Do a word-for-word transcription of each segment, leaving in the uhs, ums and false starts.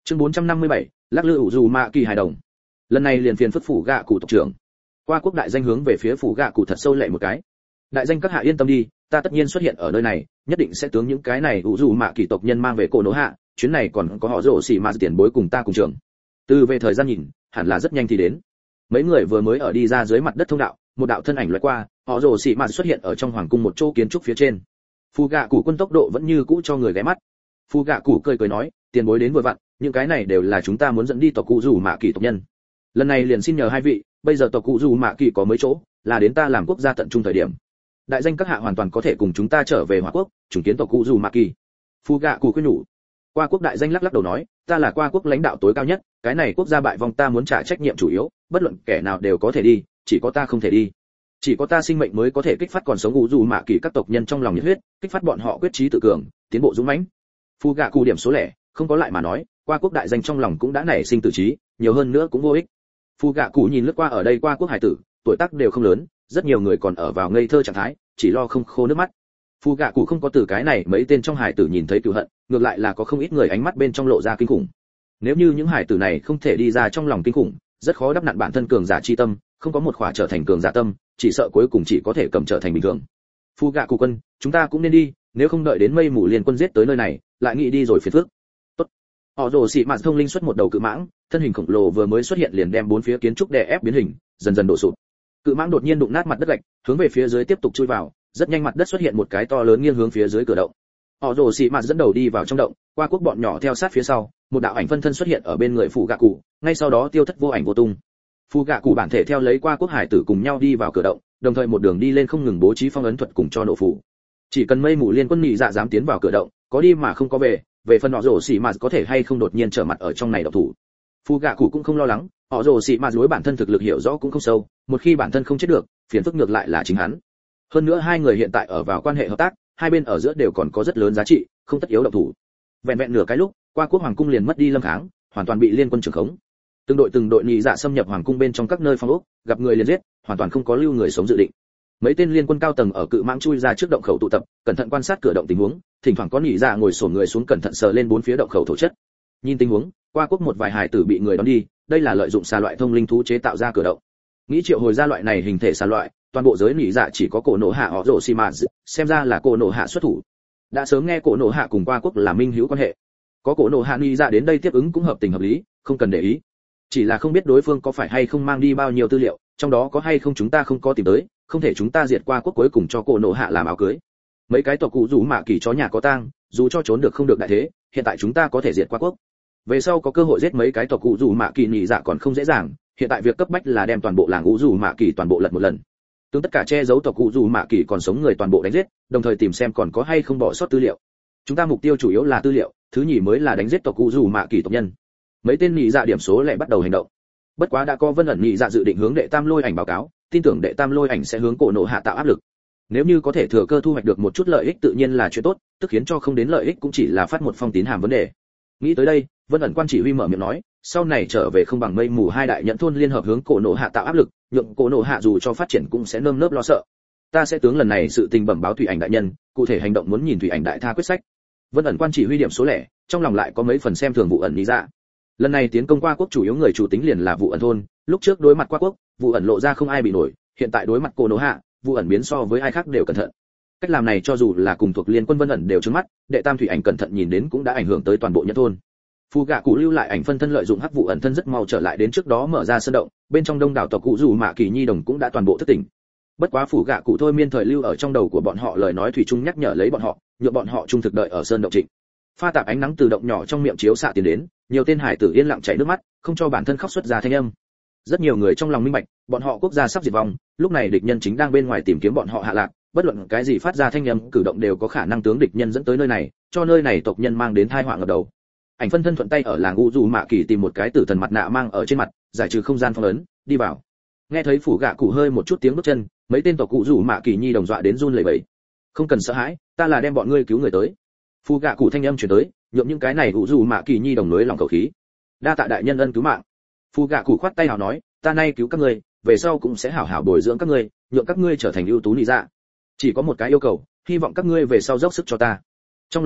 Chương bốn trăm năm mươi bảy, lắc lư ủ dù mạ kỳ hài đồng. Lần này liền phiền phức phủ gạ cụ tộc trưởng. Qua quốc đại danh hướng về phía phủ gạ cụ thật sâu lệ một cái. Đại danh các hạ yên tâm đi, ta tất nhiên xuất hiện ở nơi này, nhất định sẽ tướng những cái này ủ dù mạ kỳ tộc nhân mang về cổ nổ hạ, chuyến này còn có họ rồ xỉ mà tiền bối cùng ta cùng trường. Từ về thời gian nhìn, hẳn là rất nhanh thì đến. Mấy người vừa mới ở đi ra dưới mặt đất thông đạo, một đạo thân ảnh lướt qua, họ rồ xỉ mà xuất hiện ở trong hoàng cung một chỗ kiến trúc phía trên. Phu gạ cụ quân tốc độ vẫn như cũ cho người ghé mắt. Phu gạ cụ cười cười nói, tiền bối đến vừa vặn, những cái này đều là chúng ta muốn dẫn đi tộc cụ rủ mạ kỳ tộc nhân. Lần này liền xin nhờ hai vị, bây giờ tộc cụ rủ mạ kỳ có mấy chỗ, là đến ta làm quốc gia tận trung thời điểm. Đại danh các hạ hoàn toàn có thể cùng chúng ta trở về Hoa quốc, chứng kiến tộc cụ rủ mạ kỳ. Phu gạ cụ khuyên nhủ. Qua quốc đại danh lắc lắc đầu nói, ta là qua quốc lãnh đạo tối cao nhất, cái này quốc gia bại vong ta muốn trả trách nhiệm chủ yếu, bất luận kẻ nào đều có thể đi, chỉ có ta không thể đi. Chỉ có ta sinh mệnh mới có thể kích phát còn sống cụ rủ mạ kỳ các tộc nhân trong lòng nhiệt huyết, kích phát bọn họ quyết chí tự cường, tiến bộ dũng mãnh. Phu gạ cụ điểm số lẻ, không có lại mà nói, qua quốc đại danh trong lòng cũng đã nảy sinh tử trí, nhiều hơn nữa cũng vô ích. Phu gạ cụ nhìn lướt qua ở đây qua quốc hải tử, tuổi tác đều không lớn, rất nhiều người còn ở vào ngây thơ trạng thái, chỉ lo không khô nước mắt. Phu gạ cụ không có từ cái này mấy tên trong hải tử nhìn thấy cừu hận, ngược lại là có không ít người ánh mắt bên trong lộ ra kinh khủng. Nếu như những hải tử này không thể đi ra trong lòng kinh khủng, rất khó đắp nặn bản thân cường giả chi tâm, không có một khỏa trở thành cường giả tâm, chỉ sợ cuối cùng chỉ có thể cầm trở thành bình thường. Phu gạ cụ quân, chúng ta cũng nên đi, nếu không đợi đến mây mù liên quân giết tới nơi này, lại nghĩ đi rồi phiền phức. Tốt. Họ rồ xị mạn thông linh xuất một đầu cự mãng, thân hình khổng lồ vừa mới xuất hiện liền đem bốn phía kiến trúc đè ép biến hình, dần dần đổ sụp. Cự mãng đột nhiên đụng nát mặt đất gạch, hướng về phía dưới tiếp tục chui vào, rất nhanh mặt đất xuất hiện một cái to lớn nghiêng hướng phía dưới cửa động. Họ rồ xị mạn dẫn đầu đi vào trong động, qua quốc bọn nhỏ theo sát phía sau, một đạo ảnh phân thân xuất hiện ở bên người phụ gạ cụ, ngay sau đó tiêu thất vô ảnh vô tung. Phụ gạ cụ bản thể theo lấy qua quốc hải tử cùng nhau đi vào cửa động, đồng thời một đường đi lên không ngừng bố trí phong ấn thuật cùng cho nổ phủ. Chỉ cần mây mù liên quân nhị dạ dám tiến vào cửa động, có đi mà không có về, về phần họ rồ xì mà có thể hay không đột nhiên trở mặt ở trong này độc thủ. Phu gạ cụ cũng không lo lắng, họ rồ xì mà đối bản thân thực lực hiểu rõ cũng không sâu, một khi bản thân không chết được, phiền phức ngược lại là chính hắn. Hơn nữa hai người hiện tại ở vào quan hệ hợp tác, hai bên ở giữa đều còn có rất lớn giá trị, không tất yếu động thủ. Vẹn vẹn nửa cái lúc, qua quốc hoàng cung liền mất đi lâm kháng, hoàn toàn bị liên quân trưởng khống. Từng đội từng đội nhị dạ xâm nhập hoàng cung bên trong các nơi phong ốc, gặp người liền giết, hoàn toàn không có lưu người sống dự định. Mấy tên liên quân cao tầng ở cự mãng chui ra trước động khẩu tụ tập, cẩn thận quan sát cửa động tình huống, thỉnh thoảng có nhị dạ ngồi xổm người xuống cẩn thận sờ lên bốn phía động khẩu thổ chất. Nhìn tình huống, qua quốc một vài hài tử bị người đón đi, đây là lợi dụng xà loại thông linh thú chế tạo ra cửa động. Nghĩ triệu hồi ra loại này hình thể xà loại, toàn bộ giới nhị dạ chỉ có cổ nổ hạ họ rồ xi mã, xem ra là cổ nổ hạ xuất thủ. Đã sớm nghe cổ nổ hạ cùng qua quốc là minh hữu quan hệ, có cổ nổ hạ nhị dạ đến đây tiếp ứng cũng hợp tình hợp lý, không cần để ý. Chỉ là không biết đối phương có phải hay không mang đi bao nhiêu tư liệu, trong đó có hay không chúng ta không có tìm tới, không thể chúng ta diệt qua quốc cuối cùng cho cổ nổ hạ làm áo cưới. Mấy cái tộc cụ rủ mạ kỳ chó nhà có tang, dù cho trốn được không được đại thế, hiện tại chúng ta có thể diệt qua quốc. Về sau có cơ hội giết mấy cái tộc cụ rủ mạ kỳ nhị dạ còn không dễ dàng, hiện tại việc cấp bách là đem toàn bộ làng cụ rủ mạ kỳ toàn bộ lật một lần. Tướng tất cả che giấu tộc cụ rủ mạ kỳ còn sống người toàn bộ đánh giết, đồng thời tìm xem còn có hay không bỏ sót tư liệu. Chúng ta mục tiêu chủ yếu là tư liệu, thứ nhì mới là đánh giết tộc cụ rủ mạ kỳ tộc nhân. Mấy tên nhị dạ điểm số lại bắt đầu hành động. Bất quá đã có Vân ẩn nhị dạ dự định hướng đệ tam lôi ảnh báo cáo, tin tưởng đệ tam lôi ảnh sẽ hướng cổ nổ hạ tạo áp lực. Nếu như có thể thừa cơ thu hoạch được một chút lợi ích tự nhiên là chuyện tốt, tức khiến cho không đến lợi ích cũng chỉ là phát một phong tín hàm vấn đề. Nghĩ tới đây, Vân ẩn quan chỉ huy mở miệng nói, sau này trở về không bằng mây mù hai đại nhận thôn liên hợp hướng cổ nổ hạ tạo áp lực, nhượng cổ nổ hạ dù cho phát triển cũng sẽ nơm nớp lo sợ. Ta sẽ tướng lần này sự tình bẩm báo thủy ảnh đại nhân, cụ thể hành động muốn nhìn thủy ảnh đại tha quyết sách. Vân ẩn quan chỉ huy điểm số lẻ, trong lòng lại có mấy phần xem thường vụ ẩn lý dạ. Lần này tiến công qua quốc chủ yếu người chủ tính liền là vụ ẩn thôn, lúc trước đối mặt qua quốc, vụ ẩn lộ ra không ai bị nổi, hiện tại đối mặt cổ nổ hạ, vụ ẩn biến so với ai khác đều cẩn thận. Cách làm này cho dù là cùng thuộc liên quân Vân ẩn đều trừng mắt, đệ tam thủy ảnh cẩn thận nhìn đến cũng đã ảnh hưởng tới toàn bộ nhân thôn. Phu gạ cụ lưu lại ảnh phân thân lợi dụng hắc vụ ẩn thân rất mau trở lại đến trước đó mở ra sơn động, bên trong đông đảo tộc cụ rủ mạ kỳ nhi đồng cũng đã toàn bộ thức tỉnh. Bất quá phủ gạ cụ thôi miên thời lưu ở trong đầu của bọn họ lời nói thủy chung nhắc nhở lấy bọn họ, nhượng bọn họ trung thực đợi ở sơn động trịnh. Pha tạp ánh nắng từ động nhỏ trong miệng chiếu xạ tiến đến, nhiều tên hải tử yên lặng chảy nước mắt, không cho bản thân khóc xuất ra thanh âm. Rất nhiều người trong lòng minh bạch, bọn họ quốc gia sắp diệt vong, lúc này địch nhân chính đang bên ngoài tìm kiếm bọn họ hạ lạc, bất luận cái gì phát ra thanh âm, cử động đều có khả năng tướng địch nhân dẫn tới nơi này, cho nơi này tộc nhân mang đến tai họa ngập đầu. Ảnh phân thân thuận tay ở làng u dù mạ kỳ tìm một cái tử thần mặt nạ mang ở trên mặt, giải trừ không gian phong ấn, đi vào. Nghe thấy phủ gạ cụ hơi một chút tiếng bước chân, mấy tên tộc cụ rủ mạ kỳ nhi đồng dọa đến run lẩy bẩy. Không cần sợ hãi, ta là đem bọn ngươi cứu người tới. Phủ gạ cụ thanh âm truyền tới, nhượng những cái này u dù mạ kỳ nhi đồng nới lòng khẩu khí. Đa tạ đại nhân ân cứu mạng. Phủ gạ cụ khoát tay hào nói, ta nay cứu các ngươi, về sau cũng sẽ hảo hảo bồi dưỡng các ngươi, nhượng các ngươi trở thành ưu tú nị dạ. Chỉ có một cái yêu cầu, hy vọng các ngươi về sau dốc sức cho ta. Trong lời nói,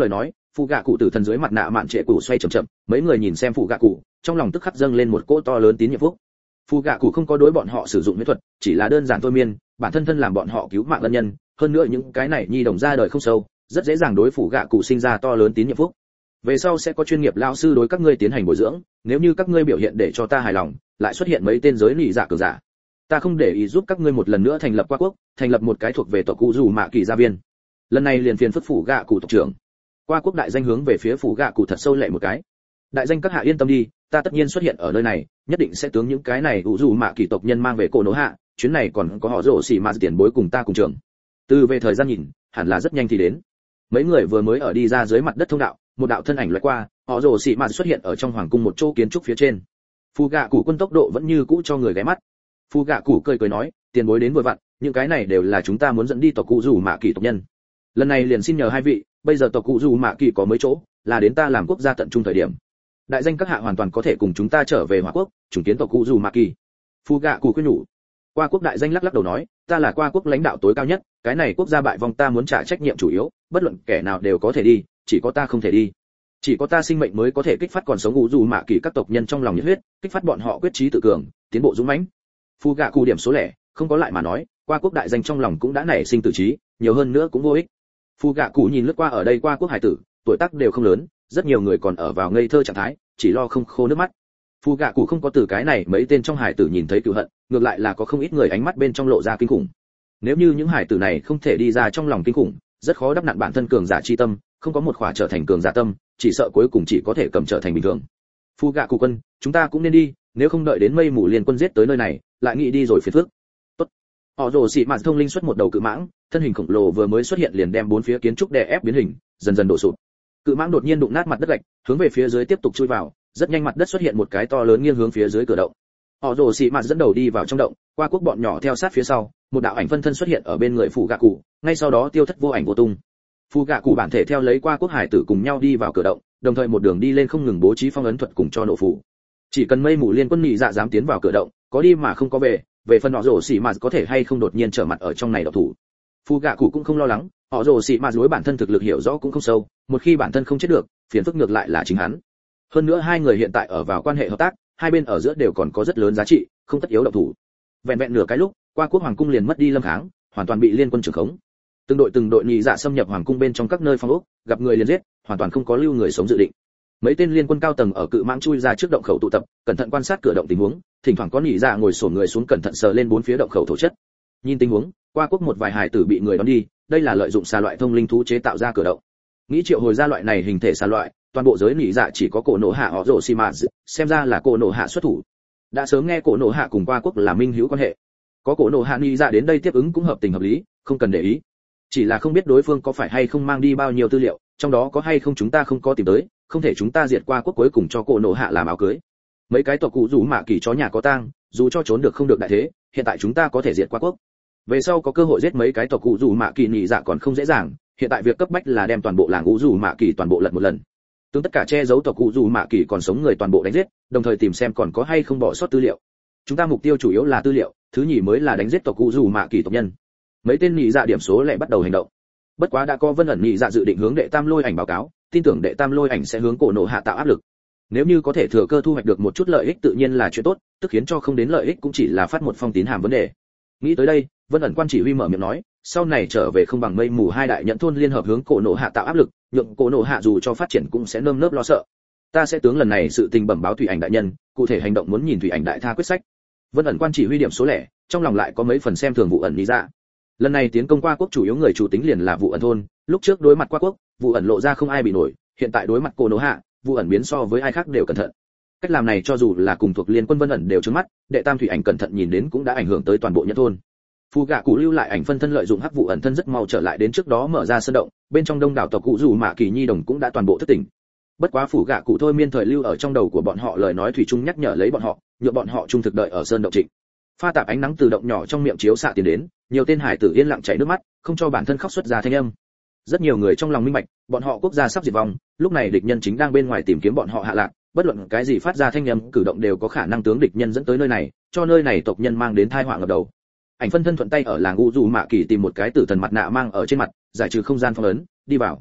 Phụ gạ cụ tử thần dưới mặt nạ mạn trệ cụ xoay chậm chậm, mấy người nhìn xem phụ gạ cụ, trong lòng tức khắc dâng lên một cỗ to lớn tín nhiệm phúc. Phụ gạ cụ không có đối bọn họ sử dụng huyết thuật, chỉ là đơn giản thôi miên, bản thân thân làm bọn họ cứu mạng ân nhân, hơn nữa những cái này nhi đồng ra đời không sâu, rất dễ dàng đối phụ gạ cụ sinh ra to lớn tín nhiệm phúc. Về sau sẽ có chuyên nghiệp lão sư đối các ngươi tiến hành bồi dưỡng, nếu như các ngươi biểu hiện để cho ta hài lòng, lại xuất hiện mấy tên giới nị dạ cường giả, ta không để ý giúp các ngươi một lần nữa thành lập qua quốc, thành lập một cái thuộc về tộc cụ dù mạ kỳ gia viên. Lần này liền phiền phức phủ gạ cụ tộc trưởng. Qua quốc đại danh hướng về phía phủ gạ cụ thật sâu lệ một cái. Đại danh các hạ yên tâm đi, ta tất nhiên xuất hiện ở nơi này, nhất định sẽ tướng những cái này ủ dù mạ kỳ tộc nhân mang về cổ nỗ hạ, chuyến này còn có họ rổ xỉ mà tiền bối cùng ta cùng trưởng. Từ về thời gian nhìn, hẳn là rất nhanh thì đến. Mấy người vừa mới ở đi ra dưới mặt đất thông đạo, một đạo thân ảnh lướt qua, họ rổ xỉ mà xuất hiện ở trong hoàng cung một chỗ kiến trúc phía trên. Phu gạ cụ quân tốc độ vẫn như cũ cho người ghé mắt. Phu gạ cụ cười cười nói, tiền bối đến vừa vặn, những cái này đều là chúng ta muốn dẫn đi tộc cụ dù mạ kỳ tộc nhân. Lần này liền xin nhờ hai vị, bây giờ tộc cụ dù mạ kỳ có mấy chỗ, là đến ta làm quốc gia tận trung thời điểm. Đại danh các hạ hoàn toàn có thể cùng chúng ta trở về Hỏa quốc, chủng kiến tộc cụ dù mạ kỳ. Phu gạ cụ khuyên nhủ. Qua quốc đại danh lắc lắc đầu nói, ta là qua quốc lãnh đạo tối cao nhất, cái này quốc gia bại vong ta muốn trả trách nhiệm chủ yếu, bất luận kẻ nào đều có thể đi, chỉ có ta không thể đi. Chỉ có ta sinh mệnh mới có thể kích phát còn sống cụ dù mạ kỳ các tộc nhân trong lòng nhiệt huyết, kích phát bọn họ quyết chí tự cường, tiến bộ dũng mãnh. Phu gạ cụ điểm số lẻ, không có lại mà nói, qua quốc đại danh trong lòng cũng đã nảy sinh tự trí, nhiều hơn nữa cũng vô ích. Phu gạ cụ nhìn lướt qua ở đây qua quốc hải tử, tuổi tác đều không lớn, rất nhiều người còn ở vào ngây thơ trạng thái, chỉ lo không khô nước mắt. Phu gạ cụ không có từ cái này mấy tên trong hải tử nhìn thấy cựu hận, ngược lại là có không ít người ánh mắt bên trong lộ ra kinh khủng. Nếu như những hải tử này không thể đi ra trong lòng kinh khủng, rất khó đắp nặn bản thân cường giả chi tâm, không có một khỏa trở thành cường giả tâm, chỉ sợ cuối cùng chỉ có thể cầm trở thành bình thường. Phu gạ cụ quân, chúng ta cũng nên đi, nếu không đợi đến mây mù liên quân giết tới nơi này, lại nghĩ đi rồi phiền phức. Tốt. Họ rồ xị mạt thông linh xuất một đầu cự mãng, thân hình khổng lồ vừa mới xuất hiện liền đem bốn phía kiến trúc đè ép biến hình, dần dần đổ sụp. Cự mãng đột nhiên đụng nát mặt đất gạch, hướng về phía dưới tiếp tục chui vào, rất nhanh mặt đất xuất hiện một cái to lớn nghiêng hướng phía dưới cửa động. Họ rồ xị mạt dẫn đầu đi vào trong động, qua quốc bọn nhỏ theo sát phía sau, một đạo ảnh phân thân xuất hiện ở bên người phụ gạ cụ, ngay sau đó tiêu thất vô ảnh vô tung. Phụ gạ cụ bản thể theo lấy qua quốc hải tử cùng nhau đi vào cửa động, đồng thời một đường đi lên không ngừng bố trí phong ấn thuật cùng cho nổ phủ. Chỉ cần mây mù liên quân nhị dạ dám tiến vào cửa động, có đi mà không có về, về phần họ rồ xỉ mạt có thể hay không đột nhiên trở mặt ở trong này độc thủ. Phu gạ cụ cũng không lo lắng, họ rồ xỉ mạt đối bản thân thực lực hiểu rõ cũng không sâu, một khi bản thân không chết được, phiền phức ngược lại là chính hắn. Hơn nữa hai người hiện tại ở vào quan hệ hợp tác, hai bên ở giữa đều còn có rất lớn giá trị, không tất yếu độc thủ. Vẹn vẹn nửa cái lúc, qua quốc hoàng cung liền mất đi lâm kháng, hoàn toàn bị liên quân trưởng khống. Từng đội từng đội nhị dạ xâm nhập hoàng cung bên trong các nơi phong ốc, gặp người liền giết, hoàn toàn không có lưu người sống dự định. Mấy tên liên quân cao tầng ở cự mãng chui ra trước động khẩu tụ tập, cẩn thận quan sát cửa động tình huống, thỉnh thoảng có nhị dạ ngồi xổm người xuống cẩn thận sờ lên bốn phía động khẩu thổ chất. Nhìn tình huống, qua quốc một vài hài tử bị người đón đi, đây là lợi dụng xà loại thông linh thú chế tạo ra cửa động. Nghĩ triệu hồi ra loại này hình thể xà loại, toàn bộ giới nhị dạ chỉ có cổ nổ hạ họ rồ xi mạt, xem ra là cổ nổ hạ xuất thủ. Đã sớm nghe cổ nổ hạ cùng qua quốc là minh hữu quan hệ, có cổ nổ hạ nhị dạ đến đây tiếp ứng cũng hợp tình hợp lý, không cần để ý. Chỉ là không biết đối phương có phải hay không mang đi bao nhiêu tư liệu, trong đó có hay không chúng ta không có tìm tới, không thể chúng ta diệt qua quốc cuối cùng cho cổ nổ hạ làm áo cưới. Mấy cái tộc cụ rủ mạ kỳ chó nhà có tang, dù cho trốn được không được đại thế, hiện tại chúng ta có thể diệt qua quốc. Về sau có cơ hội giết mấy cái tộc cụ rủ mạ kỳ nhị dạ còn không dễ dàng, hiện tại việc cấp bách là đem toàn bộ làng cụ rủ mạ kỳ toàn bộ lật một lần. Tướng tất cả che giấu tộc cụ rủ mạ kỳ còn sống người toàn bộ đánh giết, đồng thời tìm xem còn có hay không bỏ sót tư liệu. Chúng ta mục tiêu chủ yếu là tư liệu, thứ nhì mới là đánh giết tộc cụ rủ mạ kỳ tộc nhân. Mấy tên nhị dạ điểm số lại bắt đầu hành động. Bất quá đã có Vân ẩn nhị dạ dự định hướng đệ tam lôi ảnh báo cáo, tin tưởng đệ tam lôi ảnh sẽ hướng cổ nổ hạ tạo áp lực. Nếu như có thể thừa cơ thu hoạch được một chút lợi ích tự nhiên là chuyện tốt, tức khiến cho không đến lợi ích cũng chỉ là phát một phong tín hàm vấn đề. Nghĩ tới đây, Vân ẩn quan chỉ huy mở miệng nói, sau này trở về không bằng mây mù hai đại nhận thôn liên hợp hướng cổ nổ hạ tạo áp lực, nhượng cổ nổ hạ dù cho phát triển cũng sẽ nơm nớp lo sợ. Ta sẽ tướng lần này sự tình bẩm báo thủy ảnh đại nhân, cụ thể hành động muốn nhìn thủy ảnh đại tha quyết sách. Vân ẩn quan chỉ huy điểm số lẻ, trong lòng lại có mấy phần xem thường vụ ẩn lý ra. Lần này tiến công qua quốc chủ yếu người chủ tính liền là vụ ẩn thôn, lúc trước đối mặt qua quốc, vụ ẩn lộ ra không ai bị nổi, hiện tại đối mặt cổ nổ hạ, vụ ẩn biến so với ai khác đều cẩn thận. Cách làm này cho dù là cùng thuộc liên quân Vân ẩn đều trừng mắt, đệ tam thủy ảnh cẩn thận nhìn đến cũng đã ảnh hưởng tới toàn bộ nhân thôn. Phu gạ cụ lưu lại ảnh phân thân lợi dụng hắc vụ ẩn thân rất mau trở lại đến trước đó mở ra sơn động, bên trong đông đảo tộc cụ rủ mạ kỳ nhi đồng cũng đã toàn bộ thức tỉnh. Bất quá phủ gạ cụ thôi miên thời lưu ở trong đầu của bọn họ lời nói thủy chung nhắc nhở lấy bọn họ, nhượng bọn họ trung thực đợi ở sơn động trịnh. Pha tạp ánh nắng từ động nhỏ trong miệng chiếu xạ tiến đến, nhiều tên hải tử yên lặng chảy nước mắt, không cho bản thân khóc xuất ra thanh âm. Rất nhiều người trong lòng minh bạch, bọn họ quốc gia sắp diệt vong, lúc này địch nhân chính đang bên ngoài tìm kiếm bọn họ hạ lạc, bất luận cái gì phát ra thanh âm cử động đều có khả năng tướng địch nhân dẫn tới nơi này, cho nơi này tộc nhân mang đến tai họa ngập đầu. Ảnh phân thân thuận tay ở làng u dù mạ kỳ tìm một cái tử thần mặt nạ mang ở trên mặt, giải trừ không gian phong ấn, đi vào.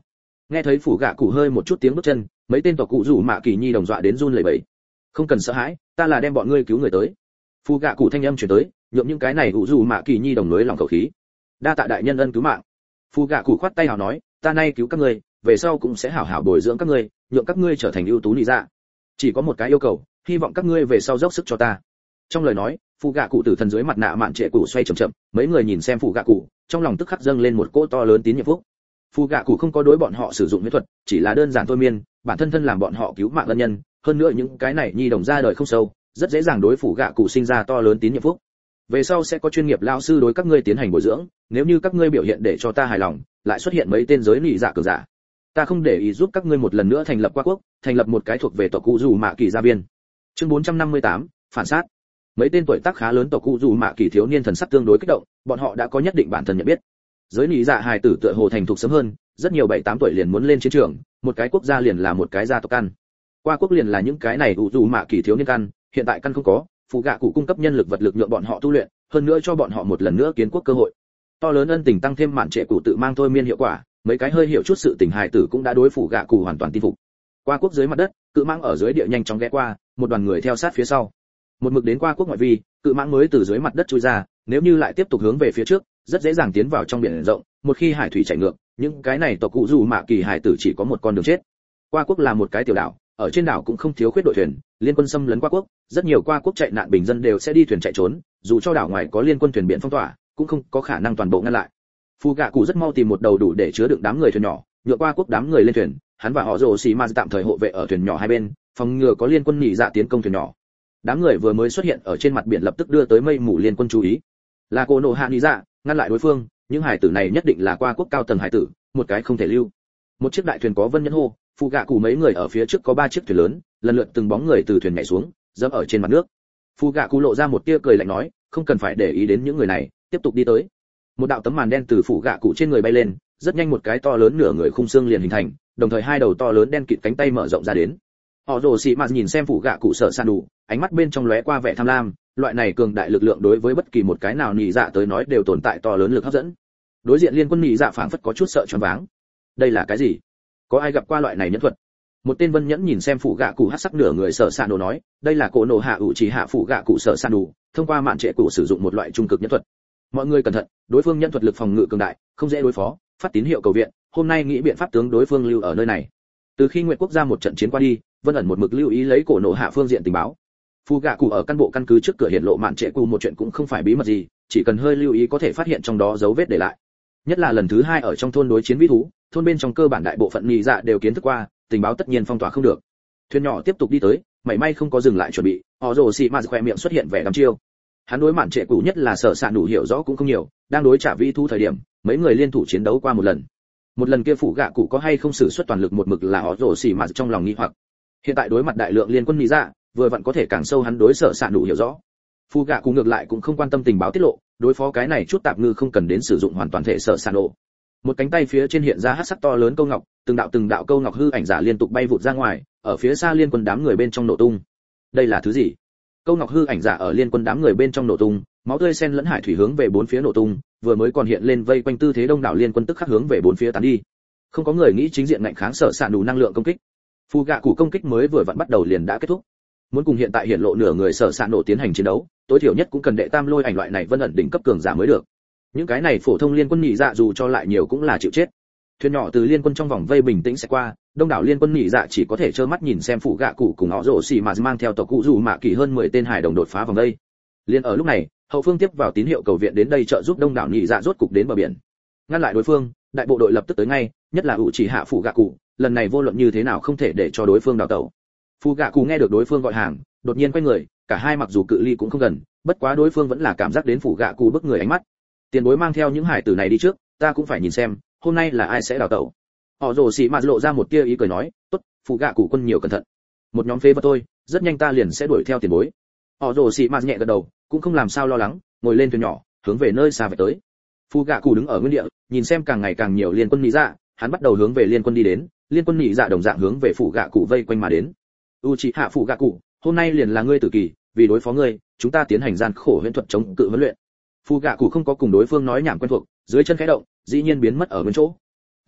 Nghe thấy phủ gạ cụ hơi một chút tiếng bước chân, mấy tên tộc cụ rủ mạ kỳ nhi đồng dọa đến run lẩy bẩy. Không cần sợ hãi, ta là đem bọn ngươi cứu người tới. Phủ gạ cụ thanh âm truyền tới, nhượng những cái này cụ rủ mạ kỳ nhi đồng nối lòng khẩu khí. Đa tạ đại nhân ân cứu mạng. Phủ gạ cụ khoát tay hào nói, ta nay cứu các ngươi, về sau cũng sẽ hảo hảo bồi dưỡng các ngươi, nhượng các ngươi trở thành ưu tú lý dạ. Chỉ có một cái yêu cầu, hy vọng các ngươi về sau dốc sức cho ta. Trong lời nói, phụ gạ cụ tử thần dưới mặt nạ mạn trệ cụ xoay chậm chậm, mấy người nhìn xem phụ gạ cụ, trong lòng tức khắc dâng lên một cỗ to lớn tín nhiệm phúc. Phụ gạ cụ không có đối bọn họ sử dụng huyết thuật, chỉ là đơn giản thôi miên, bản thân thân làm bọn họ cứu mạng ân nhân, hơn nữa những cái này nhi đồng ra đời không sâu, rất dễ dàng đối phụ gạ cụ sinh ra to lớn tín nhiệm phúc. Về sau sẽ có chuyên nghiệp lão sư đối các ngươi tiến hành bồi dưỡng, nếu như các ngươi biểu hiện để cho ta hài lòng, lại xuất hiện mấy tên giới nị dạ cường giả, ta không để ý giúp các ngươi một lần nữa thành lập qua quốc, thành lập một cái thuộc về tộc cụ dù mạ kỳ gia viên. Chương bốn trăm năm mươi tám, phản sát. Mấy tên tuổi tác khá lớn tộc cụ dù mạ kỳ thiếu niên thần sắc tương đối kích động, bọn họ đã có nhất định bản thân nhận biết. Giới nị dạ hài tử tựa hồ thành thục sớm hơn, rất nhiều bảy tám tuổi liền muốn lên chiến trường, một cái quốc gia liền là một cái gia tộc căn. Qua quốc liền là những cái này cụ dù mạ kỳ thiếu niên căn, hiện tại căn không có, phụ gạ cụ cung cấp nhân lực vật lực nhượng bọn họ tu luyện, hơn nữa cho bọn họ một lần nữa kiến quốc cơ hội. To lớn ân tình tăng thêm mạn trệ cụ tự mang thôi miên hiệu quả, mấy cái hơi hiểu chút sự tình hài tử cũng đã đối phủ gạ cụ hoàn toàn tin phục. Qua quốc dưới mặt đất, cự mãng ở dưới địa nhanh chóng ghé qua, một đoàn người theo sát phía sau. Một mực đến qua quốc ngoại vi, cự mãng mới từ dưới mặt đất chui ra, nếu như lại tiếp tục hướng về phía trước, rất dễ dàng tiến vào trong biển rộng, một khi hải thủy chạy ngược, những cái này tộc cụ dù mạ kỳ hải tử chỉ có một con đường chết. Qua quốc là một cái tiểu đảo, ở trên đảo cũng không thiếu khuyết đội thuyền, liên quân xâm lấn qua quốc, rất nhiều qua quốc chạy nạn bình dân đều sẽ đi thuyền chạy trốn, dù cho đảo ngoài có liên quân thuyền biển phong tỏa, cũng không có khả năng toàn bộ ngăn lại. Phu gạ cụ rất mau tìm một đầu đủ để chứa đựng đám người thuyền nhỏ, nhựa qua quốc đám người lên thuyền, hắn và họ rồ xì ma tạm thời hộ vệ ở thuyền nhỏ hai bên, phòng ngừa có liên quân nhị dạ tiến công thuyền nhỏ. Đám người vừa mới xuất hiện ở trên mặt biển lập tức đưa tới mây mù liên quân chú ý. Là cô nộ hạ nhị dạ, ngăn lại đối phương, những hải tử này nhất định là qua quốc cao tầng hải tử, một cái không thể lưu. Một chiếc đại thuyền có vân nhẫn hô, phụ gạ cụ mấy người ở phía trước có ba chiếc thuyền lớn, lần lượt từng bóng người từ thuyền nhảy xuống, dẫm ở trên mặt nước. Phụ gạ cụ lộ ra một tia cười lạnh nói, không cần phải để ý đến những người này, tiếp tục đi tới. Một đạo tấm màn đen từ phụ gạ cụ trên người bay lên, rất nhanh một cái to lớn nửa người khung xương liền hình thành, đồng thời hai đầu to lớn đen kịt cánh tay mở rộng ra đến. Họ rồ xì mạt nhìn xem phụ gạ cụ sợ san đủ, ánh mắt bên trong lóe qua vẻ tham lam, loại này cường đại lực lượng đối với bất kỳ một cái nào nhị dạ tới nói đều tồn tại to lớn lực hấp dẫn. Đối diện liên quân nhị dạ phảng phất có chút sợ choáng váng. Đây là cái gì? Có ai gặp qua loại này nhẫn thuật? Một tên vân nhẫn nhìn xem phụ gạ cụ hắc sắc nửa người sợ san đủ nói, đây là cổ nổ hạ ủ chỉ hạ phụ gạ cụ sợ san đủ, thông qua mạn trệ cụ sử dụng một loại trung cực nhẫn thuật. Mọi người cẩn thận, đối phương nhẫn thuật lực phòng ngự cường đại, không dễ đối phó, phát tín hiệu cầu viện, hôm nay nghĩ biện pháp tướng đối phương lưu ở nơi này. Từ khi Nguyệt quốc gia một trận chiến qua đi, Vân ẩn một mực lưu ý lấy cổ nổ hạ phương diện tình báo. Phu gạ cụ ở căn bộ căn cứ trước cửa hiện lộ mạn trệ cụ một chuyện cũng không phải bí mật gì, chỉ cần hơi lưu ý có thể phát hiện trong đó dấu vết để lại. Nhất là lần thứ hai ở trong thôn đối chiến vĩ thú, thôn bên trong cơ bản đại bộ phận nhị dạ đều kiến thức qua, tình báo tất nhiên phong tỏa không được. Thuyền nhỏ tiếp tục đi tới, mảy may không có dừng lại chuẩn bị, họ rồ xì mà khỏe miệng xuất hiện vẻ đăm chiêu. Hắn đối mạn trệ cụ nhất là sở sạn đủ hiểu rõ cũng không nhiều, đang đối trả vĩ thú thời điểm, mấy người liên thủ chiến đấu qua một lần. Một lần kia phụ gạ cụ có hay không sử xuất toàn lực một mực là họ rồ xì mà trong lòng nghi hoặc. Hiện tại đối mặt đại lượng liên quân nhị dạ, vừa vặn có thể càng sâu hắn đối sở sạn đủ hiểu rõ. Phụ gạ cụ ngược lại cũng không quan tâm tình báo tiết lộ, đối phó cái này chút tạp ngư không cần đến sử dụng hoàn toàn thể sở sạn độ. Một cánh tay phía trên hiện ra hắc sắc to lớn câu ngọc, từng đạo từng đạo câu ngọc hư ảnh giả liên tục bay vụt ra ngoài, ở phía xa liên quân đám người bên trong nổ tung. Đây là thứ gì? Câu ngọc hư ảnh giả ở liên quân đám người bên trong nổ tung, máu tươi xen lẫn hải thủy hướng về bốn phía nổ tung, vừa mới còn hiện lên vây quanh tư thế đông đảo liên quân tức khắc hướng về bốn phía tán đi. Không có người nghĩ chính diện ngạnh kháng sở sạn đủ năng lượng công kích. Phù gạ cụ công kích mới vừa vặn bắt đầu liền đã kết thúc. Muốn cùng hiện tại hiện lộ nửa người sở sạn nổ tiến hành chiến đấu, tối thiểu nhất cũng cần đệ tam lôi ảnh loại này vân ẩn đỉnh cấp cường giả mới được. Những cái này phổ thông liên quân nhị dạ dù cho lại nhiều cũng là chịu chết. Thuyền nhỏ từ liên quân trong vòng vây bình tĩnh sẽ qua, đông đảo liên quân nhị dạ chỉ có thể trơ mắt nhìn xem phụ gạ cụ cùng họ rồ xì mà mang theo tộc cụ dù mạ kỳ hơn mười tên hải đồng đột phá vòng vây. Liên ở lúc này, hậu phương tiếp vào tín hiệu cầu viện đến đây trợ giúp đông đảo nhị dạ rốt cục đến bờ biển. Ngăn lại đối phương, đại bộ đội lập tức tới ngay, nhất là ủ chỉ hạ phụ gạ cụ, lần này vô luận như thế nào không thể để cho đối phương đào tẩu. Phụ gạ cụ nghe được đối phương gọi hàng, đột nhiên quay người, cả hai mặc dù cự ly cũng không gần, bất quá đối phương vẫn là cảm giác đến phụ gạ cụ bức người ánh mắt. Tiền bối mang theo những hải tử này đi trước, ta cũng phải nhìn xem, hôm nay là ai sẽ đào tẩu. Họ rồ xì mà lộ ra một tia ý cười nói, tốt, phụ gạ cụ quân nhiều cẩn thận. Một nhóm phế vật thôi, rất nhanh ta liền sẽ đuổi theo tiền bối. Họ rồ xì mà nhẹ gật đầu, cũng không làm sao lo lắng, ngồi lên thuyền nhỏ, hướng về nơi xa về tới. Phụ gạ cụ đứng ở nguyên địa, nhìn xem càng ngày càng nhiều liên quân nhị dạ, hắn bắt đầu hướng về liên quân đi đến, liên quân nhị dạ đồng dạng hướng về phụ gạ cụ vây quanh mà đến. Uchiha phụ gạ cụ, hôm nay liền là ngươi tử kỳ, vì đối phó ngươi, chúng ta tiến hành gian khổ huyễn thuật chống cự huấn luyện. Phụ gạ cụ không có cùng đối phương nói nhảm quen thuộc, dưới chân khẽ động, dĩ nhiên biến mất ở bên chỗ.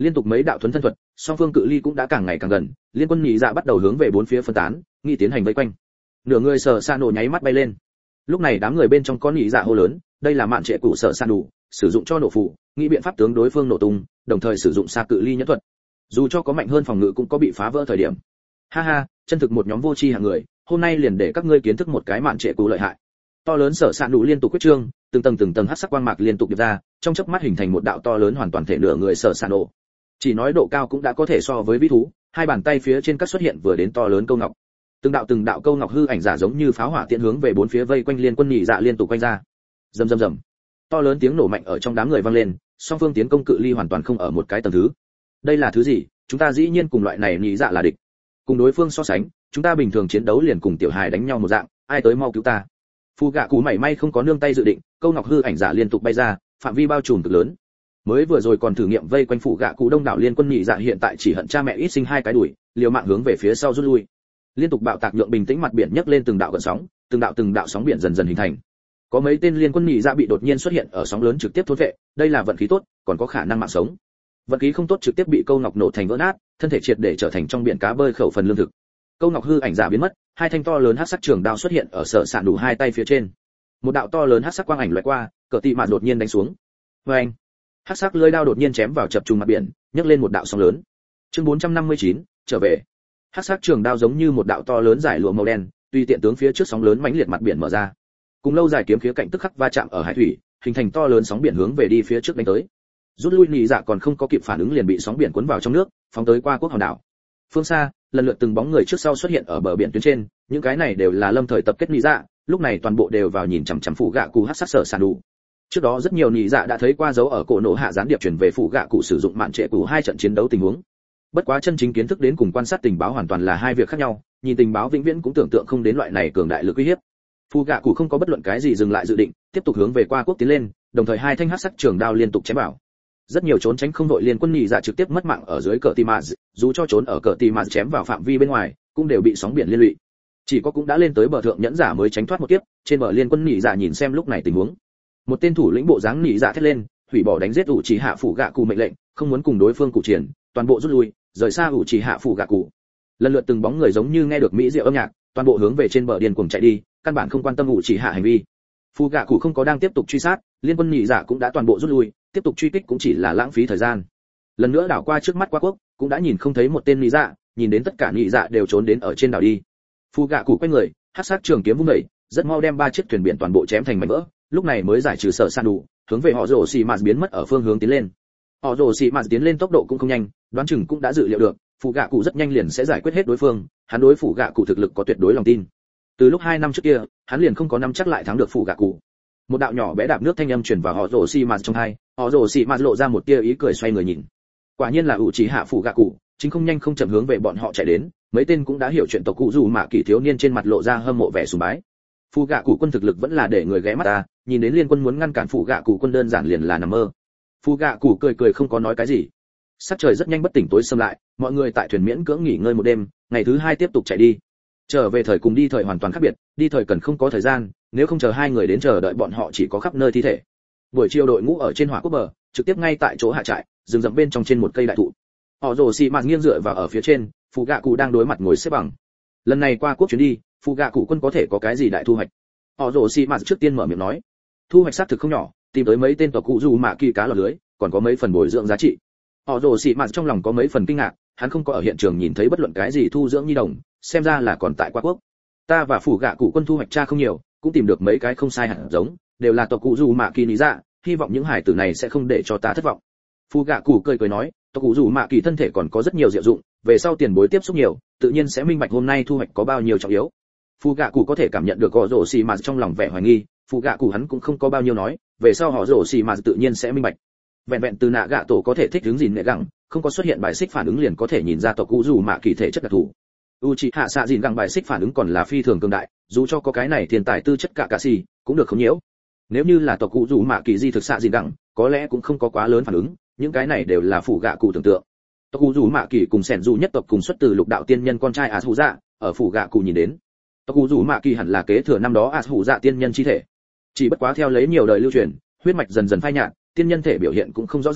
Liên tục mấy đạo thuấn thân thuật, song phương cự ly cũng đã càng ngày càng gần, liên quân nhị dạ bắt đầu hướng về bốn phía phân tán, nghi tiến hành vây quanh. Nửa người sở sa nổ nháy mắt bay lên. Lúc này đám người bên trong có nhị dạ hô lớn, đây là mạn trệ cụ sở sa nổ, sử dụng cho nổ phụ, nghĩ biện pháp tướng đối phương nổ tung, đồng thời sử dụng xa cự ly nhẫn thuật. Dù cho có mạnh hơn phòng ngự cũng có bị phá vỡ thời điểm. Ha ha, chân thực một nhóm vô tri hạng người, hôm nay liền để các ngươi kiến thức một cái mạn trệ cụ lợi hại. To lớn sở sa nổ liên tục quyết trương, từng tầng từng tầng hắc sắc quang mạc liên tục điệp ra, trong chớp mắt hình thành một đạo to lớn hoàn toàn thể nửa người sở sa nổ. Chỉ nói độ cao cũng đã có thể so với vĩ thú, hai bàn tay phía trên các xuất hiện vừa đến to lớn câu ngọc. Từng đạo từng đạo câu ngọc hư ảnh giả giống như pháo hỏa tiễn hướng về bốn phía vây quanh liên quân nhị dạ liên tục quanh ra. Rầm rầm rầm. To lớn tiếng nổ mạnh ở trong đám người vang lên, song phương tiến công cự ly hoàn toàn không ở một cái tầng thứ. Đây là thứ gì? Chúng ta dĩ nhiên cùng loại này nhị dạ là địch. Cùng đối phương so sánh, chúng ta bình thường chiến đấu liền cùng tiểu hài đánh nhau một dạng, ai tới mau cứu ta. Phu gạ cú mảy may không có nương tay dự định, câu ngọc hư ảnh giả liên tục bay ra, phạm vi bao trùm cực lớn. Mới vừa rồi còn thử nghiệm vây quanh phụ gạ cụ đông đảo liên quân nhị dạ hiện tại chỉ hận cha mẹ ít sinh hai cái đuổi, liều mạng hướng về phía sau rút lui. Liên tục bạo tạc nhượng bình tĩnh mặt biển nhấc lên từng đạo gợn sóng, từng đạo từng đạo sóng biển dần dần hình thành. Có mấy tên liên quân nhị dạ bị đột nhiên xuất hiện ở sóng lớn trực tiếp thôn vệ, đây là vận khí tốt, còn có khả năng mạng sống. Vận khí không tốt trực tiếp bị câu ngọc nổ thành vỡ nát, thân thể triệt để trở thành trong biển cá bơi khẩu phần lương thực. Câu ngọc hư ảnh giả biến mất, hai thanh to lớn hắc sắc trường đao xuất hiện ở sở sạn đủ hai tay phía trên. Một đạo to lớn hắc sắc quang ảnh lóe qua, cờ tị mạn đột nhiên đánh xuống. Oeng! Hắc sắc lưỡi đao đột nhiên chém vào chập trùng mặt biển, nhấc lên một đạo sóng lớn. Chương bốn trăm năm mươi chín, trở về. Hắc sắc trường đao giống như một đạo to lớn giải lụa màu đen, tùy tiện tướng phía trước sóng lớn mãnh liệt mặt biển mở ra. Cùng lâu dài kiếm khía cạnh tức khắc va chạm ở hải thủy, hình thành to lớn sóng biển hướng về đi phía trước đánh tới. Rút lui nhị dạ còn không có kịp phản ứng liền bị sóng biển cuốn vào trong nước, phóng tới qua quốc hòn đảo. Phương xa, lần lượt từng bóng người trước sau xuất hiện ở bờ biển tuyến trên, những cái này đều là lâm thời tập kết nhị dạ, lúc này toàn bộ đều vào nhìn chằm chằm phụ gạ cụ hắc sắc sở sàn đủ. Trước đó rất nhiều nhị dạ đã thấy qua dấu ở cổ nổ hạ gián điệp truyền về phụ gạ cụ sử dụng mạn trệ cụ hai trận chiến đấu tình huống. Bất quá chân chính kiến thức đến cùng quan sát tình báo hoàn toàn là hai việc khác nhau, nhìn tình báo vĩnh viễn cũng tưởng tượng không đến loại này cường đại lực uy hiếp. Phụ gạ cụ không có bất luận cái gì dừng lại dự định, tiếp tục hướng về qua quốc tiến lên, đồng thời hai thanh hắc sắc trường đao liên tục chém vào. Rất nhiều trốn tránh không đội liên quân nhị dạ trực tiếp mất mạng ở dưới cờ tì mạt, dù cho trốn ở cờ tì mạt chém vào phạm vi bên ngoài, cũng đều bị sóng biển liên lụy. Chỉ có cũng đã lên tới bờ thượng nhẫn giả mới tránh thoát một kiếp, trên bờ liên quân nhị dạ nhìn xem lúc này tình huống. Một tên thủ lĩnh bộ dáng nhị dạ thét lên, hủy bỏ đánh giết ủ chỉ hạ phủ gạ cụ mệnh lệnh, không muốn cùng đối phương cụ triển, toàn bộ rút lui, rời xa ủ chỉ hạ phủ gạ cụ. Lần lượt từng bóng người giống như nghe được mỹ diệu âm nhạc, toàn bộ hướng về trên bờ điên cuồng chạy đi, căn bản không quan tâm ủ chỉ hạ hành vi. Phủ gạ cụ không có đang tiếp tục truy sát, liên quân nhị dạ cũng đã toàn bộ rút lui, tiếp tục truy kích cũng chỉ là lãng phí thời gian. Lần nữa đảo qua trước mắt qua quốc, cũng đã nhìn không thấy một tên nhị dạ, nhìn đến tất cả nhị dạ đều trốn đến ở trên đảo đi. Phủ gạ cụ quay người, hắc sắc trường kiếm vung đẩy, rất mau đem ba chiếc thuyền biển toàn bộ chém thành mảnh vỡ, lúc này mới giải trừ sở san đủ, hướng về họ rồ xì mạt biến mất ở phương hướng tiến lên. Họ rồ xì mạt tiến lên tốc độ cũng không nhanh, đoán chừng cũng đã dự liệu được, phụ gạ cụ rất nhanh liền sẽ giải quyết hết đối phương, hắn đối phụ gạ cụ thực lực có tuyệt đối lòng tin. Từ lúc hai năm trước kia, hắn liền không có nắm chắc lại thắng được phụ gạ cụ. Một đạo nhỏ bé đạp nước thanh âm truyền vào họ rồ xì mạt trong hai, họ rồ xì mạt lộ ra một tia ý cười xoay người nhìn. Quả nhiên là ủ chỉ hạ phụ gạ cụ, chính không nhanh không chậm hướng về bọn họ chạy đến, mấy tên cũng đã hiểu chuyện tộc cụ dù mà kỳ thiếu niên trên mặt lộ ra hâm mộ vẻ sùng bái. Phụ gạ cụ quân thực lực vẫn là để người ghé mắt ta, nhìn đến liên quân muốn ngăn cản phụ gạ cụ quân đơn giản liền là nằm mơ. Phụ gạ cụ cười cười không có nói cái gì. Sắc trời rất nhanh bất tỉnh tối xâm lại, mọi người tại thuyền miễn cưỡng nghỉ ngơi một đêm, ngày thứ hai tiếp tục chạy đi. Trở về thời cùng đi thời hoàn toàn khác biệt, đi thời cần không có thời gian, nếu không chờ hai người đến chờ đợi bọn họ chỉ có khắp nơi thi thể. Buổi chiều đội ngũ ở trên hỏa quốc bờ, trực tiếp ngay tại chỗ hạ trại, rừng rậm bên trong trên một cây đại thụ. Họ rồ xì mạt nghiêng dựa vào ở phía trên, phụ gạ cụ đang đối mặt ngồi xếp bằng. Lần này qua quốc chuyến đi, phụ gạ cụ quân có thể có cái gì đại thu hoạch? Họ rồ xì mạt trước tiên mở miệng nói, thu hoạch xác thực không nhỏ, tìm tới mấy tên tộc cụ dù mạ kỳ cá lọt lưới, còn có mấy phần bồi dưỡng giá trị. Họ rồ xì mạt trong lòng có mấy phần kinh ngạc, hắn không có ở hiện trường nhìn thấy bất luận cái gì thu dưỡng nhi đồng, xem ra là còn tại qua quốc. Ta và phụ gạ cụ quân thu hoạch cha không nhiều, cũng tìm được mấy cái không sai hẳn giống, đều là tộc cụ dù mạ kỳ lý dạ, hy vọng những hải tử này sẽ không để cho ta thất vọng. Phụ gạ cụ cười cười nói, tộc cụ dù mạ kỳ thân thể còn có rất nhiều diệu dụng, về sau tiền bối tiếp xúc nhiều, tự nhiên sẽ minh bạch hôm nay thu hoạch có bao nhiêu trọng yếu. Phụ gạ cụ có thể cảm nhận được họ rồ xì mạt trong lòng vẻ hoài nghi, phụ gạ cụ hắn cũng không có bao nhiêu nói, về sau họ rồ xì mạt tự nhiên sẽ minh bạch. Vẹn vẹn từ nạ gạ tổ có thể thích ứng gì nệ gẳng, không có xuất hiện bài xích phản ứng liền có thể nhìn ra tộc cụ dù mạ kỳ thể chất đặc thù. Uchiha xạ dìn gẳng bài xích phản ứng còn là phi thường cường đại, dù cho có cái này thiên tài tư chất cả cả xì, cũng được không nhiễu. Nếu như là tộc cụ dù mạ kỳ di thực xạ dìn gẳng, có lẽ cũng không có quá lớn phản ứng, những cái này đều là phụ gạ cụ tưởng tượng. Tộc cụ dù mạ kỳ cùng sẻn dù nhất tộc cùng xuất từ lục đạo tiên nhân con trai ás hủ dạ, ở phụ gạ cụ nhìn đến, tộc cụ dù mạ kỳ hẳn là kế thừa năm đó ás hủ dạ tiên nhân chi thể. Chỉ bất quá theo lấy nhiều đời lưu truyền, huyết mạch dần dần phai nhạt, tiên nhân thể biểu hiện cũng không rõ ràng,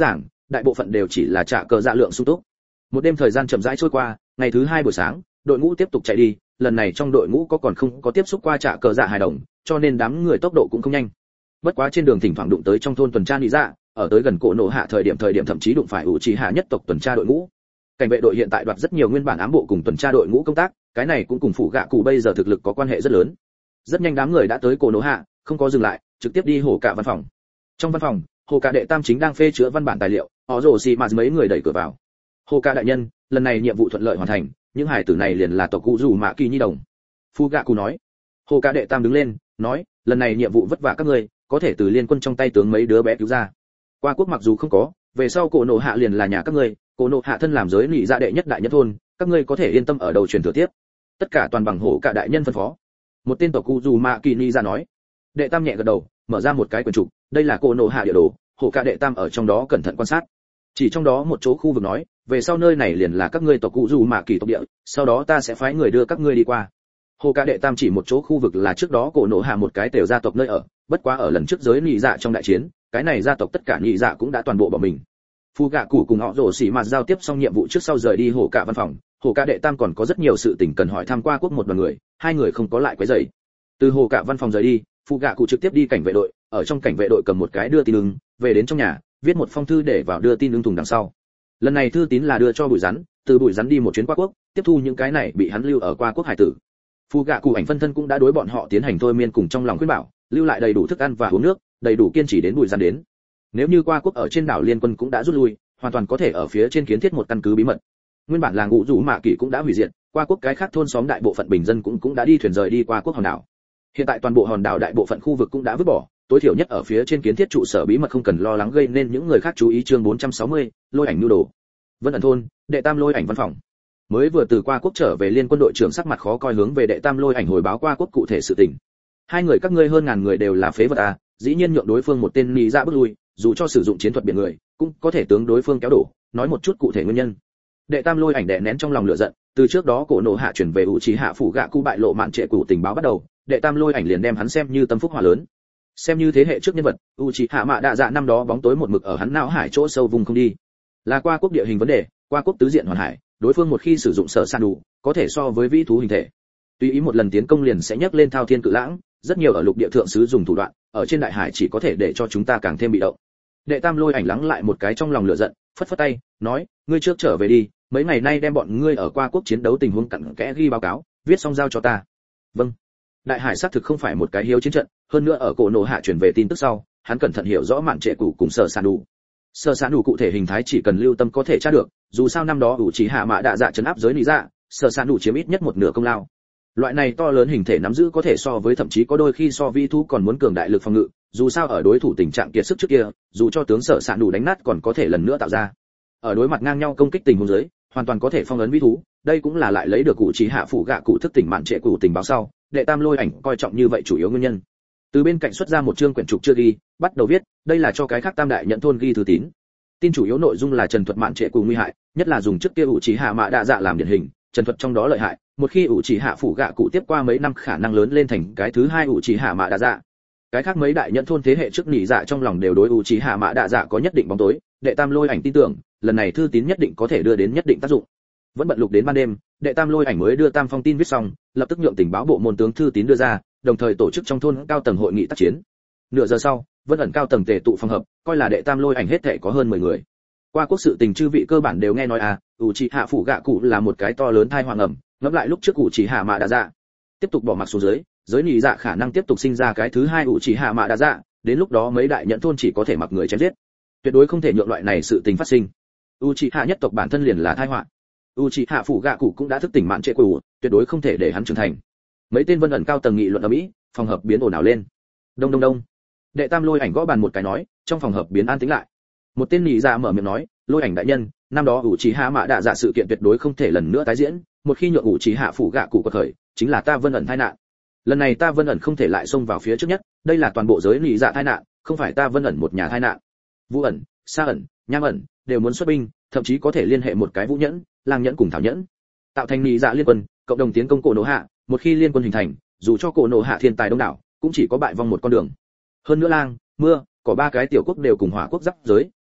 đại bộ phận đều chỉ là trả cờ dạ lượng sung túc. Một đêm thời gian chậm rãi trôi qua, ngày thứ hai buổi sáng, đội ngũ tiếp tục chạy đi, lần này trong đội ngũ có còn không có tiếp xúc qua trả cờ dạ hài đồng, cho nên đám người tốc độ cũng không nhanh. Bất quá trên đường thỉnh thoảng đụng tới trong thôn tuần tra nị dạ, ở tới gần cổ nổ hạ thời điểm thời điểm thậm chí đụng phải ủ trì hạ nhất tộc tuần tra đội ngũ. Cảnh vệ đội hiện tại đoạt rất nhiều nguyên bản ám bộ cùng tuần tra đội ngũ công tác, cái này cũng cùng phủ gạ cụ bây giờ thực lực có quan hệ rất lớn. Rất nhanh đám người đã tới cổ nổ hạ, không có dừng lại, trực tiếp đi hổ cả văn phòng. Trong văn phòng, hồ cả đệ tam chính đang phê chữa văn bản tài liệu, họ rồ xì mà mấy người đẩy cửa vào. Hồ cả đại nhân, lần này nhiệm vụ thuận lợi hoàn thành, những hải tử này liền là tộc cụ dù mạ kỳ nhi đồng. Phu gạ cụ nói. Hồ cả đệ tam đứng lên, nói, lần này nhiệm vụ vất vả các ngươi, có thể từ liên quân trong tay tướng mấy đứa bé cứu ra. Qua quốc mặc dù không có, về sau cổ nổ hạ liền là nhà các ngươi, cổ nổ hạ thân làm giới nị dạ đệ nhất đại nhất thôn, các ngươi có thể yên tâm ở đầu truyền thừa tiếp. Tất cả toàn bằng hổ cả đại nhân phân phó. Một tên tộc cụ dù mạ kỳ nị dạ nói. Đệ tam nhẹ gật đầu, mở ra một cái quyển trục, đây là cổ nổ hạ địa đồ, hổ cả đệ tam ở trong đó cẩn thận quan sát. Chỉ trong đó một chỗ khu vực nói, về sau nơi này liền là các ngươi tộc cụ dù mạ kỳ tộc địa, sau đó ta sẽ phái người đưa các ngươi đi qua. Hồ cả đệ tam chỉ một chỗ khu vực là trước đó cổ nổ hạ một cái tiểu gia tộc nơi ở, bất quá ở lần trước giới nhị dạ trong đại chiến, cái này gia tộc tất cả nhị dạ cũng đã toàn bộ bỏ mình. Phu gạ cụ cùng họ rồ xỉ mà giao tiếp xong nhiệm vụ trước sau rời đi hồ cả văn phòng, hồ cả đệ tam còn có rất nhiều sự tình cần hỏi thăm qua quốc một đoàn người, hai người không có lại quấy rầy. Từ hồ cả văn phòng rời đi, phu gạ cụ trực tiếp đi cảnh vệ đội, ở trong cảnh vệ đội cầm một cái đưa tin ứng, về đến trong nhà, viết một phong thư để vào đưa tin ứng thùng đằng sau. Lần này thư tín là đưa cho Bùi Rắn, từ Bùi Rắn đi một chuyến qua quốc, tiếp thu những cái này bị hắn lưu ở qua quốc hải tử. Phu gạ cụ ảnh phân thân cũng đã đối bọn họ tiến hành thôi miên cùng trong lòng khuyên bảo, lưu lại đầy đủ thức ăn và uống nước, đầy đủ kiên trì đến Bùi Rắn đến. Nếu như qua quốc ở trên đảo liên quân cũng đã rút lui, hoàn toàn có thể ở phía trên kiến thiết một căn cứ bí mật. Nguyên bản làng ngũ rủ mạ kỷ cũng đã hủy diệt, qua quốc cái khác thôn xóm đại bộ phận bình dân cũng cũng đã đi thuyền rời đi qua quốc hòn đảo. Hiện tại toàn bộ hòn đảo đại bộ phận khu vực cũng đã vứt bỏ, tối thiểu nhất ở phía trên kiến thiết trụ sở bí mật không cần lo lắng gây nên những người khác chú ý. Chương bốn trăm sáu mươi, lôi ảnh nhu đồ. Vân ẩn thôn, đệ tam lôi ảnh văn phòng. Mới vừa từ qua quốc trở về liên quân đội trưởng sắc mặt khó coi hướng về đệ tam lôi ảnh hồi báo qua quốc cụ thể sự tình. Hai người các ngươi hơn ngàn người đều là phế vật à, dĩ nhiên nhượng đối phương một tên nị dạ bước lui, dù cho sử dụng chiến thuật biển người, cũng có thể tướng đối phương kéo đổ, nói một chút cụ thể nguyên nhân. Đệ tam lôi ảnh đè nén trong lòng lửa giận, từ trước đó cổ nổ hạ chuyển về ủ trì hạ phủ gạ cụ bại lộ mạn trệ cụ tình báo bắt đầu, đệ tam lôi ảnh liền đem hắn xem như tâm phúc hỏa lớn. Xem như thế hệ trước nhân vật, ủ trì hạ mạ đạ dạ năm đó bóng tối một mực ở hắn não hải chỗ sâu vùng không đi. Là qua quốc địa hình vấn đề, qua quốc tứ diện hoàn hải, đối phương một khi sử dụng sở san đủ, có thể so với vĩ thú hình thể. Tùy ý một lần tiến công liền sẽ nhấc lên thao thiên cự lãng, rất nhiều ở lục địa thượng sứ dùng thủ đoạn, ở trên đại hải chỉ có thể để cho chúng ta càng thêm bị động. Đệ tam lôi ảnh lắng lại một cái trong lòng lửa giận, phất phất tay, nói, ngươi trước trở về đi, mấy ngày nay đem bọn ngươi ở qua quốc chiến đấu tình huống cặn kẽ ghi báo cáo, viết xong giao cho ta. Vâng. Đại hải xác thực không phải một cái hiếu chiến trận, hơn nữa ở cổ nổ hạ chuyển về tin tức sau, hắn cẩn thận hiểu rõ mạn trệ cụ cùng sở sản đủ. Sở sản đủ cụ thể hình thái chỉ cần lưu tâm có thể tra được, dù sao năm đó ủ chỉ hạ mạ đạ dạ trấn áp giới lý dạ, sở sản đủ chiếm ít nhất một nửa công lao. Loại này to lớn hình thể nắm giữ có thể so với thậm chí có đôi khi so vi thú còn muốn cường đại lực phòng ngự, dù sao ở đối thủ tình trạng kiệt sức trước kia, dù cho tướng sở sản đủ đánh nát còn có thể lần nữa tạo ra. Ở đối mặt ngang nhau công kích tình huống dưới, hoàn toàn có thể phong ấn vi thú, đây cũng là lại lấy được cụ chỉ hạ phủ gạ cụ thức tỉnh mạn trệ cụ tình báo sau, đệ tam lôi ảnh coi trọng như vậy chủ yếu nguyên nhân. Từ bên cạnh xuất ra một chương quyển trục chưa ghi, bắt đầu viết, đây là cho cái khác tam đại nhận thôn ghi thư tín. Tin chủ yếu nội dung là trần thuật mạn trệ cụ nguy hại, nhất là dùng trước kia ủ chỉ hạ mạ đạ dạ làm điển hình, trần thuật trong đó lợi hại, một khi ủ chỉ hạ phủ gạ cụ tiếp qua mấy năm khả năng lớn lên thành cái thứ hai ủ chỉ hạ mạ đạ dạ. Cái khác mấy đại nhận thôn thế hệ trước nhị dạ trong lòng đều đối ủ chỉ hạ mạ đạ dạ có nhất định bóng tối, đệ tam lôi ảnh tin tưởng, lần này thư tín nhất định có thể đưa đến nhất định tác dụng. Vẫn bận lục đến ban đêm, đệ tam lôi ảnh mới đưa tam phong tin viết xong, lập tức nhượng tình báo bộ môn tướng thư tín đưa ra, đồng thời tổ chức trong thôn cao tầng hội nghị tác chiến. Nửa giờ sau, Vân ẩn cao tầng tề tụ phòng hợp, coi là đệ tam lôi ảnh hết thảy có hơn mười người. Qua quốc sự tình chư vị cơ bản đều nghe nói à, ủ chỉ hạ phủ gạ cụ là một cái to lớn thai hoàng ẩm, ngẫm lại lúc trước ủ chỉ hạ mạ đạ dạ, tiếp tục bỏ mặc xuống dưới, giới nhị dạ khả năng tiếp tục sinh ra cái thứ hai ủ chỉ hạ mạ đạ dạ, đến lúc đó mấy đại nhận thôn chỉ có thể mặc người chém giết, tuyệt đối không thể nhượng loại này sự tình phát sinh. U chỉ hạ nhất tộc bản thân liền là tai họa, u chỉ hạ phủ gạ cụ cũng đã thức tỉnh mạn trệ cụ, tuyệt đối không thể để hắn trưởng thành. Mấy tên Vân ẩn cao tầng nghị luận ở mỹ, phòng hợp biến ồn ào lên. Đông đông đông. Đệ tam lôi ảnh gõ bàn một cái nói, trong phòng hợp biến an tĩnh lại. Một tên nhị dạ mở miệng nói, lôi ảnh đại nhân, năm đó ủ chỉ hạ mạ đạ dạ sự kiện tuyệt đối không thể lần nữa tái diễn, một khi nhượng ủ chỉ hạ phủ gạ cụ có khởi, chính là ta Vân ẩn tai nạn. Lần này ta Vân ẩn không thể lại xông vào phía trước nhất, đây là toàn bộ giới nhị dạ tai nạn, không phải ta Vân ẩn một nhà tai nạn. Vũ ẩn, Sa ẩn, Nham ẩn đều muốn xuất binh, thậm chí có thể liên hệ một cái Vũ nhẫn, Lang nhẫn cùng Thảo nhẫn, tạo thành nhị dạ liên quân, cộng đồng tiến công cổ nổ hạ. Một khi liên quân hình thành, dù cho cổ nổ hạ thiên tài đông đảo, cũng chỉ có bại vong một con đường. Hơn nữa Lang, Mưa, có ba cái tiểu quốc đều cùng Hỏa quốc giáp giới,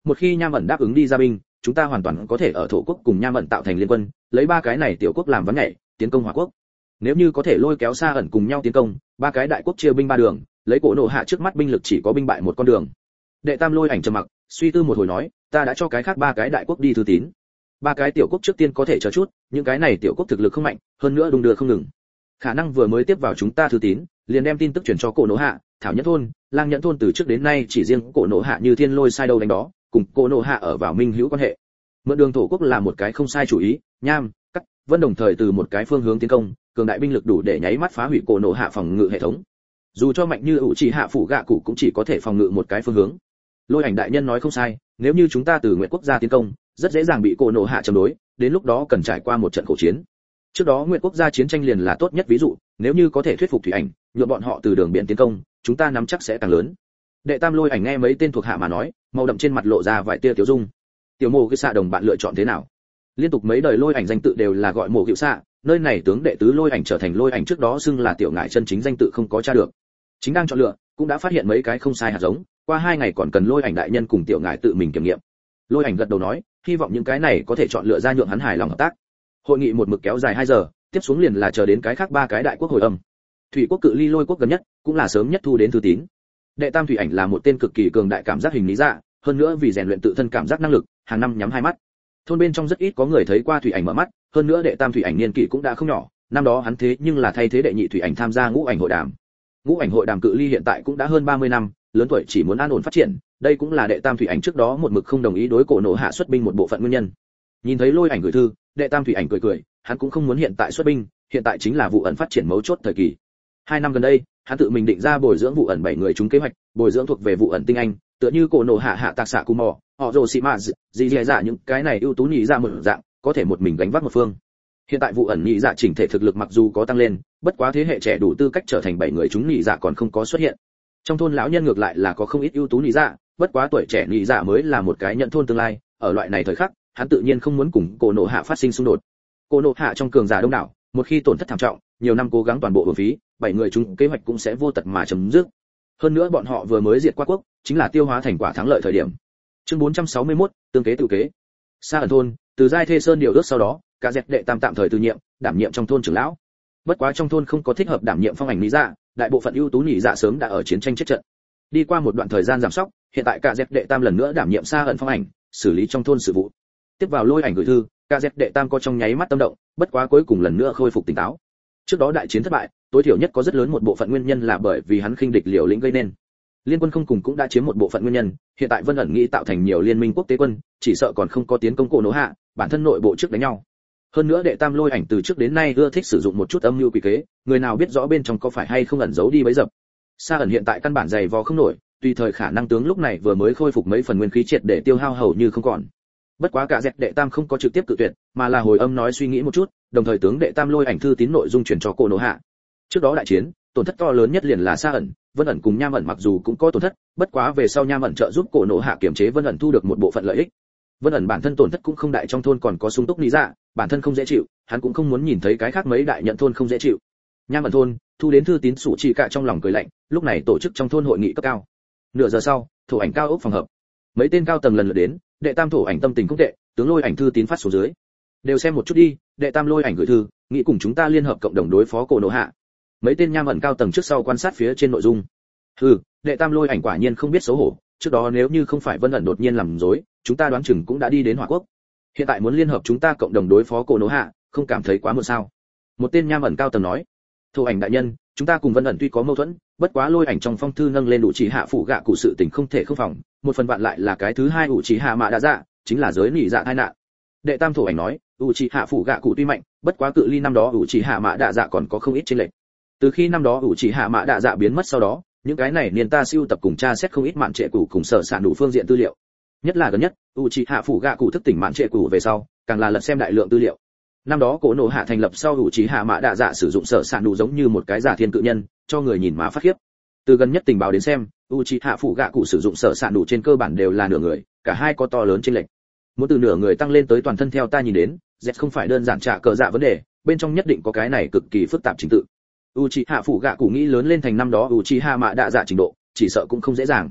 một khi Nham ẩn đáp ứng đi ra binh, chúng ta hoàn toàn có thể ở thổ quốc cùng Nham ẩn tạo thành liên quân, lấy ba cái này tiểu quốc làm ván nhảy, tiến công Hỏa quốc. Nếu như có thể lôi kéo Sa ẩn cùng nhau tiến công, ba cái đại quốc chia binh ba đường, lấy Cổ Nộ Hạ trước mắt binh lực chỉ có binh bại một con đường. Đệ Tam Lôi Ảnh trầm mặc, suy tư một hồi nói, ta đã cho cái khác ba cái đại quốc đi thư tín. Ba cái tiểu quốc trước tiên có thể chờ chút, những cái này tiểu quốc thực lực không mạnh, hơn nữa đung đưa không ngừng. Khả năng vừa mới tiếp vào chúng ta thư tín, liền đem tin tức truyền cho Cổ Nộ Hạ, Thảo Nhẫn thôn, Lang Nhẫn thôn từ trước đến nay chỉ riêng Cổ Nộ Hạ như thiên lôi sai đâu đánh đó, cùng Cổ Nộ Hạ ở vào minh hữu quan hệ. Mượn đường thổ quốc là một cái không sai chủ ý, Nham, Cắt, Vân đồng thời từ một cái phương hướng tiến công, cường đại binh lực đủ để nháy mắt phá hủy Cổ Nộ Hạ phòng ngự hệ thống. Dù cho mạnh như ủ chỉ hạ phủ gạ cụ cũng chỉ có thể phòng ngự một cái phương hướng. Lôi Ảnh đại nhân nói không sai, nếu như chúng ta từ Nguyệt quốc gia tiến công, rất dễ dàng bị Cổ Nộ Hạ chống đối, đến lúc đó cần trải qua một trận khổ chiến. Trước đó Nguyệt quốc gia chiến tranh liền là tốt nhất ví dụ, nếu như có thể thuyết phục Thủy Ảnh, nhượng bọn họ từ đường biển tiến công, chúng ta nắm chắc sẽ càng lớn. Đệ Tam Lôi Ảnh nghe mấy tên thuộc hạ mà nói, màu đậm trên mặt lộ ra vài tia tiêu dung. Tiểu Mộ Cựu Xạ đồng bạn lựa chọn thế nào? Liên tục mấy đời Lôi Ảnh danh tự đều là gọi Mộ Cựu Xạ, nơi này tướng đệ tứ Lôi Ảnh trở thành Lôi Ảnh trước đó xưng là tiểu ngải chân chính danh tự không có tra được. Chính đang chọn lựa, cũng đã phát hiện mấy cái không sai hạt giống, qua hai ngày còn cần Lôi Ảnh đại nhân cùng tiểu ngải tự mình kiểm nghiệm. Lôi Ảnh gật đầu nói, hy vọng những cái này có thể chọn lựa ra nhượng hắn hài lòng hợp tác. Hội nghị một mực kéo dài hai giờ, tiếp xuống liền là chờ đến cái khác ba cái đại quốc hồi âm. Thủy quốc cự ly Lôi quốc gần nhất, cũng là sớm nhất thu đến thư tín. Đệ Tam Thủy Ảnh là một tên cực kỳ cường đại cảm giác hình lý dạ, hơn nữa vì rèn luyện tự thân cảm giác năng lực, hàng năm nhắm hai mắt. Thôn bên trong rất ít có người thấy qua Thủy Ảnh mở mắt, hơn nữa Đệ Tam Thủy Ảnh niên kỷ cũng đã không nhỏ, năm đó hắn thế nhưng là thay thế đệ nhị Thủy Ảnh tham gia Ngũ Ảnh hội đàm. Ngũ Ảnh hội đàm cự ly hiện tại cũng đã hơn ba mươi năm, lớn tuổi chỉ muốn an ổn phát triển, đây cũng là Đệ Tam Thủy Ảnh trước đó một mực không đồng ý đối Cổ Nộ Hạ xuất binh một bộ phận nguyên nhân. Nhìn thấy Lôi Ảnh gửi thư, Đệ Tam Thủy Ảnh cười cười, hắn cũng không muốn hiện tại xuất binh, hiện tại chính là vụ ẩn phát triển mấu chốt thời kỳ. Hai năm gần đây, hắn tự mình định ra bồi dưỡng vụ ẩn bảy người chúng kế hoạch, bồi dưỡng thuộc về vụ ẩn tinh anh, tựa như Cổ Nộ Hạ Hạ Tạc Xạ Cù Mò, họ Rồ Xị Mạ, gì gì dạ những cái này ưu tú nhị ra một dạng, có thể một mình gánh vác một phương. Hiện tại vụ ẩn nhị dạ chỉnh thể thực lực mặc dù có tăng lên, bất quá thế hệ trẻ đủ tư cách trở thành bảy người chúng nhị dạ còn không có xuất hiện. Trong thôn lão nhân ngược lại là có không ít ưu tú nhị dạ, bất quá tuổi trẻ nhị dạ mới là một cái nhận thôn tương lai, ở loại này thời khắc, hắn tự nhiên không muốn cùng Cổ Nộ Hạ phát sinh xung đột. Cổ Nộ Hạ trong cường giả đông đảo, một khi tổn thất thảm trọng, nhiều năm cố gắng toàn bộ uổng phí, bảy người chúng kế hoạch cũng sẽ vô tật mà chấm dứt. Hơn nữa bọn họ vừa mới diệt qua quốc, chính là tiêu hóa thành quả thắng lợi thời điểm. Chương bốn trăm sáu mươi mốt, tương kế tự kế. Sa ẩn thôn, từ giai thê sơn điều ước sau đó, cả dẹp đệ tam tạm thời từ nhiệm, đảm nhiệm trong thôn trưởng lão. Bất quá trong thôn không có thích hợp đảm nhiệm phong ảnh lý dạ, đại bộ phận ưu tú nhị dạ sớm đã ở chiến tranh chết trận. Đi qua một đoạn thời gian giảm sóc, hiện tại cả dẹp đệ tam lần nữa đảm nhiệm Sa ẩn phong ảnh, xử lý trong thôn sự vụ. Tiếp vào Lôi Ảnh gửi thư, cả dẹp đệ tam có trong nháy mắt tâm động, bất quá cuối cùng lần nữa khôi phục tỉnh táo. Trước đó đại chiến thất bại, tối thiểu nhất có rất lớn một bộ phận nguyên nhân là bởi vì hắn khinh địch liều lĩnh gây nên. Liên quân không cùng cũng đã chiếm một bộ phận nguyên nhân, hiện tại Vân ẩn nghĩ tạo thành nhiều liên minh quốc tế quân, chỉ sợ còn không có tiến công Cổ Nộ Hạ, bản thân nội bộ trước đánh nhau. Hơn nữa Đệ Tam Lôi Ảnh từ trước đến nay ưa thích sử dụng một chút âm mưu quỷ kế, người nào biết rõ bên trong có phải hay không ẩn giấu đi bấy dập. Sa ẩn hiện tại căn bản dày vò không nổi, tùy thời khả năng tướng lúc này vừa mới khôi phục mấy phần nguyên khí triệt để tiêu hao hầu như không còn. Bất quá cả dẹp Đệ Tam không có trực tiếp cự tuyệt, mà là hồi âm nói suy nghĩ một chút, đồng thời tướng Đệ Tam Lôi Ảnh thư tín nội dung truyền cho Cổ Nộ Hạ. Trước đó đại chiến, tổn thất to lớn nhất liền là Sa ẩn, Vân ẩn cùng Nham ẩn mặc dù cũng có tổn thất, bất quá về sau Nham ẩn trợ giúp Cổ Nộ Hạ kiểm chế Vân ẩn thu được một bộ phận lợi ích. Vân ẩn bản thân tổn thất cũng không đại, trong thôn còn có sung túc lý dạ, bản thân không dễ chịu, hắn cũng không muốn nhìn thấy cái khác mấy đại nhận thôn không dễ chịu. Nham ẩn thôn, thu đến thư tín sủ chỉ cả trong lòng cười lạnh, lúc này tổ chức trong thôn hội nghị cấp cao. Nửa giờ sau, thổ ảnh cao ốc phòng hợp. Mấy tên cao tầng lần lượt đến, Đệ Tam thổ ảnh tâm tình không tệ, tướng Lôi Ảnh thư tín phát xuống dưới. Đều xem một chút đi, Đệ Tam Lôi Ảnh gửi thư, nghĩ cùng chúng ta liên hợp cộng đồng đối phó Cổ Nộ Hạ. Mấy tên Nham ẩn cao tầng trước sau quan sát phía trên nội dung. Hừ, Đệ Tam Lôi Ảnh quả nhiên không biết xấu hổ, trước đó nếu như không phải Vân ẩn đột nhiên làm rối, chúng ta đoán chừng cũng đã đi đến Hỏa Quốc. Hiện tại muốn liên hợp chúng ta cộng đồng đối phó Cổ Nộ Hạ, không cảm thấy quá muộn sao? Một tên Nham ẩn cao tầng nói. Thổ ảnh đại nhân, chúng ta cùng Vân ẩn tuy có mâu thuẫn, bất quá Lôi Ảnh trong phong thư nâng lên đủ chỉ hạ phụ gạ cụ sự tình không thể không phòng, một phần vạn lại là cái thứ hai ủ chỉ hạ mạ đã dạ, chính là giới nỉ dạ tai nạn. Đệ Tam thổ ảnh nói, ủ chỉ hạ phụ gạ cụ tuy mạnh, bất quá cự ly năm đó ủ chỉ hạ mạ đạ dạ còn có không ít chênh lệch. Từ khi năm đó ủ chỉ hạ mạ đạ dạ biến mất sau đó, những cái này niên ta siêu tập cùng tra xét không ít mạn trệ cụ cùng sở sản đủ phương diện tư liệu. Nhất là gần nhất, ủ chỉ hạ phụ gạ cụ thức tỉnh mạn trệ cụ về sau, càng là lật xem đại lượng tư liệu. Năm đó Cổ Nộ Hạ thành lập sau ủ chỉ hạ mạ đạ dạ sử dụng sở sản đủ giống như một cái giả thiên cự nhân, cho người nhìn mà phát khiếp. Từ gần nhất tình báo đến xem, Uchiha phụ gạ cụ sử dụng sở sản đủ trên cơ bản đều là nửa người, cả hai có to lớn chênh lệch. Muốn từ nửa người tăng lên tới toàn thân theo ta nhìn đến, Z không phải đơn giản trả cờ dạ vấn đề, bên trong nhất định có cái này cực kỳ phức tạp trình tự. Uchiha phụ gạ cụ nghĩ lớn lên thành năm đó Uchiha mạ đạ dạ trình độ, chỉ sợ cũng không dễ dàng.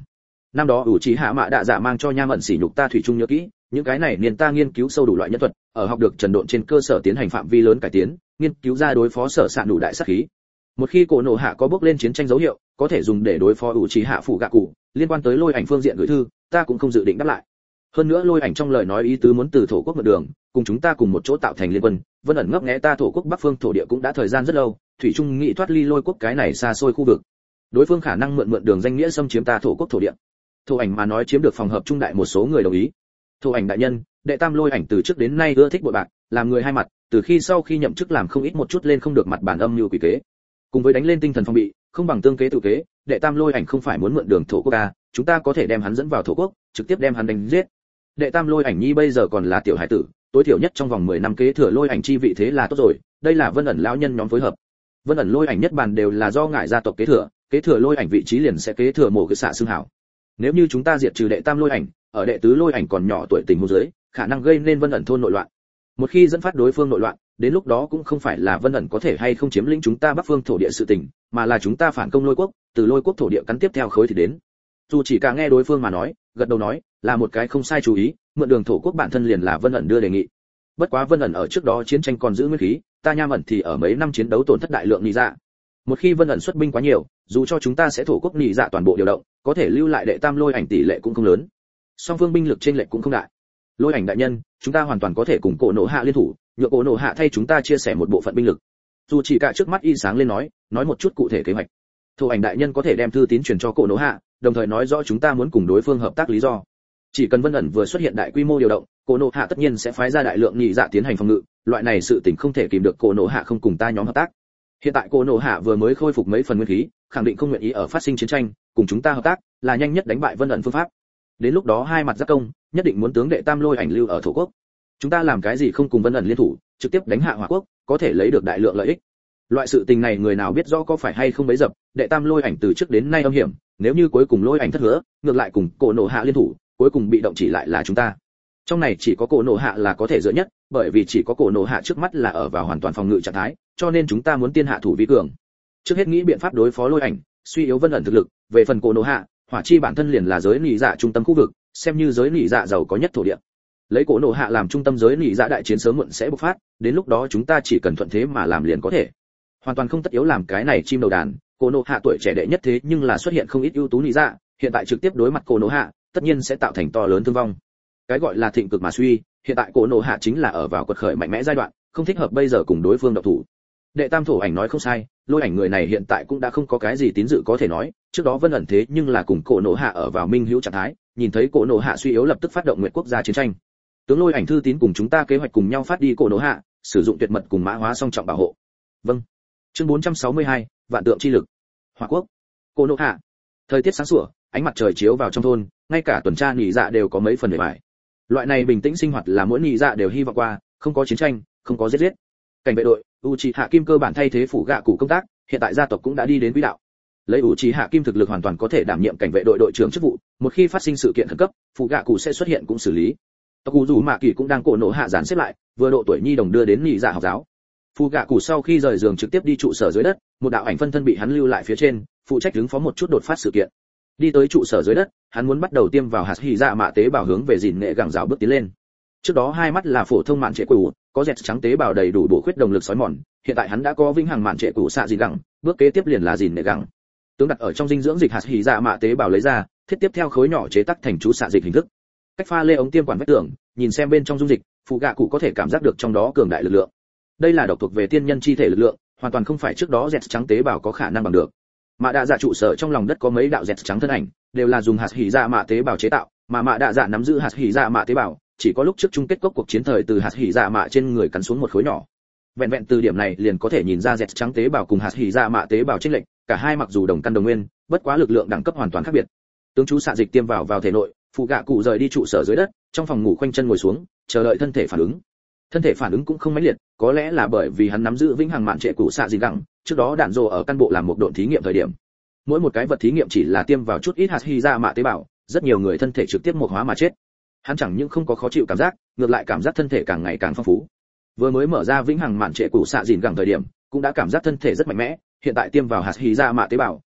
năm đó ủ trí hạ mạ đạ dạ mang cho nha mận sỉ nhục ta thủy chung nhớ kỹ, những cái này niên ta nghiên cứu sâu đủ loại nhân thuật, ở học được trần độn trên cơ sở tiến hành phạm vi lớn cải tiến, nghiên cứu ra đối phó sở sạn đủ đại sát khí. Một khi cổ nổ hạ có bước lên chiến tranh dấu hiệu, có thể dùng để đối phó ủ trí hạ phụ gạ cụ, liên quan tới lôi ảnh phương diện gửi thư, ta cũng không dự định đáp lại. Hơn nữa lôi ảnh trong lời nói ý tứ muốn từ thổ quốc mượn đường, cùng chúng ta cùng một chỗ tạo thành liên quân, vân ẩn ngấp nghé ta thổ quốc bắc phương thổ địa cũng đã thời gian rất lâu, thủy trung nghị thoát ly lôi quốc cái này xa xôi khu vực. Đối phương khả năng mượn mượn đường danh nghĩa xâm chiếm ta thổ quốc thổ địa. Thổ ảnh mà nói chiếm được phòng hợp trung đại một số người đồng ý. Thổ ảnh đại nhân, đệ tam lôi ảnh từ trước đến nay ưa thích bội bạc, làm người hai mặt, từ khi sau khi nhậm chức làm không ít một chút lên không được mặt bản âm mưu quỷ kế. Cùng với đánh lên tinh thần phòng bị, không bằng tương kế tự kế, đệ tam lôi ảnh không phải muốn mượn đường thổ quốc a, chúng ta có thể đem hắn dẫn vào thổ quốc, trực tiếp đem hắn đánh giết. Đệ tam lôi ảnh nhi bây giờ còn là tiểu hải tử, tối thiểu nhất trong vòng mười năm kế thừa lôi ảnh chi vị thế là tốt rồi, đây là Vân ẩn lão nhân nhóm phối hợp. Vân ẩn lôi ảnh nhất bản đều là do ngải gia tộc kế thừa, kế thừa lôi ảnh vị trí liền sẽ kế thừa mộ cái xạ xương hảo. Nếu như chúng ta diệt trừ đệ tam lôi ảnh, ở đệ tứ lôi ảnh còn nhỏ tuổi tình huống dưới, khả năng gây nên Vân ẩn thôn nội loạn. Một khi dẫn phát đối phương nội loạn, đến lúc đó cũng không phải là Vân ẩn có thể hay không chiếm lĩnh chúng ta bắc phương thổ địa sự tình, mà là chúng ta phản công lôi quốc, từ lôi quốc thổ địa cắn tiếp theo khối thì đến. Dù chỉ cả nghe đối phương mà nói, gật đầu nói, là một cái không sai chú ý, mượn đường thổ quốc bản thân liền là Vân ẩn đưa đề nghị. Bất quá Vân ẩn ở trước đó chiến tranh còn giữ nguyên khí, ta Nha ẩn thì ở mấy năm chiến đấu tổn thất đại lượng nhị dạ. Một khi Vân ẩn xuất binh quá nhiều, dù cho chúng ta sẽ thổ quốc nhị dạ toàn bộ điều động, có thể lưu lại đệ tam lôi ảnh tỷ lệ cũng không lớn. Song phương binh lực trên lệch cũng không đại. Lôi ảnh đại nhân, chúng ta hoàn toàn có thể cùng cổ nổ hạ liên thủ, nhượng cổ nổ hạ thay chúng ta chia sẻ một bộ phận binh lực. Dù chỉ cả trước mắt y sáng lên nói, nói một chút cụ thể kế hoạch. Thổ ảnh đại nhân có thể đem thư tín truyền cho cổ nổ hạ, đồng thời nói rõ chúng ta muốn cùng đối phương hợp tác lý do. Chỉ cần Vân ẩn vừa xuất hiện đại quy mô điều động, cổ nổ hạ tất nhiên sẽ phái ra đại lượng nhị dạ tiến hành phòng ngự, loại này sự tình không thể kìm được cổ nổ hạ không cùng ta nhóm hợp tác. Hiện tại cổ nổ hạ vừa mới khôi phục mấy phần nguyên khí, khẳng định không nguyện ý ở phát sinh chiến tranh, cùng chúng ta hợp tác là nhanh nhất đánh bại Vân ẩn phương pháp. Đến lúc đó hai mặt giáp công, nhất định muốn tướng đệ tam lôi ảnh lưu ở thổ quốc. Chúng ta làm cái gì không cùng Vân ẩn liên thủ, trực tiếp đánh hạ Hỏa quốc, có thể lấy được đại lượng lợi ích. Loại sự tình này người nào biết rõ có phải hay không bấy dập, đệ tam lôi ảnh từ trước đến nay âm hiểm, nếu như cuối cùng lôi ảnh thất hứa, ngược lại cùng cổ nổ hạ liên thủ, cuối cùng bị động chỉ lại là chúng ta. Trong này chỉ có cổ nổ hạ là có thể dựa nhất, bởi vì chỉ có cổ nổ hạ trước mắt là ở vào hoàn toàn phòng ngự trạng thái, cho nên chúng ta muốn tiên hạ thủ vi cường. Trước hết nghĩ biện pháp đối phó lôi ảnh, suy yếu Vân ẩn thực lực, về phần cổ nổ hạ, hỏa chi bản thân liền là giới nỉ dạ trung tâm khu vực, xem như giới nỉ dạ giàu có nhất thổ địa. Lấy cổ nổ hạ làm trung tâm giới nỉ dạ đại chiến sớm muộn sẽ bộc phát, đến lúc đó chúng ta chỉ cần thuận thế mà làm liền có thể. Hoàn toàn không tất yếu làm cái này chim đầu đàn, cổ nổ hạ tuổi trẻ đệ nhất thế nhưng là xuất hiện không ít ưu tú nỉ dạ, hiện tại trực tiếp đối mặt cổ nổ hạ, tất nhiên sẽ tạo thành to lớn thương vong. Cái gọi là thịnh cực mà suy, hiện tại cổ nổ hạ chính là ở vào quật khởi mạnh mẽ giai đoạn, không thích hợp bây giờ cùng đối phương động thủ. Đệ tam thổ ảnh nói không sai, lôi ảnh người này hiện tại cũng đã không có cái gì tín dự có thể nói, trước đó Vân ẩn thế nhưng là cùng cổ nổ hạ ở vào minh hữu trạng thái, nhìn thấy cổ nổ hạ suy yếu lập tức phát động nguyệt quốc gia chiến tranh. Tướng lôi ảnh thư tín cùng chúng ta kế hoạch cùng nhau phát đi cổ nổ hạ, sử dụng tuyệt mật cùng mã hóa song trọng bảo hộ. Vâng. Chương bốn trăm sáu mươi hai, vạn tượng chi lực. Hỏa quốc. Cổ nổ hạ. Thời tiết sáng sủa, ánh mặt trời chiếu vào trong thôn, ngay cả tuần tra nhị dạ đều có mấy phần để bài. Loại này bình tĩnh sinh hoạt là mỗi nhị dạ đều hy vọng qua, không có chiến tranh, không có giết giết. Cảnh vệ đội, Uchiha Kim cơ bản thay thế phủ gạ cụ công tác, hiện tại gia tộc cũng đã đi đến quỹ đạo. Lấy Uchiha Kim thực lực hoàn toàn có thể đảm nhiệm cảnh vệ đội đội trưởng chức vụ, một khi phát sinh sự kiện khẩn cấp, phủ gạ cụ sẽ xuất hiện cũng xử lý. Tộc Dù Mạ Kỳ cũng đang cổ nổ hạ dàn xếp lại, vừa độ tuổi nhi đồng đưa đến nhị dạ học giáo. Phủ gạ cụ sau khi rời giường trực tiếp đi trụ sở dưới đất, một đạo ảnh phân thân bị hắn lưu lại phía trên, phụ trách ứng phó một chút đột phát sự kiện. Đi tới trụ sở dưới đất, hắn muốn bắt đầu tiêm vào hạt hy dạ mạ tế bào hướng về dìn nghệ gẳng rào bước tiến lên. Trước đó hai mắt là phổ thông mạn trệ cũ, có dẹt trắng tế bào đầy đủ bổ khuyết động lực sói mòn, hiện tại hắn đã có vĩnh hằng mạn trệ cũ xạ dìn gẳng, bước kế tiếp liền là dìn nghệ gẳng. Tướng đặt ở trong dinh dưỡng dịch hạt hy dạ mạ tế bào lấy ra, thiết tiếp theo khối nhỏ chế tác thành chú xạ dịch hình thức. Cách pha lê ống tiêm quản vách tường, nhìn xem bên trong dung dịch, phụ gạ cụ có thể cảm giác được trong đó cường đại lực lượng. Đây là độc thuộc về tiên nhân chi thể lực lượng, hoàn toàn không phải trước đó dẹt trắng tế bào có khả năng bằng được. Mạ đạ dạ trụ sở trong lòng đất có mấy đạo dẹt trắng thân ảnh, đều là dùng hạt hỉ dạ mạ tế bào chế tạo, mà mạ đạ dạ nắm giữ hạt hỉ dạ mạ tế bào, chỉ có lúc trước chung kết cốc cuộc chiến thời từ hạt hỉ dạ mạ trên người cắn xuống một khối nhỏ. Vẹn vẹn từ điểm này liền có thể nhìn ra dẹt trắng tế bào cùng hạt hỉ dạ mạ tế bào chênh lệch, cả hai mặc dù đồng căn đồng nguyên, bất quá lực lượng đẳng cấp hoàn toàn khác biệt. Tướng chú xạ dịch tiêm vào vào thể nội, phụ gạ cụ rời đi trụ sở dưới đất, trong phòng ngủ khoanh chân ngồi xuống, chờ đợi thân thể phản ứng. Thân thể phản ứng cũng không mãnh liệt, có lẽ là bởi vì hắn nắm giữ vĩnh hằng mạn trệ cụ xạ dìn gẳng, trước đó đạn rồ ở căn bộ làm một độn thí nghiệm thời điểm. Mỗi một cái vật thí nghiệm chỉ là tiêm vào chút ít hạt hy ra mạ tế bào, rất nhiều người thân thể trực tiếp một hóa mà chết. Hắn chẳng những không có khó chịu cảm giác, ngược lại cảm giác thân thể càng ngày càng phong phú. Vừa mới mở ra vĩnh hằng mạn trệ cụ xạ dìn gẳng thời điểm, cũng đã cảm giác thân thể rất mạnh mẽ, hiện tại tiêm vào hạt hy ra mạ tế bào,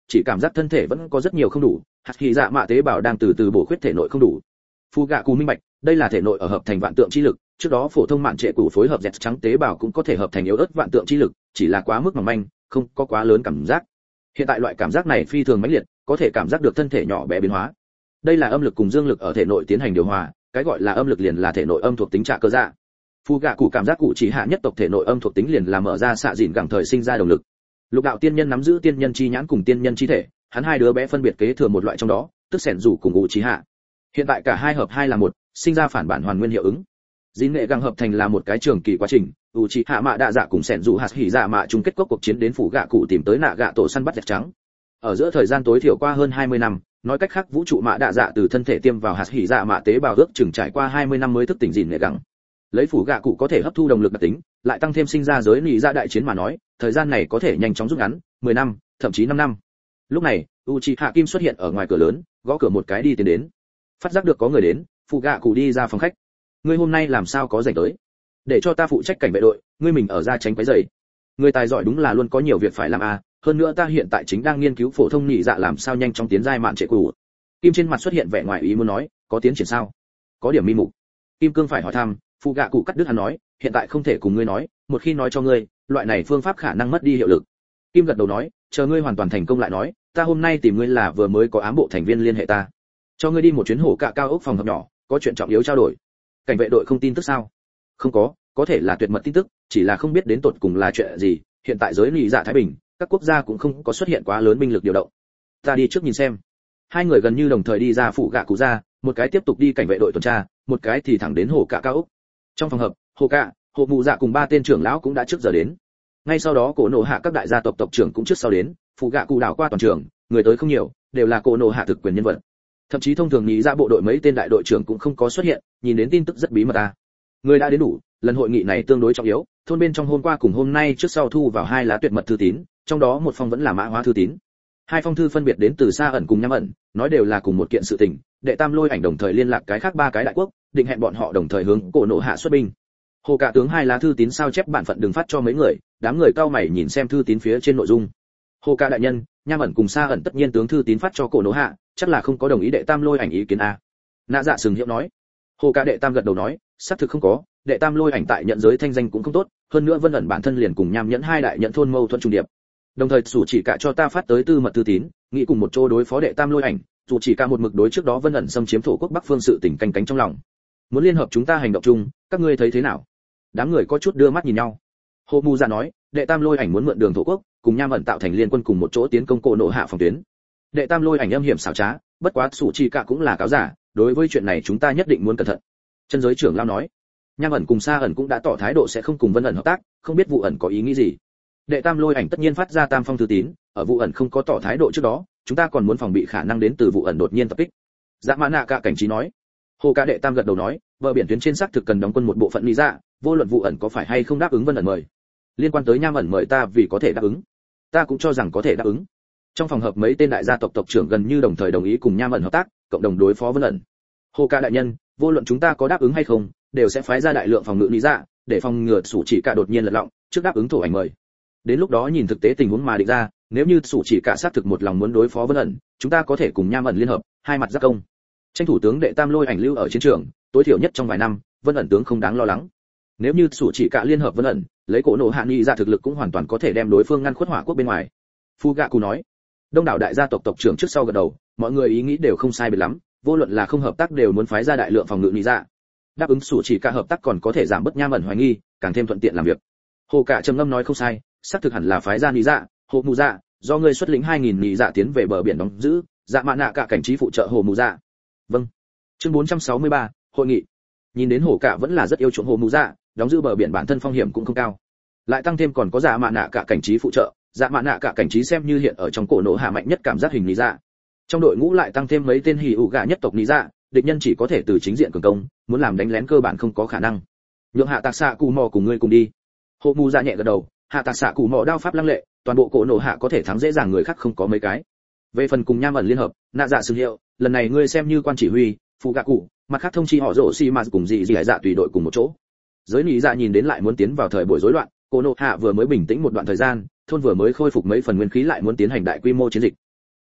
chỉ cảm giác thân thể vẫn có rất nhiều không đủ, hạt khí dạ mạ tế bào đang từ từ bổ khuyết thể nội không đủ. Phu gạ cụ minh bạch, đây là thể nội ở hợp thành vạn tượng chi lực, trước đó phổ thông mạn trệ cụ phối hợp dẹt trắng tế bào cũng có thể hợp thành yếu ớt vạn tượng chi lực, chỉ là quá mức mỏng manh, không có quá lớn cảm giác. Hiện tại loại cảm giác này phi thường mãnh liệt, có thể cảm giác được thân thể nhỏ bé biến hóa. Đây là âm lực cùng dương lực ở thể nội tiến hành điều hòa, cái gọi là âm lực liền là thể nội âm thuộc tính trạ cơ dạ. Phu gạ cụ cảm giác cụ chỉ hạ nhất tộc thể nội âm thuộc tính liền là mở ra xạ dịn gẳng thời sinh ra động lực. Lục đạo tiên nhân nắm giữ tiên nhân chi nhãn cùng tiên nhân chi thể, hắn hai đứa bé phân biệt kế thừa một loại trong đó, tức sẻn rủ cùng cụ chỉ hạ. Hiện tại cả hai hợp hai là một, sinh ra phản bản hoàn nguyên hiệu ứng. Dĩn nghệ gẳng hợp thành là một cái trường kỳ quá trình, cụ chỉ hạ mạ đạ dạ cùng sẻn rủ hạt hỉ dạ mạ chung kết cốc cuộc chiến đến phủ gạ cụ tìm tới nạ gạ tổ săn bắt dẹt trắng. Ở giữa thời gian tối thiểu qua hơn hai mươi năm, nói cách khác vũ trụ mạ đạ dạ từ thân thể tiêm vào hạt hỉ dạ mạ tế bào ước chừng trải qua hai mươi năm mới thức tỉnh dĩn nghệ gẳng. Lấy phủ gạ cụ có thể hấp thu động lực đặc tính, lại tăng thêm sinh ra giới nị ra đại chiến mà nói, thời gian này có thể nhanh chóng rút ngắn, mười năm, thậm chí năm năm. Lúc này, Uchiha Kim xuất hiện ở ngoài cửa lớn, gõ cửa một cái đi tiến đến. Phát giác được có người đến, phụ gạ cụ đi ra phòng khách. Ngươi hôm nay làm sao có rảnh tới? Để cho ta phụ trách cảnh vệ đội, ngươi mình ở ra tránh quấy rầy. Người tài giỏi đúng là luôn có nhiều việc phải làm à, hơn nữa ta hiện tại chính đang nghiên cứu phổ thông nhị dạ làm sao nhanh chóng tiến giai mạn trệ cụ. Kim trên mặt xuất hiện vẻ ngoài ý muốn nói, có tiến triển sao? Có điểm mi mục. Kim Cương phải hỏi thăm, phụ gạ cụ cắt đứt hắn nói, hiện tại không thể cùng ngươi nói, một khi nói cho ngươi, loại này phương pháp khả năng mất đi hiệu lực. Kim gật đầu nói, chờ ngươi hoàn toàn thành công lại nói, ta hôm nay tìm ngươi là vừa mới có ám bộ thành viên liên hệ ta, cho ngươi đi một chuyến hổ cạ cao ốc phòng hợp nhỏ, có chuyện trọng yếu trao đổi. Cảnh vệ đội không tin tức sao? Không có, có thể là tuyệt mật tin tức, chỉ là không biết đến tột cùng là chuyện gì. Hiện tại giới lý dạ thái bình, các quốc gia cũng không có xuất hiện quá lớn binh lực điều động. Ta đi trước nhìn xem. Hai người gần như đồng thời đi ra phụ gạ cụ ra, một cái tiếp tục đi cảnh vệ đội tuần tra, một cái thì thẳng đến hổ cạ cao ốc. Trong phòng hợp, hồ cạ, hồ mụ dạ cùng ba tên trưởng lão cũng đã trước giờ đến. Ngay sau đó cổ nộ hạ các đại gia tộc tộc trưởng cũng trước sau đến, phụ gạ cụ đảo qua toàn trường, người tới không nhiều, đều là cổ nộ hạ thực quyền nhân vật. Thậm chí thông thường nghĩ ra bộ đội mấy tên đại đội trưởng cũng không có xuất hiện, nhìn đến tin tức rất bí mật à. Người đã đến đủ, lần hội nghị này tương đối trọng yếu, thôn bên trong hôm qua cùng hôm nay trước sau thu vào hai lá tuyệt mật thư tín, trong đó một phong vẫn là mã hóa thư tín. Hai phong thư phân biệt đến từ Sa ẩn cùng Nham ẩn, nói đều là cùng một kiện sự tình, đệ tam lôi ảnh đồng thời liên lạc cái khác ba cái đại quốc, định hẹn bọn họ đồng thời hướng cổ nộ hạ xuất binh. Hồ cả tướng hai lá thư tín sao chép bản phận đừng phát cho mấy người, đám người cao mày nhìn xem thư tín phía trên nội dung. Hồ cả đại nhân, Nham ẩn cùng Sa ẩn tất nhiên tướng thư tín phát cho cổ nộ hạ, chắc là không có đồng ý đệ tam lôi ảnh ý kiến a. Nạ dạ sừng hiệu nói. Hồ cả đệ tam gật đầu nói, xác thực không có, đệ tam lôi ảnh tại nhận giới thanh danh cũng không tốt, hơn nữa Vân ẩn bản thân liền cùng Nham nhẫn hai đại nhận thôn mâu thuẫn trùng điệp. Đồng thời sủ chỉ cả cho ta phát tới tư mật thư tín, nghĩ cùng một chỗ đối phó đệ tam lôi ảnh, dù chỉ cả một mực đối trước đó Vân ẩn xâm chiếm thổ quốc Bắc phương sự tình canh cánh trong lòng. Muốn liên hợp chúng ta hành động chung, các ngươi thấy thế nào? Đám người có chút đưa mắt nhìn nhau. Hồ Mù Dạ nói, đệ tam lôi ảnh muốn mượn đường thổ quốc, cùng Nham ẩn tạo thành liên quân cùng một chỗ tiến công cổ nộ hạ phòng tuyến. Đệ tam lôi ảnh âm hiểm xảo trá, bất quá sủ chỉ cả cũng là cáo giả, đối với chuyện này chúng ta nhất định muốn cẩn thận. Chân giới trưởng lao nói, Nham ẩn cùng Sa ẩn cũng đã tỏ thái độ sẽ không cùng Vân ẩn hợp tác, không biết vụ ẩn có ý nghĩ gì. Đệ tam lôi ảnh tất nhiên phát ra tam phong thư tín, ở vụ ẩn không có tỏ thái độ trước đó, chúng ta còn muốn phòng bị khả năng đến từ vụ ẩn đột nhiên tập kích. Dạ Mã Nạ cả cảnh trí nói. Hồ cả đệ tam gật đầu nói, bờ biển tuyến trên xác thực cần đóng quân một bộ phận lý dạ, vô luận vụ ẩn có phải hay không đáp ứng Vân ẩn mời. Liên quan tới Nham ẩn mời ta vì có thể đáp ứng, ta cũng cho rằng có thể đáp ứng. Trong phòng hợp mấy tên đại gia tộc tộc trưởng gần như đồng thời đồng ý cùng Nham ẩn hợp tác, cộng đồng đối phó Vân ẩn. Hồ cả đại nhân, vô luận chúng ta có đáp ứng hay không, đều sẽ phái ra đại lượng phòng ngự lý dạ, để phòng ngừa sủ chỉ cả đột nhiên lật lọng, trước đáp ứng thổ ảnh mời. Đến lúc đó nhìn thực tế tình huống mà định ra, nếu như sủ chỉ cả xác thực một lòng muốn đối phó Vân ẩn, chúng ta có thể cùng Nham ẩn liên hợp, hai mặt giáp công. Tranh thủ tướng đệ tam lôi ảnh lưu ở chiến trường, tối thiểu nhất trong vài năm, Vân ẩn tướng không đáng lo lắng. Nếu như sủ chỉ cả liên hợp Vân ẩn, lấy cổ nộ hạ nghị ra thực lực cũng hoàn toàn có thể đem đối phương ngăn khuất hỏa quốc bên ngoài. Phu gạ cù nói. Đông đảo đại gia tộc tộc trưởng trước sau gật đầu, mọi người ý nghĩ đều không sai biệt lắm, vô luận là không hợp tác đều muốn phái ra đại lượng phòng ngự nghị ra. Đáp ứng sủ chỉ cả hợp tác còn có thể giảm bớt Nham ẩn hoài nghi, càng thêm thuận tiện làm việc. Hồ cả trầm ngâm nói không sai, xác thực hẳn là phái ra nghị dạ, Hồ Mù Dạ, do ngươi xuất lĩnh hai nghìn nghị dạ tiến về bờ biển đóng giữ, Dạ Mã Nạ cả cảnh trí phụ trợ Hồ Mù Dạ. Vâng. Chương bốn trăm sáu mươi ba, hội nghị. Nhìn đến Hồ cả vẫn là rất yêu chuộng Hồ Mù Dạ, đóng giữ bờ biển bản thân phong hiểm cũng không cao. Lại tăng thêm còn có Dạ Mã Nạ cả cảnh trí phụ trợ, Dạ Mã Nạ cả cảnh trí xem như hiện ở trong cổ nộ hạ mạnh nhất cảm giác hình nghị dạ. Trong đội ngũ lại tăng thêm mấy tên hỉ ủ gạ nhất tộc nghị dạ, địch nhân chỉ có thể từ chính diện cường công, muốn làm đánh lén cơ bản không có khả năng. Nhượng Hạ Tạc Xạ Cù Mò cùng ngươi cùng đi. Hồ Mù Dạ nhẹ gật đầu, Hạ Tạc Xạ Cù Mò đao pháp lăng lệ, toàn bộ cổ nộ hạ có thể thắng dễ dàng người khác không có mấy cái. Về phần cùng Nham ẩn liên hợp, Nạ Dạ xưng hiệu, lần này ngươi xem như quan chỉ huy, phụ gạ cụ, mặt khác thông chi họ rổ xi mà cùng dị dị hải dạ tùy đội cùng một chỗ. Giới nị dạ nhìn đến lại muốn tiến vào thời buổi rối loạn, cổ nộ hạ vừa mới bình tĩnh một đoạn thời gian, thôn vừa mới khôi phục mấy phần nguyên khí lại muốn tiến hành đại quy mô chiến dịch.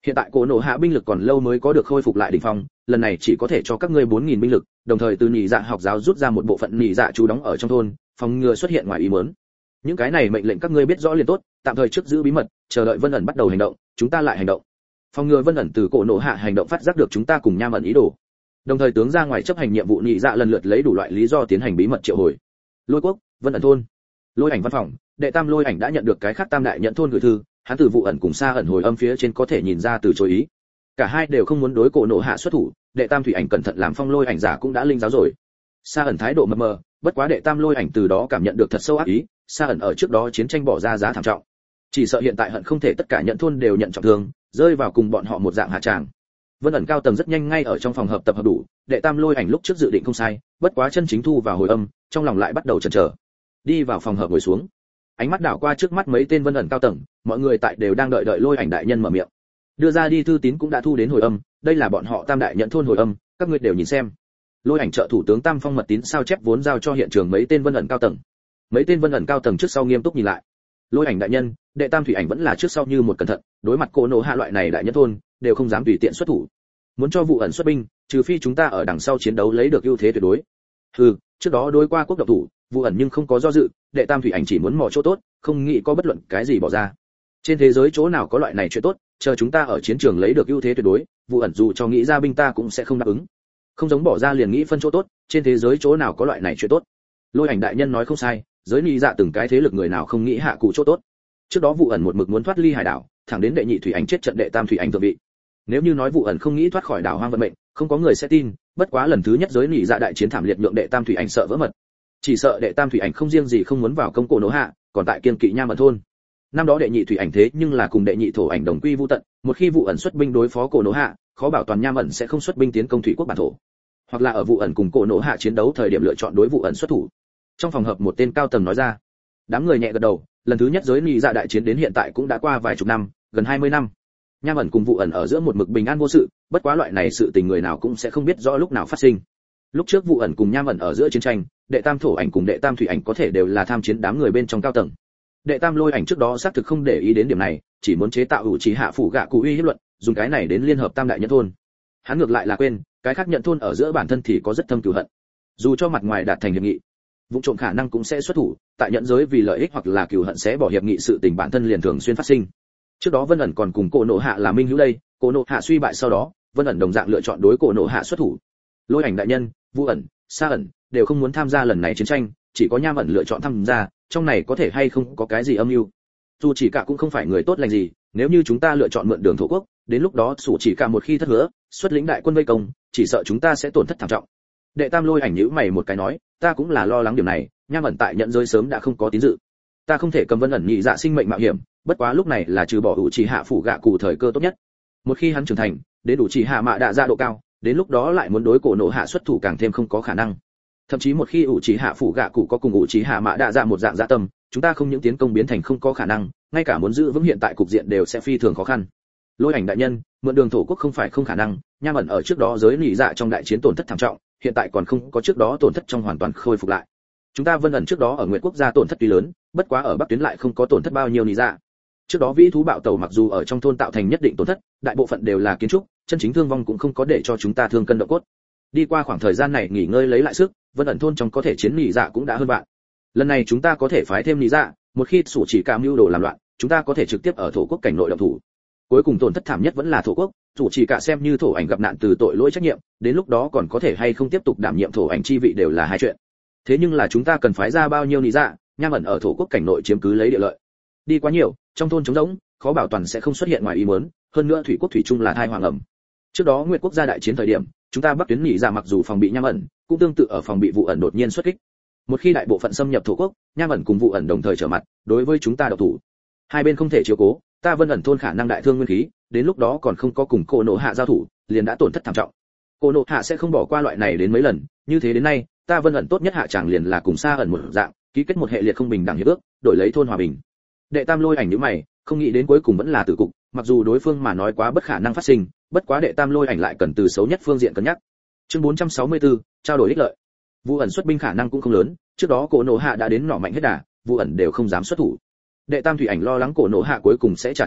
Hiện tại cổ nổ hạ binh lực còn lâu mới có được khôi phục lại đỉnh phong, lần này chỉ có thể cho các ngươi bốn nghìn binh lực, đồng thời từ nhị dạ học giáo rút ra một bộ phận nhị dạ trú đóng ở trong thôn, phòng ngừa xuất hiện ngoài ý muốn. Những cái này mệnh lệnh các ngươi biết rõ liền tốt, tạm thời trước giữ bí mật, chờ đợi Vân ẩn bắt đầu hành động, chúng ta lại hành động. Phòng ngừa Vân ẩn từ cổ nổ hạ hành động phát giác được chúng ta cùng Nham ẩn ý đồ. Đồng thời tướng ra ngoài chấp hành nhiệm vụ nhị dạ lần lượt lấy đủ loại lý do tiến hành bí mật triệu hồi. Lôi quốc, Vân ẩn thôn. Lôi ảnh văn phòng, đệ tam Lôi ảnh đã nhận được cái khác tam đại nhận thôn gửi thư, hắn từ vụ ẩn cùng xa ẩn hồi âm phía trên có thể nhìn ra từ chối ý. Cả hai đều không muốn đối cổ nổ hạ xuất thủ, đệ tam thủy ảnh cẩn thận làm phong Lôi ảnh giả cũng đã linh giáo rồi. Xa ẩn thái độ mập mờ, bất quá đệ tam Lôi ảnh từ đó cảm nhận được thật sâu ác ý, xa ẩn ở trước đó chiến tranh bỏ ra giá thảm trọng, chỉ sợ hiện tại hận không thể tất cả nhận thôn đều nhận trọng thương, rơi vào cùng bọn họ một dạng hạ tràng. Vân ẩn cao tầng rất nhanh ngay ở trong phòng hợp tập hợp đủ, đệ tam Lôi ảnh lúc trước dự định không sai, bất quá chân chính thu vào hồi âm, trong lòng lại bắt đầu chần chờ. Đi vào phòng hợp ngồi xuống, ánh mắt đảo qua trước mắt mấy tên Vân ẩn cao tầng, mọi người tại đều đang đợi đợi Lôi ảnh đại nhân mở miệng. Đưa ra đi thư tín cũng đã thu đến hồi âm, đây là bọn họ tam đại nhận thôn hồi âm, các ngươi đều nhìn xem. Lôi ảnh trợ thủ tướng Tam Phong mật tín sao chép vốn giao cho hiện trường mấy tên Vân ẩn cao tầng. Mấy tên Vân ẩn cao tầng trước sau nghiêm túc nhìn lại. Lôi ảnh đại nhân, đệ tam thủy ảnh vẫn là trước sau như một cẩn thận, đối mặt cổ nổ hạ loại này đại nhân thôn, đều không dám tùy tiện xuất thủ. Muốn cho vụ ẩn xuất binh, trừ phi chúng ta ở đằng sau chiến đấu lấy được ưu thế tuyệt đối. Hừ, trước đó đối qua quốc độc thủ, vụ ẩn nhưng không có do dự, đệ tam thủy ảnh chỉ muốn mò chỗ tốt, không nghĩ có bất luận cái gì bỏ ra. Trên thế giới chỗ nào có loại này chuyện tốt, chờ chúng ta ở chiến trường lấy được ưu thế tuyệt đối, vụ ẩn dù cho nghĩ ra binh ta cũng sẽ không đáp ứng. Không giống bỏ ra liền nghĩ phân chỗ tốt, trên thế giới chỗ nào có loại này chuyện tốt. Lôi ảnh đại nhân nói không sai, giới ni dạ từng cái thế lực người nào không nghĩ hạ cụ chỗ tốt. Trước đó vụ ẩn một mực muốn thoát ly hải đảo, thẳng đến đệ nhị thủy ảnh chết trận đệ tam thủy ảnh thượng vị. Nếu như nói vụ ẩn không nghĩ thoát khỏi đảo hoang vận mệnh, không có người sẽ tin, bất quá lần thứ nhất giới ni dạ đại chiến thảm liệt nhượng đệ tam thủy ảnh sợ vỡ mật. Chỉ sợ đệ tam thủy ảnh không riêng gì không muốn vào công cổ nổ hạ, còn tại kiên kỵ Nham ẩn thôn. Năm đó đệ nhị thủy ảnh thế nhưng là cùng đệ nhị thổ ảnh đồng quy vu tận, một khi vụ ẩn xuất binh đối phó cổ nổ hạ, khó bảo toàn Nham ẩn sẽ không xuất binh tiến công thủy quốc bản thổ, hoặc là ở vụ ẩn cùng cổ nổ hạ chiến đấu thời điểm lựa chọn đối vụ ẩn xuất thủ. Trong phòng hợp một tên cao tầng nói ra. Đám người nhẹ gật đầu, lần thứ nhất giới ni dạ đại chiến đến hiện tại cũng đã qua vài chục năm, gần hai mươi năm. Nham ẩn cùng vụ ẩn ở giữa một mực bình an vô sự, bất quá loại này sự tình người nào cũng sẽ không biết rõ lúc nào phát sinh. Lúc trước vụ ẩn cùng Nham ẩn ở giữa chiến tranh, đệ tam thổ ảnh cùng đệ tam thủy ảnh có thể đều là tham chiến đám người bên trong cao tầng. Đệ tam Lôi ảnh trước đó xác thực không để ý đến điểm này, chỉ muốn chế tạo ủ trí hạ phủ gạ cụ uy hiếp luận, dùng cái này đến liên hợp tam đại nhận thôn. Hắn ngược lại là quên, cái khác nhận thôn ở giữa bản thân thì có rất thâm cừu hận. Dù cho mặt ngoài đạt thành hiệp nghị, vụ trộm khả năng cũng sẽ xuất thủ, tại nhận giới vì lợi ích hoặc là cừu hận sẽ bỏ hiệp nghị sự tình bản thân liền thường xuyên phát sinh. Trước đó Vân ẩn còn cùng cổ nổ hạ là minh hữu đây, cổ nổ hạ suy bại sau đó, Vân ẩn đồng dạng lựa chọn đối cổ nổ hạ xuất thủ. Lôi ảnh đại nhân, Vu ẩn, Sa ẩn đều không muốn tham gia lần này chiến tranh, chỉ có Nham ẩn lựa chọn tham gia, trong này có thể hay không có cái gì âm mưu. Dù chỉ cả cũng không phải người tốt lành gì, nếu như chúng ta lựa chọn mượn đường thổ quốc, đến lúc đó sủ chỉ cả một khi thất hứa, xuất lĩnh đại quân vây công, chỉ sợ chúng ta sẽ tổn thất thảm trọng. Đệ tam Lôi ảnh nhíu mày một cái nói, ta cũng là lo lắng điểm này, Nham ẩn tại nhận giới sớm đã không có tín dự. Ta không thể cầm Vân ẩn nhị dạ sinh mệnh mạo hiểm, bất quá lúc này là trừ bỏ ủ chỉ hạ phủ gạ cụ thời cơ tốt nhất. Một khi hắn trưởng thành, đến đủ chỉ hạ mạ đạ ra độ cao, đến lúc đó lại muốn đối cổ nổ hạ xuất thủ càng thêm không có khả năng. Thậm chí một khi ủ chỉ hạ phủ gạ cụ có cùng ủ chỉ hạ mạ đạ ra một dạng dạ tâm, chúng ta không những tiến công biến thành không có khả năng, ngay cả muốn giữ vững hiện tại cục diện đều sẽ phi thường khó khăn. Lôi ảnh đại nhân, mượn đường thổ quốc không phải không khả năng, Nham ẩn ở trước đó giới lì dạ trong đại chiến tổn thất thảm trọng, hiện tại còn không có trước đó tổn thất trong hoàn toàn khôi phục lại. Chúng ta Vân ẩn trước đó ở Nguyệt quốc gia tổn thất tuy lớn, bất quá ở Bắc tuyến lại không có tổn thất bao nhiêu lì dạ. Trước đó vĩ thú bạo tàu mặc dù ở trong thôn tạo thành nhất định tổn thất, đại bộ phận đều là kiến trúc, chân chính thương vong cũng không có để cho chúng ta thương cân độ cốt. Đi qua khoảng thời gian này nghỉ ngơi lấy lại sức, Vân ẩn thôn trong có thể chiến lì dạ cũng đã hơn bạn. Lần này chúng ta có thể phái thêm lì dạ, một khi sủ chỉ cả mưu đồ làm loạn, chúng ta có thể trực tiếp ở thổ quốc cảnh nội động thủ. Cuối cùng tổn thất thảm nhất vẫn là thổ quốc, sủ chỉ cả xem như thổ ảnh gặp nạn từ tội lỗi trách nhiệm, đến lúc đó còn có thể hay không tiếp tục đảm nhiệm thổ ảnh chi vị đều là hai chuyện. Thế nhưng là chúng ta cần phái ra bao nhiêu lì dạ, Nham ẩn ở thổ quốc cảnh nội chiếm cứ lấy địa lợi. Đi quá nhiều, trong thôn trống rỗng, khó bảo toàn sẽ không xuất hiện ngoài ý muốn, hơn nữa thủy quốc thủy chung là thai hoàng ẩm. Trước đó Nguyệt quốc gia đại chiến thời điểm, chúng ta Bắc tuyến nhị dạ mặc dù phòng bị Nham ẩn, cũng tương tự ở phòng bị vụ ẩn đột nhiên xuất kích. Một khi đại bộ phận xâm nhập thổ quốc, Nham ẩn cùng vụ ẩn đồng thời trở mặt, đối với chúng ta độc thủ. Hai bên không thể chiếu cố, ta Vân ẩn thôn khả năng đại thương nguyên khí, đến lúc đó còn không có cùng cổ nổ hạ giao thủ, liền đã tổn thất thảm trọng. Cổ nổ hạ sẽ không bỏ qua loại này đến mấy lần, như thế đến nay, ta Vân ẩn tốt nhất hạ chẳng liền là cùng Sa ẩn một dạng, ký kết một hệ liệt không bình đẳng hiệp ước, đổi lấy thôn hòa bình. Đệ tam Lôi ảnh nhíu mày, không nghĩ đến cuối cùng vẫn là tử cục, mặc dù đối phương mà nói quá bất khả năng phát sinh, bất quá đệ tam Lôi ảnh lại cần từ xấu nhất phương diện cân nhắc. Chương bốn trăm sáu mươi tư, trao đổi ích lợi. Vụ ẩn xuất binh khả năng cũng không lớn, trước đó cổ nổ hạ đã đến nỏ mạnh hết đà, vụ ẩn đều không dám xuất thủ. Đệ tam Thủy ảnh lo lắng cổ nổ hạ cuối cùng sẽ trả thù,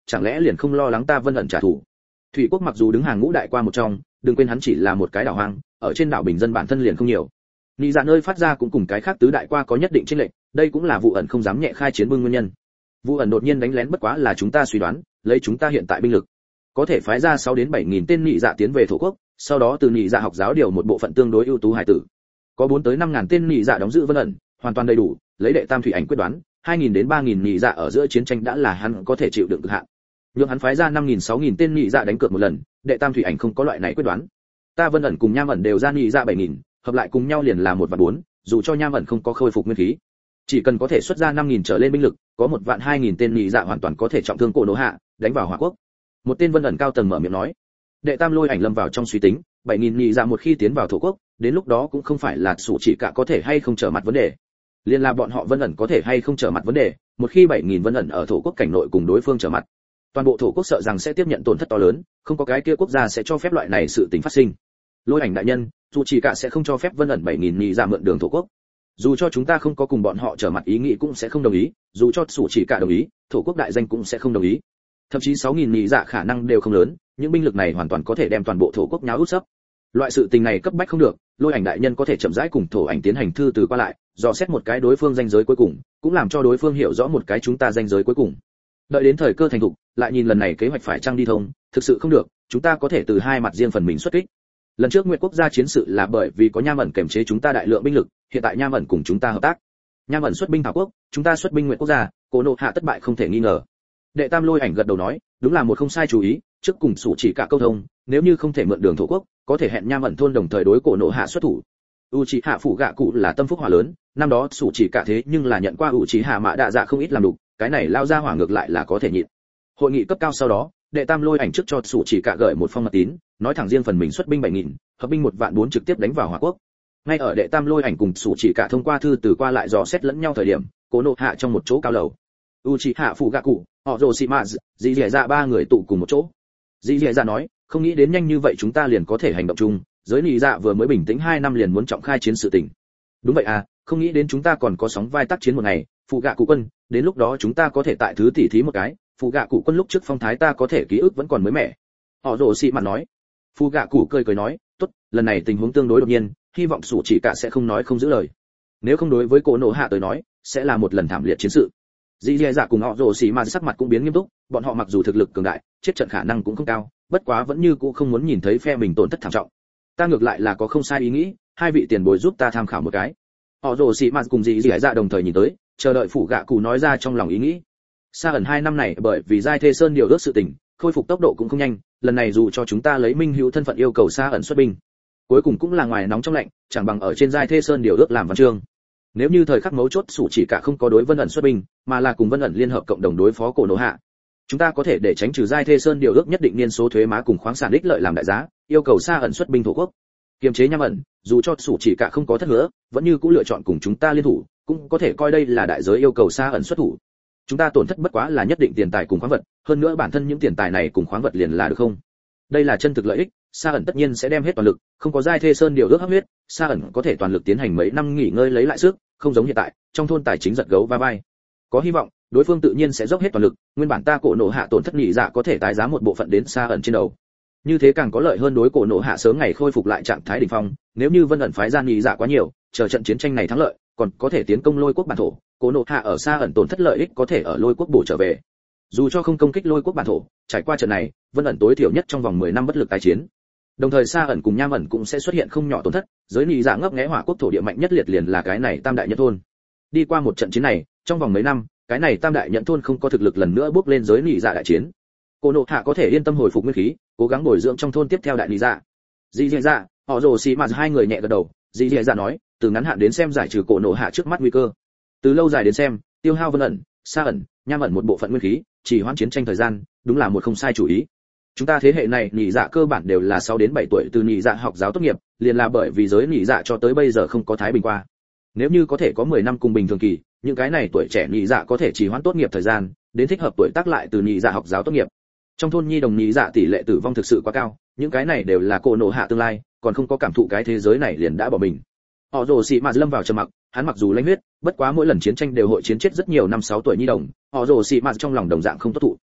chẳng lẽ liền không lo lắng ta Vân ẩn trả thù? Thủy quốc mặc dù đứng hàng ngũ đại qua một trong, đừng quên hắn chỉ là một cái đảo hoang, ở trên đảo bình dân bản thân liền không nhiều. Nị dạ nơi phát ra cũng cùng cái khác tứ đại qua có nhất định chênh lệch, đây cũng là vụ ẩn không dám nhẹ khai chiến bưng nguyên nhân. Vụ ẩn đột nhiên đánh lén bất quá là chúng ta suy đoán, lấy chúng ta hiện tại binh lực, có thể phái ra sáu đến bảy nghìn tên nị dạ tiến về thổ quốc, sau đó từ nị dạ học giáo điều một bộ phận tương đối ưu tú hải tử. Có bốn tới năm ngàn tên nị dạ đóng giữ Vân ẩn, hoàn toàn đầy đủ, lấy đệ tam thủy ảnh quyết đoán, hai nghìn đến ba nghìn nị dạ ở giữa chiến tranh đã là hắn có thể chịu đựng cực hạn. Nhưng hắn phái ra năm nghìn sáu nghìn tên nị dạ đánh cược một lần, đệ tam thủy ảnh không có loại này quyết đoán. Ta Vân ẩn cùng Nham ẩn đều ra nị dạ bảy nghìn, hợp lại cùng nhau liền là một vạn bốn, dù cho Nham ẩn không có khôi phục nguyên khí, chỉ cần có thể xuất ra năm nghìn trở lên binh lực, có một vạn hai nghìn tên nị dạ hoàn toàn có thể trọng thương cổ nổ hạ, đánh vào Hỏa quốc. Một tên Vân ẩn cao tầng mở miệng nói. Đệ tam lôi ảnh lâm vào trong suy tính, bảy nghìn nị dạ một khi tiến vào thổ quốc, đến lúc đó cũng không phải là sủ chỉ cả có thể hay không trở mặt vấn đề, liên là bọn họ Vân ẩn có thể hay không trở mặt vấn đề. Một khi bảy nghìn Vân ẩn ở thổ quốc cảnh nội cùng đối phương trở mặt, toàn bộ thổ quốc sợ rằng sẽ tiếp nhận tổn thất to lớn, không có cái kia quốc gia sẽ cho phép loại này sự tình phát sinh. Lôi ảnh đại nhân, dù chỉ cả sẽ không cho phép Vân ẩn bảy nghìn nị dạ mượn đường thổ quốc. Dù cho chúng ta không có cùng bọn họ trở mặt ý nghĩ cũng sẽ không đồng ý, dù cho sủ chỉ cả đồng ý, thổ quốc đại danh cũng sẽ không đồng ý. Thậm chí sáu nghìn nị dạ khả năng đều không lớn, những binh lực này hoàn toàn có thể đem toàn bộ thổ quốc nháo út sấp. Loại sự tình này cấp bách không được, lôi ảnh đại nhân có thể chậm rãi cùng thổ ảnh tiến hành thư từ qua lại, dò xét một cái đối phương danh giới cuối cùng, cũng làm cho đối phương hiểu rõ một cái chúng ta danh giới cuối cùng. Đợi đến thời cơ thành thục, lại nhìn lần này kế hoạch phải trang đi thông, thực sự không được, chúng ta có thể từ hai mặt riêng phần mình xuất kích. Lần trước Nguyệt quốc gia chiến sự là bởi vì có Nham ẩn kềm chế chúng ta đại lượng binh lực, hiện tại Nham ẩn cùng chúng ta hợp tác. Nham ẩn xuất binh Thảo quốc, chúng ta xuất binh Nguyệt quốc gia, Cổ nộ hạ thất bại không thể nghi ngờ. Đệ tam lôi ảnh gật đầu nói, đúng là một không sai chú ý, trước cùng sủ chỉ cả câu thông, nếu như không thể mượn đường thổ quốc, có thể hẹn Nham ẩn thôn đồng thời đối Cổ nộ hạ xuất thủ. Uchiha phụ gạ cụ là tâm phúc hỏa lớn, năm đó sủ chỉ cả thế nhưng là nhận qua Uchiha mã đạ dạ không ít làm đủ, cái này lao ra hỏa ngược lại là có thể nhịn. Hội nghị cấp cao sau đó, đệ tam lôi ảnh trước cho sủ chỉ cả gửi một phong mật tín, nói thẳng riêng phần mình xuất binh bảy nghìn, hợp binh một vạn bốn trực tiếp đánh vào Hỏa quốc. Ngay ở đệ tam lôi ảnh cùng sủ chỉ cả thông qua thư từ qua lại dò xét lẫn nhau thời điểm, Cổ nộ hạ trong một chỗ cao lầu, Uchiha phụ gạ cụ, họ rồ xì mạ, dì dẻ dạ ba người tụ cùng một chỗ. Dì dẻ dạ nói, không nghĩ đến nhanh như vậy chúng ta liền có thể hành động chung, giới nị dạ vừa mới bình tĩnh hai năm liền muốn trọng khai chiến sự tình. Đúng vậy à, không nghĩ đến chúng ta còn có sóng vai tác chiến một ngày, phụ gạ cụ quân, đến lúc đó chúng ta có thể tại thứ tỉ thí một cái, phụ gạ cụ quân lúc trước phong thái ta có thể ký ức vẫn còn mới mẻ. Họ rồ xì mạ nói. Phụ gạ cụ cười cười nói, tốt, lần này tình huống tương đối đột nhiên, hy vọng sủ chỉ cả sẽ không nói không giữ lời. Nếu không đối với Cổ nộ hạ tới nói, sẽ là một lần thảm liệt chiến sự. Dì dè dạ cùng họ rồ xì mà sắc mặt cũng biến nghiêm túc, bọn họ mặc dù thực lực cường đại, chết trận khả năng cũng không cao, bất quá vẫn như cũ không muốn nhìn thấy phe mình tổn thất thảm trọng. Ta ngược lại là có không sai ý nghĩ, hai vị tiền bối giúp ta tham khảo một cái. Họ rồ xì mà cùng dì dè dạ đồng thời nhìn tới, chờ đợi phủ gạ cụ nói ra trong lòng ý nghĩ. Sa ẩn hai năm này bởi vì giai thê sơn điều ước sự tình, khôi phục tốc độ cũng không nhanh, lần này dù cho chúng ta lấy minh hữu thân phận yêu cầu Sa ẩn xuất binh, cuối cùng cũng là ngoài nóng trong lạnh, chẳng bằng ở trên giai thê sơn điều ước làm văn chương. Nếu như thời khắc mấu chốt sủ chỉ cả không có đối Vân ẩn xuất binh, mà là cùng Vân ẩn liên hợp cộng đồng đối phó Cổ nộ hạ, chúng ta có thể để tránh trừ giai thê sơn điều ước nhất định niên số thuế má cùng khoáng sản ích lợi làm đại giá, yêu cầu Sa ẩn xuất binh thổ quốc, kiềm chế Nham ẩn, dù cho sủ chỉ cả không có thất hứa, vẫn như cũng lựa chọn cùng chúng ta liên thủ, cũng có thể coi đây là đại giới yêu cầu Sa ẩn xuất thủ. Chúng ta tổn thất bất quá là nhất định tiền tài cùng khoáng vật, hơn nữa bản thân những tiền tài này cùng khoáng vật liền là được không? Đây là chân thực lợi ích, Sa ẩn tất nhiên sẽ đem hết toàn lực, không có giai thê sơn điều ước hấp huyết, Sa ẩn có thể toàn lực tiến hành mấy năm nghỉ ngơi lấy lại sức, không giống hiện tại, trong thôn tài chính giật gấu va vai. Có hy vọng, đối phương tự nhiên sẽ dốc hết toàn lực, nguyên bản ta Cổ nộ hạ tổn thất nhị dạ có thể tái giá một bộ phận đến Sa ẩn trên đầu. Như thế càng có lợi hơn đối Cổ nộ hạ sớm ngày khôi phục lại trạng thái đỉnh phong, nếu như Vân ẩn phái ra nhị dạ quá nhiều, chờ trận chiến tranh này thắng lợi, còn có thể tiến công Lôi quốc bản thổ, Cổ nộ hạ ở Sa ẩn tổn thất lợi ích có thể ở Lôi quốc bổ trở về. Dù cho không công kích Lôi quốc bản thổ, trải qua trận này, Vân ẩn tối thiểu nhất trong vòng mười năm bất lực tái chiến. Đồng thời Sa ẩn cùng Nham ẩn cũng sẽ xuất hiện không nhỏ tổn thất, giới nhị dạ ngấp nghé Hỏa quốc thổ địa mạnh nhất liệt liền là cái này Tam đại nhất thôn. Đi qua một trận chiến này, trong vòng mấy năm, cái này Tam đại nhận thôn không có thực lực lần nữa bước lên giới nhị dạ đại chiến. Cổ nộ hạ có thể yên tâm hồi phục nguyên khí, cố gắng bồi dưỡng trong thôn tiếp theo đại nhị dạ. Dì dì dạ, họ rồ xì mà hai người nhẹ gật đầu, dì dì dạ nói, từ ngắn hạn đến xem giải trừ Cổ nộ hạ trước mắt nguy cơ. Từ lâu dài đến xem, tiêu hao Vân ẩn, Sa ẩn, Nham ẩn một bộ phận nguyên khí, chỉ hoãn chiến tranh thời gian, đúng là một không sai chủ ý. Chúng ta thế hệ này nhị dạ cơ bản đều là sáu đến bảy tuổi từ nhị dạ học giáo tốt nghiệp, liền là bởi vì giới nhị dạ cho tới bây giờ không có thái bình qua. Nếu như có thể có mười năm cùng bình thường kỳ, những cái này tuổi trẻ nhị dạ có thể chỉ hoãn tốt nghiệp thời gian, đến thích hợp tuổi tác lại từ nhị dạ học giáo tốt nghiệp. Trong thôn nhi đồng nhị dạ tỷ lệ tử vong thực sự quá cao, những cái này đều là Cổ nộ hạ tương lai, còn không có cảm thụ cái thế giới này liền đã bỏ mình. Họ rồ xì mà lâm vào trầm mặc, hắn mặc dù lãnh huyết, bất quá mỗi lần chiến tranh đều hội chiến chết rất nhiều năm sáu tuổi nhi đồng, họ rồ xì mà trong lòng đồng dạng không tốt thụ.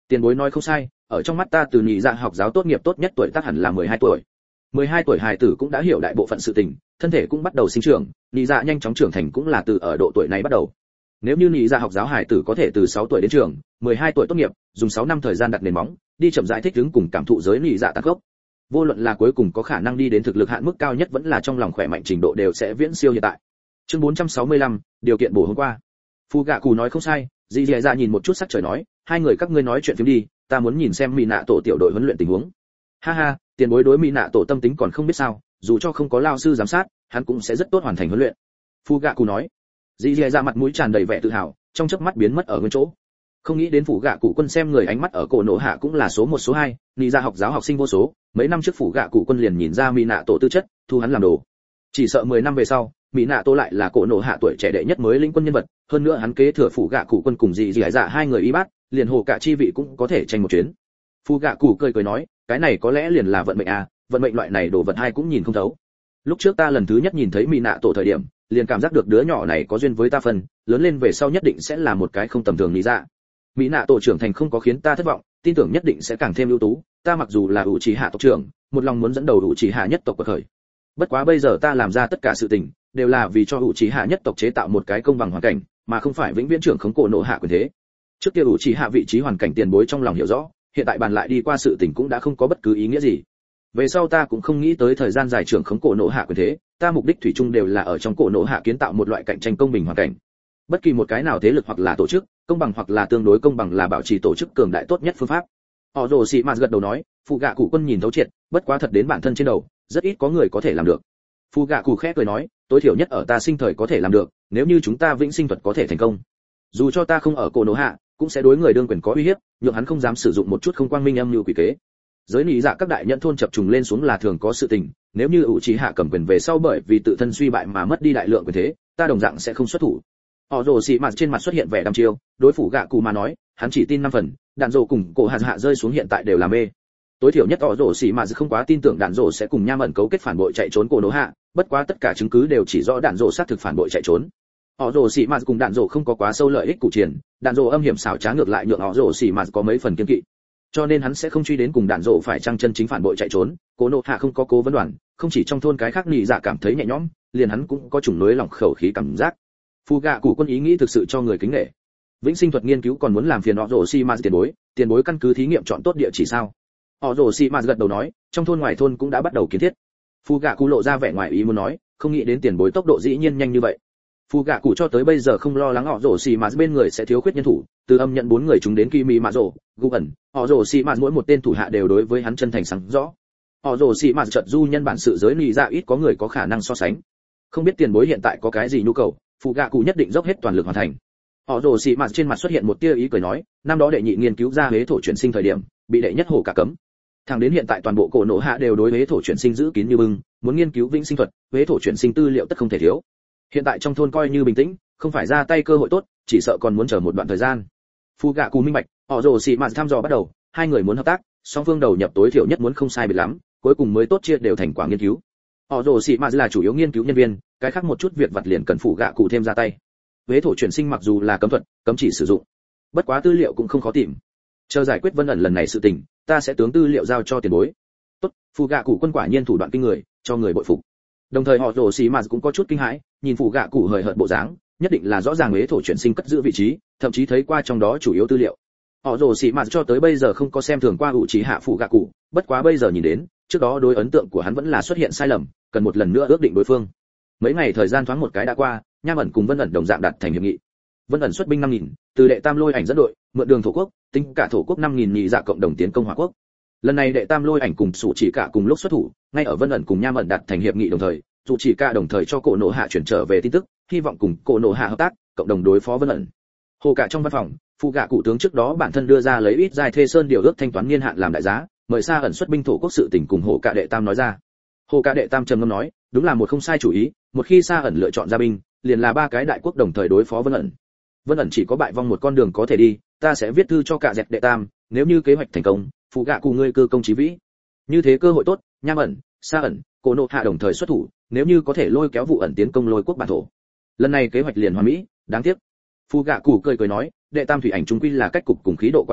Tiền bối nói không sai, ở trong mắt ta từ nhị dạ học giáo tốt nghiệp tốt nhất tuổi tác hẳn là mười hai tuổi. mười hai tuổi hài tử cũng đã hiểu đại bộ phận sự tình, thân thể cũng bắt đầu sinh trưởng, nhị dạ nhanh chóng trưởng thành cũng là từ ở độ tuổi này bắt đầu. Nếu như nhị dạ học giáo hài tử có thể từ sáu tuổi đến trường, mười hai tuổi tốt nghiệp, dùng sáu năm thời gian đặt nền móng, đi chậm rãi thích ứng cùng cảm thụ giới nhị dạ tạc gốc. Vô luận là cuối cùng có khả năng đi đến thực lực hạn mức cao nhất vẫn là trong lòng khỏe mạnh trình độ đều sẽ viễn siêu hiện tại. Chương bốn trăm sáu mươi lăm, điều kiện bổ hôm qua. Phu gạ cù nói không sai, dì dì dạ nhìn một chút sắc trời nói, hai người các ngươi nói chuyện phím đi, ta muốn nhìn xem mỹ nạ tổ tiểu đội huấn luyện tình huống. Ha ha, tiền bối đối mỹ nạ tổ tâm tính còn không biết sao, dù cho không có lao sư giám sát, hắn cũng sẽ rất tốt hoàn thành huấn luyện. Phu gạ cù nói. Dì dì dạ mặt mũi tràn đầy vẻ tự hào, trong chớp mắt biến mất ở nguyên chỗ. Không nghĩ đến phủ gạ cụ quân xem người ánh mắt ở cổ nổ hạ cũng là số một số hai, nhị dạ học giáo học sinh vô số, mấy năm trước phủ gạ cụ quân liền nhìn ra mỹ nạ tổ tư chất, thu hắn làm đồ. Chỉ sợ mười năm về sau, mỹ nạ tổ lại là cổ nổ hạ tuổi trẻ đệ nhất mới lĩnh quân nhân vật, hơn nữa hắn kế thừa phủ gạ cụ quân cùng dì dì dạ hai người y bát, liền hồ cả chi vị cũng có thể tranh một chuyến. Phủ gạ cụ cười cười nói, cái này có lẽ liền là vận mệnh à, vận mệnh loại này đồ vật hai cũng nhìn không thấu. Lúc trước ta lần thứ nhất nhìn thấy mỹ nạ tổ thời điểm, liền cảm giác được đứa nhỏ này có duyên với ta phần, lớn lên về sau nhất định sẽ là một cái không tầm thường lý dạ. Mỹ nạ tổ trưởng thành không có khiến ta thất vọng, tin tưởng nhất định sẽ càng thêm ưu tú, ta mặc dù là ủ trì hạ tộc trưởng, một lòng muốn dẫn đầu ủ trì hạ nhất tộc của khởi. Bất quá bây giờ ta làm ra tất cả sự tình, đều là vì cho ủ trì hạ nhất tộc chế tạo một cái công bằng hoàn cảnh, mà không phải vĩnh viễn trưởng khống cổ nổ hạ quyền thế. Trước kia ủ trì hạ vị trí hoàn cảnh tiền bối trong lòng hiểu rõ, hiện tại bàn lại đi qua sự tình cũng đã không có bất cứ ý nghĩa gì. Về sau ta cũng không nghĩ tới thời gian dài trưởng khống cổ nổ hạ quyền thế, ta mục đích thủy chung đều là ở trong cổ nổ hạ kiến tạo một loại cạnh tranh công bình hoàn cảnh. Bất kỳ một cái nào thế lực hoặc là tổ chức, công bằng hoặc là tương đối công bằng là bảo trì tổ chức cường đại tốt nhất phương pháp. Họ rồ xì mạt gật đầu nói, phụ gạ cụ quân nhìn thấu triệt, bất quá thật đến bản thân trên đầu, rất ít có người có thể làm được. Phụ gạ cụ khẽ cười nói, tối thiểu nhất ở ta sinh thời có thể làm được, nếu như chúng ta vĩnh sinh thuật có thể thành công, dù cho ta không ở cổ nổ hạ, cũng sẽ đối người đương quyền có uy hiếp, nhượng hắn không dám sử dụng một chút không quang minh âm mưu quỷ kế. Giới lý dạ các đại nhận thôn chập trùng lên xuống là thường có sự tình, nếu như ủ trí hạ cầm quyền về sau bởi vì tự thân suy bại mà mất đi đại lượng quyền thế, ta đồng dạng sẽ không xuất thủ. Họ rồ xì mạt trên mặt xuất hiện vẻ đăm chiêu, đối phủ gạ cụ mà nói, hắn chỉ tin năm phần, đạn rồ cùng cổ hạ hạ rơi xuống hiện tại đều là mê. Tối thiểu nhất họ rồ xì mạt không quá tin tưởng đạn rồ sẽ cùng nham ẩn cấu kết phản bội chạy trốn cổ nổ hạ, bất quá tất cả chứng cứ đều chỉ rõ đạn rồ xác thực phản bội chạy trốn. Họ rồ xì mạt cùng đạn rồ không có quá sâu lợi ích cụ triển, đạn rồ âm hiểm xảo trá ngược lại nhượng họ rồ xì mạt có mấy phần kiên kỵ, cho nên hắn sẽ không truy đến cùng đạn rồ phải trang chân chính phản bội chạy trốn. Cổ nổ hạ không có cố vấn đoàn, không chỉ trong thôn cái khác nhị dạ cảm thấy nhẹ nhõm, liền hắn cũng có chủng núi lòng khẩu khí cảm giác. Phu gạ cụ quân ý nghĩ thực sự cho người kính nể. Vĩnh sinh thuật nghiên cứu còn muốn làm phiền họ rồ xi mạt tiền bối, tiền bối căn cứ thí nghiệm chọn tốt địa chỉ sao? Họ rồ xi mạt gật đầu nói, trong thôn ngoài thôn cũng đã bắt đầu kiến thiết. Phu gạ cụ lộ ra vẻ ngoài ý muốn nói, không nghĩ đến tiền bối tốc độ dĩ nhiên nhanh như vậy. Phu gạ cụ cho tới bây giờ không lo lắng họ rồ xi mạt bên người sẽ thiếu khuyết nhân thủ, từ âm nhận bốn người chúng đến kỳ mì mạ rồ, gu ẩn, họ rồ xi mạt mỗi một tên thủ hạ đều đối với hắn chân thành sáng rõ. Họ rồ xi mạt chợt du nhân bản sự giới lì ra ít có người có khả năng so sánh. Không biết tiền bối hiện tại có cái gì nhu cầu, phụ gạ cụ nhất định dốc hết toàn lực hoàn thành. Họ rồ xì mạt trên mặt xuất hiện một tia ý cười nói, năm đó đệ nhị nghiên cứu ra huế thổ chuyển sinh thời điểm, bị đệ nhất hổ cả cấm. Thẳng đến hiện tại toàn bộ cổ nổ hạ đều đối huế thổ chuyển sinh giữ kín như bưng, muốn nghiên cứu vĩnh sinh thuật, huế thổ chuyển sinh tư liệu tất không thể thiếu. Hiện tại trong thôn coi như bình tĩnh, không phải ra tay cơ hội tốt, chỉ sợ còn muốn chờ một đoạn thời gian. Phụ gạ cụ minh bạch, họ rồ xì mạt thăm dò bắt đầu, hai người muốn hợp tác, song phương đầu nhập tối thiểu nhất muốn không sai biệt lắm, cuối cùng mới tốt chia đều thành quả nghiên cứu. Họ rồ xì mạt là chủ yếu nghiên cứu nhân viên, cái khác một chút việc vặt liền cần phụ gạ cụ thêm ra tay. Huế thổ chuyển sinh mặc dù là cấm thuật, cấm chỉ sử dụng, bất quá tư liệu cũng không khó tìm. Chờ giải quyết vân ẩn lần này sự tình, ta sẽ tướng tư liệu giao cho tiền bối. Tốt, phụ gạ cụ quân quả nhiên thủ đoạn kinh người, cho người bội phục. Đồng thời họ rồ xì mạt cũng có chút kinh hãi, nhìn phụ gạ cụ hời hợt bộ dáng, nhất định là rõ ràng huế thổ chuyển sinh cất giữ vị trí, thậm chí thấy qua trong đó chủ yếu tư liệu. Họ rồ xì mạt cho tới bây giờ không có xem thường qua ủ trí hạ phụ gạ cụ, bất quá bây giờ nhìn đến, trước đó đối ấn tượng của hắn vẫn là xuất hiện sai lầm, cần một lần nữa ước định đối phương. Mấy ngày thời gian thoáng một cái đã qua, nham ẩn cùng vân ẩn đồng dạng đạt thành hiệp nghị. Vân ẩn xuất binh năm nghìn, từ đệ tam lôi ảnh dẫn đội, mượn đường thổ quốc, tính cả thổ quốc năm nghìn nhị dạ cộng đồng tiến công hỏa quốc. Lần này đệ tam lôi ảnh cùng sủ chỉ cả cùng lúc xuất thủ, ngay ở vân ẩn cùng nham ẩn đạt thành hiệp nghị đồng thời, sủ chỉ cả đồng thời cho cổ nổ hạ chuyển trở về tin tức, hy vọng cùng cổ nổ hạ hợp tác, cộng đồng đối phó vân ẩn. Hồ cả trong văn phòng, phụ gạ cụ tướng trước đó bản thân đưa ra lấy ít giai thê sơn điều ước thanh toán niên hạn làm đại giá, mời Sa ẩn xuất binh thổ quốc sự tình cùng hồ cả đệ tam nói ra. Hồ cả đệ tam trầm ngâm nói, đúng là một không sai chủ ý, một khi Sa ẩn lựa chọn ra binh, liền là ba cái đại quốc đồng thời đối phó vân ẩn. Vân ẩn chỉ có bại vong một con đường có thể đi, ta sẽ viết thư cho cả dẹt đệ tam, nếu như kế hoạch thành công, phụ gạ cụ ngươi cơ công chí vĩ. Như thế cơ hội tốt, nham ẩn, Sa ẩn, cổ nộ hạ đồng thời xuất thủ, nếu như có thể lôi kéo vụ ẩn tiến công lôi quốc bản thổ. Lần này kế hoạch liền hoàn mỹ, đáng tiếc. Phụ gạ cụ cười cười nói, đệ tam thủy ảnh chúng quy là cách cục cùng khí độ quá nhỏ,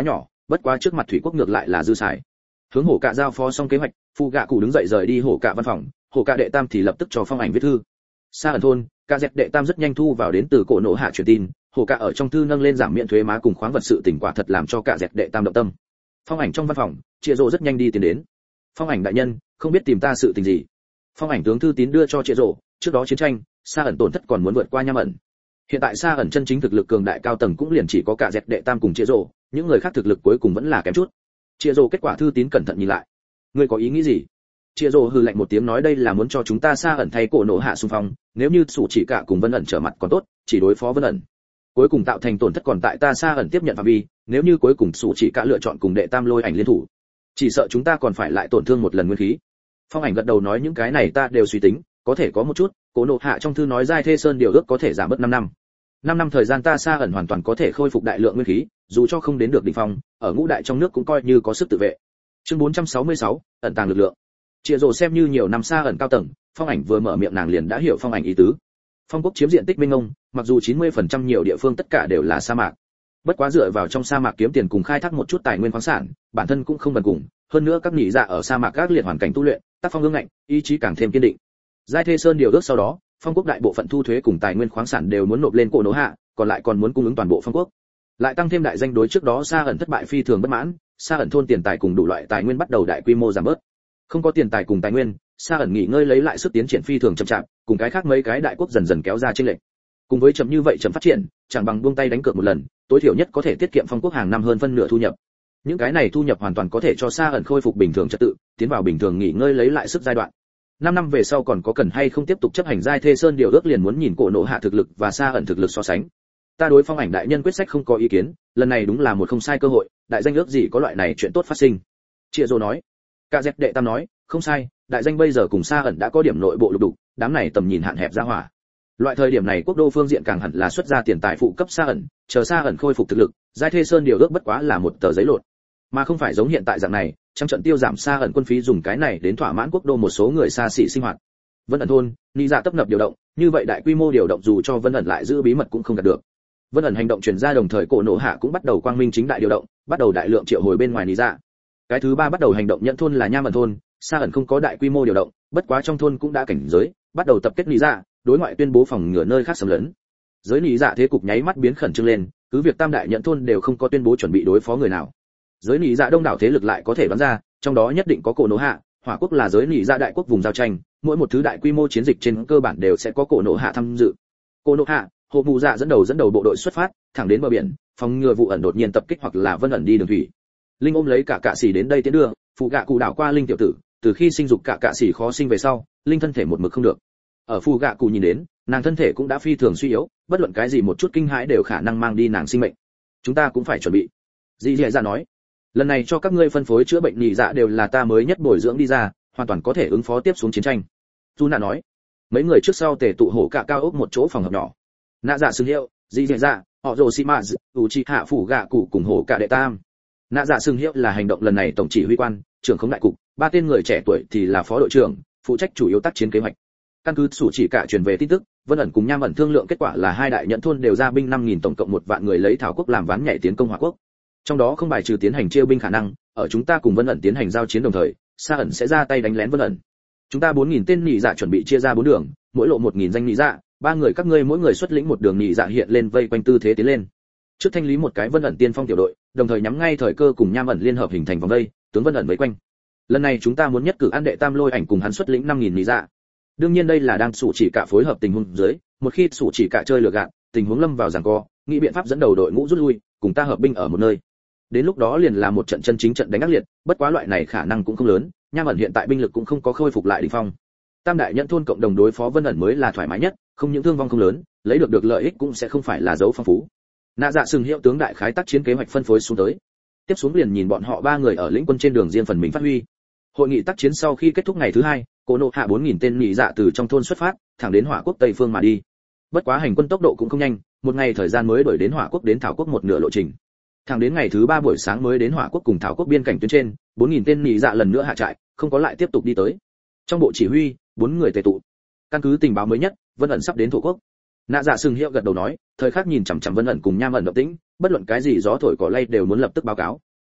bất quá trước mặt thủy quốc ngược lại là dư xài. Hướng hổ cạ giao phó xong kế hoạch, phụ gạ cụ đứng dậy rời đi hổ cạ văn phòng, hổ cạ đệ tam thì lập tức cho Phong Ảnh viết thư. Sa ẩn thôn, cạ dẹt đệ tam rất nhanh thu vào đến từ cổ nổ hạ truyền tin, hổ cạ ở trong thư nâng lên giảm miễn thuế má cùng khoáng vật sự tình quả thật làm cho cạ dẹt đệ tam động tâm. Phong Ảnh trong văn phòng, Triệu Dụ rất nhanh đi tiến đến. Phong Ảnh đại nhân, không biết tìm ta sự tình gì? Phong Ảnh tướng thư tín đưa cho Triệu Dụ, trước đó chiến tranh, Sa ẩn tổn thất còn muốn vượt qua Nham ẩn. Hiện tại Sa ẩn chân chính thực lực cường đại cao tầng cũng liền chỉ có cạ dẹt đệ tam cùng Triệu Dụ, những người khác thực lực cuối cùng vẫn là kém chút. Triệu Dụ kết quả thư tín cẩn thận nhìn lại. Ngươi có ý nghĩ gì? Triệu Dụ hừ lạnh một tiếng nói đây là muốn cho chúng ta Sa ẩn thay cổ nổ hạ xung phong, nếu như sủ chỉ cả cùng Vân ẩn trở mặt còn tốt, chỉ đối phó Vân ẩn. Cuối cùng tạo thành tổn thất còn tại ta Sa ẩn tiếp nhận phạm vi, nếu như cuối cùng sủ chỉ cả lựa chọn cùng đệ tam lôi ảnh liên thủ, chỉ sợ chúng ta còn phải lại tổn thương một lần nguyên khí. Phong Ảnh gật đầu nói những cái này ta đều suy tính, có thể có một chút, cổ nổ hạ trong thư nói giai thê sơn điều ước có thể giảm bớt năm năm. năm năm thời gian ta Sa ẩn hoàn toàn có thể khôi phục đại lượng nguyên khí, dù cho không đến được đỉnh phong, ở ngũ đại trong nước cũng coi như có sức tự vệ. Chương bốn trăm sáu mươi sáu, ẩn tàng lực lượng. Triệu Dụ xem như nhiều năm Sa ẩn cao tầng, Phong Ảnh vừa mở miệng nàng liền đã hiểu Phong Ảnh ý tứ. Phong quốc chiếm diện tích mênh mông, mặc dù chín mươi phần trăm nhiều địa phương tất cả đều là sa mạc. Bất quá dựa vào trong sa mạc kiếm tiền cùng khai thác một chút tài nguyên khoáng sản, bản thân cũng không bần cùng, hơn nữa các nhị dạ ở sa mạc các liệt hoàn cảnh tu luyện, tác phong ương ngạnh, ý chí càng thêm kiên định. Giai Thê Sơn điều ước sau đó, Phong quốc đại bộ phận thu thuế cùng tài nguyên khoáng sản đều muốn nộp lên cổ nổ hạ, còn lại còn muốn cung ứng toàn bộ Phong quốc. Lại tăng thêm đại danh đối trước đó Sa ẩn thất bại phi thường bất mãn, Sa ẩn thôn tiền tài cùng đủ loại tài nguyên bắt đầu đại quy mô giảm bớt. Không có tiền tài cùng tài nguyên, Sa ẩn nghỉ ngơi lấy lại sức tiến triển phi thường chậm chạp, cùng cái khác mấy cái đại quốc dần dần kéo ra chênh lệch. Cùng với chậm như vậy chậm phát triển, chẳng bằng buông tay đánh cược một lần, tối thiểu nhất có thể tiết kiệm Phong quốc hàng năm hơn phân nửa thu nhập. Những cái này thu nhập hoàn toàn có thể cho Sa ẩn khôi phục bình thường trật tự, tiến vào bình thường nghỉ ngơi lấy lại sức giai đoạn. năm năm về sau còn có cần hay không tiếp tục chấp hành giai thê sơn điều ước liền muốn nhìn cổ nổ hạ thực lực và Sa ẩn thực lực so sánh. Ta đối Phong Ảnh đại nhân quyết sách không có ý kiến, lần này đúng là một không sai cơ hội, đại danh ước gì có loại này chuyện tốt phát sinh. Triệu Dụ nói. Cạ dẹt đệ tam nói, không sai, đại danh bây giờ cùng Sa ẩn đã có điểm nội bộ lục đục, đám này tầm nhìn hạn hẹp ra hỏa. Loại thời điểm này quốc đô phương diện càng hẳn là xuất ra tiền tài phụ cấp Sa ẩn, chờ Sa ẩn khôi phục thực lực, giai thê sơn điều ước bất quá là một tờ giấy lộn, mà không phải giống hiện tại dạng này, trong trận tiêu giảm Sa ẩn quân phí dùng cái này đến thỏa mãn quốc đô một số người xa xỉ sinh hoạt. Vân ẩn thôn, lý dạ tấp nập điều động, như vậy đại quy mô điều động dù cho Vân ẩn lại giữ bí mật cũng không đạt được. Vân ẩn hành động truyền ra đồng thời cổ nổ hạ cũng bắt đầu quang minh chính đại điều động, bắt đầu đại lượng triệu hồi bên ngoài lý dạ. Cái thứ ba bắt đầu hành động nhận thôn là Nham ẩn thôn, Sa ẩn không có đại quy mô điều động, bất quá trong thôn cũng đã cảnh giới, bắt đầu tập kết lý dạ, đối ngoại tuyên bố phòng ngừa nơi khác xâm lấn. Giới lý dạ thế cục nháy mắt biến khẩn trương lên, cứ việc tam đại nhận thôn đều không có tuyên bố chuẩn bị đối phó người nào. Giới lý dạ đông đảo thế lực lại có thể đoán ra, trong đó nhất định có cổ nổ hạ, hỏa quốc là giới lý dạ đại quốc vùng giao tranh, mỗi một thứ đại quy mô chiến dịch trên cơ bản đều sẽ có cổ nổ hạ tham dự. Cổ nổ hạ, hộ mù dạ dẫn đầu dẫn đầu bộ đội xuất phát, thẳng đến bờ biển, phòng ngừa vụ ẩn đột nhiên tập kích hoặc là Vân ẩn đi đường thủy. Linh ôm lấy cả cạ xỉ đến đây tiến đưa, phụ gạ cụ đảo qua Linh tiểu tử, từ khi sinh dục cả cạ xỉ khó sinh về sau, Linh thân thể một mực không được. Ở phụ gạ cụ nhìn đến, nàng thân thể cũng đã phi thường suy yếu, bất luận cái gì một chút kinh hãi đều khả năng mang đi nàng sinh mệnh. Chúng ta cũng phải chuẩn bị. Dĩ Dĩ dạ nói, lần này cho các ngươi phân phối chữa bệnh nhị dạ đều là ta mới nhất bồi dưỡng đi ra, hoàn toàn có thể ứng phó tiếp xuống chiến tranh. Du nạ nói, mấy người trước sau tề tụ hổ cả cao ốc một chỗ phòng hợp nhỏ. Nạ dạ sừng hiệu, Dĩ Dĩ dạ, họ rồ xi mã, ủ chi hạ phủ gạ cụ cùng hổ cả đệ tam. Nạ dạ sừng hiệu là hành động lần này tổng chỉ huy quan, trưởng khống đại cục, ba tên người trẻ tuổi thì là phó đội trưởng, phụ trách chủ yếu tác chiến kế hoạch. Căn cứ sủ chỉ cả truyền về tin tức, Vân ẩn cùng Nham ẩn thương lượng kết quả là hai đại nhận thôn đều ra binh năm nghìn tổng cộng một vạn người lấy Thảo quốc làm ván nhảy tiến công Hỏa quốc. Trong đó không bài trừ tiến hành chiêu binh khả năng, ở chúng ta cùng Vân ẩn tiến hành giao chiến đồng thời, Sa ẩn sẽ ra tay đánh lén Vân ẩn. Chúng ta bốn nghìn tên nhị dạ chuẩn bị chia ra bốn đường, mỗi lộ một nghìn danh nhị dạ, ba người các ngươi mỗi người xuất lĩnh một đường nhị dạ hiện lên vây quanh tư thế tiến lên. Trước thanh lý một cái Vân ẩn tiên phong tiểu đội, đồng thời nhắm ngay thời cơ cùng Nham ẩn liên hợp hình thành vòng vây, tướng Vân ẩn vây quanh. Lần này chúng ta muốn nhất cử an đệ tam lôi ảnh cùng hắn xuất lĩnh năm nghìn nhị dạ. Đương nhiên đây là đang sủ chỉ cả phối hợp tình huống dưới, một khi sủ chỉ cả chơi lừa gạt, tình huống lâm vào giằng co, nghĩ biện pháp dẫn đầu đội ngũ rút lui, cùng ta hợp binh ở một nơi. Đến lúc đó liền là một trận chân chính trận đánh ác liệt, bất quá loại này khả năng cũng không lớn, Nham ẩn hiện tại binh lực cũng không có khôi phục lại đỉnh phong. Tam đại nhận thôn cộng đồng đối phó Vân ẩn mới là thoải mái nhất, không những thương vong không lớn, lấy được được lợi ích cũng sẽ không phải là dấu phong phú. Nạ dạ sừng hiệu tướng đại khái tác chiến kế hoạch phân phối xuống tới. Tiếp xuống liền nhìn bọn họ ba người ở lĩnh quân trên đường riêng phần mình phát huy. Hội nghị tác chiến sau khi kết thúc ngày thứ hai, cổ nộ hạ bốn nghìn tên nhị dạ từ trong thôn xuất phát, thẳng đến Hỏa quốc tây phương mà đi. Bất quá hành quân tốc độ cũng không nhanh, một ngày thời gian mới đuổi đến Hỏa quốc đến Thảo quốc một nửa lộ trình. Thẳng đến ngày thứ ba buổi sáng mới đến Hỏa quốc cùng Thảo quốc biên cảnh tuyến trên, bốn nghìn tên nhị dạ lần nữa hạ trại, không có lại tiếp tục đi tới. Trong bộ chỉ huy, bốn người tề tụ. Căn cứ tình báo mới nhất, Vân ẩn sắp đến Thổ quốc. Nạ dạ sừng hiệu gật đầu nói, thời khắc nhìn chằm chằm Vân ẩn cùng Nham ẩn động tĩnh, bất luận cái gì gió thổi cỏ lay đều muốn lập tức báo cáo.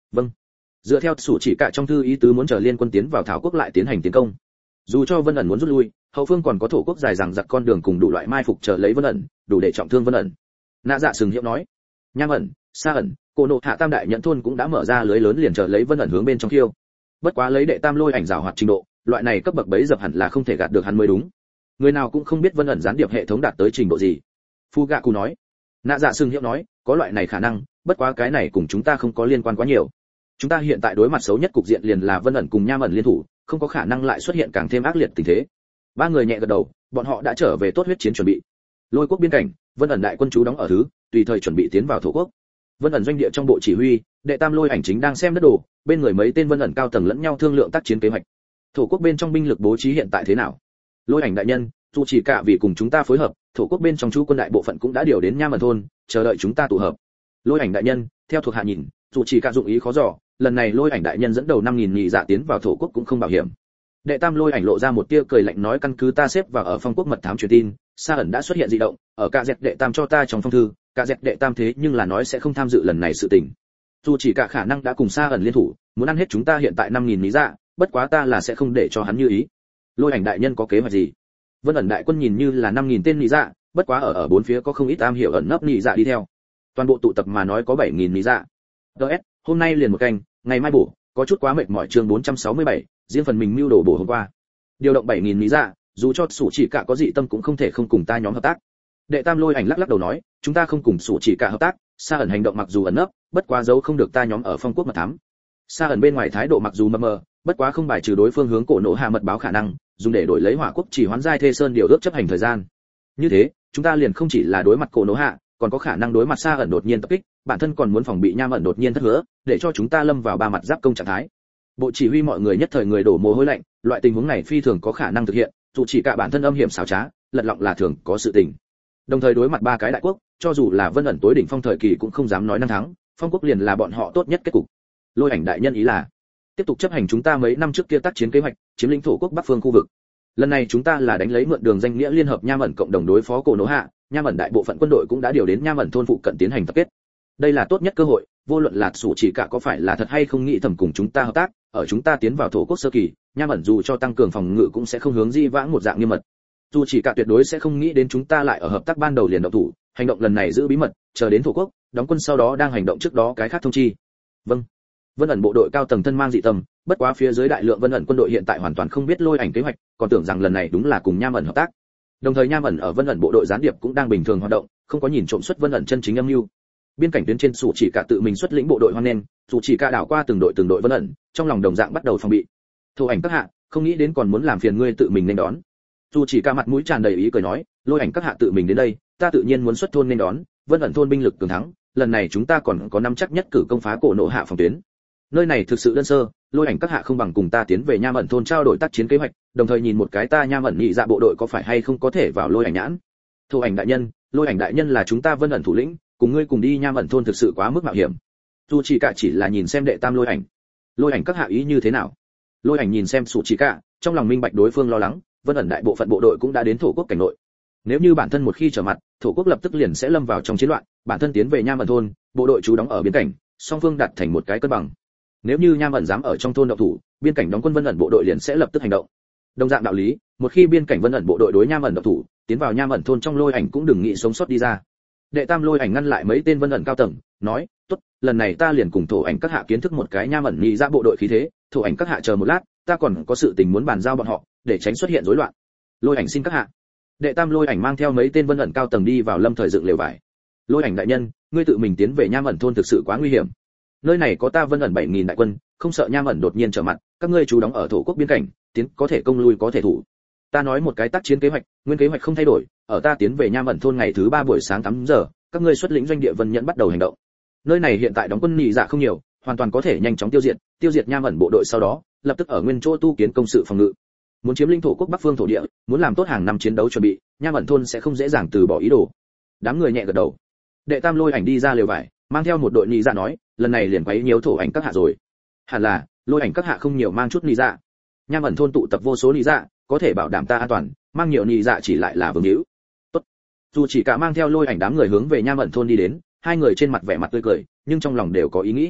Vâng. Dựa theo sủ chỉ cả trong thư ý tứ muốn chờ liên quân tiến vào Thảo quốc lại tiến hành tiến công. Dù cho Vân ẩn muốn rút lui, hậu phương còn có thổ quốc dài dằng dặc con đường cùng đủ loại mai phục chờ lấy Vân ẩn, đủ để trọng thương Vân ẩn. Nạ Dạ sừng hiệu nói, Nham ẩn, Sa ẩn, Cổ Nộ Hạ tam đại nhận thôn cũng đã mở ra lưới lớn liền chờ lấy Vân ẩn hướng bên trong khiêu. Bất quá lấy đệ tam lôi ảnh rào hoạt trình độ, loại này cấp bậc bấy dập hẳn là không thể gạt được hắn mới đúng. Người nào cũng không biết Vân ẩn gián điệp hệ thống đạt tới trình độ gì. Phu Gạ Cụ nói. Nạ Dạ sừng hiệu nói, có loại này khả năng, bất quá cái này cùng chúng ta không có liên quan quá nhiều. Chúng ta hiện tại đối mặt xấu nhất cục diện liền là Vân ẩn cùng Nham ẩn liên thủ, không có khả năng lại xuất hiện càng thêm ác liệt tình thế. Ba người nhẹ gật đầu, bọn họ đã trở về tốt huyết chiến chuẩn bị. Lôi quốc biên cảnh, Vân ẩn đại quân trú đóng ở thứ, tùy thời chuẩn bị tiến vào thổ quốc. Vân ẩn doanh địa trong bộ chỉ huy, đệ tam lôi ảnh chính đang xem đất đồ, bên người mấy tên Vân ẩn cao tầng lẫn nhau thương lượng tác chiến kế hoạch. Thổ quốc bên trong binh lực bố trí hiện tại thế nào? Lôi ảnh đại nhân, dù chỉ cả vì cùng chúng ta phối hợp, thổ quốc bên trong chú quân đại bộ phận cũng đã điều đến Nham ẩn thôn, chờ đợi chúng ta tụ hợp. Lôi ảnh đại nhân, theo thuộc hạ nhìn, dù chỉ cả dụng ý khó dò, lần này lôi ảnh đại nhân dẫn đầu năm nghìn nhị dạ tiến vào thổ quốc cũng không bảo hiểm. Đệ tam lôi ảnh lộ ra một tia cười lạnh nói căn cứ ta xếp vào ở phong quốc mật thám truyền tin, Sa ẩn đã xuất hiện dị động, ở cả dẹt đệ tam cho ta trong phong thư, cả dẹt đệ tam thế nhưng là nói sẽ không tham dự lần này sự tình. Dù chỉ cả khả năng đã cùng Sa ẩn liên thủ, muốn ăn hết chúng ta hiện tại năm nghìn lý dạ, bất quá ta là sẽ không để cho hắn như ý. Lôi ảnh đại nhân có kế hoạch gì? Vân ẩn đại quân nhìn như là năm nghìn tên lý dạ, bất quá ở ở bốn phía có không ít am hiểu ẩn nấp lý dạ đi theo. Toàn bộ tụ tập mà nói có bảy nghìn lý dạ. đê ét, hôm nay liền một canh, ngày mai bổ, có chút quá mệt mỏi chương bốn trăm sáu mươi bảy, riêng phần mình mưu đồ bổ hôm qua. Điều động bảy nghìn lý dạ, dù cho sủ chỉ cả có dị tâm cũng không thể không cùng ta nhóm hợp tác. Đệ tam lôi ảnh lắc lắc đầu nói, chúng ta không cùng sủ chỉ cả hợp tác, Sa ẩn hành động mặc dù ẩn nấp, bất quá giấu không được ta nhóm ở phong quốc mật thám. Sa ẩn bên ngoài thái độ mặc dù mờ mờ, bất quá không bài trừ đối phương hướng Cổ Nộ Hạ mật báo khả năng, dùng để đổi lấy hỏa quốc chỉ hoán giai thê sơn điều ước chấp hành thời gian. Như thế, chúng ta liền không chỉ là đối mặt Cổ Nộ Hạ, còn có khả năng đối mặt Sa ẩn đột nhiên tập kích, bản thân còn muốn phòng bị Nham ẩn đột nhiên thất hứa, để cho chúng ta lâm vào ba mặt giáp công trạng thái. Bộ chỉ huy mọi người nhất thời người đổ mồ hôi lạnh, loại tình huống này phi thường có khả năng thực hiện, dù chỉ cả bản thân âm hiểm xảo trá, lật lọng là thường có sự tình. Đồng thời đối mặt ba cái đại quốc, cho dù là Vân ẩn tối đỉnh phong thời kỳ cũng không dám nói năng thắng, phong quốc liền là bọn họ tốt nhất kết cục. Lôi ảnh đại nhân ý là tiếp tục chấp hành chúng ta mấy năm trước kia tác chiến kế hoạch, chiếm lĩnh thổ quốc bắc phương khu vực. Lần này chúng ta là đánh lấy mượn đường danh nghĩa liên hợp Nham ẩn cộng đồng đối phó Cổ Nộ Hạ, Nham ẩn đại bộ phận quân đội cũng đã điều đến Nham ẩn thôn phụ cận tiến hành tập kết. Đây là tốt nhất cơ hội, vô luận là sủ chỉ cả có phải là thật hay không nghĩ thầm cùng chúng ta hợp tác, ở chúng ta tiến vào thổ quốc sơ kỳ, Nham ẩn dù cho tăng cường phòng ngự cũng sẽ không hướng di vãng một dạng nghiêm mật. Dù chỉ cả tuyệt đối sẽ không nghĩ đến chúng ta lại ở hợp tác ban đầu liền động thủ, hành động lần này giữ bí mật, chờ đến thổ quốc, đóng quân sau đó đang hành động trước đó cái khác thông chi. Vâng. Vân ẩn bộ đội cao tầng thân mang dị tâm, bất quá phía dưới đại lượng Vân ẩn quân đội hiện tại hoàn toàn không biết lôi ảnh kế hoạch, còn tưởng rằng lần này đúng là cùng Nham ẩn hợp tác. Đồng thời Nham ẩn ở Vân ẩn bộ đội gián điệp cũng đang bình thường hoạt động, không có nhìn trộm xuất Vân ẩn chân chính âm mưu. Biên cảnh tuyến trên sủ chỉ cả tự mình xuất lĩnh bộ đội hoan nghênh, sủ chỉ cả đảo qua từng đội từng đội Vân ẩn, trong lòng đồng dạng bắt đầu phòng bị. Thổ ảnh các hạ, không nghĩ đến còn muốn làm phiền ngươi tự mình nên đón. Dù chỉ cả mặt mũi tràn đầy ý cười nói, lôi ảnh các hạ tự mình đến đây, ta tự nhiên muốn xuất thôn nên đón, Vân ẩn thôn binh lực cường thắng, lần này chúng ta còn có năm chắc nhất cử công phá Cổ Nộ Hạ phòng tuyến. Nơi này thực sự đơn sơ, lôi ảnh các hạ không bằng cùng ta tiến về Nham ẩn thôn trao đổi tác chiến kế hoạch, đồng thời nhìn một cái ta Nham ẩn nhị dạ bộ đội có phải hay không có thể vào lôi ảnh nhãn. Thổ ảnh đại nhân, lôi ảnh đại nhân là chúng ta Vân ẩn thủ lĩnh, cùng ngươi cùng đi Nham ẩn thôn thực sự quá mức mạo hiểm. Dù chỉ cả chỉ là nhìn xem đệ tam lôi ảnh. Lôi ảnh các hạ ý như thế nào? Lôi ảnh nhìn xem sủ chỉ cả, trong lòng minh bạch đối phương lo lắng, Vân ẩn đại bộ phận bộ đội cũng đã đến thổ quốc cảnh nội. Nếu như bản thân một khi trở mặt, thổ quốc lập tức liền sẽ lâm vào trong chiến loạn, bản thân tiến về Nham ẩn thôn, bộ đội trú đóng ở biên cảnh, song phương đạt thành một cái cân bằng. Nếu như Nham ẩn dám ở trong thôn động thủ, biên cảnh đóng quân Vân ẩn bộ đội liền sẽ lập tức hành động. Đồng dạng đạo lý, một khi biên cảnh Vân ẩn bộ đội đối Nham ẩn động thủ, tiến vào Nham ẩn thôn trong lôi ảnh cũng đừng nghĩ sống sót đi ra. Đệ tam lôi ảnh ngăn lại mấy tên Vân ẩn cao tầng, nói, tốt, lần này ta liền cùng thổ ảnh các hạ kiến thức một cái Nham ẩn nhị ra bộ đội khí thế, thổ ảnh các hạ chờ một lát, ta còn có sự tình muốn bàn giao bọn họ, để tránh xuất hiện rối loạn. Lôi ảnh xin các hạ. Đệ tam lôi ảnh mang theo mấy tên Vân ẩn cao tầng đi vào lâm thời dựng lều vải. Lôi ảnh đại nhân, ngươi tự mình tiến về Nham ẩn thôn thực sự quá nguy hiểm. Nơi này có ta Vân ẩn bảy nghìn đại quân, không sợ Nham ẩn đột nhiên trở mặt, các ngươi trú đóng ở thổ quốc biên cảnh, tiến có thể công lui có thể thủ. Ta nói một cái tác chiến kế hoạch, nguyên kế hoạch không thay đổi, ở ta tiến về Nham ẩn thôn ngày thứ ba buổi sáng tám giờ, các ngươi xuất lĩnh doanh địa Vân Nhẫn bắt đầu hành động. Nơi này hiện tại đóng quân nhị dạ không nhiều, hoàn toàn có thể nhanh chóng tiêu diệt, tiêu diệt Nham ẩn bộ đội sau đó, lập tức ở nguyên chỗ tu kiến công sự phòng ngự. Muốn chiếm lĩnh thổ quốc bắc phương thổ địa, muốn làm tốt hàng năm chiến đấu chuẩn bị, Nham ẩn thôn sẽ không dễ dàng từ bỏ ý đồ. Đám người nhẹ gật đầu. Đệ tam lôi ảnh đi ra lều vải, mang theo một đội nhị dạ nói, lần này liền quấy nhiễu thổ ảnh các hạ rồi. Hẳn là, lôi ảnh các hạ không nhiều mang chút nhị dạ. Nham ẩn thôn tụ tập vô số nhị dạ, có thể bảo đảm ta an toàn, mang nhiều nhị dạ chỉ lại là vương hữu. Tốt. Dù chỉ cả mang theo lôi ảnh đám người hướng về Nham ẩn thôn đi đến, hai người trên mặt vẻ mặt tươi cười, nhưng trong lòng đều có ý nghĩ.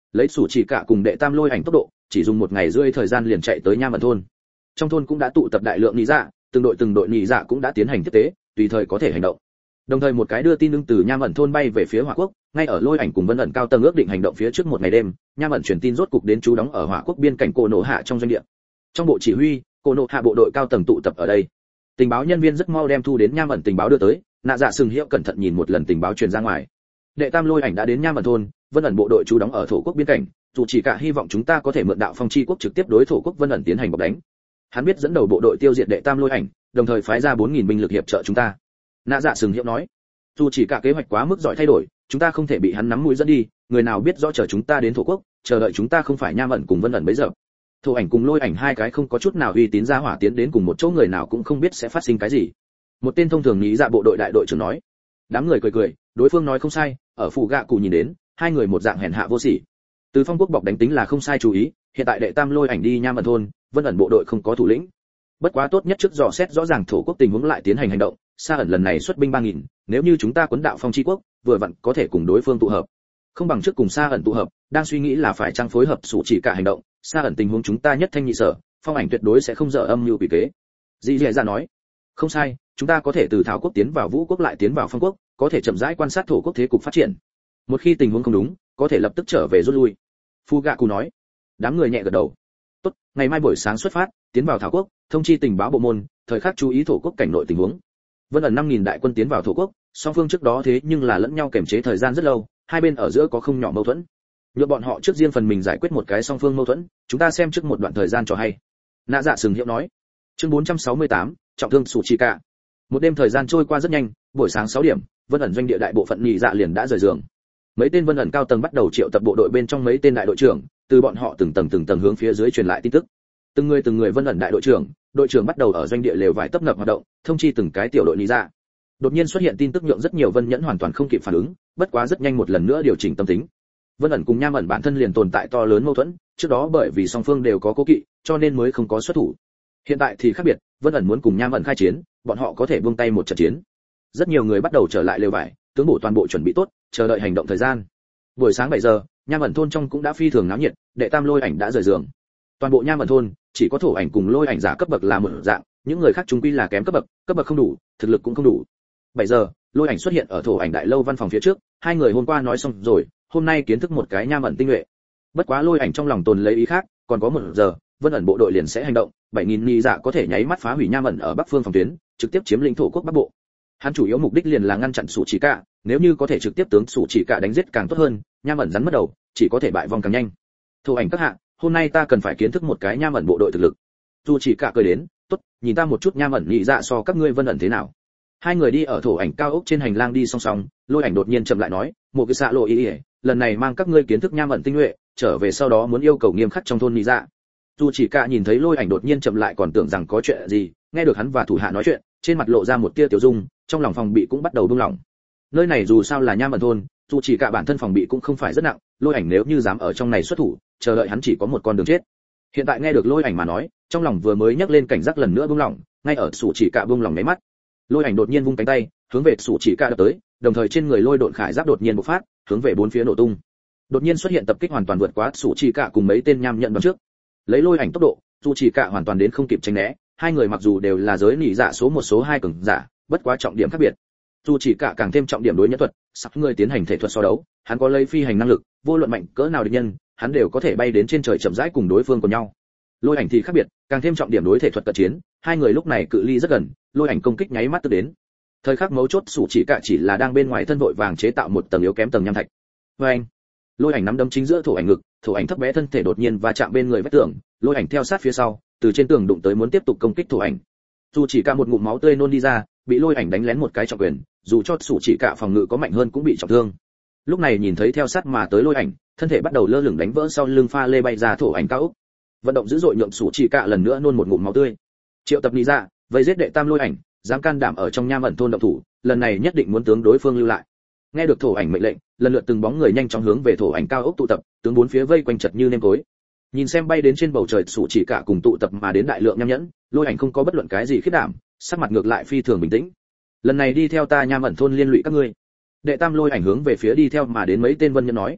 lấy sủ chỉ cả cùng đệ tam lôi ảnh tốc độ, chỉ dùng một ngày rưỡi thời gian liền chạy tới Nham ẩn thôn. Trong thôn cũng đã tụ tập đại lượng nị dạ, từng đội từng đội nị dạ cũng đã tiến hành tiếp tế, tùy thời có thể hành động. Đồng thời một cái đưa tin ưng từ Nham ẩn thôn bay về phía Hỏa Quốc, ngay ở lôi ảnh cùng Vân ẩn cao tầng ước định hành động phía trước một ngày đêm, Nham ẩn truyền tin rốt cục đến trú đóng ở Hỏa Quốc biên cảnh Cổ Nổ Hạ trong doanh địa. Trong bộ chỉ huy, Cổ Nổ Hạ bộ đội cao tầng tụ tập ở đây. Tình báo nhân viên rất mau đem thu đến Nham ẩn tình báo đưa tới, nạ dạ sừng hiệu cẩn thận nhìn một lần tình báo truyền ra ngoài. Đệ tam lôi ảnh đã đến Nham ẩn thôn, Vân ẩn bộ đội trú đóng ở thổ quốc biên cảnh, dù chỉ cả hy vọng chúng ta có thể mượn đạo phong chi quốc trực tiếp đối thổ quốc Vân ẩn tiến hành bọc đánh. Hắn biết dẫn đầu bộ đội tiêu diệt đệ tam lôi ảnh, đồng thời phái ra bốn nghìn binh lực hiệp trợ chúng ta. Nạ dạ sừng hiệu nói, dù chỉ cả kế hoạch quá mức giỏi thay đổi, chúng ta không thể bị hắn nắm mũi dẫn đi, người nào biết rõ chờ chúng ta đến thổ quốc, chờ đợi chúng ta không phải Nham ẩn cùng Vân ẩn bấy giờ. Thổ ảnh cùng lôi ảnh hai cái không có chút nào uy tín ra hỏa tiến đến cùng một chỗ, người nào cũng không biết sẽ phát sinh cái gì. Một tên thông thường nghĩ dạ bộ đội đại đội trưởng nói. Đám người cười cười, đối phương nói không sai, ở phụ gạ cụ nhìn đến, hai người một dạng hèn hạ vô sỉ. Từ phong quốc bọc đánh tính là không sai chú ý, hiện tại đệ tam lôi ảnh đi Nham ẩn thôn, Vân ẩn bộ đội không có thủ lĩnh. Bất quá tốt nhất trước dò xét rõ ràng thổ quốc tình huống lại tiến hành hành động, Sa ẩn lần này xuất binh ba nghìn, nếu như chúng ta quấn đạo phong chi quốc, vừa vặn có thể cùng đối phương tụ hợp. Không bằng trước cùng Sa ẩn tụ hợp, đang suy nghĩ là phải trang phối hợp sủ chỉ cả hành động, Sa ẩn tình huống chúng ta nhất thanh nhị sở, phong ảnh tuyệt đối sẽ không dở âm mưu quỷ kế. Dĩ Dệ ra nói, không sai, chúng ta có thể từ thảo quốc tiến vào vũ quốc lại tiến vào phong quốc, có thể chậm rãi quan sát thổ quốc thế cục phát triển. Một khi tình huống không đúng, có thể lập tức trở về rút lui. Phu Gạ Cụ nói. Đám người nhẹ gật đầu. Tốt, ngày mai buổi sáng xuất phát, tiến vào thảo quốc, thông chi tình báo bộ môn, thời khắc chú ý thổ quốc cảnh nội tình huống. Vân ẩn năm nghìn đại quân tiến vào thổ quốc, song phương trước đó thế nhưng là lẫn nhau kiềm chế thời gian rất lâu, hai bên ở giữa có không nhỏ mâu thuẫn. Nhượng bọn họ trước riêng phần mình giải quyết một cái song phương mâu thuẫn, chúng ta xem trước một đoạn thời gian cho hay. Nạ dạ sừng hiệu nói. Chương bốn trăm sáu mươi tám, trọng thương sủ chỉ cả. Một đêm thời gian trôi qua rất nhanh, buổi sáng sáu điểm, Vân ẩn doanh địa đại bộ phận nhị dạ liền đã rời giường. Mấy tên Vân ẩn cao tầng bắt đầu triệu tập bộ đội bên trong mấy tên đại đội trưởng, từ bọn họ từng tầng từng tầng hướng phía dưới truyền lại tin tức. Từng người từng người Vân ẩn đại đội trưởng, đội trưởng bắt đầu ở doanh địa lều vải tấp nập hoạt động, thông chi từng cái tiểu đội nhị dạ. Đột nhiên xuất hiện tin tức nhượng rất nhiều Vân nhẫn hoàn toàn không kịp phản ứng, bất quá rất nhanh một lần nữa điều chỉnh tâm tính. Vân ẩn cùng Nham ẩn bản thân liền tồn tại to lớn mâu thuẫn, trước đó bởi vì song phương đều có cố kỵ, cho nên mới không có xuất thủ. Hiện tại thì khác biệt, Vân ẩn muốn cùng Nham ẩn khai chiến, bọn họ có thể buông tay một trận chiến. Rất nhiều người bắt đầu trở lại lều vải, tướng bổ toàn bộ chuẩn bị tốt, chờ đợi hành động thời gian. Buổi sáng bảy giờ, Nham ẩn thôn trong cũng đã phi thường náo nhiệt, đệ tam lôi ảnh đã rời giường. Toàn bộ Nham ẩn thôn, chỉ có thổ ảnh cùng lôi ảnh giả cấp bậc là một dạng, những người khác chúng quy là kém cấp bậc, cấp bậc không đủ, thực lực cũng không đủ. bảy giờ, lôi ảnh xuất hiện ở thổ ảnh đại lâu văn phòng phía trước, hai người hôm qua nói xong rồi, hôm nay kiến thức một cái Nham ẩn tinh nhuệ. Bất quá lôi ảnh trong lòng tồn lấy ý khác, còn có một giờ, Vân ẩn bộ đội liền sẽ hành động, bảy nghìn ni dạ có thể nháy mắt phá hủy Nham ẩn ở bắc phương phòng tuyến, trực tiếp chiếm lĩnh thổ quốc bắc bộ. Hắn chủ yếu mục đích liền là ngăn chặn sủ chỉ cả, nếu như có thể trực tiếp tướng sủ chỉ cả đánh giết càng tốt hơn, Nham ẩn rắn mất đầu, chỉ có thể bại vong càng nhanh. Thổ ảnh các hạ, hôm nay ta cần phải kiến thức một cái Nham ẩn bộ đội thực lực. Dù chỉ cả cười đến, tốt, nhìn ta một chút Nham ẩn nhị dạ so các ngươi Vân ẩn thế nào. Hai người đi ở thổ ảnh cao ốc trên hành lang đi song song, lôi ảnh đột nhiên chậm lại nói, một cái xạ lộ ý ý, lần này mang các ngươi kiến thức Nham ẩn tinh nhuệ, trở về sau đó muốn yêu cầu nghiêm khắc trong thôn nhị dạ. Dù chỉ cả nhìn thấy lôi ảnh đột nhiên chậm lại còn tưởng rằng có chuyện gì, nghe được hắn và thủ hạ nói chuyện, trên mặt lộ ra một tia tiểu dung, trong lòng phòng bị cũng bắt đầu buông lỏng. Nơi này dù sao là Nham ẩn thôn, dù chỉ cả bản thân phòng bị cũng không phải rất nặng, lôi ảnh nếu như dám ở trong này xuất thủ, chờ đợi hắn chỉ có một con đường chết. Hiện tại nghe được lôi ảnh mà nói, trong lòng vừa mới nhắc lên cảnh giác lần nữa buông lỏng, ngay ở sủ chỉ cả buông lỏng mấy mắt, lôi ảnh đột nhiên vung cánh tay, hướng về sủ chỉ cả đập tới, đồng thời trên người lôi độn khải giáp đột nhiên bộc phát, hướng về bốn phía nổ tung. Đột nhiên xuất hiện tập kích hoàn toàn vượt quá sủ chỉ cả cùng mấy tên nham nhận đón trước. Lấy lôi ảnh tốc độ, sủ chỉ cả hoàn toàn đến không kịp tránh né, hai người mặc dù đều là giới nỉ dạ số một số hai cường giả, bất quá trọng điểm khác biệt. Sủ chỉ cả càng thêm trọng điểm đối nhân thuật, sắp người tiến hành thể thuật so đấu, hắn có lấy phi hành năng lực, vô luận mạnh cỡ nào địch nhân, hắn đều có thể bay đến trên trời chậm rãi cùng đối phương cùng nhau. Lôi ảnh thì khác biệt, càng thêm trọng điểm đối thể thuật cận chiến, hai người lúc này cự ly rất gần, lôi ảnh công kích nháy mắt tức đến. Thời khắc mấu chốt sủ chỉ cả chỉ là đang bên ngoài thân vội vàng chế tạo một tầng yếu kém tầng nham thạch. Với anh, lôi ảnh nắm đấm chính giữa thổ ảnh ngực, thổ ảnh thấp bé thân thể đột nhiên va chạm bên người vách tường, lôi ảnh theo sát phía sau, từ trên tường đụng tới muốn tiếp tục công kích thổ ảnh. Dù chỉ cả một ngụm máu tươi nôn đi ra, bị lôi ảnh đánh lén một cái trọng quyền, dù cho sủ chỉ cả phòng ngự có mạnh hơn cũng bị trọng thương. Lúc này nhìn thấy theo sát mà tới lôi ảnh, thân thể bắt đầu lơ lửng đánh vỡ sau lưng pha lê bay ra thổ ảnh cao ốc. Vận động dữ dội nhượng sủ chỉ cả lần nữa nôn một ngụm máu tươi. Triệu tập lý ra, vây giết đệ tam lôi ảnh, dám can đảm ở trong nham ẩn thôn động thủ, lần này nhất định muốn tướng đối phương lưu lại. Nghe được thổ ảnh mệnh lệnh, lần lượt từng bóng người nhanh chóng hướng về thổ ảnh cao ốc tụ tập, tướng bốn phía vây quanh chật như nêm tối. Nhìn xem bay đến trên bầu trời sủ chỉ cả cùng tụ tập mà đến đại lượng nham nhẫn, lôi ảnh không có bất luận cái gì khiếp đảm, sắc mặt ngược lại phi thường bình tĩnh. Lần này đi theo ta nham ẩn thôn liên lụy các ngươi. Đệ tam lôi ảnh hướng về phía đi theo mà đến mấy tên vân nhân nói.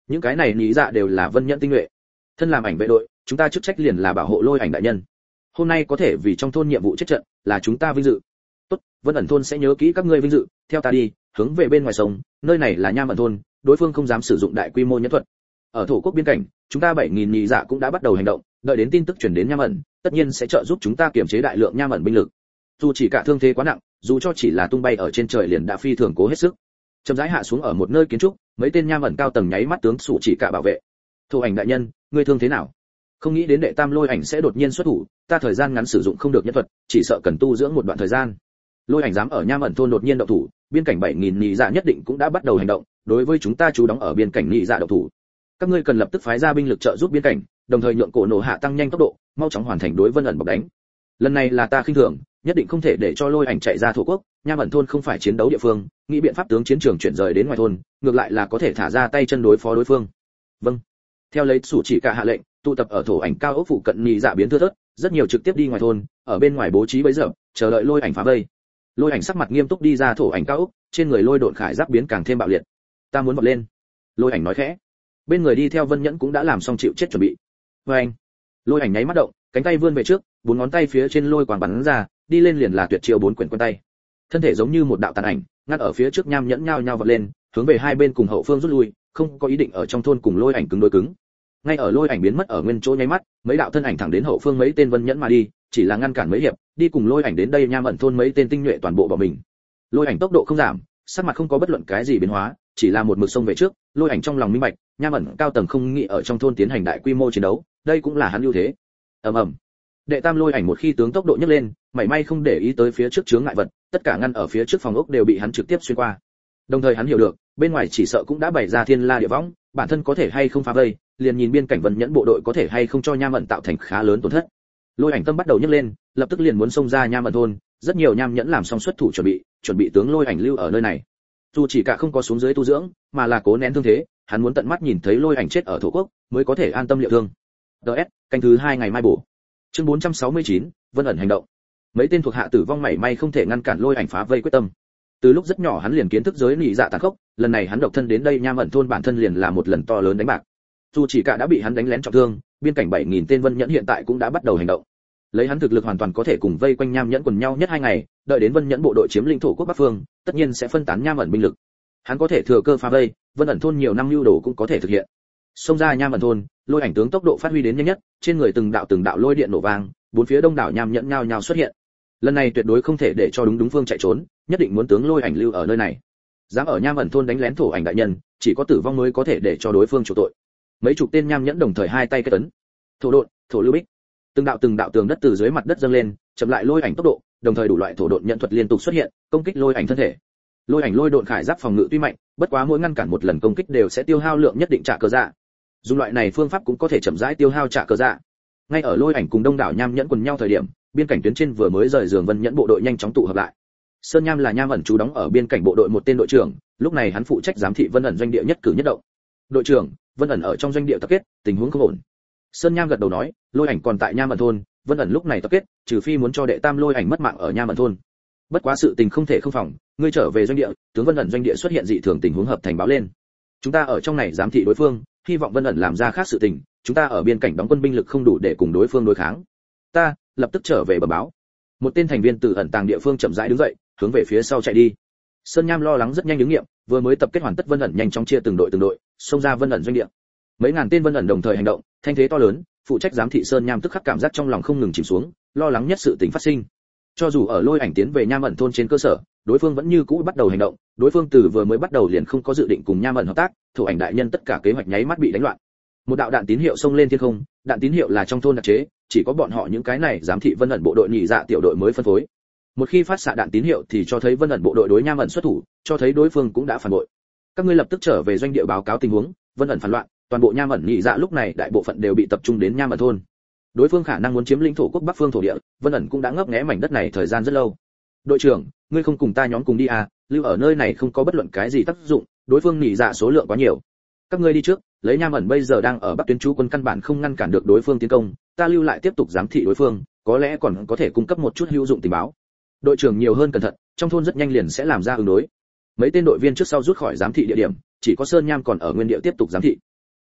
những cái này lý dạ đều là vân nhẫn tinh nhuệ. Thân làm ảnh vệ đội, chúng ta chức trách liền là bảo hộ Lôi Ảnh đại nhân. Hôm nay có thể vì trong thôn nhiệm vụ chết trận, là chúng ta vinh dự. Tốt, Vân ẩn thôn sẽ nhớ kỹ các ngươi vinh dự, theo ta đi, hướng về bên ngoài sông, nơi này là Nham ẩn thôn, đối phương không dám sử dụng đại quy mô nhẫn thuật. Ở thổ quốc biên cảnh, chúng ta bảy nghìn nhị dạ cũng đã bắt đầu hành động, đợi đến tin tức truyền đến Nham ẩn, tất nhiên sẽ trợ giúp chúng ta kiểm chế đại lượng Nham ẩn binh lực. Dù chỉ cả thương thế quá nặng, dù cho chỉ là tung bay ở trên trời liền đã phi thường cố hết sức. Chậm rãi hạ xuống ở một nơi kiến trúc, mấy tên Nham ẩn cao tầng nháy mắt tướng sụ chỉ cả bảo vệ. Thổ Ảnh đại nhân, ngươi thương thế nào? Không nghĩ đến đệ tam Lôi Ảnh sẽ đột nhiên xuất thủ, ta thời gian ngắn sử dụng không được nhân thuật, chỉ sợ cần tu dưỡng một đoạn thời gian. Lôi Ảnh dám ở Nham ẩn thôn đột nhiên động thủ, biên cảnh bảy nghìn nhị dạ nhất định cũng đã bắt đầu hành động, đối với chúng ta chú đóng ở biên cảnh nhị dạ động thủ. Các ngươi cần lập tức phái ra binh lực trợ giúp biên cảnh, đồng thời nhượng cổ nổ hạ tăng nhanh tốc độ, mau chóng hoàn thành đối Vân ẩn bọc đánh. Lần này là ta khinh thường, nhất định không thể để cho Lôi Ảnh chạy ra thổ quốc, Nham ẩn thôn không phải chiến đấu địa phương, nghĩ biện pháp tướng chiến trường chuyển rời đến ngoài thôn, ngược lại là có thể thả ra tay chân đối phó đối phương. Vâng. Theo lấy sủ chỉ cả hạ lệnh, tụ tập ở thổ ảnh cao ốc phụ cận nhị dạ biến thưa thớt, rất nhiều trực tiếp đi ngoài thôn, ở bên ngoài bố trí bẫy dập, chờ đợi Lôi Ảnh phá vây. Lôi Ảnh sắc mặt nghiêm túc đi ra thổ ảnh cao ốc, trên người lôi độn khải giáp biến càng thêm bạo liệt. Ta muốn vọt lên. Lôi Ảnh nói khẽ. Bên người đi theo Vân Nhẫn cũng đã làm xong chịu chết chuẩn bị. Với anh, Lôi Ảnh nháy mắt động, cánh tay vươn về trước, bốn ngón tay phía trên lôi quàng bắn ra, đi lên liền là tuyệt chiêu bốn quyển quân tay. Thân thể giống như một đạo tàn ảnh, ngắt ở phía trước Nham Nhẫn nhao nhao vọt lên, hướng về hai bên cùng hậu phương rút lui, không có ý định ở trong thôn cùng Lôi Ảnh cứng đối cứng. Ngay ở Lôi Ảnh biến mất ở nguyên chỗ nháy mắt, mấy đạo thân ảnh thẳng đến hậu phương mấy tên Vân Nhẫn mà đi, chỉ là ngăn cản mấy hiệp, đi cùng Lôi Ảnh đến đây Nham ẩn thôn mấy tên tinh nhuệ toàn bộ bỏ mình. Lôi Ảnh tốc độ không giảm, sắc mặt không có bất luận cái gì biến hóa, chỉ là một mực xông về trước. Lôi Ảnh trong lòng minh bạch, Nham ẩn cao tầng không nghĩ ở trong thôn tiến hành đại quy mô chiến đấu, đây cũng là hắn ưu thế. Ầm ầm. Đệ tam Lôi Ảnh một khi tướng tốc độ nhấc lên, mảy may không để ý tới phía trước chướng ngại vật, tất cả ngăn ở phía trước phòng ốc đều bị hắn trực tiếp xuyên qua. Đồng thời hắn hiểu được, bên ngoài chỉ sợ cũng đã bày ra thiên la địa võng, bản thân có thể hay không phá vây, liền nhìn biên cảnh Vân Nhẫn bộ đội có thể hay không cho Nham ẩn tạo thành khá lớn tổn thất. Lôi Ảnh tâm bắt đầu nhấc lên, lập tức liền muốn xông ra Nham ẩn thôn, rất nhiều Nham Nhẫn làm xong xuất thủ chuẩn bị, chuẩn bị tướng Lôi Ảnh lưu ở nơi này. Dù chỉ cả không có xuống dưới tu dưỡng, mà là cố nén thương thế, hắn muốn tận mắt nhìn thấy Lôi Ảnh chết ở thổ quốc, mới có thể an tâm liệu thương. đê ét, canh thứ hai ngày mai bổ. Chương bốn trăm sáu mươi chín, Vân ẩn hành động. Mấy tên thuộc hạ tử vong mảy may không thể ngăn cản Lôi Ảnh phá vây quyết tâm. Từ lúc rất nhỏ hắn liền kiến thức giới nị dạ tàn khốc, lần này hắn độc thân đến đây Nham ẩn thôn bản thân liền là một lần to lớn đánh bạc. Dù chỉ cả đã bị hắn đánh lén trọng thương, biên cảnh bảy nghìn tên Vân Nhẫn hiện tại cũng đã bắt đầu hành động. Lấy hắn thực lực hoàn toàn có thể cùng vây quanh Nham Nhẫn quần nhau nhất hai ngày, đợi đến Vân Nhẫn bộ đội chiếm lĩnh thổ quốc Bắc Phương, tất nhiên sẽ phân tán Nham ẩn binh lực. Hắn có thể thừa cơ phá vây, Vân ẩn thôn nhiều năm lưu đồ cũng có thể thực hiện. Xông ra Nham ẩn thôn, Lôi Ảnh tướng tốc độ phát huy đến nhanh nhất, trên người từng đạo từng đạo lôi điện nổ vang, bốn phía đông đảo Nham Nhẫn nhao nhao xuất hiện. Lần này tuyệt đối không thể để cho đúng đúng phương chạy trốn, nhất định muốn tướng Lôi Ảnh lưu ở nơi này. Dám ở Nham ẩn thôn đánh lén thổ ảnh đại nhân, chỉ có tử vong mới có thể để cho đối phương chịu tội. Mấy chục tên Nham Nhẫn đồng thời hai tay kết ấn. Thổ độn, thổ lưu bích. Từng đạo từng đạo tường đất từ dưới mặt đất dâng lên, chậm lại Lôi Ảnh tốc độ, đồng thời đủ loại thổ độn nhận thuật liên tục xuất hiện, công kích Lôi Ảnh thân thể. Lôi Ảnh lôi độn khải giáp phòng ngự tuy mạnh, bất quá mỗi ngăn cản một lần công kích đều sẽ tiêu hao lượng nhất định trả cờ dạ. Dùng loại này phương pháp cũng có thể chậm rãi tiêu hao trả cờ dạ. Ngay ở Lôi Ảnh cùng đông đảo Nham Nhẫn quần nhau thời điểm, biên cảnh tuyến trên vừa mới rời giường Vân Nhẫn bộ đội nhanh chóng tụ hợp lại. Sơn Nham là Nham ẩn trú đóng ở biên cảnh bộ đội một tên đội trưởng, lúc này hắn phụ trách giám thị Vân ẩn doanh địa nhất cử nhất động. Đội trưởng, Vân ẩn ở trong doanh địa tập kết, tình huống không ổn. Sơn Nham gật đầu nói, Lôi Ảnh còn tại Nham ẩn thôn, Vân ẩn lúc này tập kết, trừ phi muốn cho đệ tam Lôi Ảnh mất mạng ở Nham ẩn thôn. Bất quá sự tình không thể không phòng, ngươi trở về doanh địa, tướng Vân ẩn doanh địa xuất hiện dị thường tình huống hợp thành báo lên. Chúng ta ở trong này giám thị đối phương, hy vọng Vân ẩn làm ra khác sự tình, chúng ta ở biên cảnh đóng quân binh lực không đủ để cùng đối phương đối kháng. Ta lập tức trở về bẩm báo. Một tên thành viên từ ẩn tàng địa phương chậm rãi đứng dậy, hướng về phía sau chạy đi. Sơn Nham lo lắng rất nhanh ứng nghiệm, vừa mới tập kết hoàn tất Vân ẩn nhanh chóng chia từng đội từng đội, xông ra Vân ẩn doanh địa. Mấy ngàn tên Vân ẩn đồng thời hành động, thanh thế to lớn, phụ trách giám thị Sơn Nham tức khắc cảm giác trong lòng không ngừng chìm xuống, lo lắng nhất sự tình phát sinh. Cho dù ở Lôi Ảnh tiến về Nham ẩn thôn trên cơ sở, đối phương vẫn như cũ bắt đầu hành động, đối phương từ vừa mới bắt đầu liền không có dự định cùng Nham ẩn hợp tác, Thổ Ảnh đại nhân tất cả kế hoạch nháy mắt bị đánh loạn. Một đạo đạn tín hiệu xông lên thiên không, đạn tín hiệu là trong thôn đặc chế, chỉ có bọn họ những cái này giám thị Vân ẩn bộ đội nhị dạ tiểu đội mới phân phối. Một khi phát xạ đạn tín hiệu thì cho thấy Vân ẩn bộ đội đối Nham ẩn xuất thủ, cho thấy đối phương cũng đã phản bội. Các ngươi lập tức trở về doanh địa báo cáo tình huống, Vân ẩn phản loạn, toàn bộ Nham ẩn nhị dạ lúc này đại bộ phận đều bị tập trung đến Nham ẩn thôn. Đối phương khả năng muốn chiếm lĩnh thổ quốc Bắc Phương thổ địa, Vân ẩn cũng đã ngấp nghé mảnh đất này thời gian rất lâu. Đội trưởng, ngươi không cùng ta nhóm cùng đi à, lưu ở nơi này không có bất luận cái gì tác dụng, đối phương nhị dạ số lượng quá nhiều. Các ngươi đi trước, lấy Nham ẩn bây giờ đang ở Bắc tuyến trú quân căn bản không ngăn cản được đối phương tiến công, ta lưu lại tiếp tục giám thị đối phương, có lẽ còn có thể cung cấp một chút hữu dụng tình báo. Đội trưởng nhiều hơn cẩn thận, trong thôn rất nhanh liền sẽ làm ra ứng đối. Mấy tên đội viên trước sau rút khỏi giám thị địa điểm, chỉ có Sơn Nham còn ở nguyên địa tiếp tục giám thị.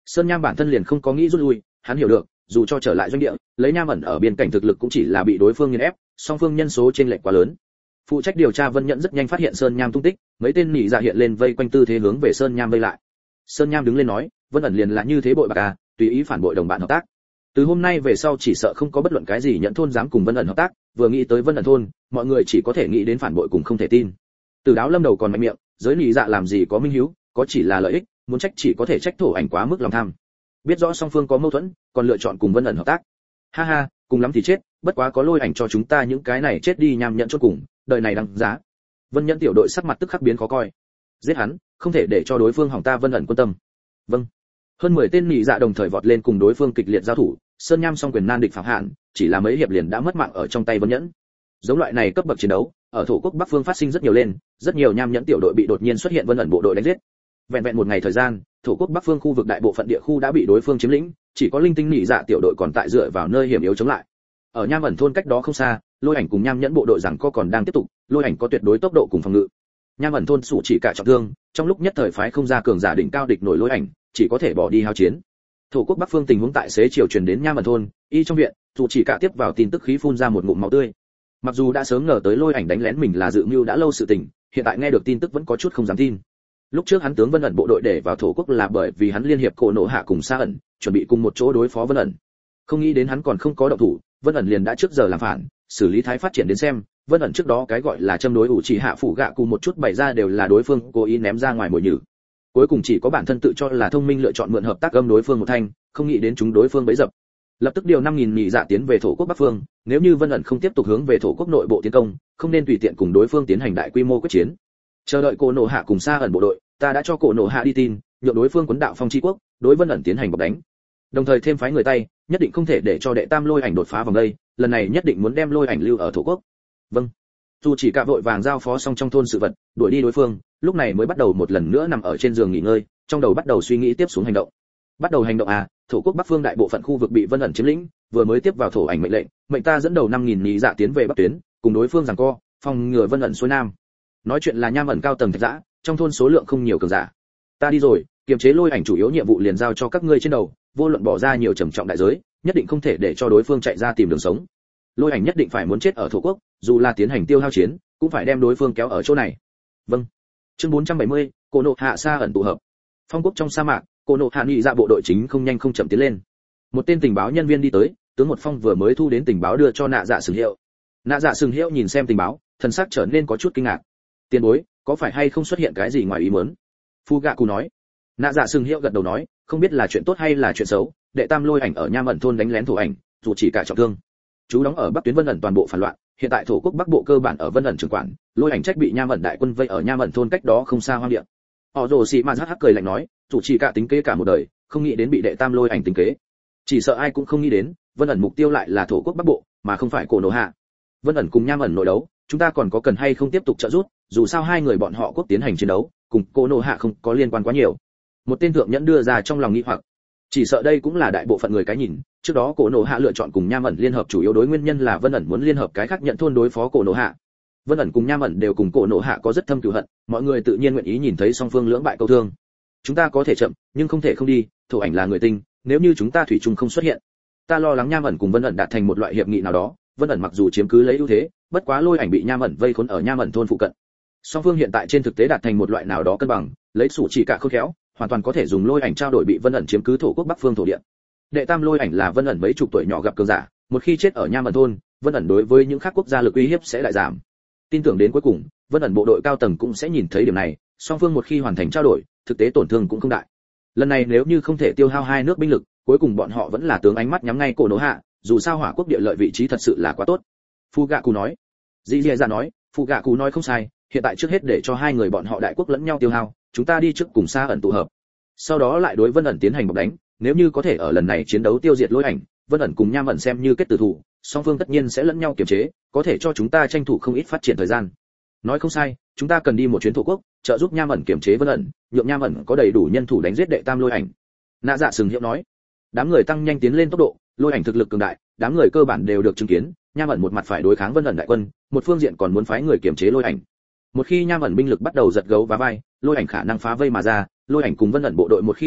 Sơn Nham bản thân liền không có nghĩ rút lui, hắn hiểu được, dù cho trở lại doanh địa, lấy Nham ẩn ở biên cảnh thực lực cũng chỉ là bị đối phương nghiền ép, song phương nhân số chênh lệch quá lớn. Phụ trách điều tra Vân Nhẫn rất nhanh phát hiện Sơn Nham tung tích, mấy tên nị dạ hiện lên vây quanh tư thế hướng về Sơn Nham vây lại. Sơn Nham đứng lên nói, Vân ẩn liền là như thế bội bạc à, tùy ý phản bội đồng bạn hợp tác. Từ hôm nay về sau chỉ sợ không có bất luận cái gì nhận thôn dám cùng Vân ẩn hợp tác, vừa nghĩ tới Vân ẩn thôn, mọi người chỉ có thể nghĩ đến phản bội cùng không thể tin. Từ Đáo Lâm đầu còn mạnh miệng, giới nị dạ làm gì có minh hiếu, có chỉ là lợi ích, muốn trách chỉ có thể trách Thổ Ảnh quá mức lòng tham. Biết rõ song phương có mâu thuẫn, còn lựa chọn cùng Vân ẩn hợp tác. Ha ha, cùng lắm thì chết, bất quá có Lôi Ảnh cho chúng ta những cái này chết đi nham nhẫn chôn cùng, đời này đáng giá. Vân Nhẫn tiểu đội sắc mặt tức khắc biến khó coi. Giết hắn, không thể để cho đối phương hỏng ta Vân ẩn quân tâm. Vâng. Hơn mười tên nị dạ đồng thời vọt lên cùng đối phương kịch liệt giao thủ, Sơn Nham song quyền nan địch phạm hạn, chỉ là mấy hiệp liền đã mất mạng ở trong tay Vân Nhẫn. Giống loại này cấp bậc chiến đấu, ở thổ quốc Bắc phương phát sinh rất nhiều lên, rất nhiều nham nhẫn tiểu đội bị đột nhiên xuất hiện Vân ẩn bộ đội đánh giết. Vẹn vẹn một ngày thời gian, thổ quốc Bắc phương khu vực đại bộ phận địa khu đã bị đối phương chiếm lĩnh, chỉ có linh tinh nị dạ tiểu đội còn tại dựa vào nơi hiểm yếu chống lại. Ở nham ẩn thôn cách đó không xa, Lôi Ảnh cùng nham nhẫn bộ đội giằng co còn đang tiếp tục, Lôi Ảnh có tuyệt đối tốc độ cùng phòng ngự. Nham ẩn thôn sủ chỉ cả trọng thương, trong lúc nhất thời phái không ra cường giả đỉnh cao địch nổi Lôi Ảnh, chỉ có thể bỏ đi hao chiến. Thổ quốc Bắc phương tình huống tại xế chiều truyền đến nham ẩn thôn, y trong viện, dù chỉ cả tiếp vào tin tức khí phun ra một ngụm máu tươi. Mặc dù đã sớm ngờ tới Lôi Ảnh đánh lén mình là dự mưu đã lâu sự tình, hiện tại nghe được tin tức vẫn có chút không dám tin. Lúc trước hắn tướng Vân ẩn bộ đội để vào thổ quốc là bởi vì hắn liên hiệp cổ nộ hạ cùng Sa ẩn, chuẩn bị cùng một chỗ đối phó Vân ẩn. Không nghĩ đến hắn còn không có động thủ, Vân ẩn liền đã trước giờ làm phản, xử lý thái phát triển đến xem, Vân ẩn trước đó cái gọi là châm đối ủ chỉ hạ phủ gạ cùng một chút bày ra đều là đối phương cố ý ném ra ngoài mồi nhử. Cuối cùng chỉ có bản thân tự cho là thông minh lựa chọn mượn hợp tác gâm đối phương một thanh, không nghĩ đến chúng đối phương bấy dập. Lập tức điều năm nghìn nhị dạ tiến về thổ quốc Bắc phương, nếu như Vân ẩn không tiếp tục hướng về thổ quốc nội bộ tiến công, không nên tùy tiện cùng đối phương tiến hành đại quy mô quyết chiến. Chờ đợi cổ nổ hạ cùng Sa ẩn bộ đội, ta đã cho cổ nổ hạ đi tin, nhượng đối phương quấn đạo phong chi quốc, đối Vân ẩn tiến hành bọc đánh. Đồng thời thêm phái người tay, nhất định không thể để cho đệ tam Lôi Ảnh đột phá vòng đây, lần này nhất định muốn đem Lôi Ảnh lưu ở thổ quốc. Vâng. Dù chỉ cả vội vàng giao phó xong trong thôn sự vật, đuổi đi đối phương, lúc này mới bắt đầu một lần nữa nằm ở trên giường nghỉ ngơi, trong đầu bắt đầu suy nghĩ tiếp xuống hành động. Bắt đầu hành động à, thổ quốc Bắc phương đại bộ phận khu vực bị Vân ẩn chiếm lĩnh, vừa mới tiếp vào Thổ Ảnh mệnh lệnh, mệnh ta dẫn đầu năm nghìn nhị dạ tiến về Bắc tuyến, cùng đối phương giằng co, phòng ngừa Vân ẩn xuôi nam. Nói chuyện là nham ẩn cao tầng thạch dã, trong thôn số lượng không nhiều cường giả. Ta đi rồi, kiềm chế Lôi Ảnh chủ yếu nhiệm vụ liền giao cho các ngươi trên đầu, vô luận bỏ ra nhiều trầm trọng đại giới, nhất định không thể để cho đối phương chạy ra tìm đường sống. Lôi Ảnh nhất định phải muốn chết ở thổ quốc, dù là tiến hành tiêu hao chiến, cũng phải đem đối phương kéo ở chỗ này. Vâng. Chương bốn trăm bảy mươi, Cổ nộ hạ Sa ẩn tụ hợp. Phong quốc trong sa mạc, Cổ nộ hạ nhị dạ bộ đội chính không nhanh không chậm tiến lên. Một tên tình báo nhân viên đi tới, tướng một phong vừa mới thu đến tình báo đưa cho Nạ Dạ Sừng Hiệu. Nạ Dạ Sừng Hiệu nhìn xem tình báo, thần sắc trở nên có chút kinh ngạc. Tiền bối, có phải hay không xuất hiện cái gì ngoài ý muốn? Fugaku nói. Nạ Dạ Sừng Hiệu gật đầu nói, không biết là chuyện tốt hay là chuyện xấu, đệ tam Lôi Ảnh ở nham ẩn thôn đánh lén Thổ Ảnh, dù chỉ cả trọng thương. Chú đóng ở Bắc tuyến Vân ẩn toàn bộ phản loạn, hiện tại thổ quốc Bắc bộ cơ bản ở Vân ẩn trưởng quản, Lôi Ảnh trách bị nham ẩn đại quân vây ở nham ẩn thôn cách đó không xa hoang địa. Họ rồ xì mà hắc hắc cười lạnh nói, chủ chỉ cả tính kế cả một đời, không nghĩ đến bị đệ tam Lôi Ảnh tính kế. Chỉ sợ ai cũng không nghĩ đến, Vân ẩn mục tiêu lại là thổ quốc Bắc bộ, mà không phải cổ nổ hạ. Vân ẩn cùng nham ẩn nội đấu, chúng ta còn có cần hay không tiếp tục trợ giúp, dù sao hai người bọn họ quốc tiến hành chiến đấu, cùng cổ nổ hạ không có liên quan quá nhiều. Một tên thượng nhẫn đưa ra trong lòng nghi hoặc. Chỉ sợ đây cũng là đại bộ phận người cái nhìn, trước đó cổ nổ hạ lựa chọn cùng nham ẩn liên hợp chủ yếu đối nguyên nhân là Vân ẩn muốn liên hợp cái khác nhận thôn đối phó cổ nổ hạ. Vân ẩn cùng nham ẩn đều cùng cổ nổ hạ có rất thâm cừu hận, mọi người tự nhiên nguyện ý nhìn thấy song phương lưỡng bại câu thương. Chúng ta có thể chậm, nhưng không thể không đi, Thổ Ảnh là người tinh, nếu như chúng ta thủy chung không xuất hiện, ta lo lắng nham ẩn cùng Vân ẩn đạt thành một loại hiệp nghị nào đó, Vân ẩn mặc dù chiếm cứ lấy ưu thế, bất quá Lôi Ảnh bị nham ẩn vây khốn ở nham ẩn thôn phụ cận. Song phương hiện tại trên thực tế đạt thành một loại nào đó cân bằng, lấy sủ chỉ cả khôn khéo, hoàn toàn có thể dùng Lôi Ảnh trao đổi bị Vân ẩn chiếm cứ thổ quốc Bắc phương thổ địa. Đệ tam Lôi Ảnh là Vân ẩn mấy chục tuổi nhỏ gặp cường giả, một khi chết ở nham ẩn thôn, Vân ẩn đối với những khác quốc gia lực uy hiếp sẽ đại giảm. Tin tưởng đến cuối cùng, Vân ẩn bộ đội cao tầng cũng sẽ nhìn thấy điểm này, song phương một khi hoàn thành trao đổi, thực tế tổn thương cũng không đại. Lần này nếu như không thể tiêu hao hai nước binh lực, cuối cùng bọn họ vẫn là tướng ánh mắt nhắm ngay cổ nổ hạ, dù sao hỏa quốc địa lợi vị trí thật sự là quá tốt. Fugaku nói. Dĩ Dĩ Dạ nói, Fugaku nói không sai, hiện tại trước hết để cho hai người bọn họ đại quốc lẫn nhau tiêu hao, chúng ta đi trước cùng Sa ẩn tụ hợp. Sau đó lại đối Vân ẩn tiến hành bọc đánh, nếu như có thể ở lần này chiến đấu tiêu diệt Lôi Ảnh, Vân ẩn cùng nham ẩn xem như kết tử thủ, song phương tất nhiên sẽ lẫn nhau kiềm chế, có thể cho chúng ta tranh thủ không ít phát triển thời gian. Nói không sai, chúng ta cần đi một chuyến thổ quốc, trợ giúp nham ẩn kiềm chế Vân ẩn, nhượng nham ẩn có đầy đủ nhân thủ đánh giết đệ tam Lôi Ảnh. Nạ Dạ Sừng Hiệu nói. Đám người tăng nhanh tiến lên tốc độ, Lôi Ảnh thực lực cường đại, đám người cơ bản đều được chứng kiến, nham ẩn một mặt phải đối kháng Vân ẩn đại quân, một phương diện còn muốn phái người kiềm chế Lôi Ảnh. Một khi nham ẩn binh lực bắt đầu giật gấu và vai, Lôi Ảnh khả năng phá vây mà ra, Lôi Ảnh cùng Vân ẩn bộ đội một khi tụ hợp,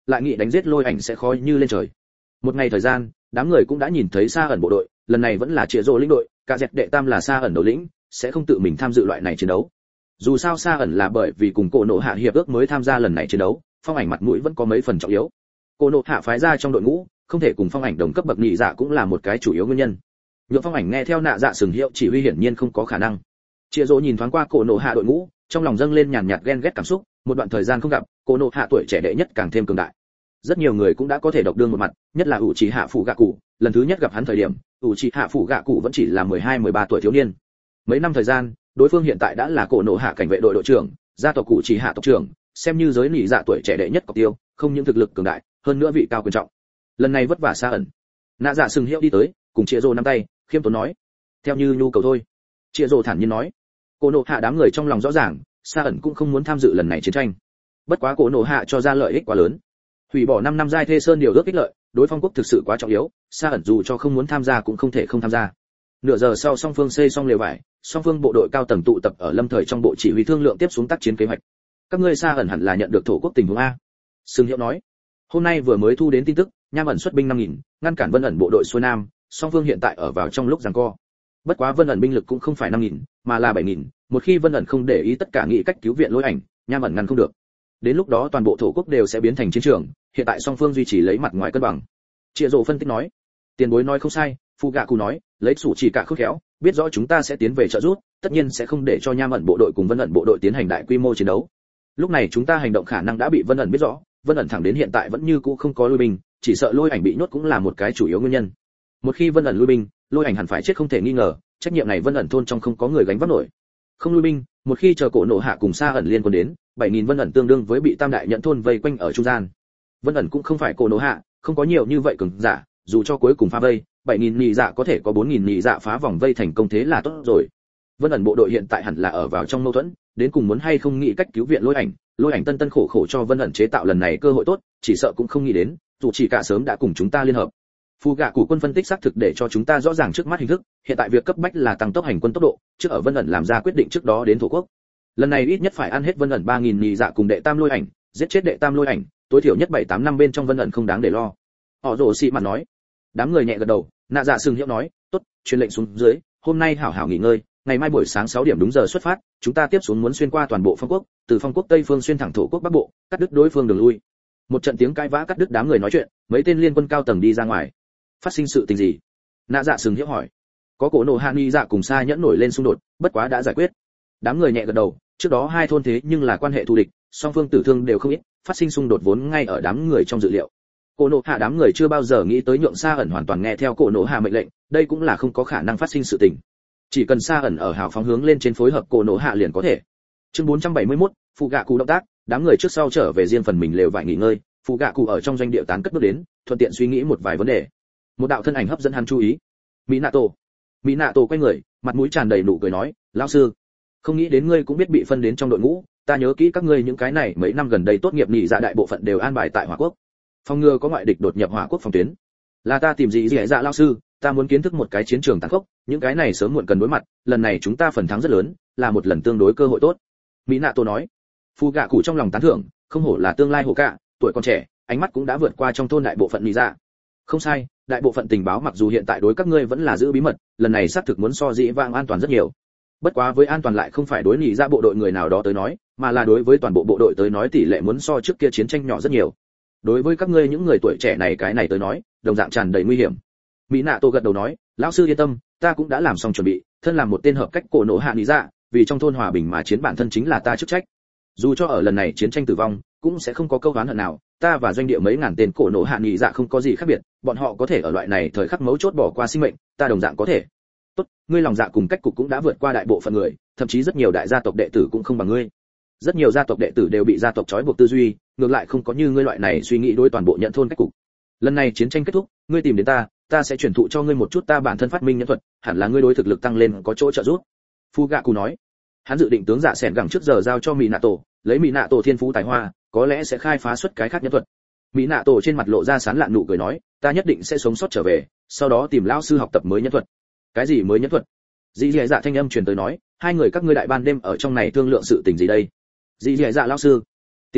lại nghĩ đánh giết lôi ảnh sẽ khó như lên trời. Một ngày thời gian, đám người cũng đã nhìn thấy Sa ẩn bộ đội, lần này vẫn là Triệu Dụ lĩnh đội, cả dẹt đệ tam là Sa ẩn đầu lĩnh, sẽ không tự mình tham dự loại này chiến đấu. Dù sao Sa ẩn là bởi vì cùng Cổ Nộ Hạ hiệp ước mới tham gia lần này chiến đấu, Phong Ảnh mặt mũi vẫn có mấy phần trọng yếu. Cổ Nộ Hạ phái ra trong đội ngũ, không thể cùng Phong Ảnh đồng cấp bậc nhị dạ cũng là một cái chủ yếu nguyên nhân. Nhượng Phong Ảnh nghe theo nạ dạ sừng hiệu chỉ huy hiển nhiên không có khả năng. Triệu Dụ nhìn thoáng qua Cổ Nộ Hạ đội ngũ, trong lòng dâng lên nhàn nhạt ghen ghét cảm xúc, một đoạn thời gian không gặp, Cổ Nộ Hạ tuổi trẻ đệ nhất càng thêm cường đại. Rất nhiều người cũng đã có thể độc đương một mặt, nhất là ủ trì hạ phụ gạ cụ, lần thứ nhất gặp hắn thời điểm, ủ trì hạ phụ gạ cụ vẫn chỉ là mười hai mười ba tuổi thiếu niên. Mấy năm thời gian, đối phương hiện tại đã là Cổ Nộ Hạ cảnh vệ đội đội trưởng, gia tộc cụ trì hạ tộc trưởng, xem như giới nỉ dạ tuổi trẻ đệ nhất cọc tiêu, không những thực lực cường đại, hơn nữa vị cao quyền trọng. Lần này vất vả Sa ẩn. Nạ dạ sừng hiệu đi tới, cùng Triệu Dụ nắm tay, khiêm tốn nói: "Theo như nhu cầu thôi." Triệu Dụ thản nhiên nói. Cổ Nộ Hạ đám người trong lòng rõ ràng, Sa ẩn cũng không muốn tham dự lần này chiến tranh. Bất quá Cổ Nộ Hạ cho ra lợi ích quá lớn. Hủy bỏ năm năm giai thê sơn điều ước ích lợi, đối phong quốc thực sự quá trọng yếu, Sa ẩn dù cho không muốn tham gia cũng không thể không tham gia. Nửa giờ sau song phương xây xong lều vải, song phương bộ đội cao tầng tụ tập ở lâm thời trong bộ chỉ huy thương lượng tiếp xuống tác chiến kế hoạch. Các ngươi Sa ẩn hẳn là nhận được thổ quốc tình huống a. Sừng Hiệu nói. Hôm nay vừa mới thu đến tin tức, Nham ẩn xuất binh năm nghìn, ngăn cản Vân ẩn bộ đội xuôi nam, song phương hiện tại ở vào trong lúc giằng co. Bất quá Vân ẩn binh lực cũng không phải năm nghìn, mà là bảy nghìn, một khi Vân ẩn không để ý tất cả nghị cách cứu viện lôi ảnh, Nham ẩn ngăn không được. Đến lúc đó toàn bộ thổ quốc đều sẽ biến thành chiến trường, hiện tại song phương duy trì lấy mặt ngoài cân bằng. Triệu Dụ phân tích nói. Tiền bối nói không sai, Phu Gạ Cụ nói, lấy sủ chỉ cả khôn khéo, biết rõ chúng ta sẽ tiến về trợ giúp, tất nhiên sẽ không để cho Nham ẩn bộ đội cùng Vân ẩn bộ đội tiến hành đại quy mô chiến đấu. Lúc này chúng ta hành động khả năng đã bị Vân ẩn biết rõ, Vân ẩn thẳng đến hiện tại vẫn như cũ không có lui binh, chỉ sợ lôi ảnh bị nhốt cũng là một cái chủ yếu nguyên nhân. Một khi Vân ẩn lui binh, lôi ảnh hẳn phải chết không thể nghi ngờ, trách nhiệm này Vân ẩn thôn trong không có người gánh vác nổi. Không lui binh, một khi chờ Cổ Nộ Hạ cùng Sa ẩn liên quân đến, bảy nghìn Vân ẩn tương đương với bị Tam đại nhận thôn vây quanh ở trung gian. Vân ẩn cũng không phải Cổ Nộ Hạ, không có nhiều như vậy cường giả, dù cho cuối cùng phá vây, bảy nghìn nhị dạ có thể có bốn nghìn nhị dạ phá vòng vây thành công thế là tốt rồi. Vân ẩn bộ đội hiện tại hẳn là ở vào trong mâu thuẫn, đến cùng muốn hay không nghĩ cách cứu viện lôi ảnh, lôi ảnh tân tân khổ khổ cho Vân ẩn chế tạo lần này cơ hội tốt, chỉ sợ cũng không nghĩ đến, dù chỉ cả sớm đã cùng chúng ta liên hợp. Phu Gạ Cụ quân phân tích xác thực để cho chúng ta rõ ràng trước mắt hình thức, hiện tại việc cấp bách là tăng tốc hành quân tốc độ, trước ở Vân ẩn làm ra quyết định trước đó đến thổ quốc. Lần này ít nhất phải ăn hết Vân ẩn ba nghìn nhị dạ cùng đệ tam lôi ảnh, giết chết đệ tam lôi ảnh, tối thiểu nhất bảy tám năm bên trong Vân ẩn không đáng để lo. Họ rồ xị mặt nói. Đám người nhẹ gật đầu, nạ dạ sừng hiệu nói, tốt, truyền lệnh xuống dưới, hôm nay hảo hảo nghỉ ngơi, ngày mai buổi sáng sáu điểm đúng giờ xuất phát, chúng ta tiếp xuống muốn xuyên qua toàn bộ phong quốc, từ phong quốc tây phương xuyên thẳng thổ quốc bắc bộ, cắt đứt đối phương đường lui. Một trận tiếng cãi vã cắt đứt đám người nói chuyện, mấy tên liên quân cao tầng đi ra ngoài. Phát sinh sự tình gì? Nạ dạ sừng hiệu hỏi. Có Cổ Nộ Hạ nghi dạ cùng Sa nhẫn nổi lên xung đột, bất quá đã giải quyết. Đám người nhẹ gật đầu, trước đó hai thôn thế nhưng là quan hệ thù địch, song phương tử thương đều không ít, phát sinh xung đột vốn ngay ở đám người trong dự liệu. Cổ Nộ Hạ đám người chưa bao giờ nghĩ tới nhượng Sa ẩn hoàn toàn nghe theo Cổ Nộ Hạ mệnh lệnh, đây cũng là không có khả năng phát sinh sự tình. Chỉ cần Sa ẩn ở hào phóng hướng lên trên phối hợp Cổ Nộ Hạ liền có thể. Chương bốn trăm bảy mươi mốt, Phụ Gạ Cụ động tác, đám người trước sau trở về riêng phần mình lều vải nghỉ ngơi, Phụ Gạ Cụ ở trong doanh địa tán cất bước đến, thuận tiện suy nghĩ một vài vấn đề. Một đạo thân ảnh hấp dẫn hắn chú ý. Minato. Minato quay người, mặt mũi tràn đầy nụ cười nói, lão sư, không nghĩ đến ngươi cũng biết bị phân đến trong đội ngũ, ta nhớ kỹ các ngươi những cái này mấy năm gần đây tốt nghiệp nhị dạ đại bộ phận đều an bài tại Hỏa Quốc. Phòng ngừa có ngoại địch đột nhập Hỏa Quốc phòng tuyến. Là ta tìm gì gì dạ lão sư, ta muốn kiến thức một cái chiến trường tàn khốc, những cái này sớm muộn cần đối mặt, lần này chúng ta phần thắng rất lớn, là một lần tương đối cơ hội tốt. Minato nói. Phu Gạ Cụ trong lòng tán thưởng, không hổ là tương lai hổ cạ, tuổi còn trẻ, ánh mắt cũng đã vượt qua trong thôn đại bộ phận nhị dạ. Không sai, đại bộ phận tình báo mặc dù hiện tại đối các ngươi vẫn là giữ bí mật, lần này xác thực muốn so dĩ vãng an toàn rất nhiều. Bất quá với an toàn lại không phải đối nhị dạ bộ đội người nào đó tới nói, mà là đối với toàn bộ bộ đội tới nói tỷ lệ muốn so trước kia chiến tranh nhỏ rất nhiều. Đối với các ngươi những người tuổi trẻ này cái này tới nói, đồng dạng tràn đầy nguy hiểm. Mỹ Nạ Tô gật đầu nói, lão sư yên tâm, ta cũng đã làm xong chuẩn bị, thân làm một tên hợp cách Cổ Nộ Hạ nhị dạ, vì trong thôn hòa bình mà chiến bản thân chính là ta chức trách. Dù cho ở lần này chiến tranh tử vong, cũng sẽ không có câu oán hận nào, ta và doanh địa mấy ngàn tên Cổ Nộ Hạ nhị dạ không có gì khác biệt, bọn họ có thể ở loại này thời khắc mấu chốt bỏ qua sinh mệnh, ta đồng dạng có thể. Tốt, ngươi lòng dạ cùng cách cục cũng đã vượt qua đại bộ phận người, thậm chí rất nhiều đại gia tộc đệ tử cũng không bằng ngươi. Rất nhiều gia tộc đệ tử đều bị gia tộc trói buộc tư duy, ngược lại không có như ngươi loại này suy nghĩ đối toàn bộ nhận thôn cách cục. Lần này chiến tranh kết thúc, ngươi tìm đến ta, ta sẽ truyền thụ cho ngươi một chút ta bản thân phát minh nhân thuật, hẳn là ngươi đối thực lực tăng lên có chỗ trợ giúp. Phu Gạ Cụ nói. Hắn dự định tướng giả sẻn gẳng trước giờ giao cho Minato, lấy Minato thiên phú tài hoa, có lẽ sẽ khai phá xuất cái khác nhân thuật. Minato trên mặt lộ ra sán lạn nụ cười nói, ta nhất định sẽ sống sót trở về, sau đó tìm lão sư học tập mới nhân thuật. Cái gì mới nhân thuật? Dĩ Dĩ Dạ thanh âm truyền tới nói, hai người các ngươi đại ban đêm ở trong này thương lượng sự tình gì đây? Dĩ Dĩ Dạ lão sư, tiền bối,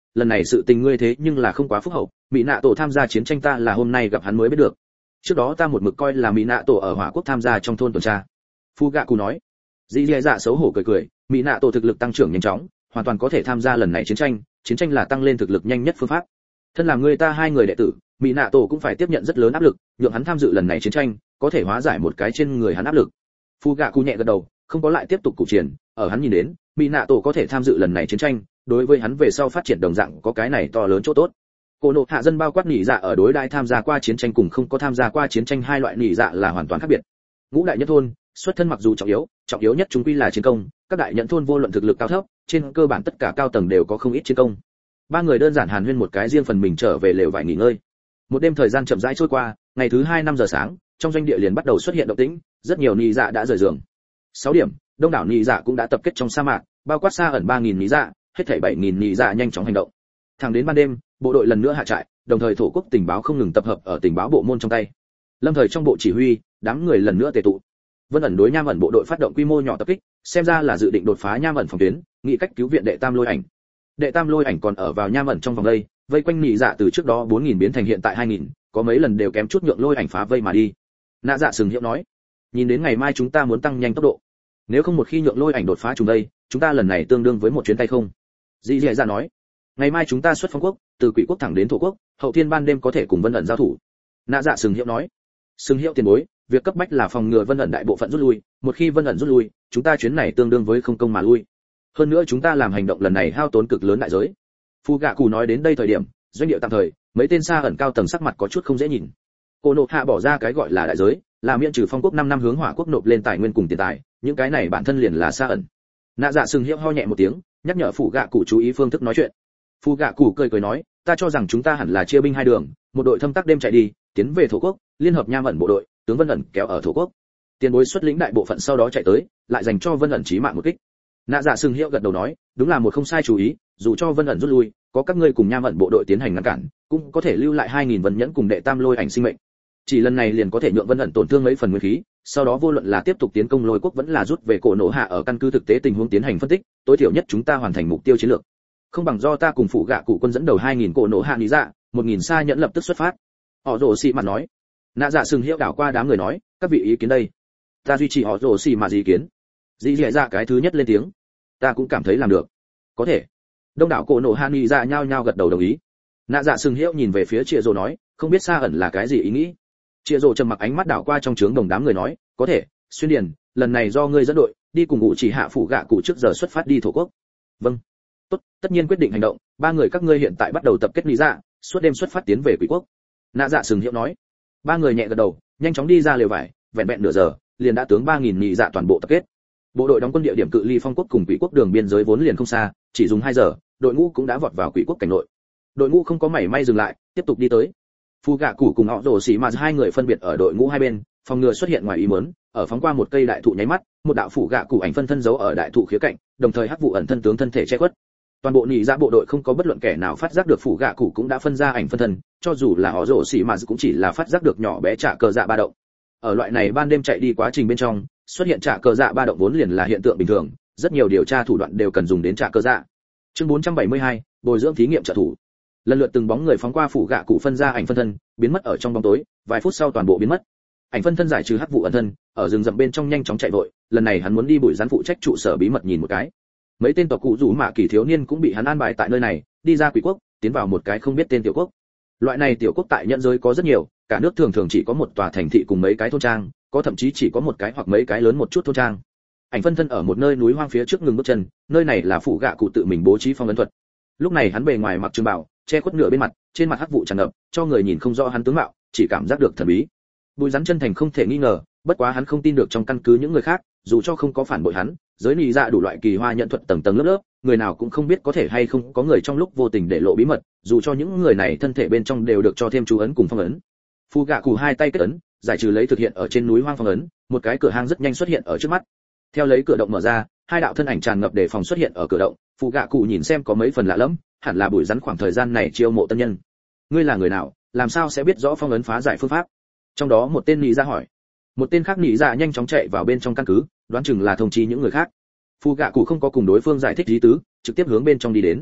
lần này sự tình ngươi thế nhưng là không quá phúc hậu, mỹ nạ tổ tham gia chiến tranh ta là hôm nay gặp hắn mới biết được. Trước đó ta một mực coi là mỹ nạ tổ ở hỏa quốc tham gia trong thôn tuần tra. Phu gạ cụ nói. Dĩ Dĩ Dạ xấu hổ cười cười, mỹ nạ tổ thực lực tăng trưởng nhanh chóng, hoàn toàn có thể tham gia lần này chiến tranh, chiến tranh là tăng lên thực lực nhanh nhất phương pháp. Thân là người ta hai người đệ tử, mỹ nạ tổ cũng phải tiếp nhận rất lớn áp lực, nhượng hắn tham dự lần này chiến tranh, có thể hóa giải một cái trên người hắn áp lực. Phu gạ cụ nhẹ gật đầu, không có lại tiếp tục cụ triển, ở hắn nhìn đến, mỹ nạ tổ có thể tham dự lần này chiến tranh, đối với hắn về sau phát triển đồng dạng có cái này to lớn chỗ tốt. Cổ nộ hạ dân bao quát nhị dạ ở đối đai tham gia qua chiến tranh cùng không có tham gia qua chiến tranh hai loại nhị dạ là hoàn toàn khác biệt. Ngũ đại nhất thôn, xuất thân mặc dù trọng yếu, trọng yếu nhất chúng quy là chiến công, các đại nhận thôn vô luận thực lực cao thấp, trên cơ bản tất cả cao tầng đều có không ít chiến công. Ba người đơn giản hàn huyên một cái riêng phần mình trở về lều vải nghỉ ngơi. Một đêm thời gian chậm rãi trôi qua, ngày thứ hai năm giờ sáng, trong doanh địa liền bắt đầu xuất hiện động tĩnh, rất nhiều nhị dạ đã rời giường. sáu điểm, đông đảo nhị dạ cũng đã tập kết trong sa mạc, bao quát xa ẩn ba nghìn nhị dạ, hết thảy bảy nghìn nhị dạ nhanh chóng hành động. Thẳng đến ban đêm, bộ đội lần nữa hạ trại, đồng thời thổ quốc tình báo không ngừng tập hợp ở tình báo bộ môn trong tay. Lâm thời trong bộ chỉ huy, đám người lần nữa tề tụ. Vân ẩn đối nham ẩn bộ đội phát động quy mô nhỏ tập kích, xem ra là dự định đột phá nham ẩn phòng tuyến, nghĩ cách cứu viện đệ tam lôi ảnh. Đệ tam lôi ảnh còn ở vào nham ẩn trong vòng đây, vây quanh nhị dạ từ trước đó bốn nghìn biến thành hiện tại hai nghìn, có mấy lần đều kém chút nhượng lôi ảnh phá vây mà đi. Nạ dạ sừng hiệu nói, nhìn đến ngày mai chúng ta muốn tăng nhanh tốc độ, nếu không một khi nhượng lôi ảnh đột phá chúng đây, chúng ta lần này tương đương với một chuyến tay không. Dĩ Dĩ Dạ nói, ngày mai chúng ta xuất phong quốc, từ quỷ quốc thẳng đến thổ quốc, hậu thiên ban đêm có thể cùng Vân ẩn giao thủ. Nạ dạ sừng hiệu nói, sừng hiệu tiền bối, việc cấp bách là phòng ngừa Vân ẩn đại bộ phận rút lui, một khi Vân ẩn rút lui, chúng ta chuyến này tương đương với không công mà lui. Hơn nữa chúng ta làm hành động lần này hao tốn cực lớn đại giới. Phu gạ cụ nói đến đây thời điểm, doanh địa tạm thời, mấy tên xa ẩn cao tầng sắc mặt có chút không dễ nhìn. Cổ nộ hạ bỏ ra cái gọi là đại giới, là miễn trừ phong quốc năm năm hướng hỏa quốc nộp lên tài nguyên cùng tiền tài, những cái này bản thân liền là xa ẩn. Nạ dạ sừng hiệu ho nhẹ một tiếng, nhắc nhở phụ gạ cụ chú ý phương thức nói chuyện. Phu gạ cụ cười cười nói, ta cho rằng chúng ta hẳn là chia binh hai đường, một đội thâm tác đêm chạy đi, tiến về thổ quốc, liên hợp nham ẩn bộ đội, tướng Vân ẩn kéo ở thổ quốc. Tiền bối xuất lĩnh đại bộ phận sau đó chạy tới, lại dành cho Vân ẩn chí mạng một kích. Nạ dạ sừng hiệu gật đầu nói, đúng là một không sai chú ý, dù cho Vân ẩn rút lui, có các ngươi cùng nham ẩn bộ đội tiến hành ngăn cản, cũng có thể lưu lại hai nghìn vân nhẫn cùng đệ tam lôi ảnh sinh mệnh. Chỉ lần này liền có thể nhượng Vân ẩn tổn thương mấy phần nguyên khí, sau đó vô luận là tiếp tục tiến công lôi quốc vẫn là rút về cổ nổ hạ ở căn cứ thực tế tình huống tiến hành phân tích, tối thiểu nhất chúng ta hoàn thành mục tiêu chiến lược. Không bằng do ta cùng phụ gạ cụ quân dẫn đầu hai nghìn cổ nổ hạ lý dạ, một nghìn xa nhẫn lập tức xuất phát. Họ rồ xì mặt nói. Nạ dạ sừng hiệu đảo qua đám người nói, các vị ý kiến đây. Ta duy trì họ rồ xì mà ý kiến. Dĩ dẻ ra cái thứ nhất lên tiếng. Ta cũng cảm thấy làm được. Có thể. Đông đảo cổ nổ hạ lý dạ nhao nhao gật đầu đồng ý. Nạ dạ sừng hiệu nhìn về phía Triệu Dồ nói, không biết xa ẩn là cái gì ý nghĩ. Triệu Dồ trầm mặc ánh mắt đảo qua trong trướng đồng đám người nói, có thể, xuyên điền, lần này do ngươi dẫn đội, đi cùng ngụ chỉ hạ phủ gạ cụ trước giờ xuất phát đi thổ quốc. Vâng. Tốt, tất nhiên quyết định hành động, ba người các ngươi hiện tại bắt đầu tập kết lý dạ, suốt đêm xuất phát tiến về quỷ quốc. Nạ dạ sừng hiệu nói. Ba người nhẹ gật đầu, nhanh chóng đi ra lều vải, vẹn vẹn nửa giờ, liền đã tướng ba nghìn nhị dạ toàn bộ tập kết. Bộ đội đóng quân địa điểm cự ly phong quốc cùng quỷ quốc đường biên giới vốn liền không xa, chỉ dùng hai giờ, đội ngũ cũng đã vọt vào quỷ quốc cảnh nội. Đội ngũ không có mảy may dừng lại, tiếp tục đi tới. Phu gạ cụ cùng họ rồ xì mà hai người phân biệt ở đội ngũ hai bên, phòng ngừa xuất hiện ngoài ý muốn, ở phóng qua một cây đại thụ nháy mắt, một đạo phủ gạ cụ ảnh phân thân giấu ở đại thụ khía cạnh, đồng thời hắc vụ ẩn thân tướng thân thể che khuất. Toàn bộ nhị dạ bộ đội không có bất luận kẻ nào phát giác được phủ gạ cụ cũng đã phân ra ảnh phân thân, cho dù là họ rồ xì mà cũng chỉ là phát giác được nhỏ bé trả cờ dạ ba động. Ở loại này ban đêm chạy đi quá trình bên trong, xuất hiện trả cờ dạ ba động vốn liền là hiện tượng bình thường, rất nhiều điều tra thủ đoạn đều cần dùng đến trả cờ dạ. Chương bốn trăm bảy mươi hai, bồi dưỡng thí nghiệm trợ thủ. Lần lượt từng bóng người phóng qua phủ gạ cụ phân ra ảnh phân thân, biến mất ở trong bóng tối, vài phút sau toàn bộ biến mất. Ảnh phân thân giải trừ hắc vụ ẩn thân, ở rừng rậm bên trong nhanh chóng chạy vội, lần này hắn muốn đi bụi rắn phụ trách trụ sở bí mật nhìn một cái. Mấy tên tộc cụ rủ mạ kỳ thiếu niên cũng bị hắn an bài tại nơi này, đi ra quỷ quốc, tiến vào một cái không biết tên tiểu quốc. Loại này tiểu quốc tại nhận giới có rất nhiều, cả nước thường thường chỉ có một tòa thành thị cùng mấy cái thôn trang, có thậm chí chỉ có một cái hoặc mấy cái lớn một chút thôn trang. Ảnh phân thân ở một nơi núi hoang phía trước ngừng bước chân, nơi này là phủ gạ cụ tự mình bố trí phong ấn thuật. Lúc này hắn bề ngoài mặc trường bào, che khuất nửa bên mặt, trên mặt hắc vụ tràn ngập, cho người nhìn không rõ hắn tướng mạo, chỉ cảm giác được thần bí. Bùi rắn chân thành không thể nghi ngờ, bất quá hắn không tin được trong căn cứ những người khác, dù cho không có phản bội hắn, giới nị dạ đủ loại kỳ hoa nhận thuật tầng tầng lớp lớp, người nào cũng không biết có thể hay không có người trong lúc vô tình để lộ bí mật, dù cho những người này thân thể bên trong đều được cho thêm chú ấn cùng phong ấn. Phu gạ cụ hai tay kết ấn, giải trừ lấy thực hiện ở trên núi hoang phong ấn, một cái cửa hang rất nhanh xuất hiện ở trước mắt. Theo lấy cửa động mở ra, hai đạo thân ảnh tràn ngập để phòng xuất hiện ở cửa động, Phu gạ cụ nhìn xem có mấy phần lạ lẫm, hẳn là bùi rắn khoảng thời gian này chiêu mộ tân nhân. Ngươi là người nào, làm sao sẽ biết rõ phong ấn phá giải phương pháp? Trong đó một tên nị dạ hỏi. Một tên khác nị dạ nhanh chóng chạy vào bên trong căn cứ, đoán chừng là thông chi những người khác. Phu gạ cụ không có cùng đối phương giải thích lý tứ, trực tiếp hướng bên trong đi đến.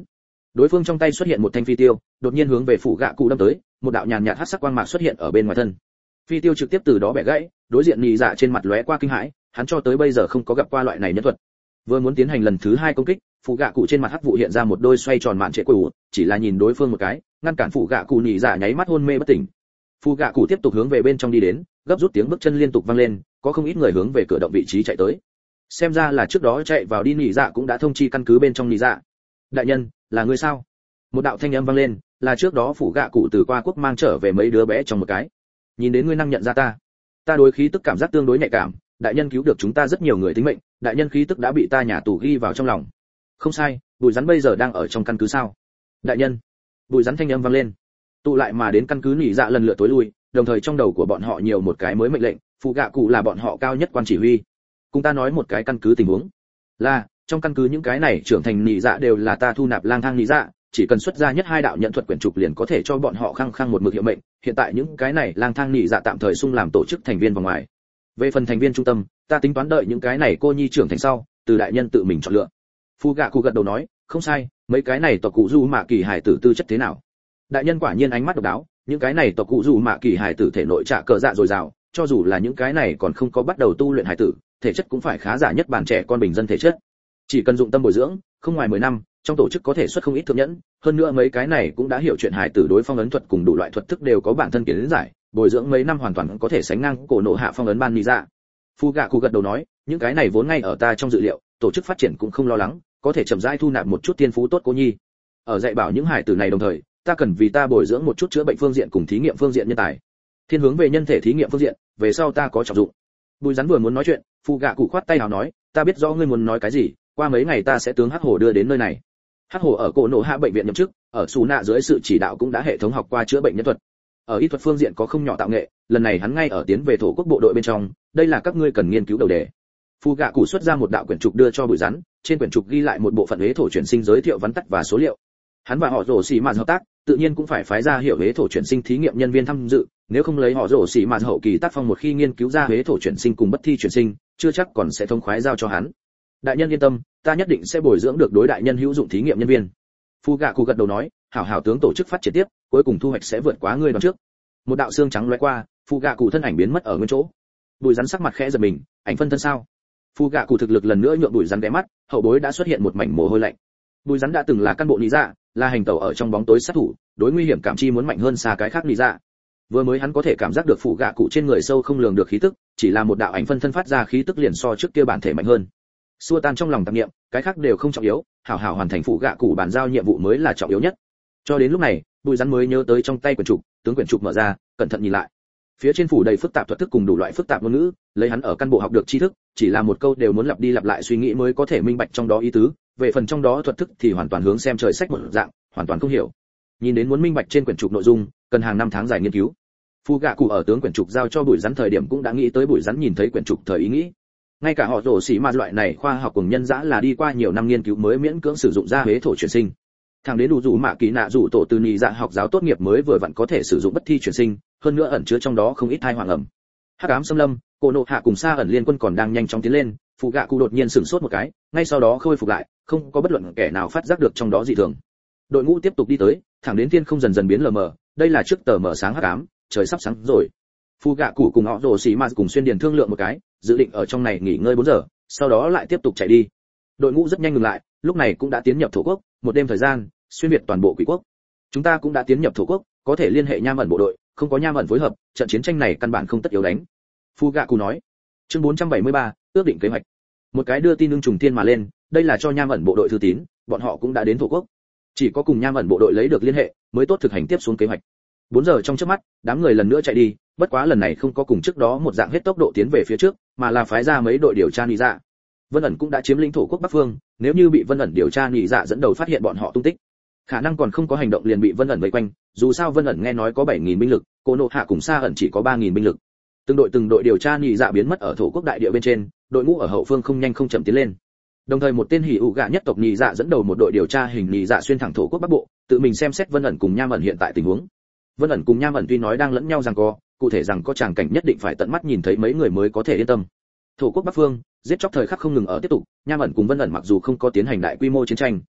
Đối phương trong tay xuất hiện một thanh phi tiêu, đột nhiên hướng về phủ gạ cụ đâm tới, một đạo nhàn nhạt hắc sắc quang mạc xuất hiện ở bên ngoài thân. Phi tiêu trực tiếp từ đó bẻ gãy, đối diện nhị dạ trên mặt lóe qua kinh hãi, hắn cho tới bây giờ không có gặp qua loại này nhân thuật. Vừa muốn tiến hành lần thứ hai công kích, phủ gạ cụ trên mặt hắc vụ hiện ra một đôi xoay tròn mạn trệ quỷ, chỉ là nhìn đối phương một cái, ngăn cản phủ gạ cụ nhị dạ nháy mắt hôn mê bất tỉnh. Phủ gạ cụ tiếp tục hướng về bên trong đi đến, gấp rút tiếng bước chân liên tục vang lên, có không ít người hướng về cửa động vị trí chạy tới. Xem ra là trước đó chạy vào đi nhị dạ cũng đã thông chi căn cứ bên trong nhị dạ. Đại nhân, là ngươi sao? Một đạo thanh âm vang lên, là trước đó phủ gạ cụ từ qua quốc mang trở về mấy đứa bé trong một cái. Nhìn đến ngươi năng nhận ra ta, ta đối khí tức cảm giác tương đối nhạy cảm, đại nhân cứu được chúng ta rất nhiều người tính mệnh, đại nhân khí tức đã bị ta nhà tù ghi vào trong lòng. Không sai, bùi rắn bây giờ đang ở trong căn cứ sao? Đại nhân. Bùi rắn thanh âm vang lên. Tụ lại mà đến căn cứ nhị dạ lần lượt tối lui, đồng thời trong đầu của bọn họ nhiều một cái mới mệnh lệnh, phủ gạ cụ là bọn họ cao nhất quan chỉ huy. Cùng ta nói một cái căn cứ tình huống. Là, trong căn cứ những cái này trưởng thành nhị dạ đều là ta thu nạp lang thang nhị dạ, chỉ cần xuất ra nhất hai đạo nhận thuật quyển trục liền có thể cho bọn họ khăng khăng một mực hiệu mệnh, hiện tại những cái này lang thang nhị dạ tạm thời xung làm tổ chức thành viên vòng ngoài. Về phần thành viên trung tâm, ta tính toán đợi những cái này cô nhi trưởng thành sau, từ đại nhân tự mình chọn lựa. Phu gạ cụ gật đầu nói, không sai, mấy cái này tộc cụ du mạ kỳ hải tử tư chất thế nào? Đại nhân quả nhiên ánh mắt độc đáo, những cái này tộc cụ du mạ kỳ hải tử thể nội trả cờ dạ dồi dào, cho dù là những cái này còn không có bắt đầu tu luyện hải tử, thể chất cũng phải khá giả nhất bản trẻ con bình dân thể chất. Chỉ cần dụng tâm bồi dưỡng, không ngoài mười năm, trong tổ chức có thể xuất không ít thượng nhẫn, hơn nữa mấy cái này cũng đã hiểu chuyện hải tử đối phong ấn thuật cùng đủ loại thuật thức đều có bản thân kiến giải, bồi dưỡng mấy năm hoàn toàn có thể sánh ngang cổ nộ hạ phong ấn ban nhị dạ. Phu gạ cụ gật đầu nói, những cái này vốn ngay ở ta trong dự liệu, tổ chức phát triển cũng không lo lắng, có thể chậm rãi thu nạp một chút thiên phú tốt cô nhi. Ở dạy bảo những hải tử này đồng thời, ta cần vì ta bồi dưỡng một chút chữa bệnh phương diện cùng thí nghiệm phương diện nhân tài. Thiên hướng về nhân thể thí nghiệm phương diện, về sau ta có trọng dụng. Bùi rắn vừa muốn nói chuyện, Phu gạ cụ khoát tay nào nói, ta biết rõ ngươi muốn nói cái gì, qua mấy ngày ta sẽ tướng hắc hổ đưa đến nơi này. Hắc hổ ở cổ nộ hạ bệnh viện nhậm chức, ở xù nạ dưới sự chỉ đạo cũng đã hệ thống học qua chữa bệnh nhân thuật. Ở y thuật phương diện có không nhỏ tạo nghệ, lần này hắn ngay ở tiến về thổ quốc bộ đội bên trong, đây là các ngươi cần nghiên cứu đầu đề. Phu gạ cụ xuất ra một đạo quyển trục đưa cho Bùi rắn, trên quyển trục ghi lại một bộ phận huế thổ chuyển sinh giới thiệu vắn tắt và số liệu. Hắn và họ rồ xì mạt hợp tác, tự nhiên cũng phải phái ra hiểu huế thổ chuyển sinh thí nghiệm nhân viên tham dự, nếu không lấy họ rồ xì mạt hậu kỳ tác phong một khi nghiên cứu ra huế thổ chuyển sinh cùng bất thi chuyển sinh, chưa chắc còn sẽ thông khoái giao cho hắn. Đại nhân yên tâm, ta nhất định sẽ bồi dưỡng được đối đại nhân hữu dụng thí nghiệm nhân viên. Phu gạ cụ gật đầu nói, hảo hảo tướng tổ chức phát triển tiếp, cuối cùng thu hoạch sẽ vượt quá ngươi đoán trước. Một đạo xương trắng lóe qua, Phu gạ cụ thân ảnh biến mất ở nguyên chỗ. Bùi rắn sắc mặt khẽ giật mình, ảnh phân thân sao? Phu gạ cụ thực lực lần nữa nhượng Bùi rắn ghé mắt, hậu bối đã xuất hiện một mảnh mồ hôi lạnh. Bùi rắn đã từng là cán bộ lý dạ, là hành tẩu ở trong bóng tối sát thủ, đối nguy hiểm cảm chi muốn mạnh hơn xa cái khác lý dạ. Vừa mới hắn có thể cảm giác được Phu gạ cụ trên người sâu không lường được khí tức, chỉ là một đạo ảnh phân thân phát ra khí tức liền so trước kia bản thể mạnh hơn. Xua tan trong lòng tạp niệm, cái khác đều không trọng yếu, hảo hảo hoàn thành phụ gạ cụ bàn giao nhiệm vụ mới là trọng yếu nhất. Cho đến lúc này, Bùi rắn mới nhớ tới trong tay quyển trục, tướng quyển trục mở ra, cẩn thận nhìn lại. Phía trên phủ đầy phức tạp thuật thức cùng đủ loại phức tạp ngôn ngữ, lấy hắn ở căn bộ học được tri thức, chỉ là một câu đều muốn lặp đi lặp lại suy nghĩ mới có thể minh bạch trong đó ý tứ, về phần trong đó thuật thức thì hoàn toàn hướng xem trời sách một dạng, hoàn toàn không hiểu. Nhìn đến muốn minh bạch trên quyển trục nội dung, cần hàng năm tháng dài nghiên cứu. Phu gạ cụ ở tướng quyển trục giao cho Bùi rắn thời điểm cũng đã nghĩ tới Bùi rắn nhìn thấy quyển trục thời ý nghĩ. Ngay cả họ rồ xỉ mà loại này khoa học cùng nhân dã là đi qua nhiều năm nghiên cứu mới miễn cưỡng sử dụng ra huế thổ chuyển sinh. Thằng đến đủ dù mạ kỳ nạ dù tổ từ nhị dạ học giáo tốt nghiệp mới vừa vặn có thể sử dụng bất thi chuyển sinh, hơn nữa ẩn chứa trong đó không ít thai hoàng ẩm. Hắc ám xâm lâm, cổ nộ hạ cùng xa ẩn liên quân còn đang nhanh chóng tiến lên, phụ gạ cụ đột nhiên sửng sốt một cái, ngay sau đó khôi phục lại, không có bất luận kẻ nào phát giác được trong đó dị thường. Đội ngũ tiếp tục đi tới, thẳng đến thiên không dần dần biến lờ mờ, đây là trước tờ mở sáng hắc ám, trời sắp sáng rồi. Phu gạ cụ cùng họ rồ xỉ mà cùng xuyên điền thương lượng một cái, dự định ở trong này nghỉ ngơi bốn giờ, sau đó lại tiếp tục chạy đi. Đội ngũ rất nhanh ngừng lại, lúc này cũng đã tiến nhập thổ quốc, một đêm thời gian, xuyên việt toàn bộ quỷ quốc. Chúng ta cũng đã tiến nhập thổ quốc, có thể liên hệ nham ẩn bộ đội, không có nham ẩn phối hợp, trận chiến tranh này căn bản không tất yếu đánh. Phu gạ cụ nói. Chương bốn trăm bảy mươi ba, ước định kế hoạch. Một cái đưa tin ưng trùng thiên mà lên, đây là cho nham ẩn bộ đội thư tín, bọn họ cũng đã đến thổ quốc. Chỉ có cùng nham ẩn bộ đội lấy được liên hệ, mới tốt thực hành tiếp xuống kế hoạch. bốn giờ trong chớp mắt, đám người lần nữa chạy đi, bất quá lần này không có cùng trước đó một dạng hết tốc độ tiến về phía trước, mà là phái ra mấy đội điều tra nhị dạ. Vân ẩn cũng đã chiếm lĩnh thổ quốc Bắc Phương, nếu như bị Vân ẩn điều tra nhị dạ dẫn đầu phát hiện bọn họ tung tích, khả năng còn không có hành động liền bị Vân ẩn vây quanh, dù sao Vân ẩn nghe nói có bảy nghìn binh lực, Cô Nộ Hạ cùng Sa ẩn chỉ có ba nghìn binh lực. Từng đội từng đội điều tra nhị dạ biến mất ở thổ quốc đại địa bên trên, đội ngũ ở hậu phương không nhanh không chậm tiến lên. Đồng thời một tên hỉ ụ gạ nhất tộc nhị dạ dẫn đầu một đội điều tra hình nhị dạ xuyên thẳng thổ quốc Bắc Bộ, tự mình xem xét Vân ẩn cùng Nham ẩn hiện tại tình huống. Vân ẩn cùng Nham ẩn tuy nói đang lẫn nhau giằng co, cụ thể rằng có tràng cảnh nhất định phải tận mắt nhìn thấy mấy người mới có thể yên tâm. Thổ quốc Bắc Phương, giết chóc thời khắc không ngừng ở tiếp tục, Nham ẩn cùng Vân ẩn mặc dù không có tiến hành đại quy mô chiến tranh,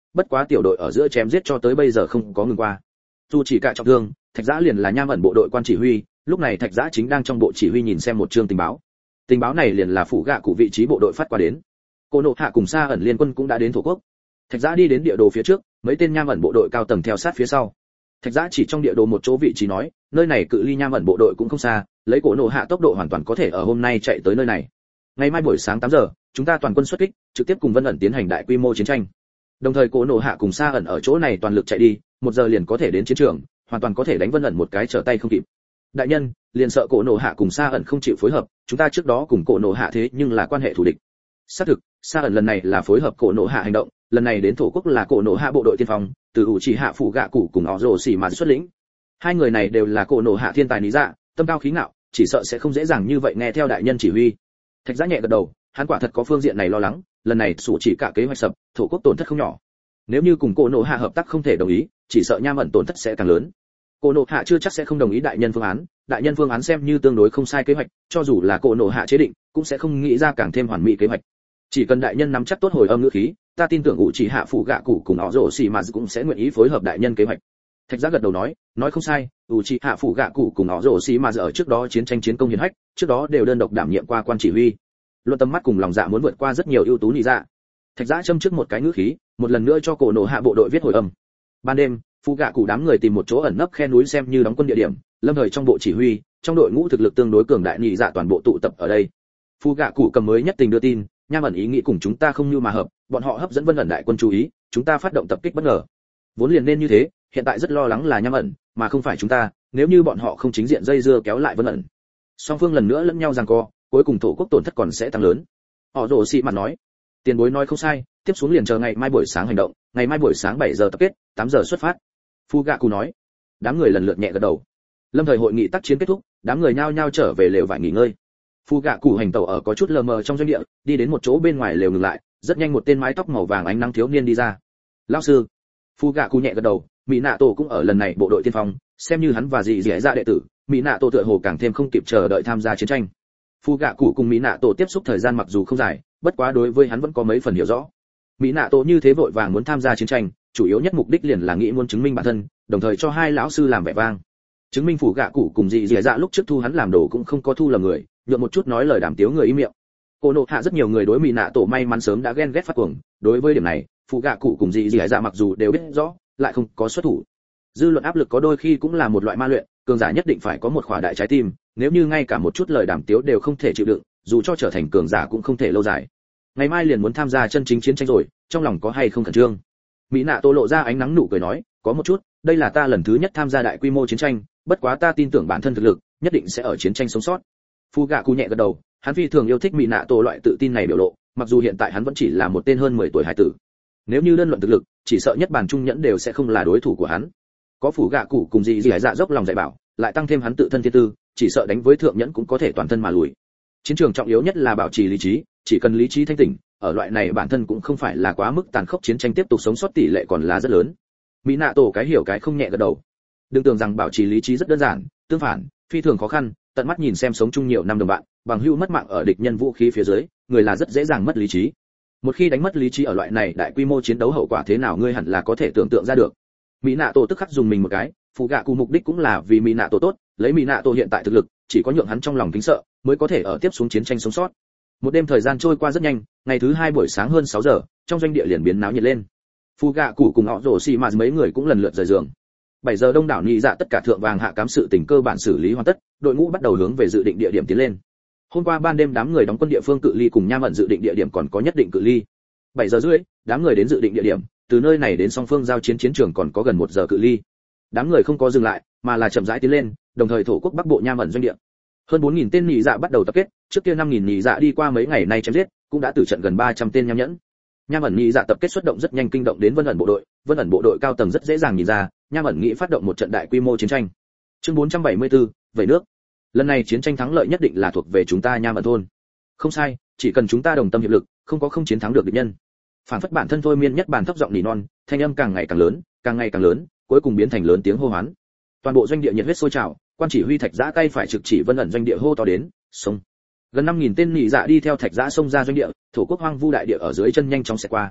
bất quá tiểu đội ở giữa chém giết cho tới bây giờ không có ngừng qua. Dù chỉ cả trọng thương, Thạch Giã liền là Nham ẩn bộ đội quan chỉ huy, lúc này Thạch Giã chính đang trong bộ chỉ huy nhìn xem một chương tình báo. Tình báo này liền là phụ gạ cụ vị trí bộ đội phát qua đến. Cô nộ hạ cùng Sa ẩn liên quân cũng đã đến thổ quốc. Thạch Giã đi đến địa đồ phía trước, mấy tên Nham ẩn bộ đội cao tầng theo sát phía sau. Thạch Giã chỉ trong địa đồ một chỗ vị trí nói, nơi này cự ly Nham ẩn bộ đội cũng không xa, lấy cổ nộ hạ tốc độ hoàn toàn có thể ở hôm nay chạy tới nơi này. Ngày mai buổi sáng tám giờ, chúng ta toàn quân xuất kích, trực tiếp cùng Vân ẩn tiến hành đại quy mô chiến tranh. Đồng thời cổ nộ hạ cùng Sa ẩn ở chỗ này toàn lực chạy đi, một giờ liền có thể đến chiến trường, hoàn toàn có thể đánh Vân ẩn một cái trở tay không kịp. Đại nhân, liền sợ cổ nộ hạ cùng Sa ẩn không chịu phối hợp, chúng ta trước đó cùng cổ nộ hạ thế nhưng là quan hệ thù địch. Xác thực, Sa ẩn lần này là phối hợp cổ nộ hạ hành động, lần này đến thổ quốc là cổ nộ hạ bộ đội tiên phong, từ ủ chỉ hạ phụ gạ cụ cùng họ rồ xỉ mà xuất lĩnh. Hai người này đều là cổ nộ hạ thiên tài lý dạ, tâm cao khí ngạo, chỉ sợ sẽ không dễ dàng như vậy nghe theo đại nhân chỉ huy. Thạch Giã nhẹ gật đầu, hắn quả thật có phương diện này lo lắng, lần này sủ chỉ cả kế hoạch sập, thổ quốc tổn thất không nhỏ. Nếu như cùng cổ nộ hạ hợp tác không thể đồng ý, chỉ sợ Nham ẩn tổn thất sẽ càng lớn. Cổ nộ hạ chưa chắc sẽ không đồng ý đại nhân phương án, đại nhân phương án xem như tương đối không sai kế hoạch, cho dù là cổ nộ hạ chế định, cũng sẽ không nghĩ ra càng thêm hoàn mỹ kế hoạch. Chỉ cần đại nhân nắm chắc tốt hồi âm ngữ khí, ta tin tưởng ủ chỉ hạ phụ gạ cụ cùng họ rồ xì mà cũng sẽ nguyện ý phối hợp đại nhân kế hoạch. Thạch Giã gật đầu nói, nói không sai, ủ chỉ hạ phụ gạ cụ cùng họ rồ xì mà ở trước đó chiến tranh chiến công hiển hách, trước đó đều đơn độc đảm nhiệm qua quan chỉ huy. Luận tâm mắt cùng lòng dạ muốn vượt qua rất nhiều ưu tú lý dạ. Thạch Giã châm trước một cái ngữ khí, một lần nữa cho cổ nộ hạ bộ đội viết hồi âm. Ban đêm, phụ gạ cụ đám người tìm một chỗ ẩn nấp khe núi xem như đóng quân địa điểm, lâm thời trong bộ chỉ huy, trong đội ngũ thực lực tương đối cường đại nhị dạ toàn bộ tụ tập ở đây. Phụ gạ cụ cầm mới nhất tình đưa tin, Nham ẩn ý nghĩ cùng chúng ta không như mà hợp, bọn họ hấp dẫn Vân ẩn đại quân chú ý, chúng ta phát động tập kích bất ngờ. Vốn liền nên như thế, hiện tại rất lo lắng là Nham ẩn, mà không phải chúng ta, nếu như bọn họ không chính diện dây dưa kéo lại Vân ẩn. Song phương lần nữa lẫn nhau giằng co, cuối cùng thổ quốc tổn thất còn sẽ tăng lớn. Họ rồ xị mặt nói, tiền bối nói không sai, tiếp xuống liền chờ ngày mai buổi sáng hành động, ngày mai buổi sáng bảy giờ tập kết, tám giờ xuất phát. Phu gạ cụ nói. Đám người lần lượt nhẹ gật đầu. Lâm thời hội nghị tác chiến kết thúc, đám người nhao nhao trở về lều vải nghỉ ngơi. Phu gạ cụ hành tẩu ở có chút lờ mờ trong doanh địa, đi đến một chỗ bên ngoài lều ngừng lại, rất nhanh một tên mái tóc màu vàng ánh nắng thiếu niên đi ra. Lão sư. Phu gạ cụ nhẹ gật đầu, mỹ nạ tổ cũng ở lần này bộ đội tiên phong, xem như hắn và dì dì dạ đệ tử, mỹ nạ tổ tựa hồ càng thêm không kịp chờ đợi tham gia chiến tranh. Phu gạ cụ cùng mỹ nạ tổ tiếp xúc thời gian mặc dù không dài, bất quá đối với hắn vẫn có mấy phần hiểu rõ. Mỹ nạ tổ như thế vội vàng muốn tham gia chiến tranh, chủ yếu nhất mục đích liền là nghĩ muốn chứng minh bản thân, đồng thời cho hai lão sư làm vẻ vang. Chứng minh phủ gạ cụ cùng dì dì dạ lúc trước thu hắn làm đồ cũng không có thu lầm người, nhượng một chút nói lời đàm tiếu người ý miệng. Cô nộ hạ rất nhiều người đối mỹ nạ tổ may mắn sớm đã ghen ghét phát cuồng, đối với điểm này, phủ gạ cụ cùng dì dì dạ mặc dù đều biết rõ, lại không có xuất thủ. Dư luận áp lực có đôi khi cũng là một loại ma luyện, cường giả nhất định phải có một khỏa đại trái tim, nếu như ngay cả một chút lời đàm tiếu đều không thể chịu đựng, dù cho trở thành cường giả cũng không thể lâu dài. Ngày mai liền muốn tham gia chân chính chiến tranh rồi, trong lòng có hay không khẩn trương? Mỹ nạ tổ lộ ra ánh nắng nụ cười nói, có một chút, đây là ta lần thứ nhất tham gia đại quy mô chiến tranh, bất quá ta tin tưởng bản thân thực lực, nhất định sẽ ở chiến tranh sống sót. Phu gạ cụ nhẹ gật đầu, hắn phi thường yêu thích Mỹ nạ tổ loại tự tin này biểu lộ, mặc dù hiện tại hắn vẫn chỉ là một tên hơn mười tuổi hải tử. Nếu như đơn luận thực lực, chỉ sợ nhất bản trung nhẫn đều sẽ không là đối thủ của hắn. Có phủ gạ cụ cùng gì gì dạ dốc lòng dạy bảo, lại tăng thêm hắn tự thân thiên tư, chỉ sợ đánh với thượng nhẫn cũng có thể toàn thân mà lùi. Chiến trường trọng yếu nhất là bảo trì lý trí, chỉ cần lý trí thanh tỉnh, ở loại này bản thân cũng không phải là quá mức tàn khốc, chiến tranh tiếp tục sống sót tỷ lệ còn là rất lớn. Mỹ nạ tổ cái hiểu cái không nhẹ gật đầu. Đừng tưởng rằng bảo trì lý trí rất đơn giản, tương phản, phi thường khó khăn, tận mắt nhìn xem sống chung nhiều năm đồng bạn, bằng hữu mất mạng ở địch nhân vũ khí phía dưới, người là rất dễ dàng mất lý trí. Một khi đánh mất lý trí ở loại này đại quy mô chiến đấu hậu quả thế nào ngươi hẳn là có thể tưởng tượng ra được. Mỹ nạ tổ tức khắc dùng mình một cái, phụ gạ cụ mục đích cũng là vì Mỹ nạ tổ tốt, lấy Mỹ nạ tổ hiện tại thực lực, chỉ có nhượng hắn trong lòng kính sợ, mới có thể ở tiếp xuống chiến tranh sống sót. Một đêm thời gian trôi qua rất nhanh, ngày thứ hai buổi sáng hơn sáu giờ, trong doanh địa liền biến náo nhiệt lên. Phu gạ cụ cùng họ rồ xì mà mấy người cũng lần lượt rời giường. bảy giờ đông đảo nhị dạ tất cả thượng vàng hạ cám sự tình cơ bản xử lý hoàn tất, đội ngũ bắt đầu hướng về dự định địa điểm tiến lên. Hôm qua ban đêm đám người đóng quân địa phương cự ly cùng Nham ẩn dự định địa điểm còn có nhất định cự ly. bảy giờ rưỡi, đám người đến dự định địa điểm, từ nơi này đến song phương giao chiến chiến trường còn có gần một giờ cự ly. Đám người không có dừng lại, mà là chậm rãi tiến lên, đồng thời thổ quốc bắc bộ Nham ẩn doanh địa. Hơn bốn nghìn tên nhị dạ bắt đầu tập kết, trước kia năm nghìn nhị dạ đi qua mấy ngày nay chém giết, cũng đã tử trận gần ba trăm tên nham nhẫn. Nham ẩn nhị dạ tập kết xuất động rất nhanh kinh động đến Vân ẩn bộ đội, Vân ẩn bộ đội cao tầng rất dễ dàng nhìn ra, Nham ẩn nghĩ phát động một trận đại quy mô chiến tranh. Chương bốn trăm bảy mươi tư, về nước. Lần này chiến tranh thắng lợi nhất định là thuộc về chúng ta Nham ẩn thôn. Không sai, chỉ cần chúng ta đồng tâm hiệp lực, không có không chiến thắng được địch nhân. Phản phất bản thân thôi miên nhất bản thấp giọng nỉ non, thanh âm càng ngày càng lớn, càng ngày càng lớn, cuối cùng biến thành lớn tiếng hô hoán. Toàn bộ doanh địa nhiệt huyết sôi trào, quan chỉ huy Thạch Giã tay phải trực chỉ Vân ẩn doanh địa hô to đến, "Xông!" Gần năm nghìn tên nhị dạ đi theo Thạch Giã xông ra doanh địa, thổ quốc hoang vu đại địa ở dưới chân nhanh chóng xẹt qua.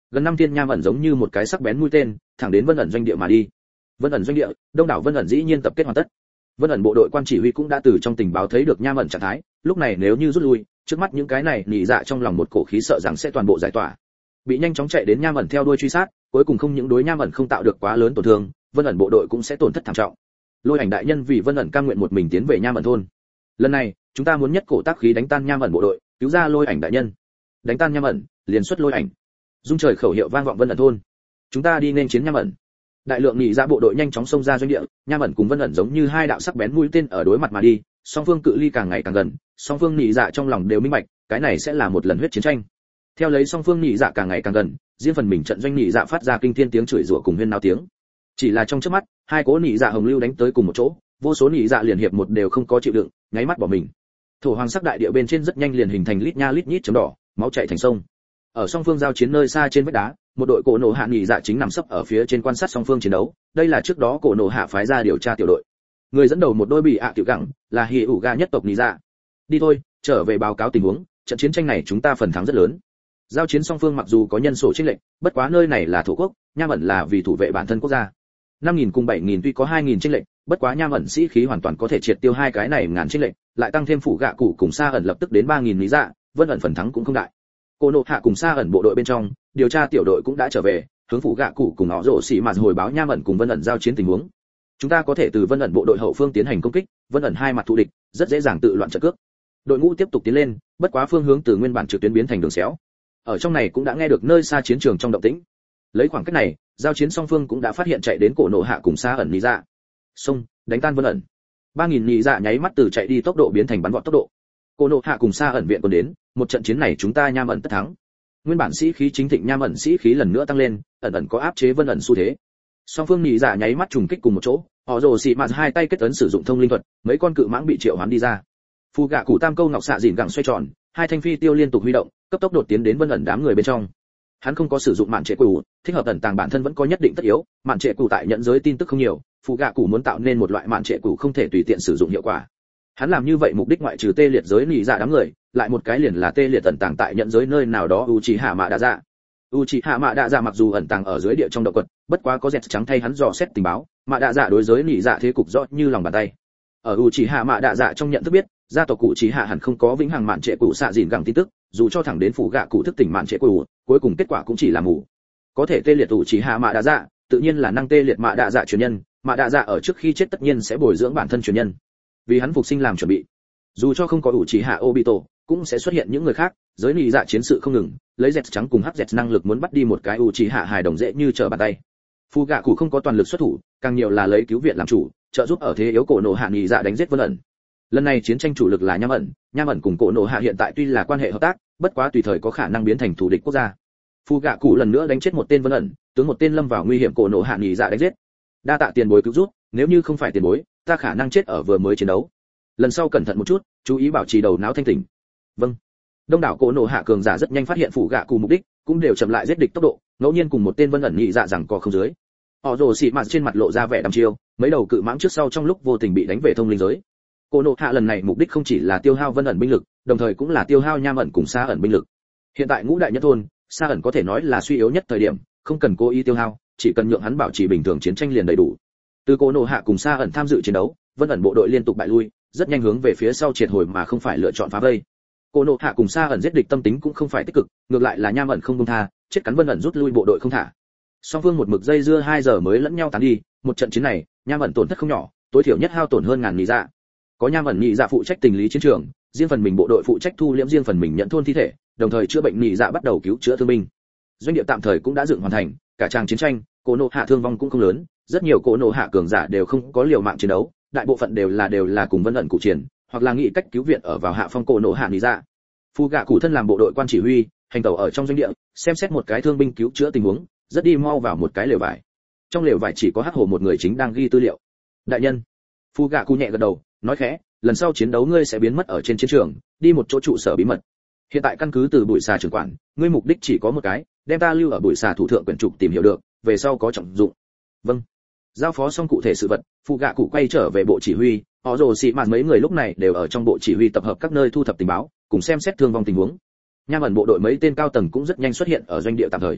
Gần năm thiên nham ẩn giống như một cái sắc bén mũi tên, thẳng đến Vân ẩn doanh địa mà đi. Vân ẩn doanh địa, đông đảo Vân ẩn dĩ nhiên tập kết hoàn tất. Vân ẩn bộ đội quan chỉ huy cũng đã từ trong tình báo thấy được nham ẩn trạng thái, lúc này nếu như rút lui, trước mắt những cái này nhị dạ trong lòng một cổ khí sợ rằng sẽ toàn bộ giải tỏa. Bị nhanh chóng chạy đến nham ẩn theo đuôi truy sát, cuối cùng không những đối nham ẩn không tạo được quá lớn tổn thương, Vân ẩn bộ đội cũng sẽ tổn thất thảm trọng. Lôi Ảnh đại nhân vì Vân ẩn cam nguyện một mình tiến về nham ẩn thôn. Lần này, chúng ta muốn nhất cổ tác khí đánh tan nham ẩn bộ đội, cứu ra Lôi Ảnh đại nhân. Đánh tan nham ẩn, liền xuất Lôi Ảnh. Dung trời khẩu hiệu vang vọng Vân ẩn thôn. Chúng ta đi nên chiến nham ẩn. Đại lượng nhị dạ bộ đội nhanh chóng xông ra doanh địa, nham ẩn cùng Vân ẩn giống như hai đạo sắc bén mũi tên ở đối mặt mà đi, song phương cự ly càng ngày càng gần, song phương nhị dạ trong lòng đều minh bạch, cái này sẽ là một lần huyết chiến tranh. Theo lấy song phương nhị dạ càng ngày càng gần, riêng phần mình trận doanh nhị dạ phát ra kinh thiên tiếng chửi rủa cùng huyên náo tiếng. Chỉ là trong chớp mắt, hai cỗ nhị dạ hồng lưu đánh tới cùng một chỗ, vô số nhị dạ liền hiệp một đều không có chịu đựng, nháy mắt bỏ mình. Thổ hoàng sắc đại địa bên trên rất nhanh liền hình thành lít nha lít nhít chấm đỏ, máu chảy thành sông. Ở song phương giao chiến nơi xa trên vách đá, một đội cổ nổ hạ nhị dạ chính nằm sấp ở phía trên quan sát song phương chiến đấu, đây là trước đó cổ nổ hạ phái ra điều tra tiểu đội. Người dẫn đầu một đôi bị ạ tiểu gẳng, là hỉ ủ ga nhất tộc nhị dạ. Đi thôi, trở về báo cáo tình huống, trận chiến tranh này chúng ta phần thắng rất lớn. Giao chiến song phương mặc dù có nhân số chênh lệch, bất quá nơi này là thổ quốc, nham ẩn là vì thủ vệ bản thân quốc gia. năm nghìn cùng bảy nghìn tuy có hai nghìn chênh lệch, bất quá nham ẩn sĩ khí hoàn toàn có thể triệt tiêu hai cái này ngàn chênh lệch, lại tăng thêm phủ gạ cụ cùng xa ẩn lập tức đến ba nghìn lý dạ, Vân ẩn phần thắng cũng không đại. Cô nộ hạ cùng xa ẩn bộ đội bên trong, điều tra tiểu đội cũng đã trở về, hướng phủ gạ cụ cùng họ rồ xỉ mà hồi báo nham ẩn cùng Vân ẩn giao chiến tình huống. Chúng ta có thể từ Vân ẩn bộ đội hậu phương tiến hành công kích, Vân ẩn hai mặt thù địch, rất dễ dàng tự loạn trận cước. Đội ngũ tiếp tục tiến lên, bất quá phương hướng từ nguyên bản trực tuyến biến thành đường xéo. Ở trong này cũng đã nghe được nơi xa chiến trường trong động tĩnh. Lấy khoảng cách này, giao chiến song phương cũng đã phát hiện chạy đến cổ nộ hạ cùng xa ẩn lý dạ. Xông, đánh tan Vân ẩn. ba nghìn lý dạ nháy mắt từ chạy đi tốc độ biến thành bắn vọt tốc độ. Cổ nộ hạ cùng xa ẩn viện còn đến, một trận chiến này chúng ta nham ẩn tất thắng. Nguyên bản sĩ khí chính thịnh nham ẩn sĩ khí lần nữa tăng lên, ẩn ẩn có áp chế Vân ẩn xu thế. Song phương lý dạ nháy mắt trùng kích cùng một chỗ, họ rồ xì mà hai tay kết ấn sử dụng thông linh thuật, mấy con cự mãng bị triệu hoán đi ra. Phu gạ cụ tam câu ngọc xạ dịn gẳng xoay tròn, hai thanh phi tiêu liên tục huy động, cấp tốc đột tiến đến Vân ẩn đám người bên trong. Hắn không có sử dụng mạn trệ cũ, thích hợp ẩn tàng bản thân vẫn có nhất định tất yếu, mạn trệ cũ tại nhận giới tin tức không nhiều, Phu gạ cụ muốn tạo nên một loại mạn trệ cũ không thể tùy tiện sử dụng hiệu quả. Hắn làm như vậy mục đích ngoại trừ tê liệt giới nỉ dạ đám người, lại một cái liền là tê liệt ẩn tàng tại nhận giới nơi nào đó Uchiha Mạ Đa Dạ. Uchiha Mạ Đa Dạ mặc dù ẩn tàng ở dưới địa trong động quật, bất quá có dẹt trắng thay hắn dò xét tình báo, Mạ Đa Dạ đối giới nỉ dạ thế cục rõ như lòng bàn tay. Ở Uchiha Mạ Đa Dạ trong nhận thức biết, gia tộc cụ Uchiha hẳn không có vĩnh hằng mạn trệ cũ xạ dìn gẳng tin tức, dù cho thẳng đến phủ gạ cụ thức tỉnh mạn trệ cũ, cuối cùng kết quả cũng chỉ là mù. Có thể tê liệt Uchiha Mạ Đa Dạ, tự nhiên là năng tê liệt Mạ Đa Dạ truyền nhân, Mạ Đa Dạ ở trước khi chết tất nhiên sẽ bồi dưỡng bản thân truyền nhân. Vì hắn phục sinh làm chuẩn bị. Dù cho không có Uchiha Obito, cũng sẽ xuất hiện những người khác, giới nỉ dạ chiến sự không ngừng, lấy dẹt trắng cùng hắc dẹt năng lực muốn bắt đi một cái Uchiha hài đồng dễ như trở bàn tay. Phu gạ cụ không có toàn lực xuất thủ, càng nhiều là lấy cứu viện làm chủ, trợ giúp ở thế yếu cổ nổ hạ nỉ dạ đánh giết Vân ẩn. Lần này chiến tranh chủ lực là nham ẩn, nham ẩn cùng cổ nổ hạ hiện tại tuy là quan hệ hợp tác, bất quá tùy thời có khả năng biến thành thù địch quốc gia. Phu gạ cụ lần nữa đánh chết một tên Vân ẩn, tướng một tên lâm vào nguy hiểm cổ nổ hạ nỉ dạ đánh giết. Đa tạ tiền bối cứu giúp, nếu như không phải tiền bối, ta khả năng chết ở vừa mới chiến đấu. Lần sau cẩn thận một chút, chú ý bảo trì đầu não thanh tỉnh. Vâng. Đông đảo cổ nổ hạ cường giả rất nhanh phát hiện phủ gạ cụ mục đích, cũng đều chậm lại giết địch tốc độ, ngẫu nhiên cùng một tên Vân ẩn nhị dạ rằng có không dưới. Họ rồ xị mạt trên mặt lộ ra vẻ đăm chiêu, mấy đầu cự mãng trước sau trong lúc vô tình bị đánh về thông linh giới. Cổ nổ hạ lần này mục đích không chỉ là tiêu hao Vân ẩn binh lực, đồng thời cũng là tiêu hao nham ẩn cùng xa ẩn binh lực. Hiện tại ngũ đại nhất thôn, xa ẩn có thể nói là suy yếu nhất thời điểm, không cần cố ý tiêu hao, chỉ cần nhượng hắn bảo trì bình thường chiến tranh liền đầy đủ. Từ cổ nổ hạ cùng xa ẩn tham dự chiến đấu, Vân ẩn bộ đội liên tục bại lui, rất nhanh hướng về phía sau triệt hồi mà không phải lựa chọn phá vây. Cổ nổ hạ cùng xa ẩn giết địch tâm tính cũng không phải tích cực, ngược lại là nham ẩn không buông tha, chết cắn Vân ẩn rút lui bộ đội không thả. Song phương một mực dây dưa hai giờ mới lẫn nhau tán đi, một trận chiến này, nham ẩn tổn thất không nhỏ, tối thiểu nhất hao tổn hơn ngàn nhị dạ. Có nham ẩn nhị dạ phụ trách tình lý chiến trường, riêng phần mình bộ đội phụ trách thu liễm riêng phần mình nhận thôn thi thể, đồng thời chữa bệnh nhị dạ bắt đầu cứu chữa thương binh. Doanh địa tạm thời cũng đã dựng hoàn thành, cả tràng chiến tranh, cổ nổ hạ thương vong cũng không lớn, rất nhiều cổ nổ hạ cường giả đều không có liều mạng chiến đấu, đại bộ phận đều là đều là cùng Vân ẩn cụ chiến, hoặc là nghĩ cách cứu viện ở vào hạ phong cổ nổ hạ nhị dạ. Phu gạ cụ thân làm bộ đội quan chỉ huy, hành tẩu ở trong doanh địa, xem xét một cái thương binh cứu chữa tình huống, rất đi mau vào một cái lều vải. Trong lều vải chỉ có hắc hổ một người chính đang ghi tư liệu. Đại nhân, Phu gạ cụ nhẹ gật đầu, nói khẽ, lần sau chiến đấu ngươi sẽ biến mất ở trên chiến trường, đi một chỗ trụ sở bí mật. Hiện tại căn cứ từ bụi xà trưởng quản, ngươi mục đích chỉ có một cái, đem ta lưu ở bụi xà thủ thượng quyển trục tìm hiểu được, về sau có trọng dụng. Vâng. Giao phó xong cụ thể sự vật, Phu gạ cụ quay trở về bộ chỉ huy, họ rồ xị mạt mấy người lúc này đều ở trong bộ chỉ huy tập hợp các nơi thu thập tình báo, cùng xem xét thương vong tình huống. Nham ẩn bộ đội mấy tên cao tầng cũng rất nhanh xuất hiện ở doanh địa tạm thời.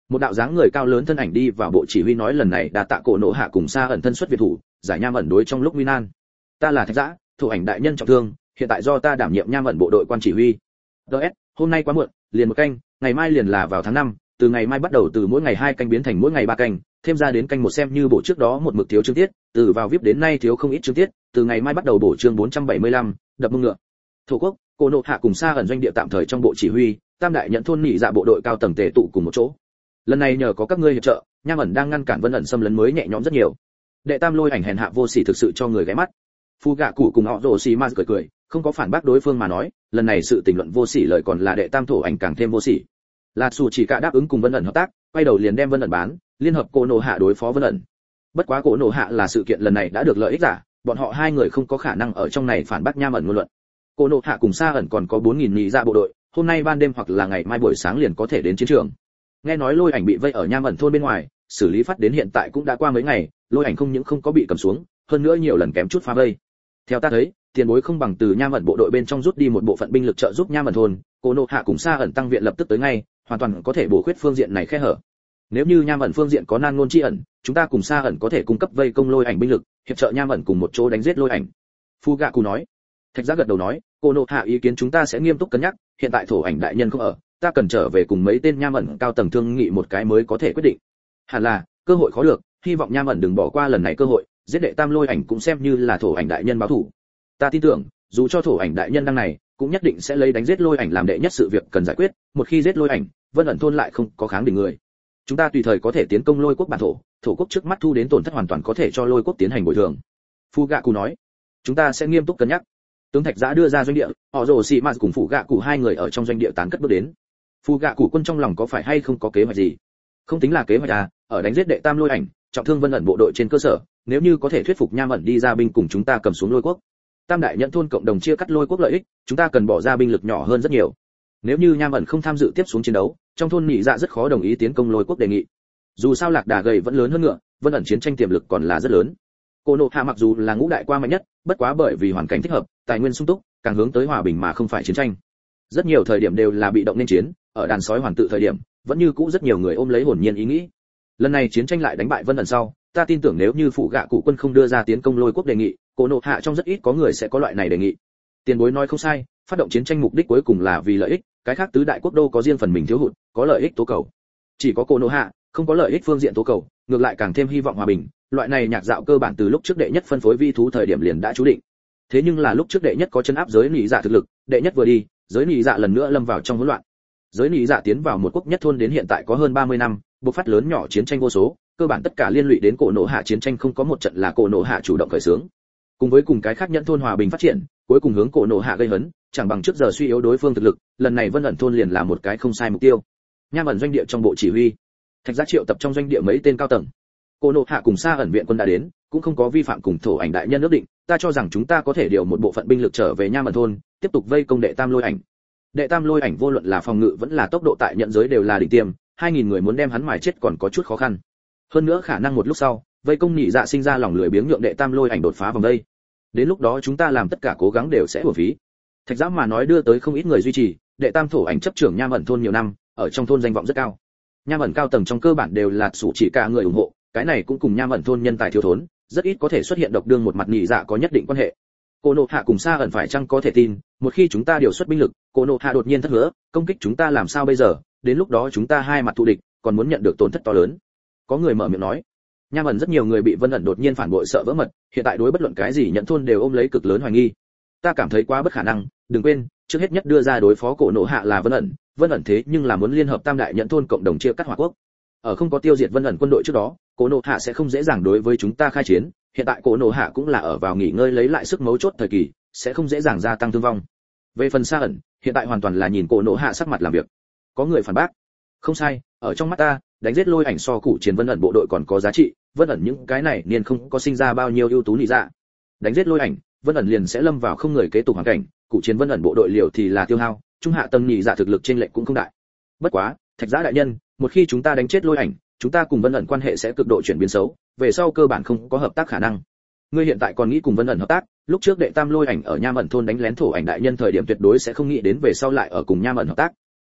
Một đạo dáng người cao lớn thân ảnh đi vào bộ chỉ huy nói lần này đa tạ cổ nộ hạ cùng xa ẩn thân xuất việt thủ, giải nham ẩn đối trong lúc nguy nan. Ta là Thạch Giã, thủ ảnh đại nhân trọng thương, hiện tại do ta đảm nhiệm nham ẩn bộ đội quan chỉ huy. ds hôm nay quá muộn, liền một canh, ngày mai liền là vào tháng năm, từ ngày mai bắt đầu từ mỗi ngày hai canh biến thành mỗi ngày ba canh, thêm ra đến canh một xem như bộ trước đó một mực thiếu chương tiết, từ vào vip đến nay thiếu không ít chương tiết, từ ngày mai bắt đầu bổ chương bốn trăm bảy mươi lăm, đập mông ngựa. Thổ quốc, cổ nộ hạ cùng xa ẩn doanh địa tạm thời trong bộ chỉ huy, tam đại nhận thôn nhị dạ bộ đội cao tầng tề tụ cùng một chỗ. Lần này nhờ có các ngươi hiệp trợ, nham ẩn đang ngăn cản vân ẩn xâm lấn mới nhẹ nhõm rất nhiều. Đệ tam lôi ảnh hèn hạ vô sỉ thực sự cho người ghé mắt. Phu gạ cụ cùng họ rồ xì ma cười cười, không có phản bác đối phương mà nói, lần này sự tình luận vô sỉ lời còn là đệ tam thổ ảnh càng thêm vô sỉ. Là Sủ chỉ cả đáp ứng cùng vân ẩn hợp tác, quay đầu liền đem vân ẩn bán, liên hợp cổ nộ hạ đối phó vân ẩn. Bất quá cổ nộ hạ là sự kiện lần này đã được lợi ích giả, bọn họ hai người không có khả năng ở trong này phản bác nham ẩn ngôn luận. Cổ nộ hạ cùng xa ẩn còn có bốn nghìn nhị dạ bộ đội, hôm nay ban đêm hoặc là ngày mai buổi sáng liền có thể đến chiến trường. Nghe nói lôi ảnh bị vây ở nham ẩn thôn bên ngoài, xử lý phát đến hiện tại cũng đã qua mấy ngày, lôi ảnh không những không có bị cầm xuống, hơn nữa nhiều lần kém chút phá vây. Theo ta thấy, tiền bối không bằng từ nham ẩn bộ đội bên trong rút đi một bộ phận binh lực trợ giúp nham ẩn thôn, cổ nộ hạ cùng xa ẩn tăng viện lập tức tới ngay, hoàn toàn có thể bổ khuyết phương diện này khe hở. Nếu như nham ẩn phương diện có nan ngôn chi ẩn, chúng ta cùng xa ẩn có thể cung cấp vây công lôi ảnh binh lực, hiệp trợ nham ẩn cùng một chỗ đánh giết lôi ảnh. Phu gạ cụ nói. Thạch Giã gật đầu nói, cổ nộ hạ ý kiến chúng ta sẽ nghiêm túc cân nhắc, hiện tại thổ ảnh đại nhân không ở, ta cần trở về cùng mấy tên nham ẩn cao tầng thương nghị một cái mới có thể quyết định. Hẳn là cơ hội khó được, hy vọng nham ẩn đừng bỏ qua lần này cơ hội, giết đệ tam lôi ảnh cũng xem như là thổ ảnh đại nhân báo thù. Ta tin tưởng, dù cho thổ ảnh đại nhân đang này, cũng nhất định sẽ lấy đánh giết lôi ảnh làm đệ nhất sự việc cần giải quyết, một khi giết lôi ảnh, vân ẩn thôn lại không có kháng địch người. Chúng ta tùy thời có thể tiến công lôi quốc bản thổ, thổ quốc trước mắt thu đến tổn thất hoàn toàn có thể cho lôi quốc tiến hành bồi thường. Phu gạ cụ nói, chúng ta sẽ nghiêm túc cân nhắc. Tướng Thạch Giã đưa ra doanh địa, họ rồ xì mạt cùng phụ gạ cụ hai người ở trong doanh địa tán cất bước đến. Phu gạ cụ quân trong lòng có phải hay không có kế hoạch gì? Không tính là kế hoạch à, ở đánh giết đệ tam lôi ảnh, trọng thương vân ẩn bộ đội trên cơ sở, nếu như có thể thuyết phục nham ẩn đi ra binh cùng chúng ta cầm xuống lôi quốc, tam đại nhận thôn cộng đồng chia cắt lôi quốc lợi ích, chúng ta cần bỏ ra binh lực nhỏ hơn rất nhiều. Nếu như nham ẩn không tham dự tiếp xuống chiến đấu, trong thôn nhị dạ rất khó đồng ý tiến công lôi quốc đề nghị. Dù sao lạc đà gầy vẫn lớn hơn ngựa, vân ẩn chiến tranh tiềm lực còn là rất lớn. Cổ nộ hạ mặc dù là ngũ đại qua mạnh nhất, bất quá bởi vì hoàn cảnh thích hợp, tài nguyên sung túc, càng hướng tới hòa bình mà không phải chiến tranh. Rất nhiều thời điểm đều là bị động nên chiến, ở đàn sói hoàn tự thời điểm, vẫn như cũ rất nhiều người ôm lấy hồn nhiên ý nghĩ. Lần này chiến tranh lại đánh bại vân ẩn sau, ta tin tưởng nếu như phụ gạ cụ quân không đưa ra tiến công lôi quốc đề nghị, cổ nộ hạ trong rất ít có người sẽ có loại này đề nghị. Tiền bối nói không sai, phát động chiến tranh mục đích cuối cùng là vì lợi ích, cái khác tứ đại quốc đô có riêng phần mình thiếu hụt, có lợi ích tố cầu. Chỉ có cổ nộ hạ không có lợi ích phương diện tố cầu, ngược lại càng thêm hy vọng hòa bình. Loại này nhạc dạo cơ bản từ lúc trước đệ nhất phân phối vi thú thời điểm liền đã chú định. Thế nhưng là lúc trước đệ nhất có chân áp giới nị dạ thực lực, đệ nhất vừa đi, giới nị dạ lần nữa lâm vào trong hỗn loạn. Giới nị dạ tiến vào một quốc nhất thôn đến hiện tại có hơn ba mươi năm, bộc phát lớn nhỏ chiến tranh vô số, cơ bản tất cả liên lụy đến cổ nộ hạ chiến tranh không có một trận là cổ nộ hạ chủ động khởi xướng. Cùng với cùng cái khác nhận thôn hòa bình phát triển, cuối cùng hướng cổ nộ hạ gây hấn, chẳng bằng trước giờ suy yếu đối phương thực lực, lần này vân ẩn thôn liền là một cái không sai mục tiêu. Nham ẩn doanh địa trong bộ chỉ huy, Thạch Giã triệu tập trong doanh địa mấy tên cao tầng. Cổ nộ hạ cùng xa ẩn viện quân đã đến, cũng không có vi phạm cùng thổ ảnh đại nhân ước định, ta cho rằng chúng ta có thể điều một bộ phận binh lực trở về Nham ẩn thôn, tiếp tục vây công đệ tam lôi ảnh. Đệ tam lôi ảnh vô luận là phòng ngự vẫn là tốc độ tại nhận giới đều là đỉnh tiêm, hai nghìn người muốn đem hắn mài chết còn có chút khó khăn. Hơn nữa khả năng một lúc sau, vây công nhị dạ sinh ra lòng lười biếng nhượng đệ tam lôi ảnh đột phá vòng đây. Đến lúc đó chúng ta làm tất cả cố gắng đều sẽ uổng phí. Thạch Giã mà nói đưa tới không ít người duy trì, đệ tam thổ ảnh chấp trưởng Nham ẩn thôn nhiều năm, ở trong thôn danh vọng rất cao. Nham ẩn cao tầng trong cơ bản đều là Sủ chỉ cả người ủng hộ, cái này cũng cùng Nham ẩn thôn nhân tài thiếu thốn, rất ít có thể xuất hiện độc đương một mặt nhị dạ có nhất định quan hệ. Cổ nộ hạ cùng xa ẩn phải chăng có thể tin, một khi chúng ta điều xuất binh lực, cổ nộ hạ đột nhiên thất hứa, công kích chúng ta làm sao bây giờ, đến lúc đó chúng ta hai mặt thù địch, còn muốn nhận được tổn thất to lớn. Có người mở miệng nói, Nham ẩn rất nhiều người bị vân ẩn đột nhiên phản bội sợ vỡ mật, hiện tại đối bất luận cái gì nhận thôn đều ôm lấy cực lớn hoài nghi. Ta cảm thấy quá bất khả năng, đừng quên, trước hết nhất đưa ra đối phó cổ nộ hạ là vân ẩn, vân ẩn thế nhưng là muốn liên hợp tam đại nhận thôn cộng đồng chia cắt hòa quốc. Ở không có tiêu diệt vân ẩn quân đội trước đó, cổ nộ hạ sẽ không dễ dàng đối với chúng ta khai chiến, hiện tại cổ nộ hạ cũng là ở vào nghỉ ngơi lấy lại sức mấu chốt thời kỳ, sẽ không dễ dàng gia tăng thương vong. Về phần xa ẩn, hiện tại hoàn toàn là nhìn cổ nộ hạ sắc mặt làm việc. Có người phản bác, không sai, ở trong mắt ta, đánh giết lôi ảnh so cụ chiến vân ẩn bộ đội còn có giá trị, vân ẩn những cái này niên không có sinh ra bao nhiêu ưu tú nị dạ. Đánh giết lôi ảnh, vân ẩn liền sẽ lâm vào không người kế tục hoàn cảnh, cụ chiến vân ẩn bộ đội liều thì là tiêu hao, trung hạ tầng nị dạ thực lực trên lệch cũng không đại. Bất quá, Thạch Giã đại nhân, một khi chúng ta đánh chết lôi ảnh, chúng ta cùng vân ẩn quan hệ sẽ cực độ chuyển biến xấu, về sau cơ bản không có hợp tác khả năng. Ngươi hiện tại còn nghĩ cùng vân ẩn hợp tác, lúc trước đệ tam lôi ảnh ở Nham ẩn thôn đánh lén thổ ảnh đại nhân thời điểm tuyệt đối sẽ không nghĩ đến về sau lại ở cùng Nham ẩn hợp tác.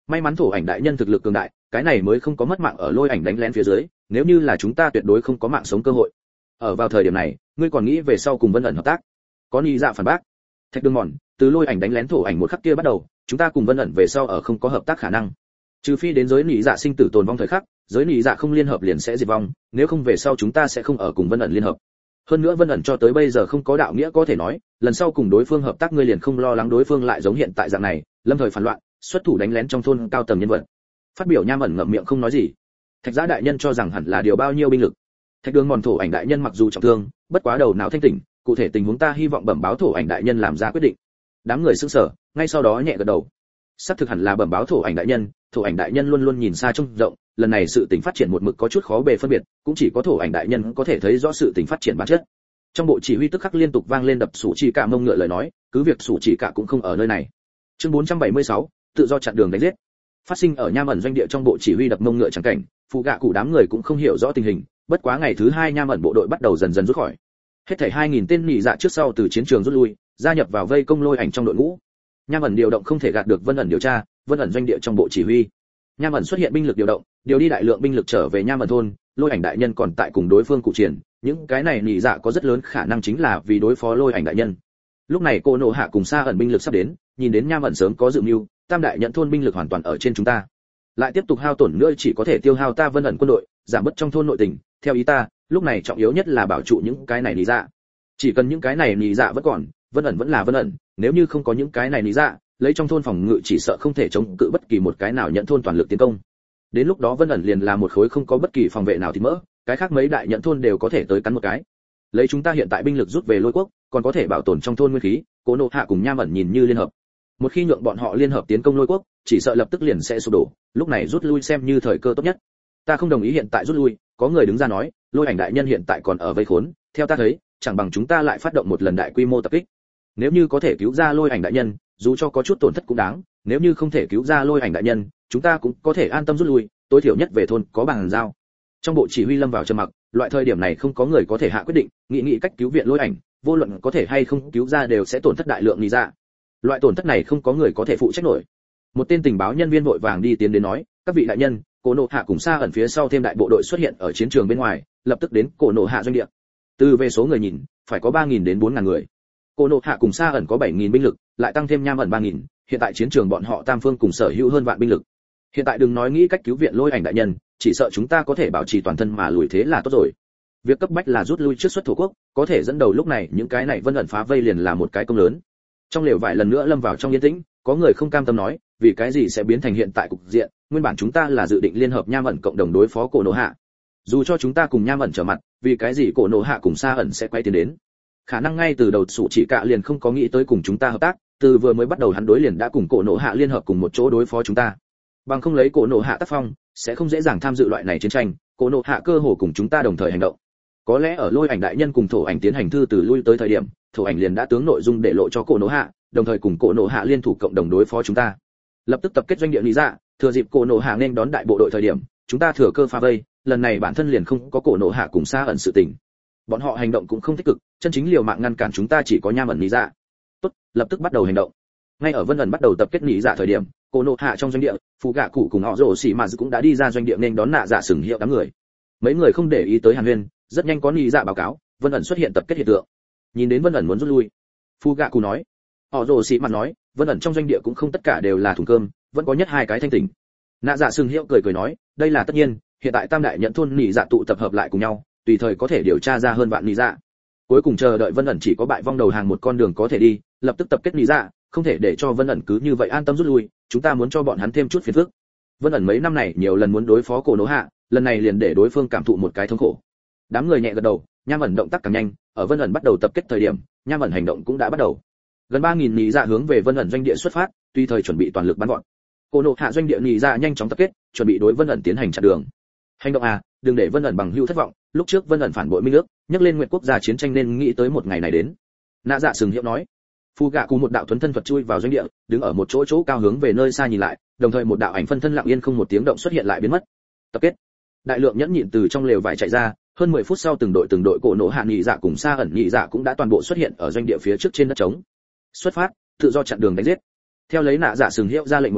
May mắn thổ ảnh đại nhân thực lực cường đại, cái này mới không có mất mạng ở lôi ảnh đánh lén phía dưới, nếu như là chúng ta tuyệt đối không có mạng sống cơ hội. Ở vào thời điểm này, ngươi còn nghĩ về sau cùng Vân ẩn hợp tác? Có nhị dạ phản bác. Thạch Đường Mòn, từ lôi ảnh đánh lén thổ ảnh một khắc kia bắt đầu, chúng ta cùng Vân ẩn về sau ở không có hợp tác khả năng. Trừ phi đến giới nhị dạ sinh tử tồn vong thời khắc, giới nhị dạ không liên hợp liền sẽ diệt vong, nếu không về sau chúng ta sẽ không ở cùng Vân ẩn liên hợp. Hơn nữa Vân ẩn cho tới bây giờ không có đạo nghĩa có thể nói, lần sau cùng đối phương hợp tác ngươi liền không lo lắng đối phương lại giống hiện tại dạng này, lâm thời phản loạn, xuất thủ đánh lén trong thôn cao tầng nhân vật. Phát biểu Nham ẩn ngậm miệng không nói gì. Thạch Giã đại nhân cho rằng hẳn là điều bao nhiêu binh lực. Thạch Đường Mòn thổ ảnh đại nhân mặc dù trọng thương, bất quá đầu não thanh tỉnh, cụ thể tình huống ta hy vọng bẩm báo thổ ảnh đại nhân làm ra quyết định. Đám người sững sờ, ngay sau đó nhẹ gật đầu. Sắp thực hẳn là bẩm báo thổ ảnh đại nhân, thổ ảnh đại nhân luôn luôn nhìn xa trông rộng, lần này sự tình phát triển một mực có chút khó bề phân biệt, cũng chỉ có thổ ảnh đại nhân có thể thấy rõ sự tình phát triển bản chất. Trong bộ chỉ huy tức khắc liên tục vang lên đập sủ chỉ cả mông ngựa lời nói, cứ việc sủ chỉ cả cũng không ở nơi này. Chương bốn trăm bảy mươi sáu, tự do chặn đường đánh giết. Phát sinh ở Nham ẩn doanh địa trong bộ chỉ huy đập mông ngựa chẳng cảnh, phụ gạ cụ đám người cũng không hiểu rõ tình hình, bất quá ngày thứ hai Nham ẩn bộ đội bắt đầu dần dần rút khỏi. Hết thảy hai nghìn tên nhị dạ trước sau từ chiến trường rút lui, gia nhập vào vây công lôi ảnh trong đội ngũ. Nham ẩn điều động không thể gạt được Vân ẩn điều tra, Vân ẩn doanh địa trong bộ chỉ huy. Nham ẩn xuất hiện binh lực điều động, điều đi đại lượng binh lực trở về Nham ẩn thôn, lôi ảnh đại nhân còn tại cùng đối phương cụ triển, những cái này nhị dạ có rất lớn khả năng chính là vì đối phó lôi ảnh đại nhân. Lúc này cô nộ hạ cùng xa ẩn binh lực sắp đến, nhìn đến Nham ẩn sớm có dự mưu, tam đại nhận thôn binh lực hoàn toàn ở trên chúng ta. Lại tiếp tục hao tổn nữa chỉ có thể tiêu hao ta Vân ẩn quân đội, giảm bớt trong thôn nội tình, theo ý ta, lúc này trọng yếu nhất là bảo trụ những cái này nhị dạ. Chỉ cần những cái này nhị dạ vẫn còn, Vân ẩn vẫn là Vân ẩn, nếu như không có những cái này nhị dạ, lấy trong thôn phòng ngự chỉ sợ không thể chống cự bất kỳ một cái nào nhận thôn toàn lực tiến công. Đến lúc đó Vân ẩn liền là một khối không có bất kỳ phòng vệ nào thì mỡ, cái khác mấy đại nhận thôn đều có thể tới cắn một cái. Lấy chúng ta hiện tại binh lực rút về lôi quốc, còn có thể bảo tồn trong thôn nguyên khí, Cố Nộ Hạ cùng Nham ẩn nhìn như liên hợp. Một khi nhượng bọn họ liên hợp tiến công lôi quốc, chỉ sợ lập tức liền sẽ sụp đổ, lúc này rút lui xem như thời cơ tốt nhất. Ta không đồng ý hiện tại rút lui, có người đứng ra nói, lôi ảnh đại nhân hiện tại còn ở vây khốn, theo ta thấy, chẳng bằng chúng ta lại phát động một lần đại quy mô tập kích. Nếu như có thể cứu ra lôi ảnh đại nhân, dù cho có chút tổn thất cũng đáng, nếu như không thể cứu ra lôi ảnh đại nhân, chúng ta cũng có thể an tâm rút lui, tối thiểu nhất về thôn có bằng giao. Trong bộ chỉ huy lâm vào trầm mặc, loại thời điểm này không có người có thể hạ quyết định, nghĩ nghĩ cách cứu viện lôi ảnh, vô luận có thể hay không cứu ra đều sẽ tổn thất đại lượng lý ra. Loại tổn thất này không có người có thể phụ trách nổi. Một tên tình báo nhân viên vội vàng đi tiến đến nói, các vị đại nhân, Cổ Nộ Hạ cùng xa ẩn phía sau thêm đại bộ đội xuất hiện ở chiến trường bên ngoài, lập tức đến Cổ Nộ Hạ doanh địa. Từ về số người nhìn, phải có ba nghìn đến bốn nghìn người. Cổ Nộ Hạ cùng xa ẩn có bảy nghìn binh lực, lại tăng thêm Nham ẩn ba nghìn, hiện tại chiến trường bọn họ tam phương cùng sở hữu hơn vạn binh lực. Hiện tại đừng nói nghĩ cách cứu viện lôi ảnh đại nhân, chỉ sợ chúng ta có thể bảo trì toàn thân mà lùi thế là tốt rồi. Việc cấp bách là rút lui trước xuất thổ quốc, có thể dẫn đầu lúc này những cái này Vân ẩn phá vây liền là một cái công lớn. Trong lều vải lần nữa lâm vào trong yên tĩnh, có người không cam tâm nói, vì cái gì sẽ biến thành hiện tại cục diện, nguyên bản chúng ta là dự định liên hợp Nham ẩn cộng đồng đối phó Cổ Nộ Hạ. Dù cho chúng ta cùng Nham ẩn trở mặt, vì cái gì Cổ Nộ Hạ cùng xa ẩn sẽ quay tiến đến? Khả năng ngay từ đầu Sủ Chỉ Cạ liền không có nghĩ tới cùng chúng ta hợp tác, từ vừa mới bắt đầu hắn đối liền đã cùng Cổ Nộ Hạ liên hợp cùng một chỗ đối phó chúng ta. Bằng không lấy Cổ Nộ Hạ tác phong, sẽ không dễ dàng tham dự loại này chiến tranh, Cổ Nộ Hạ cơ hồ cùng chúng ta đồng thời hành động. Có lẽ ở lôi ảnh đại nhân cùng thổ ảnh tiến hành thư từ lui tới thời điểm, thổ ảnh liền đã tướng nội dung để lộ cho Cổ Nộ Hạ, đồng thời cùng Cổ Nộ Hạ liên thủ cộng đồng đối phó chúng ta. Lập tức tập kết doanh địa lý dạ, thừa dịp Cổ Nộ Hạ nên đón đại bộ đội thời điểm, chúng ta thừa cơ phá vây, lần này bản thân liền không có Cổ Nộ Hạ cùng xa ẩn sự tình. Bọn họ hành động cũng không tích cực, chân chính liều mạng ngăn cản chúng ta chỉ có Nham ẩn lý dạ. Tốt, lập tức bắt đầu hành động. Ngay ở Vân ẩn bắt đầu tập kết lý dạ thời điểm, Cổ Nộ Hạ trong doanh địa, phụ gạ cụ cùng họ rồ xỉ mà cũng đã đi ra doanh địa nên đón nạ dạ sừng hiệu đám người. Mấy người không để ý tới Hàn Huyên, rất nhanh có lý dạ báo cáo, Vân ẩn xuất hiện tập kết hiện tượng. Nhìn đến Vân ẩn muốn rút lui, phụ gạ cụ nói, họ rồ xỉ mà nói, Vân ẩn trong doanh địa cũng không tất cả đều là thùng cơm, vẫn có nhất hai cái thanh tỉnh. Nạ dạ sừng hiệu cười cười nói, đây là tất nhiên, hiện tại tam đại nhận thôn lý dạ tụ tập hợp lại cùng nhau, tùy thời có thể điều tra ra hơn vạn lý dạ. Cuối cùng chờ đợi Vân ẩn chỉ có bại vong đầu hàng một con đường có thể đi, lập tức tập kết lý dạ, không thể để cho Vân ẩn cứ như vậy an tâm rút lui, chúng ta muốn cho bọn hắn thêm chút phiền phức. Vân ẩn mấy năm này nhiều lần muốn đối phó Cổ Nộ Hạ, lần này liền để đối phương cảm thụ một cái thống khổ. Đám người nhẹ gật đầu, Nham ẩn động tác càng nhanh, ở Vân ẩn bắt đầu tập kết thời điểm, Nham ẩn hành động cũng đã bắt đầu. Gần ba nghìn lý dạ hướng về Vân ẩn doanh địa xuất phát, tùy thời chuẩn bị toàn lực bắn gọn. Cổ Nộ Hạ doanh địa lý dạ nhanh chóng tập kết, chuẩn bị đối Vân ẩn tiến hành chặn đường. Hành động à, đừng để Vân ẩn bằng hữu thất vọng, lúc trước Vân ẩn phản bội minh nước, nhắc lên nguyện quốc gia chiến tranh nên nghĩ tới một ngày này đến. Nạ dạ sừng hiệu nói. Phu gạ cụ một đạo thuấn thân thuật chui vào doanh địa, đứng ở một chỗ chỗ cao hướng về nơi xa nhìn lại, đồng thời một đạo ảnh phân thân lặng yên không một tiếng động xuất hiện lại biến mất. Tập kết. Đại lượng nhẫn nhịn từ trong lều vải chạy ra, hơn mười phút sau từng đội từng đội Cổ Nộ Hạ nhị dạ cùng xa ẩn nhị dạ cũng đã toàn bộ xuất hiện ở doanh địa phía trước trên đất trống. Xuất phát, tự do chặn đường đánh giết. Theo lấy nạ dạ sừng hiệu ra lệnh một tiếng,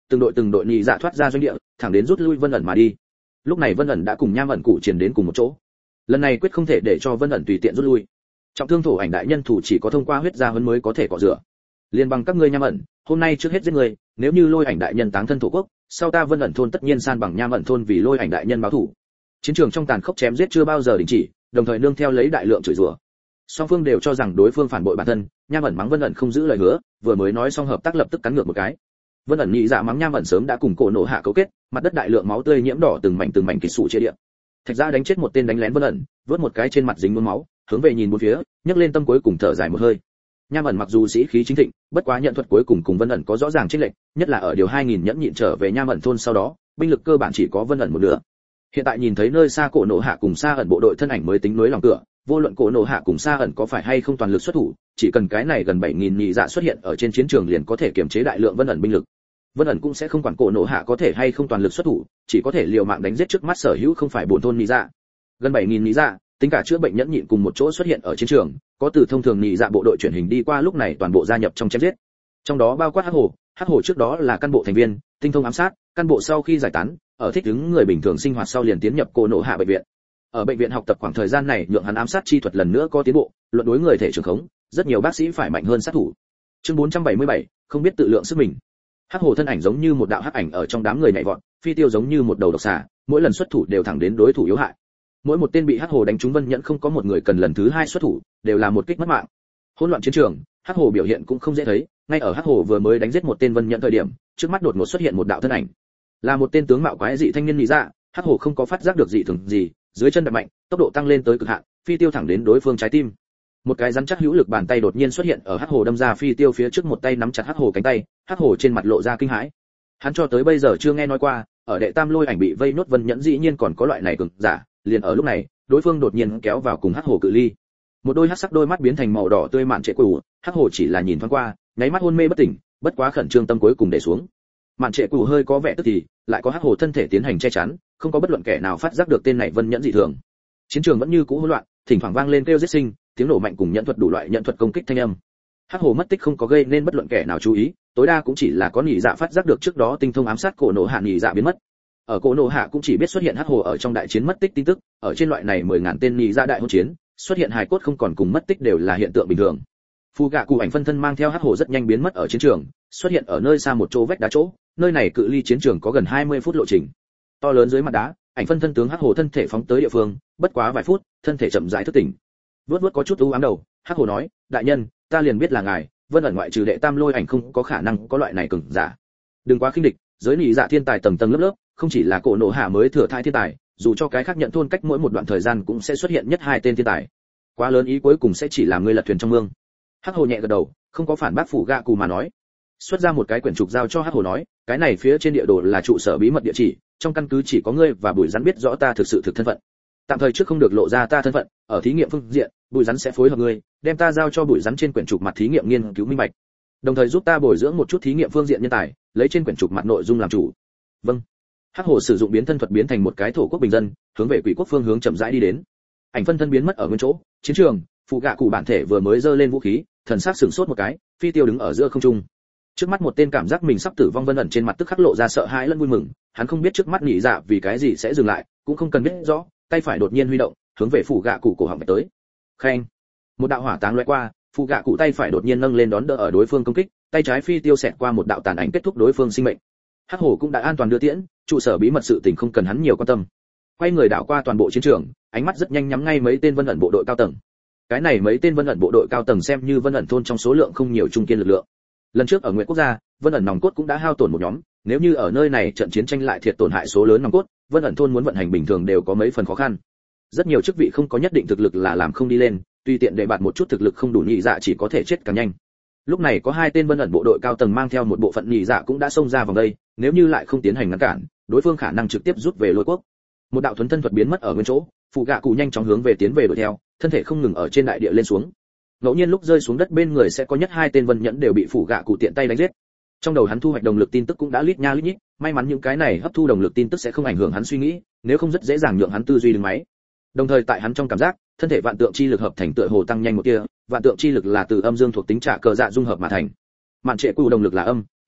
từng đội từng đội nhị dạ thoát ra doanh địa, thẳng đến rút lui Vân ẩn mà đi. Lúc này Vân ẩn đã cùng Nham ẩn cụ triển đến cùng một chỗ. Lần này quyết không thể để cho Vân ẩn tùy tiện rút lui. Trọng thương thổ ảnh đại nhân thủ chỉ có thông qua huyết gia huấn mới có thể cọ rửa. Liên bằng các ngươi Nham ẩn, hôm nay trước hết giết người, nếu như lôi ảnh đại nhân táng thân thổ quốc, sau ta Vân ẩn thôn tất nhiên san bằng Nham ẩn thôn vì lôi ảnh đại nhân báo thù. Chiến trường trong tàn khốc chém giết chưa bao giờ đình chỉ, đồng thời nương theo lấy đại lượng chửi rủa. Song phương đều cho rằng đối phương phản bội bản thân, Nham ẩn mắng Vân ẩn không giữ lời hứa, vừa mới nói xong hợp tác lập tức cắn ngược một cái. Vân ẩn nhị dạ mắng Nham ẩn sớm đã cùng cổ nổ hạ cấu kết, mặt đất đại lượng máu tươi nhiễm đỏ từng mảnh từng mảnh kịch sụ chia địa. Thạch Gia đánh chết một tên đánh lén Vân ẩn, vớt một cái trên mặt dính muôn máu, hướng về nhìn bốn phía, nhấc lên tâm cuối cùng thở dài một hơi. Nham ẩn mặc dù sĩ khí chính thịnh, bất quá nhận thuật cuối cùng cùng Vân ẩn có rõ ràng chênh lệch, nhất là ở điều hai nghìn nhẫn nhịn trở về Nham ẩn thôn sau đó, binh lực cơ bản chỉ có Vân ẩn một nửa. Hiện tại nhìn thấy nơi xa cổ nổ hạ cùng xa ẩn bộ đội thân ảnh mới tính nối lòng cửa, vô luận cổ nổ hạ cùng xa ẩn có phải hay không toàn lực xuất thủ, chỉ cần cái này gần bảy nghìn nhị dạ xuất hiện ở trên chiến trường liền có thể kiểm chế đại lượng Vân ẩn binh lực. Vân ẩn cũng sẽ không quản cổ nổ hạ có thể hay không toàn lực xuất thủ, chỉ có thể liều mạng đánh giết trước mắt sở hữu không phải bổn thôn nhị dạ. Gần bảy nghìn nhị dạ, tính cả chữa bệnh nhẫn nhịn cùng một chỗ xuất hiện ở chiến trường, có từ thông thường nhị dạ bộ đội chuyển hình đi qua lúc này toàn bộ gia nhập trong chém giết. Trong đó bao quát Hắc Hồ, Hắc Hồ trước đó là căn bộ thành viên, tinh thông ám sát, căn bộ sau khi giải tán, ở thích ứng người bình thường sinh hoạt sau liền tiến nhập cổ nổ hạ bệnh viện. Ở bệnh viện học tập khoảng thời gian này nhượng hắn ám sát chi thuật lần nữa có tiến bộ, luận đối người thể trường khống, rất nhiều bác sĩ phải mạnh hơn sát thủ. Chương bốn trăm bảy mươi bảy, không biết tự lượng sức mình. Hắc Hồ thân ảnh giống như một đạo hắc ảnh ở trong đám người nhảy vọt, phi tiêu giống như một đầu độc xà, mỗi lần xuất thủ đều thẳng đến đối thủ yếu hại. Mỗi một tên bị Hắc Hồ đánh trúng Vân Nhẫn không có một người cần lần thứ hai xuất thủ, đều là một kích mất mạng. Hỗn loạn chiến trường, Hắc Hồ biểu hiện cũng không dễ thấy, ngay ở Hắc Hồ vừa mới đánh giết một tên Vân Nhẫn thời điểm, trước mắt đột ngột xuất hiện một đạo thân ảnh. Là một tên tướng mạo quái dị thanh niên nhị dạ, Hắc Hồ không có phát giác được dị thường gì, dưới chân đạp mạnh, tốc độ tăng lên tới cực hạn, phi tiêu thẳng đến đối phương trái tim. Một cái rắn chắc hữu lực bàn tay đột nhiên xuất hiện ở Hắc Hồ đâm ra phi tiêu phía trước, một tay nắm chặt Hắc Hồ cánh tay, Hắc Hồ trên mặt lộ ra kinh hãi. Hắn cho tới bây giờ chưa nghe nói qua, ở đệ tam lôi ảnh bị vây nốt Vân Nhẫn dĩ nhiên còn có loại này cường giả, liền ở lúc này, đối phương đột nhiên kéo vào cùng Hắc Hồ cự ly. Một đôi hắc sắc đôi mắt biến thành màu đỏ tươi mạn trệ cũ, Hắc Hồ chỉ là nhìn thoáng qua, nháy mắt hôn mê bất tỉnh, bất quá khẩn trương tâm cuối cùng để xuống. Mạn trệ cũ hơi có vẻ tức thì, lại có Hắc Hồ thân thể tiến hành che chắn, không có bất luận kẻ nào phát giác được tên này Vân Nhẫn dị thường. Chiến trường vẫn như cũ hỗn loạn, thỉnh thoảng vang lên kêu giết sinh, tiếng nổ mạnh cùng nhận thuật đủ loại nhận thuật công kích thanh âm. Hắc Hồ mất tích không có gây nên bất luận kẻ nào chú ý, tối đa cũng chỉ là có nhị dạ phát giác được trước đó tinh thông ám sát cổ nổ hạ nhị dạ biến mất. Ở cổ nổ hạ cũng chỉ biết xuất hiện Hắc Hồ ở trong đại chiến mất tích tin tức, ở trên loại này mười ngàn tên nhị dạ đại hỗn chiến, xuất hiện hài cốt không còn cùng mất tích đều là hiện tượng bình thường. Phu gạ cụ ảnh phân thân mang theo Hắc Hồ rất nhanh biến mất ở chiến trường, xuất hiện ở nơi xa một chỗ vách đá chỗ, nơi này cự ly chiến trường có gần hai mươi phút lộ trình. To lớn dưới mặt đá, ảnh phân thân tướng Hắc Hồ thân thể phóng tới địa phương, bất quá vài phút, thân thể chậm rãi thức tỉnh. Vướt vướt có chút u ám đầu, Hắc Hồ nói, đại nhân, ta liền biết là ngài, Vân ẩn ngoại trừ đệ tam lôi ảnh không có khả năng có loại này cường giả. Đừng quá khinh địch, giới nhị dạ thiên tài tầng tầng lớp lớp, không chỉ là cổ nổ hạ mới thừa thai thiên tài, dù cho cái khác nhận thôn cách mỗi một đoạn thời gian cũng sẽ xuất hiện nhất hai tên thiên tài. Quá lớn ý cuối cùng sẽ chỉ làm ngươi lật thuyền trong mương. Hắc Hồ nhẹ gật đầu, không có phản bác phủ gạ cù mà nói. Xuất ra một cái quyển trục giao cho Hắc Hồ nói, cái này phía trên địa đồ là trụ sở bí mật địa chỉ, trong căn cứ chỉ có ngươi và Bùi Rắn biết rõ ta thực sự thực thân phận. Tạm thời trước không được lộ ra ta thân phận, ở thí nghiệm phương diện, Bùi Rắn sẽ phối hợp ngươi, đem ta giao cho Bùi Rắn trên quyển trục mặt thí nghiệm nghiên cứu minh bạch. Đồng thời giúp ta bồi dưỡng một chút thí nghiệm phương diện nhân tài, lấy trên quyển trục mặt nội dung làm chủ. Vâng. Hắc Hồ sử dụng biến thân thuật biến thành một cái thổ quốc bình dân, hướng về Quỷ quốc phương hướng chậm rãi đi đến. Ảnh phân thân biến mất ở nguyên chỗ, chiến trường, phụ gạ cụ bản thể vừa mới giơ lên vũ khí, thần sắc sửng sốt một cái, phi tiêu đứng ở giữa không trung. Trước mắt một tên cảm giác mình sắp tử vong Vân ẩn trên mặt tức khắc lộ ra sợ hãi lẫn vui mừng, hắn không biết trước mắt nhị dạ vì cái gì sẽ dừng lại, cũng không cần biết rõ, tay phải đột nhiên huy động, hướng về phụ gạ cụ cổ họng tới. Khen. Một đạo hỏa táng lóe qua, phụ gạ cụ tay phải đột nhiên nâng lên đón đỡ ở đối phương công kích, tay trái phi tiêu xẹt qua một đạo tàn ảnh kết thúc đối phương sinh mệnh. Hắc Hồ cũng đã an toàn đưa tiễn, trụ sở bí mật sự tình không cần hắn nhiều quan tâm. Quay người đảo qua toàn bộ chiến trường, ánh mắt rất nhanh nhắm ngay mấy tên Vân ẩn bộ đội cao tầng. Cái này mấy tên Vân ẩn bộ đội cao tầng xem như Vân ẩn thôn trong số lượng không nhiều trung kiên lực lượng. Lần trước ở Nguyệt Quốc gia, Vân ẩn nòng cốt cũng đã hao tổn một nhóm, nếu như ở nơi này trận chiến tranh lại thiệt tổn hại số lớn nòng cốt, Vân ẩn thôn muốn vận hành bình thường đều có mấy phần khó khăn. Rất nhiều chức vị không có nhất định thực lực là làm không đi lên, tùy tiện để bạt một chút thực lực không đủ nhị dạ chỉ có thể chết càng nhanh. Lúc này có hai tên Vân ẩn bộ đội cao tầng mang theo một bộ phận nhị dạ cũng đã xông ra vòng đây, nếu như lại không tiến hành ngăn cản, đối phương khả năng trực tiếp rút về Lôi Quốc. Một đạo thuần thân thuật biến mất ở nguyên chỗ, phụ gạ cụ nhanh chóng hướng về tiến về đuổi theo, thân thể không ngừng ở trên đại địa lên xuống. Ngẫu nhiên lúc rơi xuống đất bên người sẽ có nhất hai tên Vân Nhẫn đều bị phụ gạ cụ tiện tay đánh giết. Trong đầu hắn thu hoạch động lực tin tức cũng đã lít nha lít nhít, may mắn những cái này hấp thu động lực tin tức sẽ không ảnh hưởng hắn suy nghĩ, nếu không rất dễ dàng nhượng hắn tư duy đứng máy. Đồng thời tại hắn trong cảm giác, thân thể vạn tượng chi lực hợp thành tựa hồ tăng nhanh một tia, vạn tượng chi lực là từ âm dương thuộc tính trả cờ dạ dung hợp mà thành. Mạn trệ cụ động lực là âm,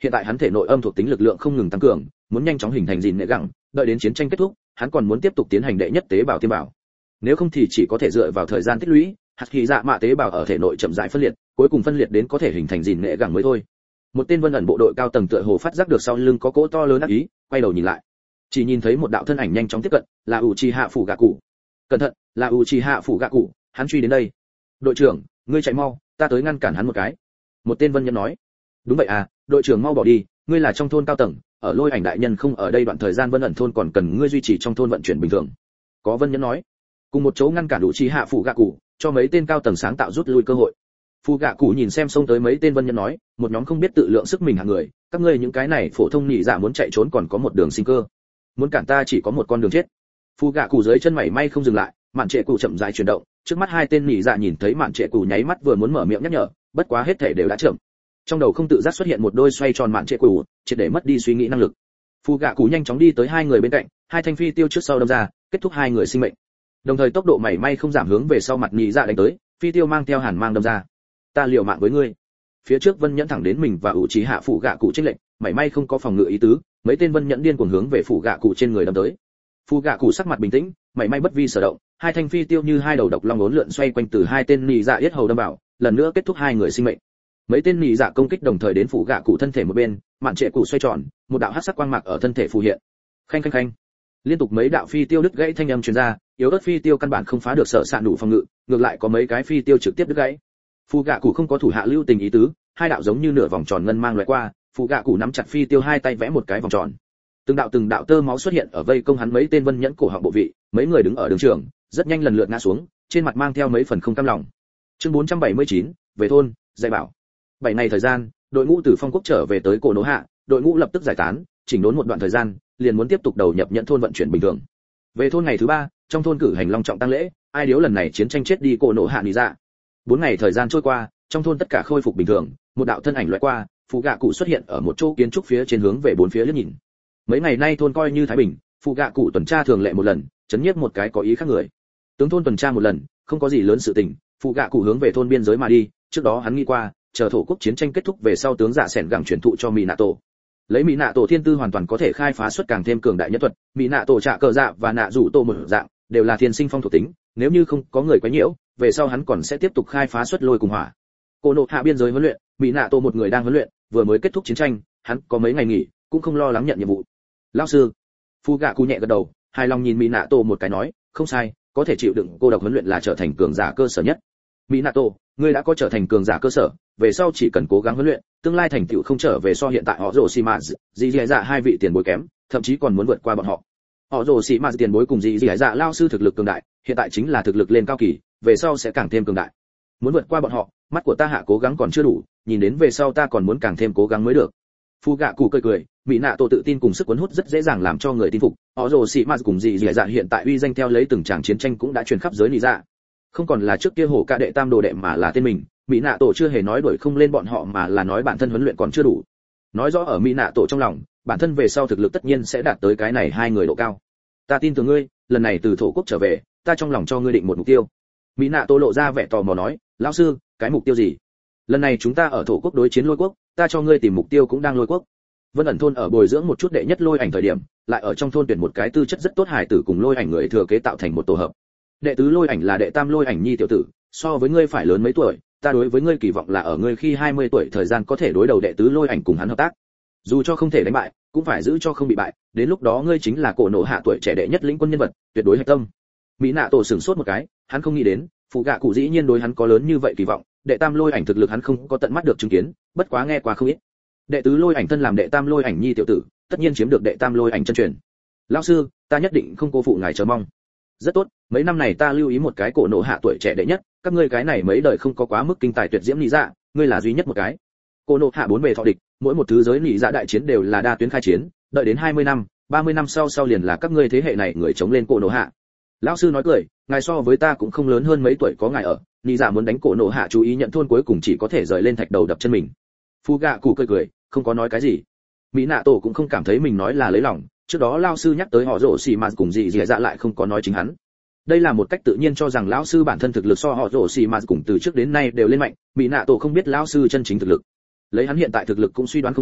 hiện tại hắn thể nội âm thuộc tính lực lượng không ngừng tăng cường, muốn nhanh chóng hình thành gìn nệ gẳng, đợi đến chiến tranh kết thúc, hắn còn muốn tiếp tục tiến hành đệ nhất tế bào tiêm bảo. Nếu không thì chỉ có thể dựa vào thời gian tích lũy, hạt khí dạ mạ tế bào ở thể nội chậm rãi phân liệt, cuối cùng phân liệt đến có thể hình thành gìn nệ gẳng mới thôi. Một tên Vân ẩn bộ đội cao tầng tựa hồ phát giác được sau lưng có cỗ to lớn ác ý, quay đầu nhìn lại, chỉ nhìn thấy một đạo thân ảnh nhanh chóng tiếp cận, là Uchiha Fugaku. Cẩn thận, là Uchiha Fugaku, hắn truy đến đây. Đội trưởng, ngươi chạy mau, ta tới ngăn cản hắn một cái. Một tên Vân nhân nói. Đúng vậy à, đội trưởng mau bỏ đi, ngươi là trong thôn cao tầng, ở Lôi Ảnh đại nhân không ở đây đoạn thời gian Vân ẩn thôn còn cần ngươi duy trì trong thôn vận chuyển bình thường. Có Vân nhân nói. Cùng một chỗ ngăn cản Uchiha Fugaku, cho mấy tên cao tầng sáng tạo rút lui cơ hội. Fugaku nhìn xem xông tới mấy tên Vân nhân nói, một nhóm không biết tự lượng sức mình hạng người, các ngươi những cái này phổ thông nhị dạ muốn chạy trốn còn có một đường sinh cơ, muốn cản ta chỉ có một con đường chết. Fugaku dưới chân mảy may không dừng lại, mạn trệ cụ chậm rãi chuyển động, trước mắt hai tên nhị dạ nhìn thấy mạn trệ cụ nháy mắt vừa muốn mở miệng nhắc nhở, bất quá hết thể đều đã chậm. Trong đầu không tự giác xuất hiện một đôi xoay tròn mạn trệ cụ, triệt để mất đi suy nghĩ năng lực. Fugaku nhanh chóng đi tới hai người bên cạnh, hai thanh phi tiêu trước sau đâm ra, kết thúc hai người sinh mệnh. Đồng thời tốc độ mảy may không giảm hướng về sau mặt nhị dạ đánh tới, phi tiêu mang theo hàn mang đâm ra. Ta liều mạng với ngươi. Phía trước Vân Nhẫn thẳng đến mình và Uchiha Fugaku chênh lệnh, mảy may không có phòng ngự ý tứ, mấy tên Vân Nhẫn điên cuồng hướng về Fugaku trên người đâm tới. Fugaku sắc mặt bình tĩnh, mảy may bất vi sở động, hai thanh phi tiêu như hai đầu độc long uốn lượn xoay quanh từ hai tên nhị dạ yết hầu đâm vào, lần nữa kết thúc hai người sinh mệnh. Mấy tên nhị dạ công kích đồng thời đến Fugaku thân thể một bên, mạn trệ cụ xoay tròn, một đạo hắc sắc quang mạc ở thân thể phù hiện. Khanh khanh khanh. Liên tục mấy đạo phi tiêu đứt gãy thanh âm truyền ra, yếu ớt phi tiêu căn bản không phá được sở sạn đủ phòng ngự, ngược lại có mấy cái phi tiêu trực tiếp đứt gãy. Fugaku không có thủ hạ lưu tình ý tứ, hai đạo giống như nửa vòng tròn ngân mang lóe qua, Fugaku nắm chặt phi tiêu hai tay vẽ một cái vòng tròn. Từng đạo từng đạo tơ máu xuất hiện ở vây công hắn mấy tên Vân Nhẫn cổ họng bộ vị, mấy người đứng ở đường trường, rất nhanh lần lượt ngã xuống, trên mặt mang theo mấy phần không cam lòng. Chương bốn trăm bảy mươi chín, về thôn, dạy bảo. Bảy ngày thời gian, đội ngũ từ Phong Quốc trở về tới Cổ Nỗ Hạ, đội ngũ lập tức giải tán, chỉnh đốn một đoạn thời gian, liền muốn tiếp tục đầu nhập nhận thôn vận chuyển bình thường. Về thôn ngày thứ ba, trong thôn cử hành long trọng tang lễ, ai điếu lần này chiến tranh chết đi Cổ Nỗ Hạ đi ra. Bốn ngày thời gian trôi qua, trong thôn tất cả khôi phục bình thường, một đạo thân ảnh lóe qua, Fugaku xuất hiện ở một chỗ kiến trúc phía trên hướng về bốn phía liếc nhìn. Mấy ngày nay thôn coi như thái bình, Fugaku tuần tra thường lệ một lần, chấn nhiếp một cái có ý khác người. Tướng thôn tuần tra một lần, không có gì lớn sự tình, Fugaku hướng về thôn biên giới mà đi, trước đó hắn nghĩ qua, chờ thổ quốc chiến tranh kết thúc về sau tướng dạ sẻn gẳng truyền thụ cho Minato. Lấy Minato thiên tư hoàn toàn có thể khai phá xuất càng thêm cường đại nhất thuật, Minato trả cờ dạ và nạ rủ tổ một dạng, đều là thiên sinh phong thuộc tính, nếu như không có người quấy nhiễu, về sau hắn còn sẽ tiếp tục khai phá xuất lôi cùng hỏa. Cổ Nộ Hạ biên giới huấn luyện, Minato một người đang huấn luyện, vừa mới kết thúc chiến tranh, hắn có mấy ngày nghỉ, cũng không lo lắng nhận nhiệm vụ. Lão sư, Fugaku nhẹ gật đầu, hài lòng nhìn Minato một cái nói, không sai, có thể chịu đựng cô độc huấn luyện là trở thành cường giả cơ sở nhất. Minato, ngươi đã có trở thành cường giả cơ sở, về sau chỉ cần cố gắng huấn luyện, tương lai thành tựu không trở về so hiện tại họ rồ xì mà dì dì dạ hai vị tiền bối kém, thậm chí còn muốn vượt qua bọn họ. Họ rồ xì mà tiền bối cùng dì dì dạ lao sư thực lực cường đại, hiện tại chính là thực lực lên cao kỳ, về sau sẽ càng thêm cường đại. Muốn vượt qua bọn họ, mắt của ta hạ cố gắng còn chưa đủ, nhìn đến về sau ta còn muốn càng thêm cố gắng mới được. Fugaku cười cười, Minato tự tin cùng sức cuốn hút rất dễ dàng làm cho người tin phục. Họ rồ xì mà cùng dì dì dạ hiện tại uy danh theo lấy từng tràng chiến tranh cũng đã truyền khắp giới nị dạ. Không còn là trước kia hổ ca đệ tam đồ đệ mà là tên mình, Minato chưa hề nói đuổi không lên bọn họ mà là nói bản thân huấn luyện còn chưa đủ. Nói rõ ở Minato trong lòng, bản thân về sau thực lực tất nhiên sẽ đạt tới cái này hai người độ cao. Ta tin tưởng ngươi, lần này từ thổ quốc trở về, ta trong lòng cho ngươi định một mục tiêu. Minato lộ ra vẻ tò mò nói, lão sư, cái mục tiêu gì? Lần này chúng ta ở thổ quốc đối chiến lôi quốc, ta cho ngươi tìm mục tiêu cũng đang lôi quốc. Vân ẩn thôn ở bồi dưỡng một chút đệ nhất lôi ảnh thời điểm, lại ở trong thôn tuyển một cái tư chất rất tốt hài tử cùng lôi ảnh người thừa kế tạo thành một tổ hợp. Đệ tứ lôi ảnh là đệ tam lôi ảnh nhi tiểu tử, so với ngươi phải lớn mấy tuổi, ta đối với ngươi kỳ vọng là ở ngươi khi hai mươi tuổi thời gian có thể đối đầu đệ tứ lôi ảnh cùng hắn hợp tác. Dù cho không thể đánh bại, cũng phải giữ cho không bị bại, đến lúc đó ngươi chính là Cổ Nộ Hạ tuổi trẻ đệ nhất lĩnh quân nhân vật, tuyệt đối hạch tâm. Mỹ nạ tổ sửng sốt một cái, hắn không nghĩ đến, phụ gạ cụ dĩ nhiên đối hắn có lớn như vậy kỳ vọng, đệ tam lôi ảnh thực lực hắn không có tận mắt được chứng kiến, bất quá nghe qua không ít. Đệ tứ lôi ảnh thân làm đệ tam lôi ảnh nhi tiểu tử, tất nhiên chiếm được đệ tam lôi ảnh chân truyền. Lão sư, ta nhất định không cô phụ ngài chờ mong. Rất tốt, mấy năm này ta lưu ý một cái Cổ Nộ Hạ tuổi trẻ đệ nhất, các ngươi cái này mấy đời không có quá mức kinh tài tuyệt diễm lý dạ, ngươi là duy nhất một cái. Cổ Nộ Hạ bốn bề thọ địch, mỗi một thứ giới lý dạ đại chiến đều là đa tuyến khai chiến, đợi đến hai mươi năm, ba mươi năm sau sau liền là các ngươi thế hệ này người chống lên Cổ Nộ Hạ. Lão sư nói cười, ngài so với ta cũng không lớn hơn mấy tuổi có ngài ở, lý dạ muốn đánh Cổ Nộ Hạ chú ý nhận thôn cuối cùng chỉ có thể rời lên thạch đầu đập chân mình. Phu gạ cụ cười cười, không có nói cái gì. Mỹ nạ tổ cũng không cảm thấy mình nói là lấy lòng, trước đó lão sư nhắc tới họ rổ xì mà cùng gì gì dạ lại không có nói chính hắn. Đây là một cách tự nhiên cho rằng lão sư bản thân thực lực so họ rổ xì mà cùng từ trước đến nay đều lên mạnh, Mỹ nạ tổ không biết lão sư chân chính thực lực. Lấy hắn hiện tại thực lực cũng suy đoán không ra,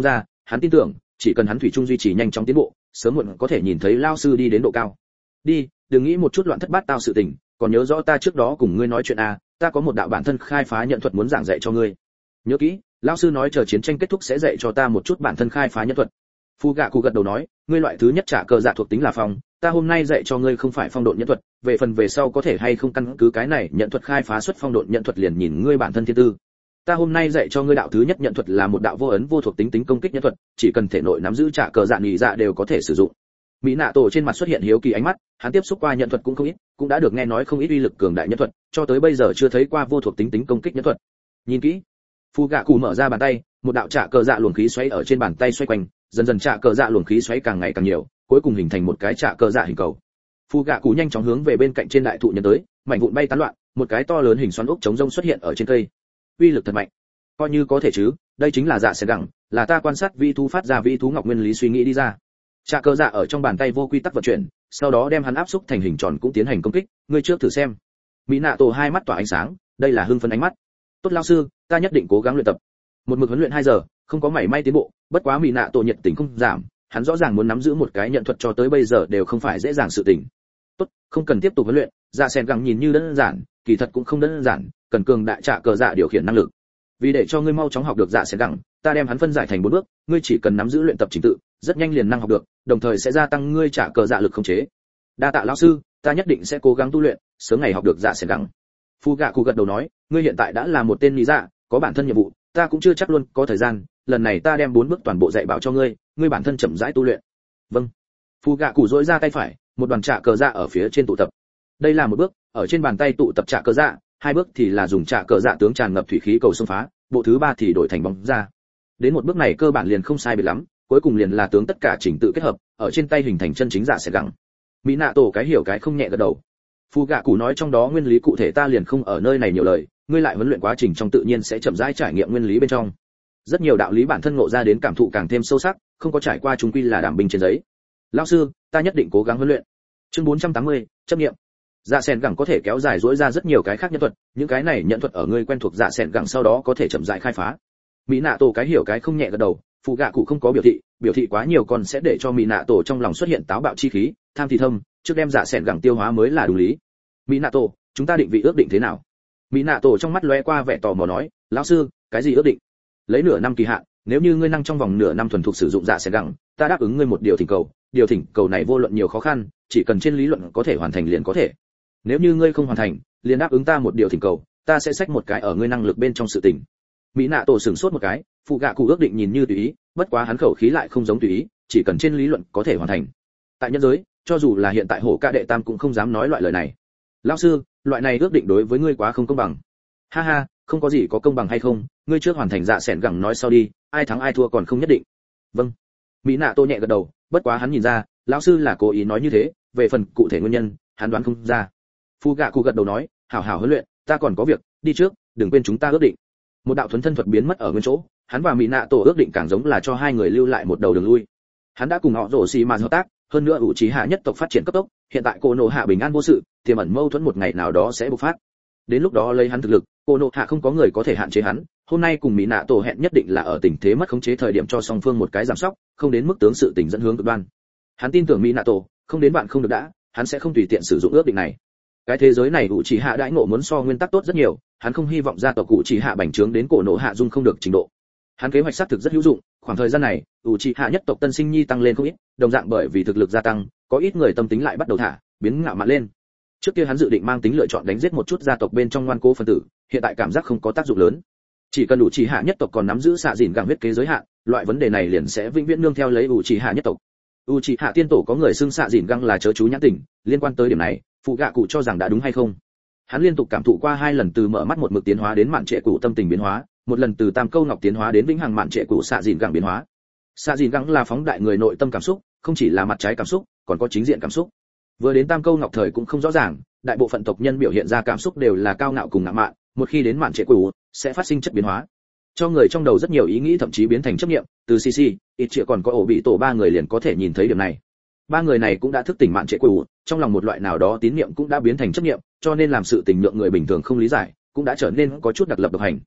hắn tin tưởng chỉ cần hắn thủy chung duy trì nhanh chóng tiến bộ, sớm muộn có thể nhìn thấy lao sư đi đến độ cao. Đi, đừng nghĩ một chút loạn thất bát tao sự tình, còn nhớ rõ ta trước đó cùng ngươi nói chuyện à, ta có một đạo bản thân khai phá nhận thuật muốn giảng dạy cho ngươi. Nhớ kỹ, lão sư nói chờ chiến tranh kết thúc sẽ dạy cho ta một chút bản thân khai phá nhận thuật. Phu gạ cụ gật đầu nói, ngươi loại thứ nhất trả cờ dạ thuộc tính là phong, ta hôm nay dạy cho ngươi không phải phong độn nhận thuật, về phần về sau có thể hay không căn cứ cái này nhận thuật khai phá xuất phong độn nhận thuật liền nhìn ngươi bản thân thiên tư. Ta hôm nay dạy cho ngươi đạo thứ nhất nhận thuật là một đạo vô ấn vô thuộc tính tính công kích nhận thuật, chỉ cần thể nội nắm giữ trả cờ dạ nhị dạ đều có thể sử dụng. Mỹ nạ tổ trên mặt xuất hiện hiếu kỳ ánh mắt, hắn tiếp xúc qua nhận thuật cũng không ít, cũng đã được nghe nói không ít uy lực cường đại nhận thuật, cho tới bây giờ chưa thấy qua vô thuộc tính tính công kích nhận thuật. Nhìn kỹ, Phu gạ cụ mở ra bàn tay, một đạo trả cờ dạ luồng khí xoáy ở trên bàn tay xoay quanh, dần dần trả cờ dạ luồng khí xoáy càng ngày càng nhiều, cuối cùng hình thành một cái trả cờ dạ hình cầu. Phu gạ cụ nhanh chóng hướng về bên cạnh trên đại thụ nhấn tới, mảnh vụn bay tán loạn, một cái to lớn hình xoắn ốc chống rông xuất hiện ở trên cây. Uy lực thật mạnh, coi như có thể chứ, đây chính là dạ sẽ gẳng, là ta quan sát vi thú phát ra vi thú ngọc nguyên lý suy nghĩ đi ra. Trả cờ dạ ở trong bàn tay vô quy tắc vận chuyển, sau đó đem hắn áp xúc thành hình tròn cũng tiến hành công kích, ngươi trước thử xem. Mỹ nạ tổ hai mắt tỏa ánh sáng, đây là hưng phấn ánh mắt. Tốt lão sư, ta nhất định cố gắng luyện tập. Một mực huấn luyện hai giờ, không có mảy may tiến bộ, bất quá Mỹ nạ tổ nhiệt tình không giảm, hắn rõ ràng muốn nắm giữ một cái nhận thuật cho tới bây giờ đều không phải dễ dàng sự tình. Tốt, không cần tiếp tục huấn luyện, dạ sen gẳng nhìn như đơn giản, kỳ thật cũng không đơn giản, cần cường đại trả cờ dạ điều khiển năng lực. Vì để cho ngươi mau chóng học được dạ sen gẳng, ta đem hắn phân giải thành bốn bước, ngươi chỉ cần nắm giữ luyện tập trình tự, rất nhanh liền năng học được, đồng thời sẽ gia tăng ngươi trả cờ dạ lực khống chế. Đa tạ lão sư, ta nhất định sẽ cố gắng tu luyện, sớm ngày học được dạ sen gẳng. Phu gạ cụ gật đầu nói, ngươi hiện tại đã là một tên lý dạ, có bản thân nhiệm vụ, ta cũng chưa chắc luôn có thời gian, lần này ta đem bốn bước toàn bộ dạy bảo cho ngươi, ngươi bản thân chậm rãi tu luyện. Vâng. Phu gạ cụ duỗi ra tay phải, một đoàn trả cờ dạ ở phía trên tụ tập. Đây là một bước, ở trên bàn tay tụ tập trả cờ dạ, hai bước thì là dùng trả cờ dạ tướng tràn ngập thủy khí cầu xông phá, bộ thứ ba thì đổi thành bóng ra. Đến một bước này cơ bản liền không sai biệt lắm, cuối cùng liền là tướng tất cả chỉnh tự kết hợp, ở trên tay hình thành chân chính dạ sẽ gẳng. Mỹ nạ tổ cái hiểu cái không nhẹ gật đầu. Phu gạ cụ nói trong đó nguyên lý cụ thể ta liền không ở nơi này nhiều lời, ngươi lại huấn luyện quá trình trong tự nhiên sẽ chậm rãi trải nghiệm nguyên lý bên trong. Rất nhiều đạo lý bản thân ngộ ra đến cảm thụ càng thêm sâu sắc, không có trải qua chúng quy là đảm binh trên giấy. Lão sư, ta nhất định cố gắng huấn luyện. Chương bốn trăm tám mươi, chấp niệm. Dạ sẹn gẳng có thể kéo dài dỗi ra rất nhiều cái khác nhân thuật, những cái này nhận thuật ở ngươi quen thuộc dạ sẹn gẳng sau đó có thể chậm rãi khai phá. Mỹ nạ tổ cái hiểu cái không nhẹ gật đầu, phụ gạ cụ không có biểu thị, biểu thị quá nhiều còn sẽ để cho Mỹ nạ tổ trong lòng xuất hiện táo bạo chi khí, tham thì thâm, trước đem dạ sẹn gẳng tiêu hóa mới là đúng lý. Mỹ nạ tổ, chúng ta định vị ước định thế nào? Mỹ nạ tổ trong mắt lóe qua vẻ tò mò nói, lão sư, cái gì ước định? Lấy nửa năm kỳ hạn, nếu như ngươi năng trong vòng nửa năm thuần thục sử dụng dạ sẹn gẳng, ta đáp ứng ngươi một điều thỉnh cầu, điều thỉnh cầu này vô luận nhiều khó khăn, chỉ cần trên lý luận có thể hoàn thành liền có thể. Nếu như ngươi không hoàn thành, liền đáp ứng ta một điều thỉnh cầu, ta sẽ xách một cái ở ngươi năng lực bên trong sự tình. Mỹ nạ tổ sửng sốt một cái, phụ gạ cụ ước định nhìn như tùy ý, bất quá hắn khẩu khí lại không giống tùy ý, chỉ cần trên lý luận có thể hoàn thành. Tại nhân giới, cho dù là hiện tại hổ ca đệ tam cũng không dám nói loại lời này. Lão sư, loại này ước định đối với ngươi quá không công bằng. Ha ha, không có gì có công bằng hay không, ngươi trước hoàn thành dạ sẹn gẳng nói sau đi, ai thắng ai thua còn không nhất định. Vâng. Mỹ nạ tô nhẹ gật đầu, bất quá hắn nhìn ra, lão sư là cố ý nói như thế, về phần cụ thể nguyên nhân, hắn đoán không ra. Phu gạ cụ gật đầu nói, hảo hảo huấn luyện, ta còn có việc, đi trước, đừng quên chúng ta ước định. Một đạo thuần thân thuật biến mất ở nguyên chỗ, hắn và Mỹ nạ tổ ước định càng giống là cho hai người lưu lại một đầu đường lui. Hắn đã cùng họ rổ xì mà hợp tác, hơn nữa ủ trí hạ nhất tộc phát triển cấp tốc, hiện tại cô nô hạ bình an vô sự, tiềm ẩn mâu thuẫn một ngày nào đó sẽ bộc phát. Đến lúc đó lấy hắn thực lực, cô nô hạ không có người có thể hạn chế hắn. Hôm nay cùng Mỹ nạ tổ hẹn nhất định là ở tình thế mất khống chế thời điểm cho song phương một cái giảm sóc, không đến mức tướng sự tình dẫn hướng cực đoan. Hắn tin tưởng Mỹ nạ tổ, không đến bạn không được đã, hắn sẽ không tùy tiện sử dụng ước định này. Cái thế giới này ủ trí hạ đãi ngộ muốn so nguyên tắc tốt rất nhiều, hắn không hy vọng gia tộc ủ trí hạ bành trướng đến cổ nổ hạ dung không được trình độ. Hắn kế hoạch xác thực rất hữu dụng, khoảng thời gian này, ủ trí hạ nhất tộc tân sinh nhi tăng lên không ít, đồng dạng bởi vì thực lực gia tăng, có ít người tâm tính lại bắt đầu thả, biến ngạo mạn lên. Trước kia hắn dự định mang tính lựa chọn đánh giết một chút gia tộc bên trong ngoan cố phân tử, hiện tại cảm giác không có tác dụng lớn. Chỉ cần ủ trí hạ nhất tộc còn nắm giữ xạ dìn gẳng huyết kế giới hạn, loại vấn đề này liền sẽ vĩnh viễn nương theo lấy ủ trí hạ nhất tộc. ủ trí hạ tiên tổ có người xưng xạ dìn gẳng là chớ chú nhãn tình, liên quan tới điểm này, phụ gạ cụ cho rằng đã đúng hay không. Hắn liên tục cảm thụ qua hai lần từ mở mắt một mực tiến hóa đến mạn trệ cụ tâm tình biến hóa, một lần từ tam câu ngọc tiến hóa đến vĩnh hằng mạn trệ cụ xạ dìn gẳng biến hóa. Xạ dìn gẳng là phóng đại người nội tâm cảm xúc, không chỉ là mặt trái cảm xúc, còn có chính diện cảm xúc. Vừa đến tam câu ngọc thời cũng không rõ ràng, đại bộ phận tộc nhân biểu hiện ra cảm xúc đều là cao ngạo cùng ngạo mạn, một khi đến mạn trệ cụ sẽ phát sinh chất biến hóa, cho người trong đầu rất nhiều ý nghĩ thậm chí biến thành chấp niệm. Từ xê xê, ít triệu còn có ổ bị tổ ba người liền có thể nhìn thấy điểm này. Ba người này cũng đã thức tỉnh mạn trệ cụ, trong lòng một loại nào đó tín niệm cũng đã biến thành chấp niệm, cho nên làm sự tình nhượng người bình thường không lý giải, cũng đã trở nên có chút đặc lập độc hành.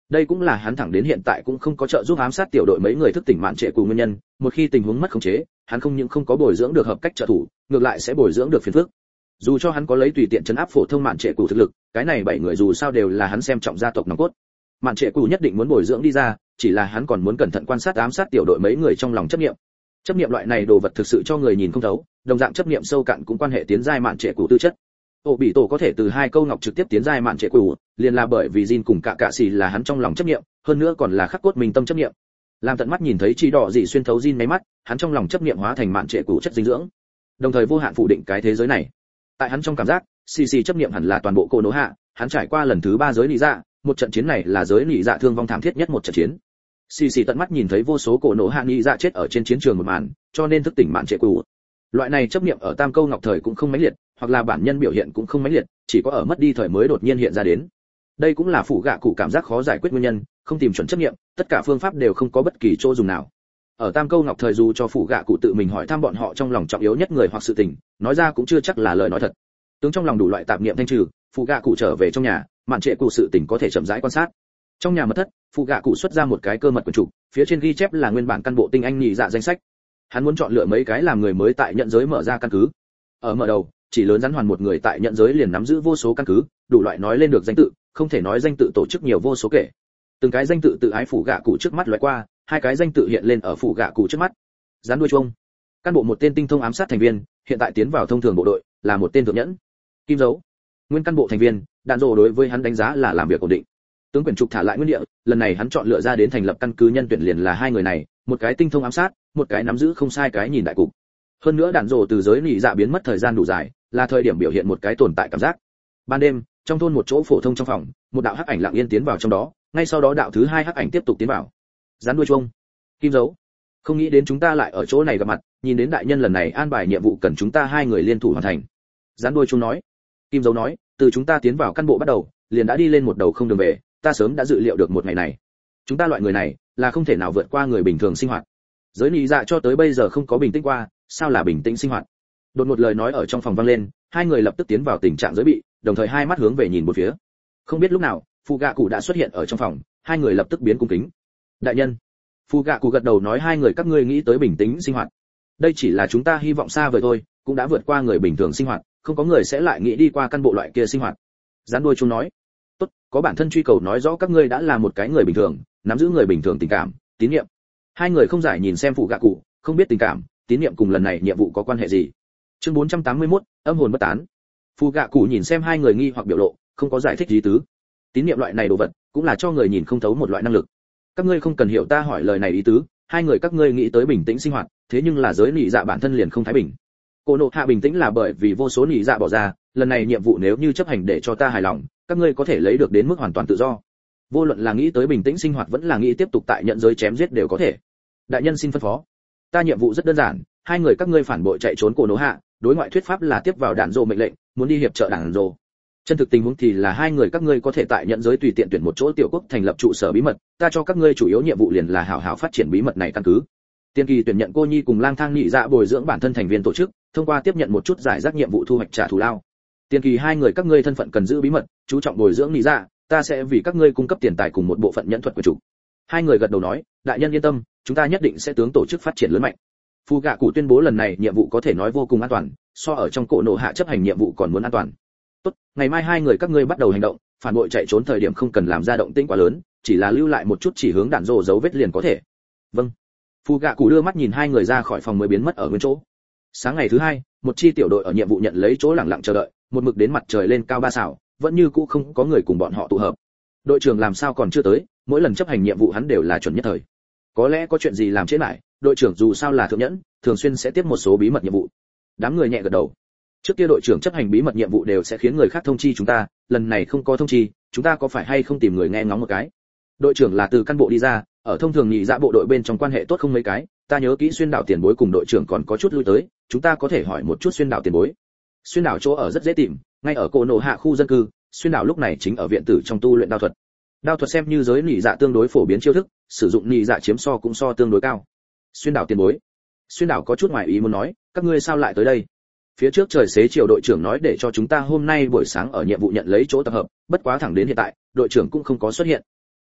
Đây cũng là hắn thẳng đến hiện tại cũng không có trợ giúp ám sát tiểu đội mấy người thức tỉnh mạn trệ cụ nguyên nhân, một khi tình huống mất khống chế, hắn không những không có bồi dưỡng được hợp cách trợ thủ, ngược lại sẽ bồi dưỡng được phiền phức. Dù cho hắn có lấy tùy tiện trấn áp phổ thông mạn trệ cụ thực lực, cái này bảy người dù sao đều là hắn xem trọng gia tộc nòng cốt. Mạn trệ cụ nhất định muốn bồi dưỡng đi ra, chỉ là hắn còn muốn cẩn thận quan sát ám sát tiểu đội mấy người trong lòng chấp niệm. Chấp niệm loại này đồ vật thực sự cho người nhìn không thấu, đồng dạng chấp niệm sâu cạn cũng quan hệ tiến giai mạn trệ cụ tư chất. Ổ bị tổ có thể từ hai câu ngọc trực tiếp tiến giai mạn trệ cụ, liền là bởi vì Jin cùng cả cạ xì là hắn trong lòng chấp niệm, hơn nữa còn là khắc cốt mình tâm chấp niệm. Làm tận mắt nhìn thấy chỉ đỏ dị xuyên thấu Jin mấy mắt, hắn trong lòng chấp niệm hóa thành mạn trệ cụ chất dinh dưỡng, đồng thời vô hạn phủ định cái thế giới này. Tại hắn trong cảm giác, xì xì chấp niệm hẳn là toàn bộ cô nỗ hạ, hắn trải qua lần thứ ba giới nị dạ, một trận chiến này là giới nị dạ thương vong thảm thiết nhất một trận chiến. Xì xì tận mắt nhìn thấy vô số cổ nỗ hạ nị dạ chết ở trên chiến trường một màn, cho nên thức tỉnh mạn trệ cụ. Loại này chấp niệm ở tam câu ngọc thời cũng không mãnh liệt, hoặc là bản nhân biểu hiện cũng không mãnh liệt, chỉ có ở mất đi thời mới đột nhiên hiện ra đến. Đây cũng là phụ gạ cụ cảm giác khó giải quyết nguyên nhân, không tìm chuẩn chấp niệm, tất cả phương pháp đều không có bất kỳ chỗ dùng nào. Ở tam câu ngọc thời dù cho phụ gạ cụ tự mình hỏi thăm bọn họ trong lòng trọng yếu nhất người hoặc sự tình, nói ra cũng chưa chắc là lời nói thật. Tướng trong lòng đủ loại tạp niệm thanh trừ, phụ gạ cụ trở về trong nhà, mạn trệ cụ sự tình có thể chậm rãi quan sát. Trong nhà mật thất, phụ gạ cụ xuất ra một cái cơ mật quyển trục, phía trên ghi chép là nguyên bản căn bộ tinh anh nhị dạ danh sách. Hắn muốn chọn lựa mấy cái làm người mới tại nhận giới mở ra căn cứ. Ở mở đầu, chỉ lớn rắn hoàn một người tại nhận giới liền nắm giữ vô số căn cứ, đủ loại nói lên được danh tự, không thể nói danh tự tổ chức nhiều vô số kể. Từng cái danh tự tự ái phụ gạ cụ trước mắt lóe qua, hai cái danh tự hiện lên ở phụ gạ cụ trước mắt. Rắn đuôi chuông, căn bộ một tên tinh thông ám sát thành viên, hiện tại tiến vào thông thường bộ đội, là một tên thượng nhẫn. Kim dấu, nguyên căn bộ thành viên, đạn rồ đối với hắn đánh giá là làm việc ổn định. Tướng quyển trục thả lại nguyên địa, lần này hắn chọn lựa ra đến thành lập căn cứ nhân tuyển liền là hai người này, một cái tinh thông ám sát, một cái nắm giữ không sai cái nhìn đại cục. Hơn nữa đạn rồ từ giới nị dạ biến mất thời gian đủ dài, là thời điểm biểu hiện một cái tồn tại cảm giác. Ban đêm, trong thôn một chỗ phổ thông trong phòng, một đạo hắc ảnh lặng yên tiến vào trong đó, ngay sau đó đạo thứ hai hắc ảnh tiếp tục tiến vào. Rắn đuôi chuông, Kim dấu, không nghĩ đến chúng ta lại ở chỗ này gặp mặt, nhìn đến đại nhân lần này an bài nhiệm vụ cần chúng ta hai người liên thủ hoàn thành. Rắn đuôi chuông nói. Kim dấu nói, từ chúng ta tiến vào căn bộ bắt đầu, liền đã đi lên một đầu không đường về, ta sớm đã dự liệu được một ngày này. Chúng ta loại người này là không thể nào vượt qua người bình thường sinh hoạt. Giới nị dạ cho tới bây giờ không có bình tĩnh qua, sao là bình tĩnh sinh hoạt? Đột một lời nói ở trong phòng vang lên, hai người lập tức tiến vào tình trạng giới bị, đồng thời hai mắt hướng về nhìn một phía. Không biết lúc nào, phụ gạ cụ đã xuất hiện ở trong phòng, hai người lập tức biến cung kính. Đại nhân. Phụ gạ cụ gật đầu nói hai người các ngươi nghĩ tới bình tĩnh sinh hoạt. Đây chỉ là chúng ta hy vọng xa vời thôi, cũng đã vượt qua người bình thường sinh hoạt, không có người sẽ lại nghĩ đi qua căn bộ loại kia sinh hoạt. Gián đuôi chung nói. Tốt, có bản thân truy cầu nói rõ các ngươi đã là một cái người bình thường, nắm giữ người bình thường tình cảm, tín nhiệm. Hai người không giải nhìn xem phụ gạ cụ, không biết tình cảm, tín nhiệm cùng lần này nhiệm vụ có quan hệ gì. Chương bốn trăm tám mươi mốt, âm hồn bất tán. Phụ gạ cụ nhìn xem hai người nghi hoặc biểu lộ, không có giải thích gì tứ. Tín nhiệm loại này đồ vật, cũng là cho người nhìn không thấu một loại năng lực. Các ngươi không cần hiểu ta hỏi lời này ý tứ, hai người các ngươi nghĩ tới bình tĩnh sinh hoạt, thế nhưng là giới nị dạ bản thân liền không thái bình. Cô nộ hạ bình tĩnh là bởi vì vô số nị dạ bỏ ra, lần này nhiệm vụ nếu như chấp hành để cho ta hài lòng, các ngươi có thể lấy được đến mức hoàn toàn tự do. Vô luận là nghĩ tới bình tĩnh sinh hoạt vẫn là nghĩ tiếp tục tại nhận giới chém giết đều có thể. Đại nhân xin phân phó. Ta nhiệm vụ rất đơn giản, hai người các ngươi phản bội chạy trốn cổ nỗ hạ, đối ngoại thuyết pháp là tiếp vào đạn rồ mệnh lệnh, muốn đi hiệp trợ đạn rồ. Chân thực tình huống thì là hai người các ngươi có thể tại nhận giới tùy tiện tuyển một chỗ tiểu quốc thành lập trụ sở bí mật, ta cho các ngươi chủ yếu nhiệm vụ liền là hảo hảo phát triển bí mật này căn cứ. Tiên kỳ tuyển nhận cô nhi cùng lang thang nhị dạ bồi dưỡng bản thân thành viên tổ chức, thông qua tiếp nhận một chút giải rác nhiệm vụ thu hoạch trả thù lao. Tiên kỳ hai người các ngươi thân phận cần giữ bí mật, chú trọng bồi dưỡng nhị dạ, ta sẽ vì các ngươi cung cấp tiền tài cùng một bộ phận nhẫn thuật của chủ. Hai người gật đầu nói, đại nhân yên tâm, chúng ta nhất định sẽ tướng tổ chức phát triển lớn mạnh. Phu gạ cụ tuyên bố lần này nhiệm vụ có thể nói vô cùng an toàn, so ở trong cổ nổ hạ chấp hành nhiệm vụ còn muốn an toàn. Tốt, ngày mai hai người các ngươi bắt đầu hành động, phản bội chạy trốn thời điểm không cần làm ra động tĩnh quá lớn, chỉ là lưu lại một chút chỉ hướng đạn rồ dấu vết liền có thể. Vâng. Phu gạ cụ đưa mắt nhìn hai người ra khỏi phòng mới biến mất ở nguyên chỗ. Sáng ngày thứ hai, một chi tiểu đội ở nhiệm vụ nhận lấy chỗ lặng lặng chờ đợi, một mực đến mặt trời lên cao ba sào, vẫn như cũ không có người cùng bọn họ tụ hợp. Đội trưởng làm sao còn chưa tới, mỗi lần chấp hành nhiệm vụ hắn đều là chuẩn nhất thời. Có lẽ có chuyện gì làm trễ lại, đội trưởng dù sao là thượng nhẫn, thường xuyên sẽ tiếp một số bí mật nhiệm vụ. Đám người nhẹ gật đầu. Trước kia đội trưởng chấp hành bí mật nhiệm vụ đều sẽ khiến người khác thông chi chúng ta, lần này không có thông chi, chúng ta có phải hay không tìm người nghe ngóng một cái. Đội trưởng là từ căn bộ đi ra, ở thông thường nhị dạ bộ đội bên trong quan hệ tốt không mấy cái, ta nhớ kỹ xuyên đảo tiền bối cùng đội trưởng còn có chút lui tới, chúng ta có thể hỏi một chút xuyên đảo tiền bối. Xuyên đảo chỗ ở rất dễ tìm, ngay ở cổ nổ hạ khu dân cư, xuyên đảo lúc này chính ở viện tử trong tu luyện đao thuật. Đao thuật xem như giới nhị dạ tương đối phổ biến chiêu thức, sử dụng nhị dạ chiếm so cũng so tương đối cao. Xuyên đảo tiền bối. Xuyên đảo có chút ngoài ý muốn nói, các ngươi sao lại tới đây? Phía trước trời xế chiều đội trưởng nói để cho chúng ta hôm nay buổi sáng ở nhiệm vụ nhận lấy chỗ tập hợp, bất quá thẳng đến hiện tại, đội trưởng cũng không có xuất hiện.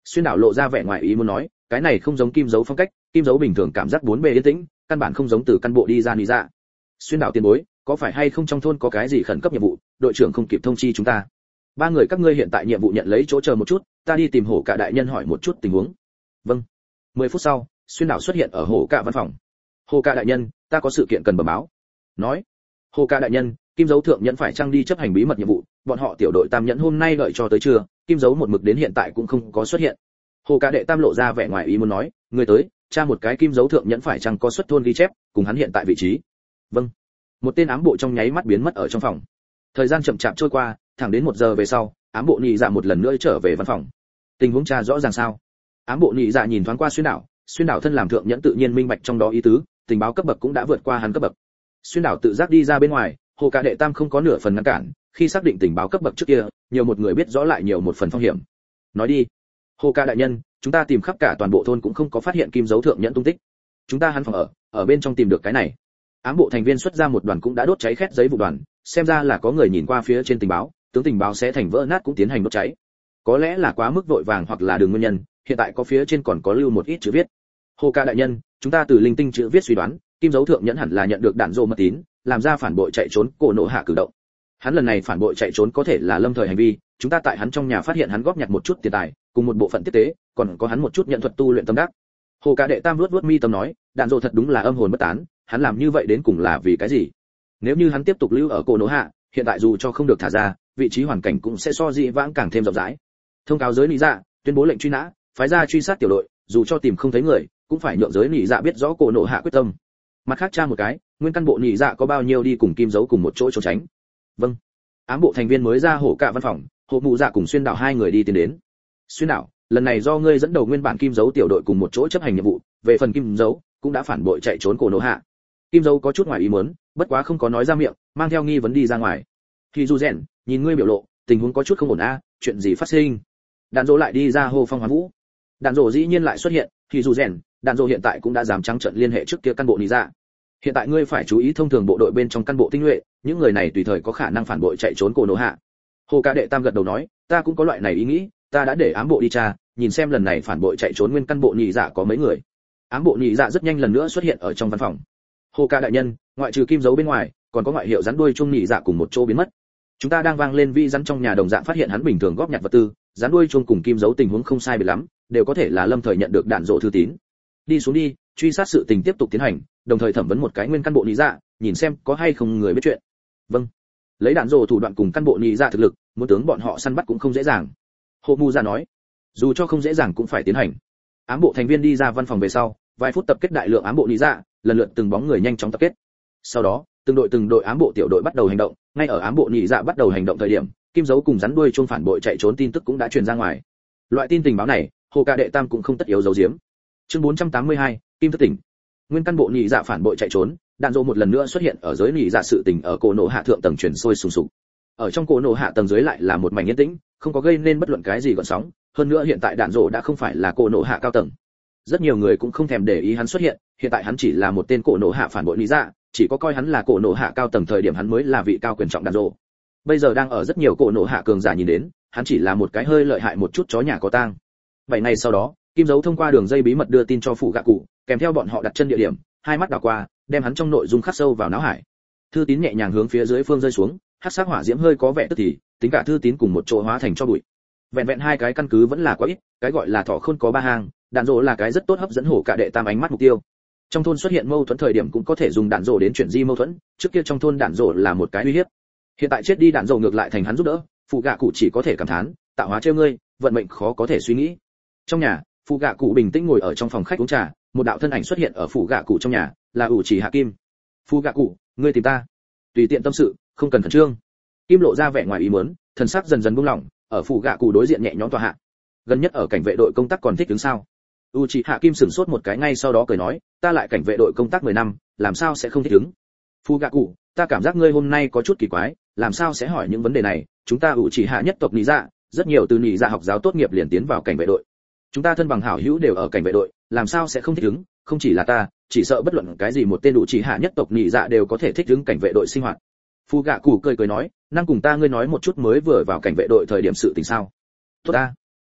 Xuyên đảo lộ ra vẻ ngoài ý muốn nói, cái này không giống kim dấu phong cách, kim dấu bình thường cảm giác bốn bề yên tĩnh, căn bản không giống từ căn bộ đi ra nị dạ. Xuyên đảo tiền bối, có phải hay không trong thôn có cái gì khẩn cấp nhiệm vụ, đội trưởng không kịp thông chi chúng ta. Ba người các ngươi hiện tại nhiệm vụ nhận lấy chỗ chờ một chút, ta đi tìm hổ cả đại nhân hỏi một chút tình huống. Vâng. Mười phút sau, Xuyên đảo xuất hiện ở hổ cả văn phòng. Hổ cả đại nhân, ta có sự kiện cần bẩm báo. Nói. Hổ cả đại nhân, kim dấu thượng nhẫn phải trang đi chấp hành bí mật nhiệm vụ, bọn họ tiểu đội tam nhẫn hôm nay đợi cho tới trưa, kim dấu một mực đến hiện tại cũng không có xuất hiện. Hồ cả đệ tam lộ ra vẻ ngoài ý muốn nói, người tới, tra một cái kim dấu thượng nhẫn phải chăng có xuất thôn ghi chép, cùng hắn hiện tại vị trí. Vâng. Một tên ám bộ trong nháy mắt biến mất ở trong phòng. Thời gian chậm chạp trôi qua, thẳng đến một giờ về sau, ám bộ nhị dạ một lần nữa trở về văn phòng. Tình huống tra rõ ràng sao? Ám bộ nhị dạ nhìn thoáng qua Xuyên đảo, Xuyên đảo thân làm thượng nhẫn tự nhiên minh bạch trong đó ý tứ, tình báo cấp bậc cũng đã vượt qua hắn cấp bậc. Xuyên đảo tự giác đi ra bên ngoài, Hồ cả đệ tam không có nửa phần ngăn cản, khi xác định tình báo cấp bậc trước kia, nhiều một người biết rõ lại nhiều một phần phong hiểm. Nói đi. Hồ ca đại nhân, chúng ta tìm khắp cả toàn bộ thôn cũng không có phát hiện kim dấu thượng nhẫn tung tích. Chúng ta hắn phòng ở, ở bên trong tìm được cái này. Ám bộ thành viên xuất ra một đoàn cũng đã đốt cháy khét giấy vụ đoàn, xem ra là có người nhìn qua phía trên tình báo, tướng tình báo sẽ thành vỡ nát cũng tiến hành đốt cháy. Có lẽ là quá mức vội vàng hoặc là đường nguyên nhân, hiện tại có phía trên còn có lưu một ít chữ viết. Hồ ca đại nhân, chúng ta từ linh tinh chữ viết suy đoán, kim dấu thượng nhẫn hẳn là nhận được đạn dộ mật tín, làm ra phản bội chạy trốn, cổ nộ hạ cử động. Hắn lần này phản bội chạy trốn có thể là lâm thời hành vi, chúng ta tại hắn trong nhà phát hiện hắn góp nhặt một chút tiền tài, cùng một bộ phận tiếp tế, còn có hắn một chút nhận thuật tu luyện tâm đắc. Hồ cả đệ tam vuốt vuốt mi tâm nói, đạn dộ thật đúng là âm hồn bất tán, hắn làm như vậy đến cùng là vì cái gì? Nếu như hắn tiếp tục lưu ở cổ nộ hạ, hiện tại dù cho không được thả ra, vị trí hoàn cảnh cũng sẽ so dị vãng càng thêm rộng rãi. Thông cáo giới nị dạ, tuyên bố lệnh truy nã, phái ra truy sát tiểu đội, dù cho tìm không thấy người, cũng phải nhượng giới nị dạ biết rõ cổ nộ hạ quyết tâm. Mặt khác tra một cái, nguyên căn bộ nị dạ có bao nhiêu đi cùng kim dấu cùng một chỗ trốn tránh. Vâng. Ám bộ thành viên mới ra hổ cả văn phòng, hộ mụ dạ cùng Xuyên đảo hai người đi tiến đến. Xuyên đảo, lần này do ngươi dẫn đầu nguyên bản kim dấu tiểu đội cùng một chỗ chấp hành nhiệm vụ, về phần kim dấu cũng đã phản bội chạy trốn cổ nộ hạ. Kim dấu có chút ngoài ý muốn, bất quá không có nói ra miệng, mang theo nghi vấn đi ra ngoài. Thì dù rèn, nhìn ngươi biểu lộ, tình huống có chút không ổn a, chuyện gì phát sinh? Đạn dỗ lại đi ra hô phong hoán vũ. Đạn dỗ dĩ nhiên lại xuất hiện, thì dù rèn, đạn dỗ hiện tại cũng đã dám trắng trợn liên hệ trước kia căn bộ nị dạ. Hiện tại ngươi phải chú ý thông thường bộ đội bên trong căn bộ tinh nhuệ, những người này tùy thời có khả năng phản bội chạy trốn cổ nộ hạ. Hồ ca đệ tam gật đầu nói, ta cũng có loại này ý nghĩ, ta đã để ám bộ đi tra, nhìn xem lần này phản bội chạy trốn nguyên căn bộ nhị dạ có mấy người. Ám bộ nhị dạ rất nhanh lần nữa xuất hiện ở trong văn phòng. Hồ ca đại nhân, ngoại trừ kim dấu bên ngoài, còn có ngoại hiệu rắn đuôi chuông nhị dạ cùng một chỗ biến mất. Chúng ta đang vang lên vi rắn trong nhà đồng dạng phát hiện hắn bình thường góp nhặt vật tư, rắn đuôi chuông cùng kim dấu tình huống không sai biệt lắm, đều có thể là lâm thời nhận được đạn dộ thư tín. Đi xuống đi, truy sát sự tình tiếp tục tiến hành, đồng thời thẩm vấn một cái nguyên căn bộ nhị dạ, nhìn xem có hay không người biết chuyện. Vâng. Lấy đạn dộ thủ đoạn cùng căn bộ nhị dạ thực lực, muốn tướng bọn họ săn bắt cũng không dễ dàng. Hồ Mu Dạ nói, dù cho không dễ dàng cũng phải tiến hành. Ám bộ thành viên đi ra văn phòng về sau, vài phút tập kết đại lượng ám bộ nhị dạ, lần lượt từng bóng người nhanh chóng tập kết. Sau đó, từng đội từng đội ám bộ tiểu đội bắt đầu hành động, ngay ở ám bộ nhị dạ bắt đầu hành động thời điểm, kim dấu cùng rắn đuôi chuông phản bội chạy trốn tin tức cũng đã truyền ra ngoài. Loại tin tình báo này, Hồ Ca đệ tam cũng không tất yếu giấu giếm. Chương bốn trăm tám mươi hai, Kim Thất Tỉnh. Nguyên căn bộ nhị dạ phản bội chạy trốn, đạn dộ một lần nữa xuất hiện ở giới nhị dạ sự tình ở cổ nổ hạ thượng tầng truyền sôi sùng sục. Ở trong cổ nổ hạ tầng dưới lại là một mảnh yên tĩnh, không có gây nên bất luận cái gì gợn sóng, hơn nữa hiện tại đạn dộ đã không phải là cổ nổ hạ cao tầng. Rất nhiều người cũng không thèm để ý hắn xuất hiện, hiện tại hắn chỉ là một tên cổ nổ hạ phản bội nhị dạ, chỉ có coi hắn là cổ nổ hạ cao tầng thời điểm hắn mới là vị cao quyền trọng đạn dộ. Bây giờ đang ở rất nhiều cổ nổ hạ cường giả nhìn đến, hắn chỉ là một cái hơi lợi hại một chút chó nhà có tang. Bảy ngày sau đó, kim dấu thông qua đường dây bí mật đưa tin cho phụ gạ cụ, kèm theo bọn họ đặt chân địa điểm, hai mắt đảo qua, đem hắn trong nội dung khắc sâu vào não hải. Thư tín nhẹ nhàng hướng phía dưới phương rơi xuống, hắc sắc hỏa diễm hơi có vẻ tức thì, tính cả thư tín cùng một chỗ hóa thành cho bụi. Vẹn vẹn hai cái căn cứ vẫn là quá ít, cái gọi là thỏ khôn có ba hang, đạn dộ là cái rất tốt hấp dẫn hổ cả đệ tam ánh mắt mục tiêu. Trong thôn xuất hiện mâu thuẫn thời điểm cũng có thể dùng đạn dộ đến chuyển di mâu thuẫn, trước kia trong thôn đạn dộ là một cái uy hiếp. Hiện tại chết đi đạn dộ ngược lại thành hắn giúp đỡ, phụ gạ cụ chỉ có thể cảm thán, tạo hóa trêu ngươi, vận mệnh khó có thể suy nghĩ. Trong nhà, phụ gạ cụ bình tĩnh ngồi ở trong phòng khách uống trà, một đạo thân ảnh xuất hiện ở phụ gạ cụ trong nhà, là ủ chỉ hạ kim. Phụ gạ cụ, ngươi tìm ta? Tùy tiện tâm sự, không cần khẩn trương. Kim lộ ra vẻ ngoài ý muốn, thần sắc dần dần buông lỏng, ở phụ gạ cụ đối diện nhẹ nhõm tọa hạ. Gần nhất ở cảnh vệ đội công tác còn thích đứng sao? U chỉ hạ kim sửng sốt một cái ngay sau đó cười nói, ta lại cảnh vệ đội công tác mười năm, làm sao sẽ không thích đứng? Phụ gạ cụ, ta cảm giác ngươi hôm nay có chút kỳ quái, làm sao sẽ hỏi những vấn đề này? Chúng ta u chỉ hạ nhất tộc nị dạ, rất nhiều từ nị dạ học giáo tốt nghiệp liền tiến vào cảnh vệ đội. Chúng ta thân bằng hảo hữu đều ở cảnh vệ đội, làm sao sẽ không thích ứng? Không chỉ là ta, chỉ sợ bất luận cái gì một tên đủ chỉ hạ nhất tộc nhị dạ đều có thể thích ứng cảnh vệ đội sinh hoạt. Phu gạ cụ cười cười nói, năng cùng ta ngươi nói một chút mới vừa vào cảnh vệ đội thời điểm sự tình sao? Tốt ta.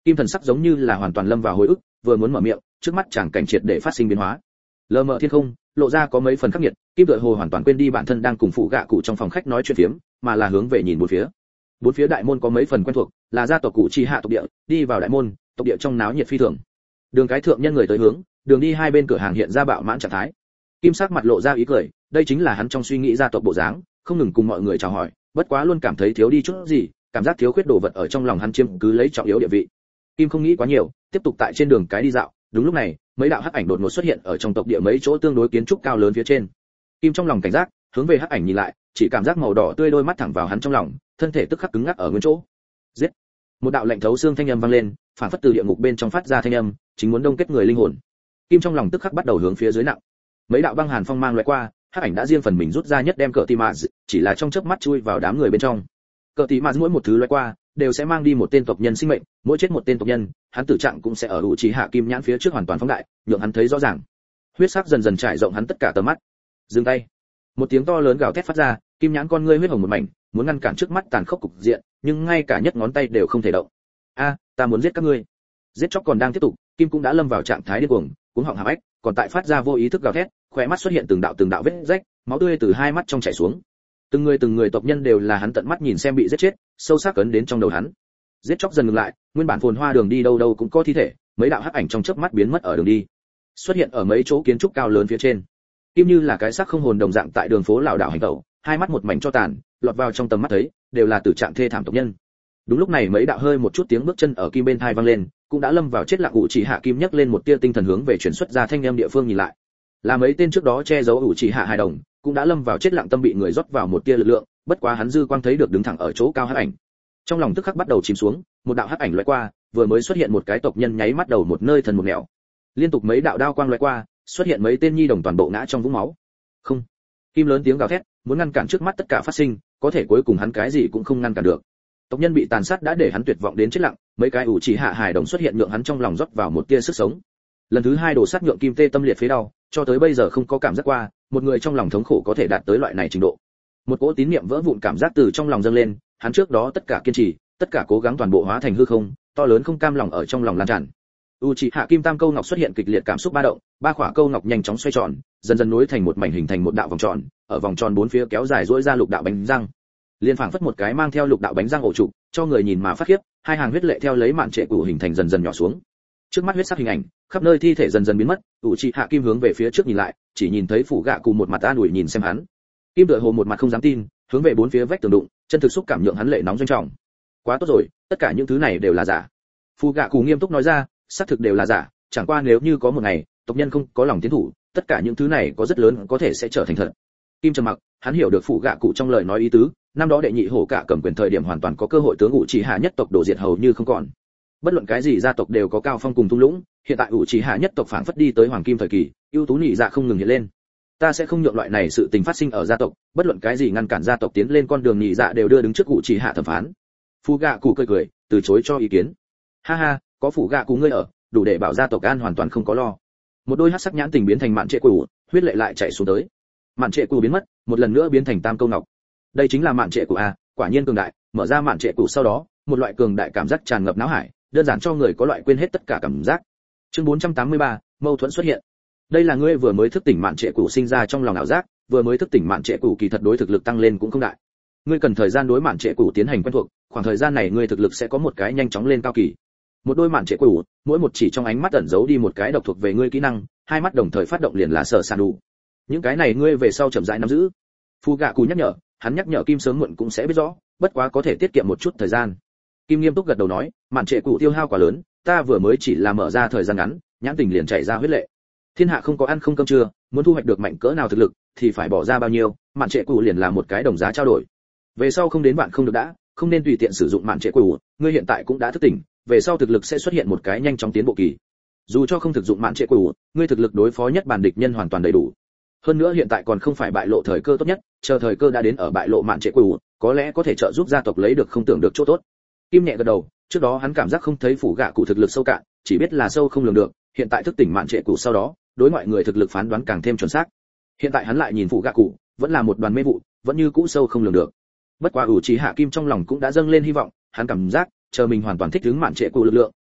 Kim thần sắc giống như là hoàn toàn lâm vào hồi ức, vừa muốn mở miệng, trước mắt chẳng cảnh triệt để phát sinh biến hóa. Lờ mờ thiên không, lộ ra có mấy phần khắc nghiệt, Kim tựa hồ hoàn toàn quên đi bản thân đang cùng phụ gạ cụ trong phòng khách nói chuyện phiếm, mà là hướng về nhìn bốn phía. Bốn phía đại môn có mấy phần quen thuộc, là gia tộc cụ chi hạ tộc địa, đi vào đại môn, tộc địa trong náo nhiệt phi thường. Đường cái thượng nhân người tới hướng, đường đi hai bên cửa hàng hiện ra bạo mãn trạng thái. Kim sắc mặt lộ ra ý cười, đây chính là hắn trong suy nghĩ gia tộc bộ dáng, không ngừng cùng mọi người chào hỏi, bất quá luôn cảm thấy thiếu đi chút gì, cảm giác thiếu khuyết đồ vật ở trong lòng hắn chiếm cứ lấy trọng yếu địa vị. Kim không nghĩ quá nhiều, tiếp tục tại trên đường cái đi dạo, đúng lúc này, mấy đạo hắc ảnh đột ngột xuất hiện ở trong tộc địa mấy chỗ tương đối kiến trúc cao lớn phía trên. Kim trong lòng cảnh giác, hướng về hắc ảnh nhìn lại, chỉ cảm giác màu đỏ tươi đôi mắt thẳng vào hắn trong lòng, thân thể tức khắc cứng ngắc ở nguyên chỗ. Giết! Một đạo lạnh thấu xương thanh âm vang lên, phản phất từ địa ngục bên trong phát ra thanh âm, chính muốn đông kết người linh hồn. Kim trong lòng tức khắc bắt đầu hướng phía dưới nặng. Mấy đạo băng hàn phong mang lóe qua, hắc ảnh đã riêng phần mình rút ra nhất đem cờ tì mạt, chỉ là trong chớp mắt chui vào đám người bên trong. Cờ tì mạt mỗi một thứ lóe qua, đều sẽ mang đi một tên tộc nhân sinh mệnh, mỗi chết một tên tộc nhân, hắn tử trạng cũng sẽ ở ủ trì hạ kim nhãn phía trước hoàn toàn phóng đại, nhượng hắn thấy rõ ràng. Huyết sắc dần dần trải rộng hắn tất cả tầm mắt. Dừng tay. Một tiếng to lớn gào thét phát ra, kim nhãn con ngươi huyết hồng một mảnh, muốn ngăn cản trước mắt tàn khốc cục diện, nhưng ngay cả nhất ngón tay đều không thể động. A, ta muốn giết các ngươi. Giết chóc còn đang tiếp tục, Kim cũng đã lâm vào trạng thái điên cuồng, cuống họng hàm ếch, còn tại phát ra vô ý thức gào thét, khóe mắt xuất hiện từng đạo từng đạo vết rách, máu tươi từ hai mắt trong chảy xuống. Từng người từng người tộc nhân đều là hắn tận mắt nhìn xem bị giết chết, sâu sắc cấn đến trong đầu hắn. Giết chóc dần ngừng lại, nguyên bản phồn hoa đường đi đâu đâu cũng có thi thể, mấy đạo hắc ảnh trong chớp mắt biến mất ở đường đi, xuất hiện ở mấy chỗ kiến trúc cao lớn phía trên. Kim như là cái xác không hồn đồng dạng tại đường phố lảo đảo hành tẩu, hai mắt một mảnh cho tàn, lọt vào trong tầm mắt thấy, đều là tử trạng thê thảm tộc nhân. Đúng lúc này mấy đạo hơi một chút tiếng bước chân ở Kim bên tai vang lên, cũng đã lâm vào chết lặng. Ủ chỉ hạ Kim nhấc lên một tia tinh thần hướng về chuyển xuất ra thanh âm địa phương nhìn lại, là mấy tên trước đó che giấu Ủ chỉ hạ hài đồng, cũng đã lâm vào chết lặng tâm bị người rót vào một tia lực lượng, bất quá hắn dư quang thấy được đứng thẳng ở chỗ cao hắc ảnh, trong lòng tức khắc bắt đầu chìm xuống, một đạo hắc ảnh lóe qua, vừa mới xuất hiện một cái tộc nhân nháy mắt đầu một nơi thần một nẻo, liên tục mấy đạo đao quang lóe qua, xuất hiện mấy tên nhi đồng toàn bộ ngã trong vũng máu. Không! Kim lớn tiếng gào thét, muốn ngăn cản trước mắt tất cả phát sinh, có thể cuối cùng hắn cái gì cũng không ngăn cản được. Tộc nhân bị tàn sát đã để hắn tuyệt vọng đến chết lặng, mấy cái ủ chỉ hạ hài đồng xuất hiện nhượng hắn trong lòng rót vào một tia sức sống. Lần thứ hai đổ sát nhượng Kim tê tâm liệt phế đau, cho tới bây giờ không có cảm giác qua, một người trong lòng thống khổ có thể đạt tới loại này trình độ. Một cỗ tín niệm vỡ vụn cảm giác từ trong lòng dâng lên, hắn trước đó tất cả kiên trì, tất cả cố gắng toàn bộ hóa thành hư không, to lớn không cam lòng ở trong lòng lan tràn. Uchiha Kim Tam câu ngọc xuất hiện kịch liệt cảm xúc ba động, ba khỏa câu ngọc nhanh chóng xoay tròn, dần dần nối thành một mảnh hình thành một đạo vòng tròn, ở vòng tròn bốn phía kéo dài duỗi ra lục đạo bánh răng. Liên phảng phất một cái mang theo lục đạo bánh răng ổ trụ, cho người nhìn mà phát khiếp, hai hàng huyết lệ theo lấy mạn trệ cũ hình thành dần dần nhỏ xuống. Trước mắt huyết sắc hình ảnh, khắp nơi thi thể dần dần biến mất, Uchiha Kim hướng về phía trước nhìn lại, chỉ nhìn thấy phủ gạ cùng một mặt an ủi nhìn xem hắn. Kim tựa hồ một mặt không dám tin, hướng về bốn phía vách tường đụng, chân thực xúc cảm nhượng hắn lệ nóng doanh trọng. Quá tốt rồi, tất cả những thứ này đều là giả. Phủ gạ cùng nghiêm túc nói ra, xác thực đều là giả, chẳng qua nếu như có một ngày tộc nhân không có lòng tiến thủ, tất cả những thứ này có rất lớn có thể sẽ trở thành thật. Kim trầm mặc, hắn hiểu được phụ gạ cụ trong lời nói ý tứ, năm đó đệ nhị hổ cả cầm quyền thời điểm hoàn toàn có cơ hội tướng ủ chỉ hạ nhất tộc đổ diệt hầu như không còn. Bất luận cái gì gia tộc đều có cao phong cùng thung lũng, hiện tại ủ chỉ hạ nhất tộc phảng phất đi tới hoàng kim thời kỳ, ưu tú nhị dạ không ngừng hiện lên. Ta sẽ không nhượng loại này sự tình phát sinh ở gia tộc, bất luận cái gì ngăn cản gia tộc tiến lên con đường nhị dạ đều đưa đứng trước ủ chỉ hạ thẩm phán. Phụ gạ cụ cười cười, từ chối cho ý kiến. Ha ha, có phụ gạ cụ ngươi ở, đủ để bảo gia tộc an hoàn toàn không có lo. Một đôi hắc sắc nhãn tình biến thành mạn trệ cũ, huyết lệ lại chảy xuống tới. Mạn trệ cũ biến mất, một lần nữa biến thành tam câu ngọc. Đây chính là mạn trệ cũ a, quả nhiên cường đại. Mở ra mạn trệ cũ sau đó, một loại cường đại cảm giác tràn ngập não hải, đơn giản cho người có loại quên hết tất cả cảm giác. Chương bốn trăm tám mươi ba, mâu thuẫn xuất hiện. Đây là ngươi vừa mới thức tỉnh mạn trệ cũ sinh ra trong lòng ảo giác, vừa mới thức tỉnh mạn trệ cũ kỳ thật đối thực lực tăng lên cũng không đại. Ngươi cần thời gian đối mạn trệ cũ tiến hành quen thuộc, khoảng thời gian này ngươi thực lực sẽ có một cái nhanh chóng lên cao kỳ. Một đôi mạn trệ cũ, mỗi một chỉ trong ánh mắt ẩn giấu đi một cái độc thuộc về ngươi kỹ năng, hai mắt đồng thời phát động liền là sở sản đủ. Những cái này ngươi về sau chậm rãi nắm giữ. Phu gạ cù nhắc nhở, hắn nhắc nhở Kim sớm muộn cũng sẽ biết rõ, bất quá có thể tiết kiệm một chút thời gian. Kim nghiêm túc gật đầu nói, mạn trệ cũ tiêu hao quá lớn, ta vừa mới chỉ là mở ra thời gian ngắn, nhãn tình liền chảy ra huyết lệ. Thiên hạ không có ăn không cơm trưa, muốn thu hoạch được mạnh cỡ nào thực lực, thì phải bỏ ra bao nhiêu, mạn trệ cũ liền là một cái đồng giá trao đổi. Về sau không đến bạn không được đã, không nên tùy tiện sử dụng mạn trệ cũ, ngươi hiện tại cũng đã thức tỉnh, về sau thực lực sẽ xuất hiện một cái nhanh chóng tiến bộ kỳ. Dù cho không thực dụng mạn trệ cũ, ngươi thực lực đối phó nhất bản địch nhân hoàn toàn đầy đủ. Hơn nữa hiện tại còn không phải bại lộ thời cơ tốt nhất, chờ thời cơ đã đến ở bại lộ mạn trệ cũ, có lẽ có thể trợ giúp gia tộc lấy được không tưởng được chỗ tốt. Kim nhẹ gật đầu, trước đó hắn cảm giác không thấy phủ gạ cụ thực lực sâu cạn, chỉ biết là sâu không lường được, hiện tại thức tỉnh mạn trệ cũ sau đó, đối ngoại người thực lực phán đoán càng thêm chuẩn xác. Hiện tại hắn lại nhìn phủ gạ cụ, vẫn là một đoàn mê vụ, vẫn như cũ sâu không lường được. Bất quá ủ trí hạ Kim trong lòng cũng đã dâng lên hy vọng, hắn cảm giác chờ mình hoàn toàn thích ứng mạn trệ cũ lực lượng,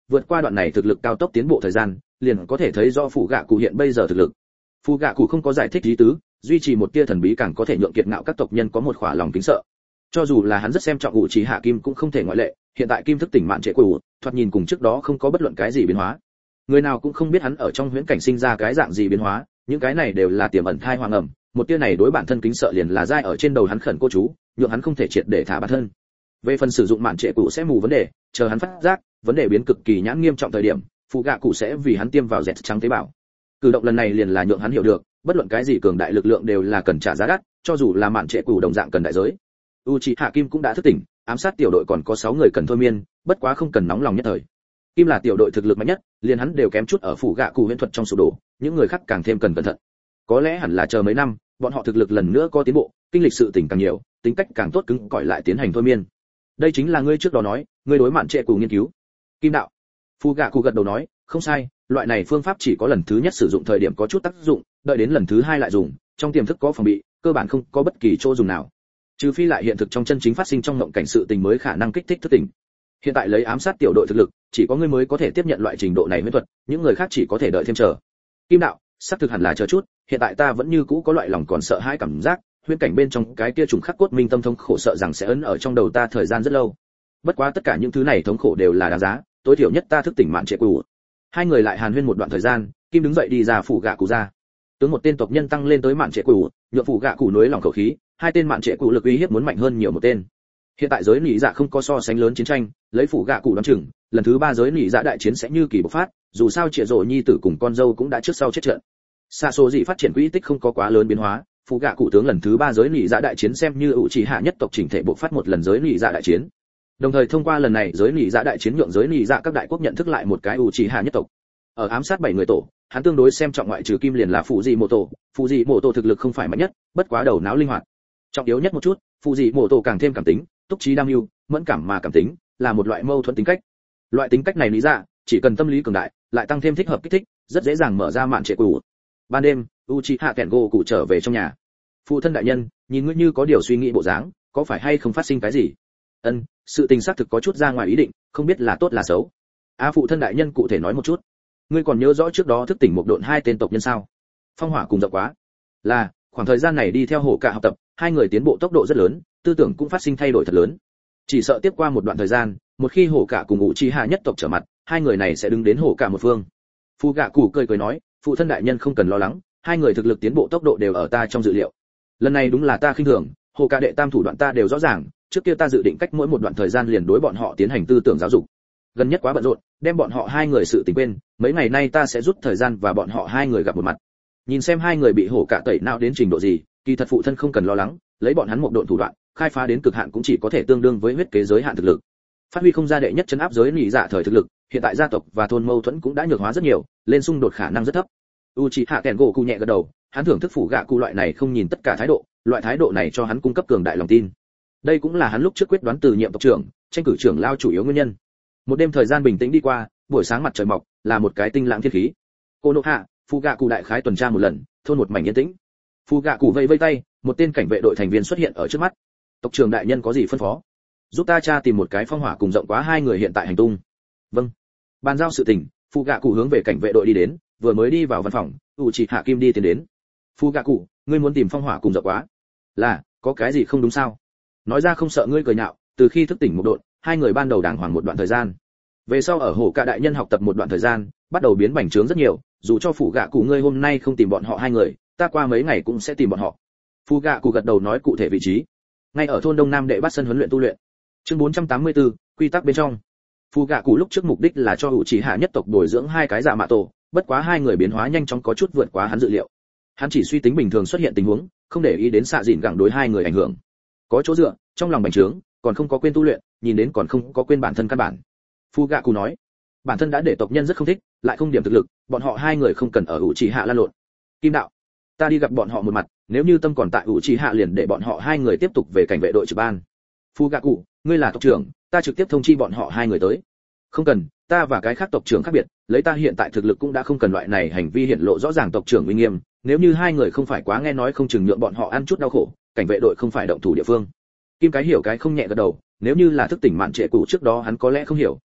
vượt qua đoạn này thực lực cao tốc tiến bộ thời gian, liền có thể thấy rõ phụ gạ cụ hiện bây giờ thực lực. Phụ gạ cụ không có giải thích ý tứ, duy trì một tia thần bí càng có thể nhượng kiệt ngạo các tộc nhân có một khỏa lòng kính sợ. Cho dù là hắn rất xem trọng ngụ trí hạ kim cũng không thể ngoại lệ, hiện tại kim thức tỉnh mạn trệ cũ, thoạt nhìn cùng trước đó không có bất luận cái gì biến hóa. Người nào cũng không biết hắn ở trong huyễn cảnh sinh ra cái dạng gì biến hóa, những cái này đều là tiềm ẩn thai hoàng ẩm, một tia này đối bản thân kính sợ liền là dai ở trên đầu hắn khẩn cô chú, nhượng hắn không thể triệt để thả bản thân. Về phần sử dụng mạn trệ cũ sẽ mù vấn đề, chờ hắn phát giác, vấn đề biến cực kỳ nhãn nghiêm trọng thời điểm, phụ gạ cụ sẽ vì hắn tiêm vào dẹt trắng tế bào. Cử động lần này liền là nhượng hắn hiểu được, bất luận cái gì cường đại lực lượng đều là cần trả giá đắt, cho dù là mạn trệ cũ đồng dạng cần đại giới. Uchiha Kim cũng đã thức tỉnh, ám sát tiểu đội còn có sáu người cần thôi miên, bất quá không cần nóng lòng nhất thời. Kim là tiểu đội thực lực mạnh nhất, liền hắn đều kém chút ở phủ gạ cụ huyễn thuật trong sụp đổ, những người khác càng thêm cần cẩn thận. Có lẽ hẳn là chờ mấy năm, bọn họ thực lực lần nữa có tiến bộ, kinh lịch sự tỉnh càng nhiều, tính cách càng tốt cứng cỏi lại tiến hành thôi miên. Đây chính là ngươi trước đó nói, ngươi đối mạn trệ cụ nghiên cứu. Kim đạo. Phủ gạ cụ gật đầu nói, không sai, loại này phương pháp chỉ có lần thứ nhất sử dụng thời điểm có chút tác dụng, đợi đến lần thứ hai lại dùng, trong tiềm thức có phòng bị, cơ bản không có bất kỳ chỗ dùng nào. Trừ phi lại hiện thực trong chân chính phát sinh trong mộng cảnh sự tình mới khả năng kích thích thức tỉnh. Hiện tại lấy ám sát tiểu đội thực lực, chỉ có ngươi mới có thể tiếp nhận loại trình độ này huyễn thuật, những người khác chỉ có thể đợi thêm chờ. Kim đạo, xác thực hẳn là chờ chút, hiện tại ta vẫn như cũ có loại lòng còn sợ hãi cảm giác, huyễn cảnh bên trong cái kia trùng khắc cốt minh tâm thống khổ sợ rằng sẽ ấn ở trong đầu ta thời gian rất lâu. Bất quá tất cả những thứ này thống khổ đều là đáng giá, tối thiểu nhất ta thức tỉnh mạn trệ cũ. Hai người lại hàn huyên một đoạn thời gian, Kim đứng dậy đi ra phủ gạ cụ ra. Tướng một tên tộc nhân tăng lên tới mạn trệ cũ, nhượng phủ gạ cụ nối lòng khẩu khí, hai tên mạn trệ cụ lực uy hiếp muốn mạnh hơn nhiều một tên. Hiện tại giới nỉ dạ không có so sánh lớn chiến tranh, lấy phủ gạ cụ đoán chừng, lần thứ ba giới nỉ dạ đại chiến sẽ như kỳ bộc phát, dù sao Triệu Dụ nhi tử cùng con dâu cũng đã trước sau chết trận. Xa số dị phát triển quỹ tích không có quá lớn biến hóa, phủ gạ cụ tướng lần thứ ba giới nỉ dạ đại chiến xem như ủ chỉ hạ nhất tộc chỉnh thể bộc phát một lần giới nỉ dạ đại chiến. Đồng thời thông qua lần này giới nỉ dạ đại chiến nhượng giới nỉ dạ các đại quốc nhận thức lại một cái ủ chỉ hạ nhất tộc. Ở ám sát bảy người tổ, hắn tương đối xem trọng ngoại trừ Kim liền là phụ dị mộ tổ, phụ dị mộ tổ thực lực không phải mạnh nhất, bất quá đầu não linh hoạt. Trọng yếu nhất một chút, phụ dị mộ tổ càng thêm cảm tính, túc trí đam mưu, mẫn cảm mà cảm tính, là một loại mâu thuẫn tính cách. Loại tính cách này lý ra, chỉ cần tâm lý cường đại, lại tăng thêm thích hợp kích thích, rất dễ dàng mở ra mạn trệ cũ. Ban đêm, Uchiha Kengo cụ trở về trong nhà. Phụ thân đại nhân, nhìn ngươi như có điều suy nghĩ bộ dáng, có phải hay không phát sinh cái gì? Ân, sự tình xác thực có chút ra ngoài ý định, không biết là tốt là xấu. A à, phụ thân đại nhân cụ thể nói một chút. Ngươi còn nhớ rõ trước đó thức tỉnh một độn hai tên tộc nhân sao? Phong hỏa cùng rộng quá. Là, khoảng thời gian này đi theo hổ cả học tập, hai người tiến bộ tốc độ rất lớn, tư tưởng cũng phát sinh thay đổi thật lớn. Chỉ sợ tiếp qua một đoạn thời gian, một khi hổ cả cùng Uchiha nhất tộc trở mặt, hai người này sẽ đứng đến hổ cả một phương. Phu gạ cụ cười cười nói, phụ thân đại nhân không cần lo lắng, hai người thực lực tiến bộ tốc độ đều ở ta trong dự liệu. Lần này đúng là ta khinh thường, hổ cả đệ tam thủ đoạn ta đều rõ ràng, trước kia ta dự định cách mỗi một đoạn thời gian liền đối bọn họ tiến hành tư tưởng giáo dục. Gần nhất quá bận rộn, đem bọn họ hai người sự tình quên, mấy ngày nay ta sẽ rút thời gian và bọn họ hai người gặp một mặt. Nhìn xem hai người bị hổ cả tẩy não đến trình độ gì, kỳ thật phụ thân không cần lo lắng, lấy bọn hắn một độn thủ đoạn, khai phá đến cực hạn cũng chỉ có thể tương đương với huyết kế giới hạn thực lực. Phát huy không ra đệ nhất chấn áp giới nhị dạ thời thực lực, hiện tại gia tộc và thôn mâu thuẫn cũng đã nhược hóa rất nhiều, lên xung đột khả năng rất thấp. Uchiha Kengoku nhẹ gật đầu, hắn thưởng thức phủ gạ cụ loại này không nhìn tất cả thái độ, loại thái độ này cho hắn cung cấp cường đại lòng tin. Đây cũng là hắn lúc trước quyết đoán từ nhiệm tộc trưởng, tranh cử trưởng lao chủ yếu nguyên nhân. Một đêm thời gian bình tĩnh đi qua, buổi sáng mặt trời mọc, là một cái tinh lãng thiên khí. Konoha, phủ gạ cụ đại khái tuần tra một lần, thôn một mảnh yên tĩnh. Phủ gạ cụ vẫy vẫy tay, một tên cảnh vệ đội thành viên xuất hiện ở trước mắt. Tộc trưởng đại nhân có gì phân phó? Giúp ta tra tìm một cái phong hỏa cùng rộng quá hai người hiện tại hành tung. Vâng. Bàn giao sự tình, Phủ gạ cụ hướng về cảnh vệ đội đi đến, vừa mới đi vào văn phòng, Uchiha Kim đi tiến đến. Phủ gạ cụ, ngươi muốn tìm phong hỏa cùng rộng quá? Là, có cái gì không đúng sao? Nói ra không sợ ngươi cười nhạo, từ khi thức tỉnh một độn, hai người ban đầu đàng hoàng một đoạn thời gian. Về sau ở hổ cả đại nhân học tập một đoạn thời gian, bắt đầu biến bành trướng rất nhiều, dù cho Phủ gạ cụ ngươi hôm nay không tìm bọn họ hai người, ta qua mấy ngày cũng sẽ tìm bọn họ. Phủ gạ cụ gật đầu nói cụ thể vị trí. Ngay ở thôn Đông Nam đệ bắt sân huấn luyện tu luyện. Chương bốn trăm tám mươi tư, quy tắc bên trong. Phủ gạ cụ lúc trước mục đích là cho hữu chỉ hạ nhất tộc bồi dưỡng hai cái dạ mạ tổ, bất quá hai người biến hóa nhanh chóng có chút vượt quá hắn dự liệu. Hắn chỉ suy tính bình thường xuất hiện tình huống, không để ý đến xạ dịn gẳng đối hai người ảnh hưởng. Có chỗ dựa, trong lòng bành trướng, còn không có quên tu luyện, nhìn đến còn không có quên bản thân căn bản. Phủ gạ cụ nói, bản thân đã để tộc nhân rất không thích, lại không điểm thực lực, bọn họ hai người không cần ở hữu chỉ hạ lan lộn. Kim đạo, ta đi gặp bọn họ một mặt, nếu như tâm còn tại hữu chỉ hạ liền để bọn họ hai người tiếp tục về cảnh vệ đội trực ban. Phủ gạ cụ, ngươi là tộc trưởng, ta trực tiếp thông chi bọn họ hai người tới. Không cần, ta và cái khác tộc trưởng khác biệt, lấy ta hiện tại thực lực cũng đã không cần loại này hành vi hiện lộ rõ ràng tộc trưởng uy nghiêm, nếu như hai người không phải quá nghe nói không chừng nhượng bọn họ ăn chút đau khổ, cảnh vệ đội không phải động thủ địa phương. Kim cái hiểu cái không nhẹ gật đầu, nếu như là thức tỉnh mạn trệ cụ trước đó hắn có lẽ không hiểu,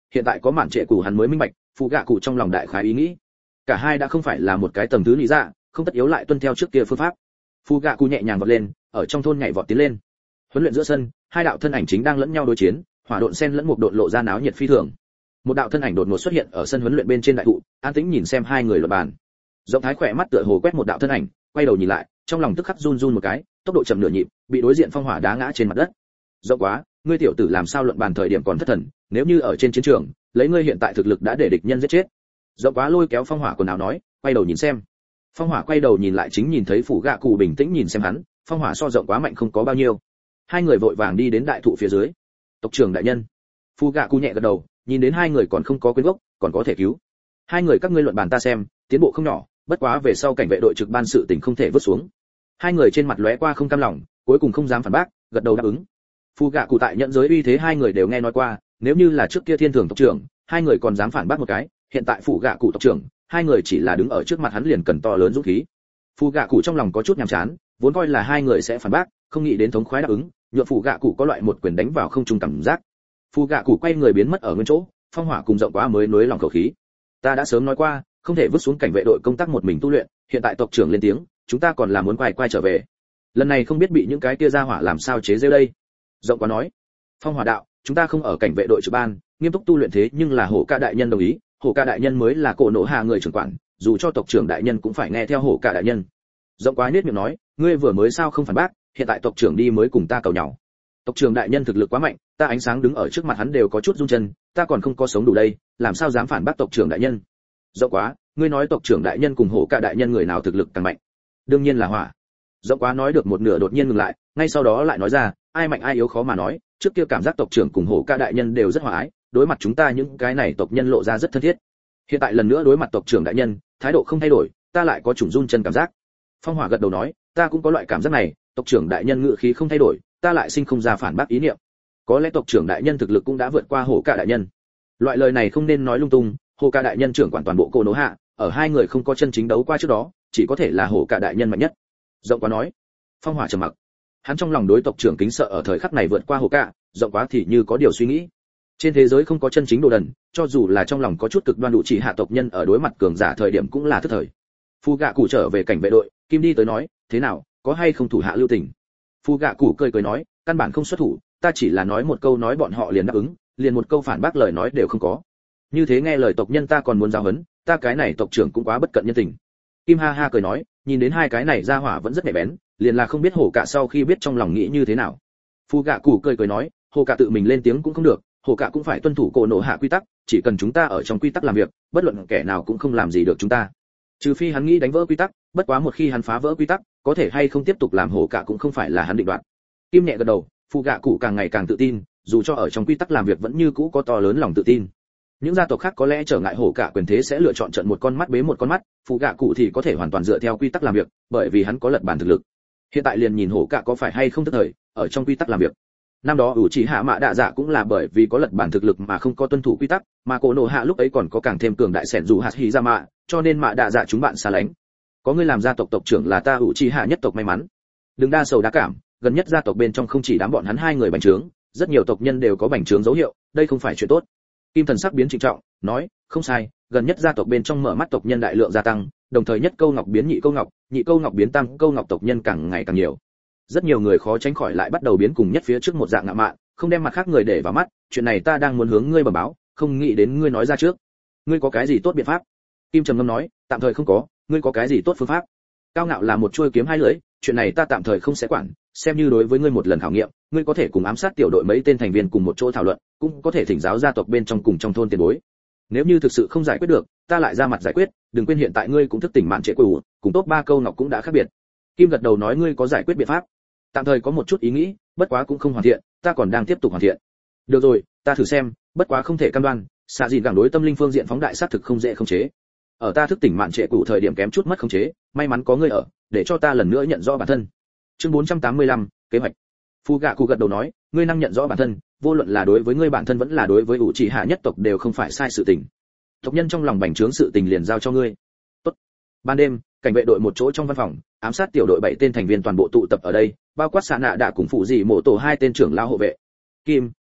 hiện tại có mạn trệ cụ hắn mới minh bạch phụ gạ cụ trong lòng đại khái ý nghĩ. Cả hai đã không phải là một cái tầng thứ lý dạ, không tất yếu lại tuân theo trước kia phương pháp. Phụ gạ cụ nhẹ nhàng vọt lên, ở trong thôn nhảy vọt tiến lên. Huấn luyện giữa sân, hai đạo thân ảnh chính đang lẫn nhau đối chiến, hỏa độn sen lẫn một độn lộ ra náo nhiệt phi thường. Một đạo thân ảnh đột ngột xuất hiện ở sân huấn luyện bên trên đại thụ, an tĩnh nhìn xem hai người luận bàn. Rộng Thái khỏe mắt tựa hồ quét một đạo thân ảnh, quay đầu nhìn lại, trong lòng tức khắc run run một cái, tốc độ chậm nửa nhịp, bị đối diện phong hỏa đá ngã trên mặt đất. Rộng quá, ngươi tiểu tử làm sao luận bàn thời điểm còn thất thần, nếu như ở trên chiến trường, lấy ngươi hiện tại thực lực đã để địch nhân giết chết. Rộng quá lôi kéo phong hỏa quần áo nói, quay đầu nhìn xem. Phong hỏa quay đầu nhìn lại chính nhìn thấy phủ gạ cụ bình tĩnh nhìn xem hắn, phong hỏa so rộng quá mạnh không có bao nhiêu. Hai người vội vàng đi đến đại thụ phía dưới. Tộc trưởng đại nhân. Phủ gạ cụ nhẹ gật đầu, nhìn đến hai người còn không có quyến gốc, còn có thể cứu. Hai người các ngươi luận bàn ta xem, tiến bộ không nhỏ, bất quá về sau cảnh vệ đội trực ban sự tình không thể vứt xuống. Hai người trên mặt lóe qua không cam lòng, cuối cùng không dám phản bác, gật đầu đáp ứng. Phu gạ cụ tại nhận giới uy thế hai người đều nghe nói qua, nếu như là trước kia thiên thường tộc trưởng, hai người còn dám phản bác một cái, hiện tại phụ gạ cụ tộc trưởng, hai người chỉ là đứng ở trước mặt hắn liền cần to lớn dũng khí. Phu gạ cụ trong lòng có chút nhàm chán, vốn coi là hai người sẽ phản bác, không nghĩ đến thống khoái đáp ứng, nhượng phụ gạ cụ có loại một quyền đánh vào không trung cảm giác. Phu gạ cụ quay người biến mất ở nguyên chỗ, phong hỏa cùng rộng quá mới nuối lòng khẩu khí. Ta đã sớm nói qua, không thể vứt xuống cảnh vệ đội công tác một mình tu luyện, hiện tại tộc trưởng lên tiếng, chúng ta còn là muốn quay quay trở về. Lần này không biết bị những cái kia ra hỏa làm sao chế giễu đây. Rộng quá nói, phong hỏa đạo, chúng ta không ở cảnh vệ đội trực ban, nghiêm túc tu luyện thế nhưng là hổ ca đại nhân đồng ý, hổ ca đại nhân mới là cổ nổ hạ người trưởng quản, dù cho tộc trưởng đại nhân cũng phải nghe theo hổ ca đại nhân. Rộng quá nhếch miệng nói, ngươi vừa mới sao không phản bác, hiện tại tộc trưởng đi mới cùng ta cầu nhau. Tộc trưởng đại nhân thực lực quá mạnh, ta ánh sáng đứng ở trước mặt hắn đều có chút run chân, ta còn không có sống đủ đây, làm sao dám phản bác tộc trưởng đại nhân. Rộng quá, ngươi nói tộc trưởng đại nhân cùng hổ ca đại nhân người nào thực lực càng mạnh? Đương nhiên là hỏa. Rộng quá nói được một nửa đột nhiên ngừng lại, ngay sau đó lại nói ra, ai mạnh ai yếu khó mà nói, trước kia cảm giác tộc trưởng cùng hổ ca đại nhân đều rất hòa ái, đối mặt chúng ta những cái này tộc nhân lộ ra rất thân thiết. Hiện tại lần nữa đối mặt tộc trưởng đại nhân, thái độ không thay đổi, ta lại có chủng run chân cảm giác. Phong hỏa gật đầu nói, ta cũng có loại cảm giác này, tộc trưởng đại nhân ngự khí không thay đổi, ta lại sinh không ra phản bác ý niệm. Có lẽ tộc trưởng đại nhân thực lực cũng đã vượt qua hổ ca đại nhân. Loại lời này không nên nói lung tung, hổ ca đại nhân trưởng quản toàn bộ cô nỗ hạ, ở hai người không có chân chính đấu qua trước đó, chỉ có thể là hổ ca đại nhân mạnh nhất. Rộng quá nói. Phong hỏa trầm mặc. Hắn trong lòng đối tộc trưởng kính sợ ở thời khắc này vượt qua hổ ca, rộng quá thì như có điều suy nghĩ. Trên thế giới không có chân chính đồ đần, cho dù là trong lòng có chút cực đoan đủ chỉ hạ tộc nhân ở đối mặt cường giả thời điểm cũng là thất thời. Phu gạ cụ trở về cảnh vệ đội, Kim đi tới nói, thế nào, có hay không thủ hạ lưu tình? Phu gạ cụ cười cười nói, căn bản không xuất thủ, ta chỉ là nói một câu nói bọn họ liền đáp ứng, liền một câu phản bác lời nói đều không có. Như thế nghe lời tộc nhân ta còn muốn giáo huấn, ta cái này tộc trưởng cũng quá bất cận nhân tình. Kim ha ha cười nói, nhìn đến hai cái này ra hỏa vẫn rất nhạy bén, liền là không biết hổ cả sau khi biết trong lòng nghĩ như thế nào. Phu gạ cụ cười cười nói, hổ cả tự mình lên tiếng cũng không được, hổ cả cũng phải tuân thủ cổ nổ hạ quy tắc, chỉ cần chúng ta ở trong quy tắc làm việc, bất luận kẻ nào cũng không làm gì được chúng ta. Trừ phi hắn nghĩ đánh vỡ quy tắc, bất quá một khi hắn phá vỡ quy tắc, có thể hay không tiếp tục làm hổ cả cũng không phải là hắn định đoạt. Kim nhẹ gật đầu, Phu gạ cụ càng ngày càng tự tin, dù cho ở trong quy tắc làm việc vẫn như cũ có to lớn lòng tự tin. Những gia tộc khác có lẽ trở ngại hổ cả quyền thế sẽ lựa chọn trận một con mắt bế một con mắt, Phu gạ cụ thì có thể hoàn toàn dựa theo quy tắc làm việc, bởi vì hắn có lật bản thực lực. Hiện tại liền nhìn hổ cả có phải hay không tức thời, ở trong quy tắc làm việc. Năm đó ủ chỉ hạ mạ đạ dạ cũng là bởi vì có lật bản thực lực mà không có tuân thủ quy tắc, mà cổ nổ hạ lúc ấy còn có càng thêm cường đại sẻn dù hạt hỉ ra mạ, cho nên mạ đạ dạ chúng bạn xa lánh. Có người làm gia tộc tộc trưởng là ta ủ chỉ hạ nhất tộc may mắn. Đừng đa sầu đa cảm, gần nhất gia tộc bên trong không chỉ đám bọn hắn hai người bành trướng, rất nhiều tộc nhân đều có bành trướng dấu hiệu, đây không phải chuyện tốt. Kim thần sắc biến trịnh trọng, nói, không sai, gần nhất gia tộc bên trong mở mắt tộc nhân đại lượng gia tăng, đồng thời nhất câu ngọc biến nhị câu ngọc, nhị câu ngọc biến tam câu ngọc tộc nhân càng ngày càng nhiều. Rất nhiều người khó tránh khỏi lại bắt đầu biến cùng nhất phía trước một dạng ngạo mạn, không đem mặt khác người để vào mắt, chuyện này ta đang muốn hướng ngươi bẩm báo, không nghĩ đến ngươi nói ra trước. Ngươi có cái gì tốt biện pháp? Kim trầm ngâm nói, tạm thời không có, ngươi có cái gì tốt phương pháp? Cao ngạo là một chuôi kiếm hai lưỡi, chuyện này ta tạm thời không sẽ quản, xem như đối với ngươi một lần khảo nghiệm, ngươi có thể cùng ám sát tiểu đội mấy tên thành viên cùng một chỗ thảo luận, cũng có thể thỉnh giáo gia tộc bên trong cùng trong thôn tiền bối. Nếu như thực sự không giải quyết được, ta lại ra mặt giải quyết, đừng quên hiện tại ngươi cũng thức tỉnh mạn trệ quỷ, cùng top ba câu ngọc cũng đã khác biệt. Kim gật đầu nói, ngươi có giải quyết biện pháp? Tạm thời có một chút ý nghĩ, bất quá cũng không hoàn thiện, ta còn đang tiếp tục hoàn thiện. Được rồi, ta thử xem, bất quá không thể cam đoan, xạ dìn gẳng đối tâm linh phương diện phóng đại sát thực không dễ khống chế. Ở ta thức tỉnh mạn trệ cụ thời điểm kém chút mất khống chế, may mắn có ngươi ở, để cho ta lần nữa nhận rõ bản thân. Chương bốn trăm tám mươi lăm, kế hoạch. Phu gạ cụ gật đầu nói, ngươi năng nhận rõ bản thân, vô luận là đối với ngươi bản thân vẫn là đối với ủ trì hạ nhất tộc đều không phải sai sự tình. Tộc nhân trong lòng bành trướng sự tình liền giao cho ngươi. Tốt. Ban đêm, cảnh vệ đội một chỗ trong văn phòng, ám sát tiểu đội bảy tên thành viên toàn bộ tụ tập ở đây, bao quát xạ nạ đã cùng phụ dị mộ tổ hai tên trưởng lao hộ vệ. Kim,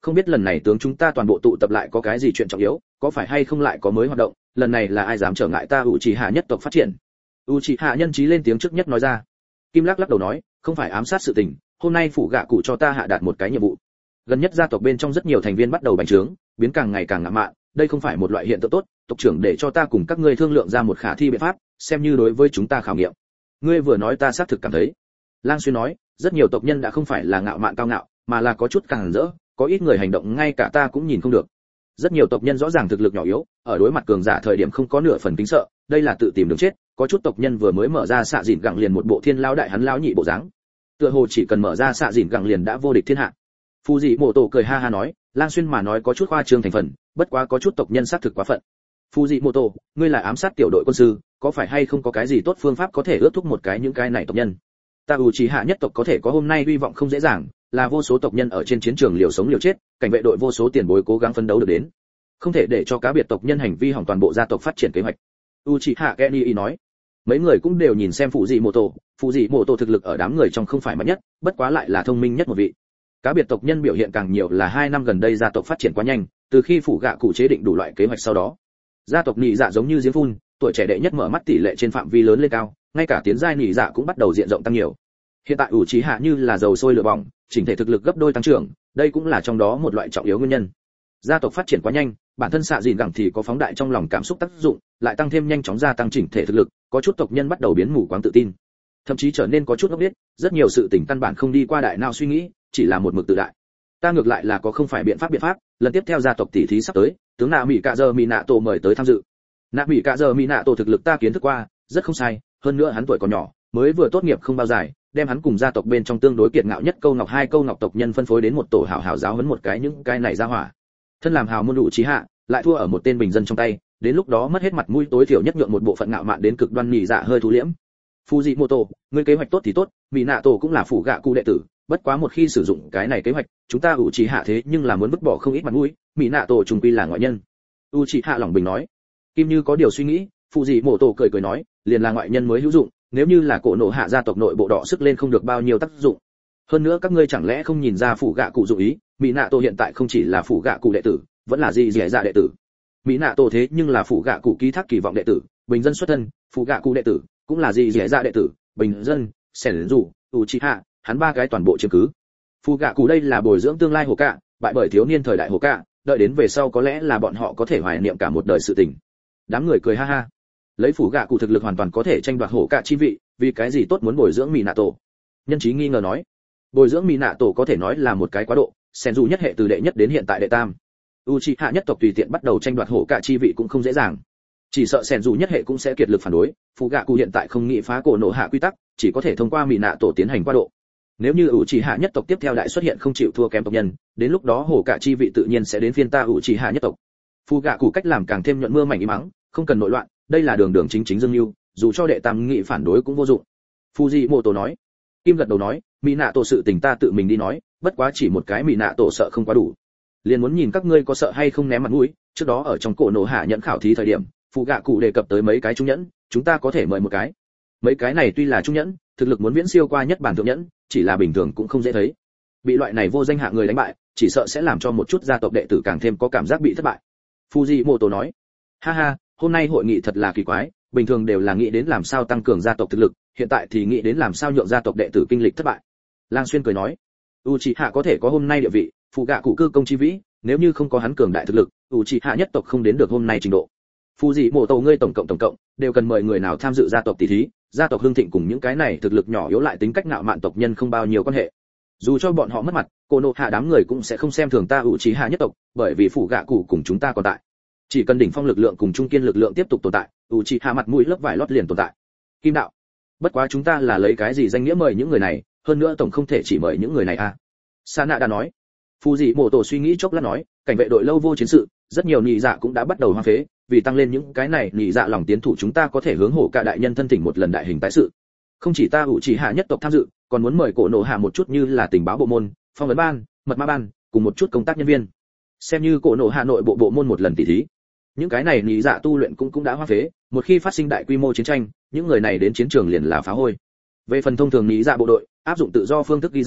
không biết lần này tướng chúng ta toàn bộ tụ tập lại có cái gì chuyện trọng yếu, có phải hay không lại có mới hoạt động, lần này là ai dám trở ngại ta Uchiha nhất tộc phát triển. Uchiha nhân chí lên tiếng trước nhất nói ra. Kim Lắc lắc đầu nói, không phải ám sát sự tình, hôm nay phủ gạ cụ cho ta hạ đạt một cái nhiệm vụ. Gần nhất gia tộc bên trong rất nhiều thành viên bắt đầu bành trướng, biến càng ngày càng ngạo mạn, đây không phải một loại hiện tượng tốt, tộc trưởng để cho ta cùng các ngươi thương lượng ra một khả thi biện pháp, xem như đối với chúng ta khảo nghiệm. Ngươi vừa nói ta xác thực cảm thấy. Lang Xuyên nói, rất nhiều tộc nhân đã không phải là ngạo mạn cao ngạo, mà là có chút càng rỡ, có ít người hành động ngay cả ta cũng nhìn không được. Rất nhiều tộc nhân rõ ràng thực lực nhỏ yếu, ở đối mặt cường giả thời điểm không có nửa phần kính sợ, đây là tự tìm đường chết. Có chút tộc nhân vừa mới mở ra xạ dịn gặng liền một bộ thiên lão đại hắn lão nhị bộ dáng, tựa hồ chỉ cần mở ra xạ dịn gặng liền đã vô địch thiên hạ. Phu dị mộ tổ cười ha ha nói, Lang Xuyên mà nói có chút khoa trương thành phần, bất quá có chút tộc nhân xác thực quá phận. Phu dị mộ tổ, ngươi là ám sát tiểu đội quân sư, có phải hay không có cái gì tốt phương pháp có thể ước thúc một cái những cái này tộc nhân? Ta Uchiha nhất tộc có thể có hôm nay hy vọng không dễ dàng, là vô số tộc nhân ở trên chiến trường liều sống liều chết, cảnh vệ đội vô số tiền bối cố gắng phấn đấu được đến. Không thể để cho cá biệt tộc nhân hành vi hỏng toàn bộ gia tộc phát triển kế hoạch. Uchiha Kenny nói. Mấy người cũng đều nhìn xem phụ dị mộ tổ, phụ dị mộ tổ thực lực ở đám người trong không phải mạnh nhất, bất quá lại là thông minh nhất một vị. Cá biệt tộc nhân biểu hiện càng nhiều là hai năm gần đây gia tộc phát triển quá nhanh, từ khi phủ gạ cụ chế định đủ loại kế hoạch sau đó, gia tộc nhị dạ giống như giếng phun, tuổi trẻ đệ nhất mở mắt tỷ lệ trên phạm vi lớn lên cao, ngay cả tiến giai nhị dạ cũng bắt đầu diện rộng tăng nhiều. Hiện tại Uchiha như là dầu sôi lửa bỏng, chỉnh thể thực lực gấp đôi tăng trưởng, đây cũng là trong đó một loại trọng yếu nguyên nhân. Gia tộc phát triển quá nhanh, bản thân xạ dịn gẳng thì có phóng đại trong lòng cảm xúc tác dụng, lại tăng thêm nhanh chóng gia tăng chỉnh thể thực lực, có chút tộc nhân bắt đầu biến mù quáng tự tin, thậm chí trở nên có chút ngốc nghếch, rất nhiều sự tình căn bản không đi qua đại não suy nghĩ, chỉ là một mực tự đại. Ta ngược lại là có không phải biện pháp biện pháp, lần tiếp theo gia tộc tỷ thí sắp tới, tướng nạ mỹ cạ giờ mỹ nạ tổ mời tới tham dự. Nạ mỹ cạ giờ mỹ nạ tổ thực lực ta kiến thức qua, rất không sai, hơn nữa hắn tuổi còn nhỏ, mới vừa tốt nghiệp không bao dài, đem hắn cùng gia tộc bên trong tương đối kiệt ngạo nhất câu ngọc hai câu ngọc tộc nhân phân phối đến một tổ hảo hảo giáo huấn một cái những cái này ra hỏa. Thân làm hào môn đủ trí hạ, lại thua ở một tên bình dân trong tay, đến lúc đó mất hết mặt mũi, tối thiểu nhất nhượng một bộ phận ngạo mạn đến cực đoan nhị dạ hơi thu liễm. Fujimoto, ngươi kế hoạch tốt thì tốt, mỹ nạ tổ cũng là phủ gạ cụ đệ tử, bất quá một khi sử dụng cái này kế hoạch, chúng ta ủ trì hạ thế nhưng là muốn vứt bỏ không ít mặt mũi, mỹ nạ tổ trùng quy là ngoại nhân. Uchiha lòng bình nói. Kim Như có điều suy nghĩ, Fujimoto cười cười nói, liền là ngoại nhân mới hữu dụng, nếu như là cổ nộ hạ gia tộc nội bộ đỏ sức lên không được bao nhiêu tác dụng. Hơn nữa các ngươi chẳng lẽ không nhìn ra phủ gạ cụ dụng ý, mỹ nạ tổ hiện tại không chỉ là phủ gạ cụ đệ tử, vẫn là gì dẻ dạ đệ tử. Mỹ nạ tổ thế nhưng là phủ gạ cụ ký thác kỳ vọng đệ tử, bình dân xuất thân, phủ gạ cụ đệ tử, cũng là gì dẻ dạ đệ tử, bình dân, sẻn rủ, Uchiha, hắn ba cái toàn bộ chiếm cứ. Phủ gạ cụ đây là bồi dưỡng tương lai hồ cạ, bại bởi thiếu niên thời đại hồ cạ, đợi đến về sau có lẽ là bọn họ có thể hoài niệm cả một đời sự tình. Đám người cười ha ha. Lấy phủ gạ cụ thực lực hoàn toàn có thể tranh đoạt hổ cạ chi vị, vì cái gì tốt muốn bồi dưỡng mỹ nạ tổ? Nhân trí nghi ngờ nói. Bồi dưỡng mỹ nạ tổ có thể nói là một cái quá độ, sen dù nhất hệ từ đệ nhất đến hiện tại đệ tam. Uchiha nhất tộc tùy tiện bắt đầu tranh đoạt hổ cạ chi vị cũng không dễ dàng. Chỉ sợ sen dù nhất hệ cũng sẽ kiệt lực phản đối, phủ gạ cụ hiện tại không nghĩ phá cổ nổ hạ quy tắc, chỉ có thể thông qua mỹ nạ tổ tiến hành qua độ. Nếu như Uchiha nhất tộc tiếp theo đại xuất hiện không chịu thua kém tộc nhân, đến lúc đó hổ cạ chi vị tự nhiên sẽ đến phiên ta Uchiha nhất tộc. Phủ gạ cụ cách làm càng thêm nhuận mưa mảnh im mắng, không cần nội loạn, đây là đường đường chính chính dương lưu, dù cho đệ tam nghị phản đối cũng vô dụng. Fujimoto nói. Kim gật đầu nói, mỹ nạ tổ sự tình ta tự mình đi nói, bất quá chỉ một cái mỹ nạ tổ sợ không quá đủ, liền muốn nhìn các ngươi có sợ hay không ném mặt mũi. Trước đó ở trong cổ nổ hạ nhận khảo thí thời điểm, phụ gạ cụ đề cập tới mấy cái trung nhẫn, chúng ta có thể mời một cái. Mấy cái này tuy là trung nhẫn, thực lực muốn viễn siêu qua nhất bản thượng nhẫn, chỉ là bình thường cũng không dễ thấy. Bị loại này vô danh hạ người đánh bại, chỉ sợ sẽ làm cho một chút gia tộc đệ tử càng thêm có cảm giác bị thất bại. Fujimoto nói. Ha ha, hôm nay hội nghị thật là kỳ quái, bình thường đều là nghĩ đến làm sao tăng cường gia tộc thực lực, hiện tại thì nghĩ đến làm sao nhượng gia tộc đệ tử kinh lịch thất bại. Lang Xuyên cười nói, Uchiha có thể có hôm nay địa vị, phụ gạ cụ cư công chi vĩ, nếu như không có hắn cường đại thực lực, Uchiha nhất tộc không đến được hôm nay trình độ. Fujimoto ngươi tổng cộng tổng cộng đều cần mời người nào tham dự gia tộc tỷ thí, gia tộc hưng thịnh cùng những cái này thực lực nhỏ yếu lại tính cách ngạo mạn tộc nhân không bao nhiêu quan hệ. Dù cho bọn họ mất mặt, cô nộ hạ đám người cũng sẽ không xem thường ta Uchiha nhất tộc, bởi vì phụ gạ cụ cùng chúng ta còn tại. Chỉ cần đỉnh phong lực lượng cùng trung kiên lực lượng tiếp tục tồn tại, Uchiha mặt mũi lớp vải lót liền tồn tại. Kim đạo, bất quá chúng ta là lấy cái gì danh nghĩa mời những người này, hơn nữa tổng không thể chỉ mời những người này à? Sana đã nói. Fujimoto suy nghĩ chốc lát nói, cảnh vệ đội lâu vô chiến sự, rất nhiều nhị dạ cũng đã bắt đầu hoang phế, vì tăng lên những cái này nhị dạ lòng tiến thủ chúng ta có thể hướng hổ cả đại nhân thân thỉnh một lần đại hình tái sự. Không chỉ ta Uchiha nhất tộc tham dự, còn muốn mời cổ nổ hạ một chút như là tình báo bộ môn, phong vấn ban, mật mã ban, cùng một chút công tác nhân viên. Xem như cổ nổ hạ nội bộ bộ môn một lần tỷ thí. Những cái này nhị dạ tu luyện cũng cũng đã hoang phế, một khi phát sinh đại quy mô chiến tranh, những người này đến chiến trường liền là phá hôi. Về phần thông thường nhị dạ bộ đội, áp dụng tự do phương thức ghi danh,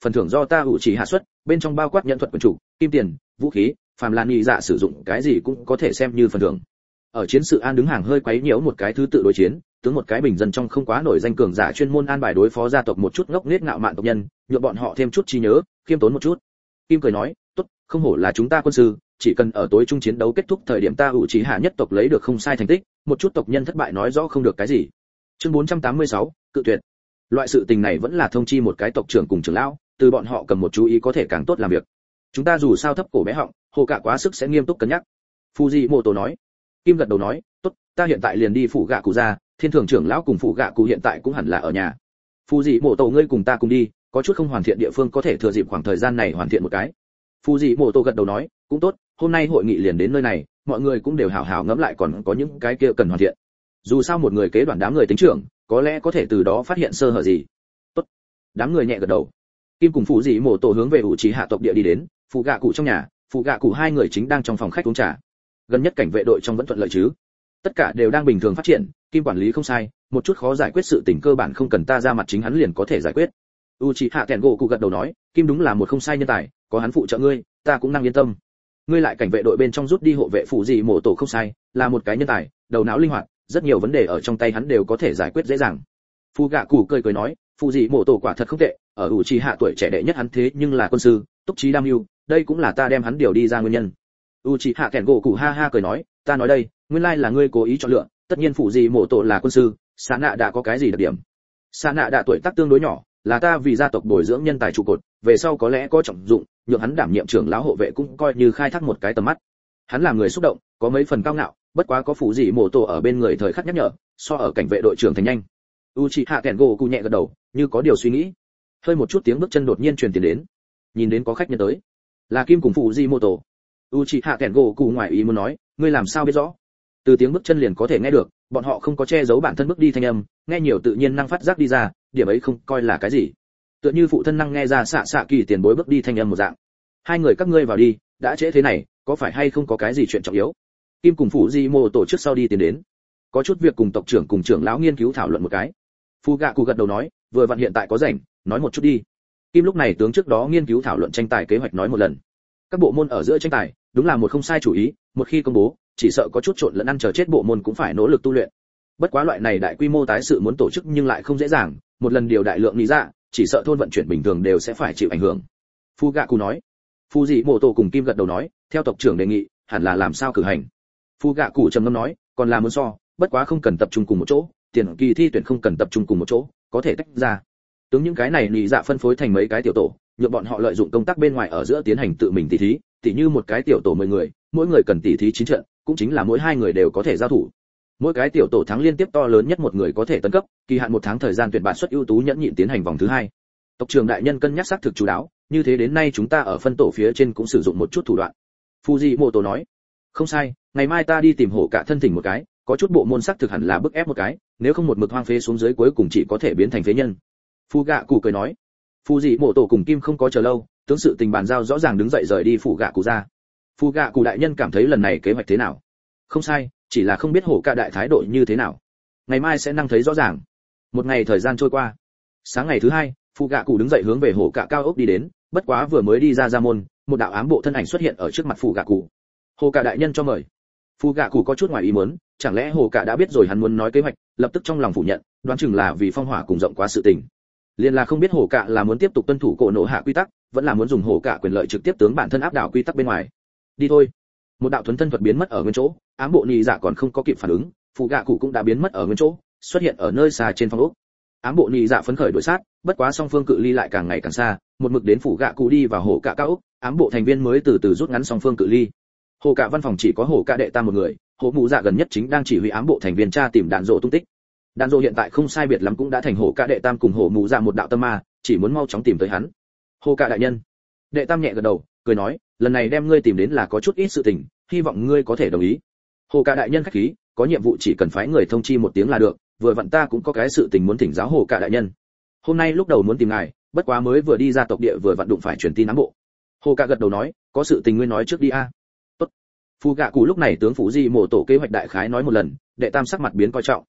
phần thưởng do ta ủ chỉ hạ xuất, bên trong bao quát nhận thuật quyền chủ, kim tiền, vũ khí, phàm là nhị dạ sử dụng cái gì cũng có thể xem như phần thưởng. Ở chiến sự an đứng hàng hơi quấy nhiễu một cái thứ tự đối chiến, tướng một cái bình dân trong không quá nổi danh cường giả chuyên môn an bài đối phó gia tộc một chút ngốc nghếch ngạo mạn tộc nhân, nhượng bọn họ thêm chút trí nhớ, khiêm tốn một chút. Kim cười nói, tốt, không hổ là chúng ta quân sư, chỉ cần ở tối trung chiến đấu kết thúc thời điểm ta ủ chỉ hạ nhất tộc lấy được không sai thành tích, một chút tộc nhân thất bại nói rõ không được cái gì. Chương bốn trăm tám mươi sáu, cự tuyệt. Loại sự tình này vẫn là thông chi một cái tộc trưởng cùng trưởng lão, từ bọn họ cầm một chú ý có thể càng tốt làm việc. Chúng ta dù sao thấp cổ bé họng, hồ cả quá sức sẽ nghiêm túc cân nhắc. Fujimoto nói. Kim gật đầu nói, tốt, ta hiện tại liền đi phủ gạ cụ ra, thiên thường trưởng lão cùng phủ gạ cụ hiện tại cũng hẳn là ở nhà. Fujimoto ngươi cùng ta cùng đi, có chút không hoàn thiện địa phương có thể thừa dịp khoảng thời gian này hoàn thiện một cái. Fujimoto gật đầu nói, cũng tốt, hôm nay hội nghị liền đến nơi này, mọi người cũng đều hào hào ngẫm lại còn có những cái kia cần hoàn thiện. Dù sao một người kế đoàn đám người tính trưởng, có lẽ có thể từ đó phát hiện sơ hở gì. Tốt. Đám người nhẹ gật đầu. Kim cùng Fujimoto hướng về ủ trì hạ tộc địa đi đến, phụ gạ cụ trong nhà, phụ gạ cụ hai người chính đang trong phòng khách uống trà. Gần nhất cảnh vệ đội trong vẫn thuận lợi chứ? Tất cả đều đang bình thường phát triển, Kim quản lý không sai, một chút khó giải quyết sự tình cơ bản không cần ta ra mặt chính hắn liền có thể giải quyết. Uchiha Tengoku gật đầu nói, Kim đúng là một không sai nhân tài, có hắn phụ trợ ngươi, ta cũng năng yên tâm. Ngươi lại cảnh vệ đội bên trong rút đi hộ vệ phụ gì mổ tổ không sai, là một cái nhân tài, đầu não linh hoạt, rất nhiều vấn đề ở trong tay hắn đều có thể giải quyết dễ dàng. Phu gạ cụ cười cười nói, phụ gì mổ tổ quả thật không tệ, ở Uchiha tuổi trẻ đệ nhất hắn thế nhưng là quân sư, túc trí đam mưu, đây cũng là ta đem hắn điều đi ra nguyên nhân. Uchiha Tengoku ha ha cười nói, ta nói đây, nguyên lai là ngươi cố ý chọn lựa, tất nhiên phụ gì mổ tổ là quân sư, Sa nạ đã có cái gì đặc điểm? Sa nạ đã tuổi tác tương đối nhỏ, là ta vì gia tộc bồi dưỡng nhân tài trụ cột, về sau có lẽ có trọng dụng, nhượng hắn đảm nhiệm trưởng lão hộ vệ cũng coi như khai thác một cái tầm mắt. Hắn là người xúc động, có mấy phần cao ngạo, bất quá có phụ gì mổ tổ ở bên người thời khắc nhắc nhở, so ở cảnh vệ đội trưởng thành nhanh. Uchiha Tengoku nhẹ gật đầu, như có điều suy nghĩ. Hơi một chút tiếng bước chân đột nhiên truyền tiến đến. Nhìn đến có khách nhân tới, là Kim cùng phụ gì mổ tổ. Uchiha Tengoku ngoài ý muốn nói, ngươi làm sao biết rõ? Từ tiếng bước chân liền có thể nghe được, bọn họ không có che giấu bản thân bước đi thanh âm, nghe nhiều tự nhiên năng phát giác đi ra, điểm ấy không coi là cái gì. Tựa như phụ thân năng nghe ra xạ xạ kỳ tiền bối bước đi thanh âm một dạng. Hai người các ngươi vào đi, đã trễ thế này, có phải hay không có cái gì chuyện trọng yếu? Kim cùng phụ di mô tổ trước sau đi tiến đến, có chút việc cùng tộc trưởng cùng trưởng lão nghiên cứu thảo luận một cái. Phu gạ cụ gật đầu nói, vừa vặn hiện tại có rảnh, nói một chút đi. Kim lúc này tướng trước đó nghiên cứu thảo luận tranh tài kế hoạch nói một lần. Các bộ môn ở giữa tranh tài, đúng là một không sai chủ ý, một khi công bố, chỉ sợ có chút trộn lẫn ăn chờ chết bộ môn cũng phải nỗ lực tu luyện. Bất quá loại này đại quy mô tái sự muốn tổ chức nhưng lại không dễ dàng, một lần điều đại lượng lý ra, chỉ sợ thôn vận chuyển bình thường đều sẽ phải chịu ảnh hưởng. Phu gạ cụ nói. Phu dị mộ tổ cùng Kim gật đầu nói, theo tộc trưởng đề nghị, hẳn là làm sao cử hành. Phu gạ cụ trầm ngâm nói, còn là muốn so, bất quá không cần tập trung cùng một chỗ, tiền kỳ thi tuyển không cần tập trung cùng một chỗ, có thể tách ra. Tướng những cái này lý dạ phân phối thành mấy cái tiểu tổ, nhượng bọn họ lợi dụng công tác bên ngoài ở giữa tiến hành tự mình tỉ thí, tỉ như một cái tiểu tổ mười người, mỗi người cần tỉ thí chín trận, cũng chính là mỗi hai người đều có thể giao thủ. Mỗi cái tiểu tổ thắng liên tiếp to lớn nhất một người có thể tấn cấp, kỳ hạn một tháng thời gian tuyển bạn xuất ưu tú nhẫn nhịn tiến hành vòng thứ hai. Tộc trưởng đại nhân cân nhắc xác thực chú đáo, như thế đến nay chúng ta ở phân tổ phía trên cũng sử dụng một chút thủ đoạn. Fujimoto nói, không sai, ngày mai ta đi tìm hổ cả thân thỉnh một cái, có chút bộ môn xác thực hẳn là bức ép một cái, nếu không một mực hoang phế xuống dưới cuối cùng chỉ có thể biến thành phế nhân. Phu gạ cụ cười nói. Fujimoto cùng Kim không có chờ lâu, tướng sự tình bàn giao rõ ràng đứng dậy rời đi phủ gạ cụ ra. Phu gạ cụ đại nhân cảm thấy lần này kế hoạch thế nào? Không sai, chỉ là không biết hổ cả đại thái độ như thế nào. Ngày mai sẽ năng thấy rõ ràng. Một ngày thời gian trôi qua. Sáng ngày thứ hai, Phu gạ cụ đứng dậy hướng về hổ cả cao ốc đi đến, bất quá vừa mới đi ra ra môn, một đạo ám bộ thân ảnh xuất hiện ở trước mặt Phu gạ cụ. Hổ cả đại nhân cho mời. Phu gạ cụ có chút ngoài ý muốn, chẳng lẽ hổ cả đã biết rồi hắn muốn nói kế hoạch, lập tức trong lòng phủ nhận, đoán chừng là vì phong hỏa cùng rộng quá sự tình. Liên là không biết hổ cả là muốn tiếp tục tuân thủ cổ nổ hạ quy tắc, vẫn là muốn dùng hổ cả quyền lợi trực tiếp tướng bản thân áp đảo quy tắc bên ngoài. Đi thôi. Một đạo thuần thân thuật biến mất ở nguyên chỗ, ám bộ nhị dạ còn không có kịp phản ứng, Phu gạ cụ cũng đã biến mất ở nguyên chỗ, xuất hiện ở nơi xa trên phòng ốc. Ám bộ nhị dạ phấn khởi đuổi sát, bất quá song phương cự ly lại càng ngày càng xa, một mực đến Phu gạ cụ đi vào hổ cả cao ốc, ám bộ thành viên mới từ từ rút ngắn song phương cự ly. Hổ cả văn phòng chỉ có hổ cả đệ tam một người, hổ mụ dạ gần nhất chính đang chỉ huy ám bộ thành viên tra tìm đạn rộ tung tích. Đạn rộ hiện tại không sai biệt lắm cũng đã thành hổ cả đệ tam cùng hổ mụ dạ một đạo tâm ma, chỉ muốn mau chóng tìm tới hắn. Hổ cả đại nhân. Đệ tam nhẹ gật đầu, cười nói, lần này đem ngươi tìm đến là có chút ít sự tình, hy vọng ngươi có thể đồng ý. Hổ cả đại nhân khách khí, có nhiệm vụ chỉ cần phái người thông chi một tiếng là được, vừa vặn ta cũng có cái sự tình muốn thỉnh giáo hổ cả đại nhân. Hôm nay lúc đầu muốn tìm ngài, bất quá mới vừa đi ra tộc địa vừa vặn đụng phải truyền tin ám bộ. Hổ cả gật đầu nói, có sự tình ngươi nói trước đi a. Tốt. Phu gạ cụ lúc này tướng phủ di mổ tổ kế hoạch đại khái nói một lần, đệ tam sắc mặt biến coi trọng.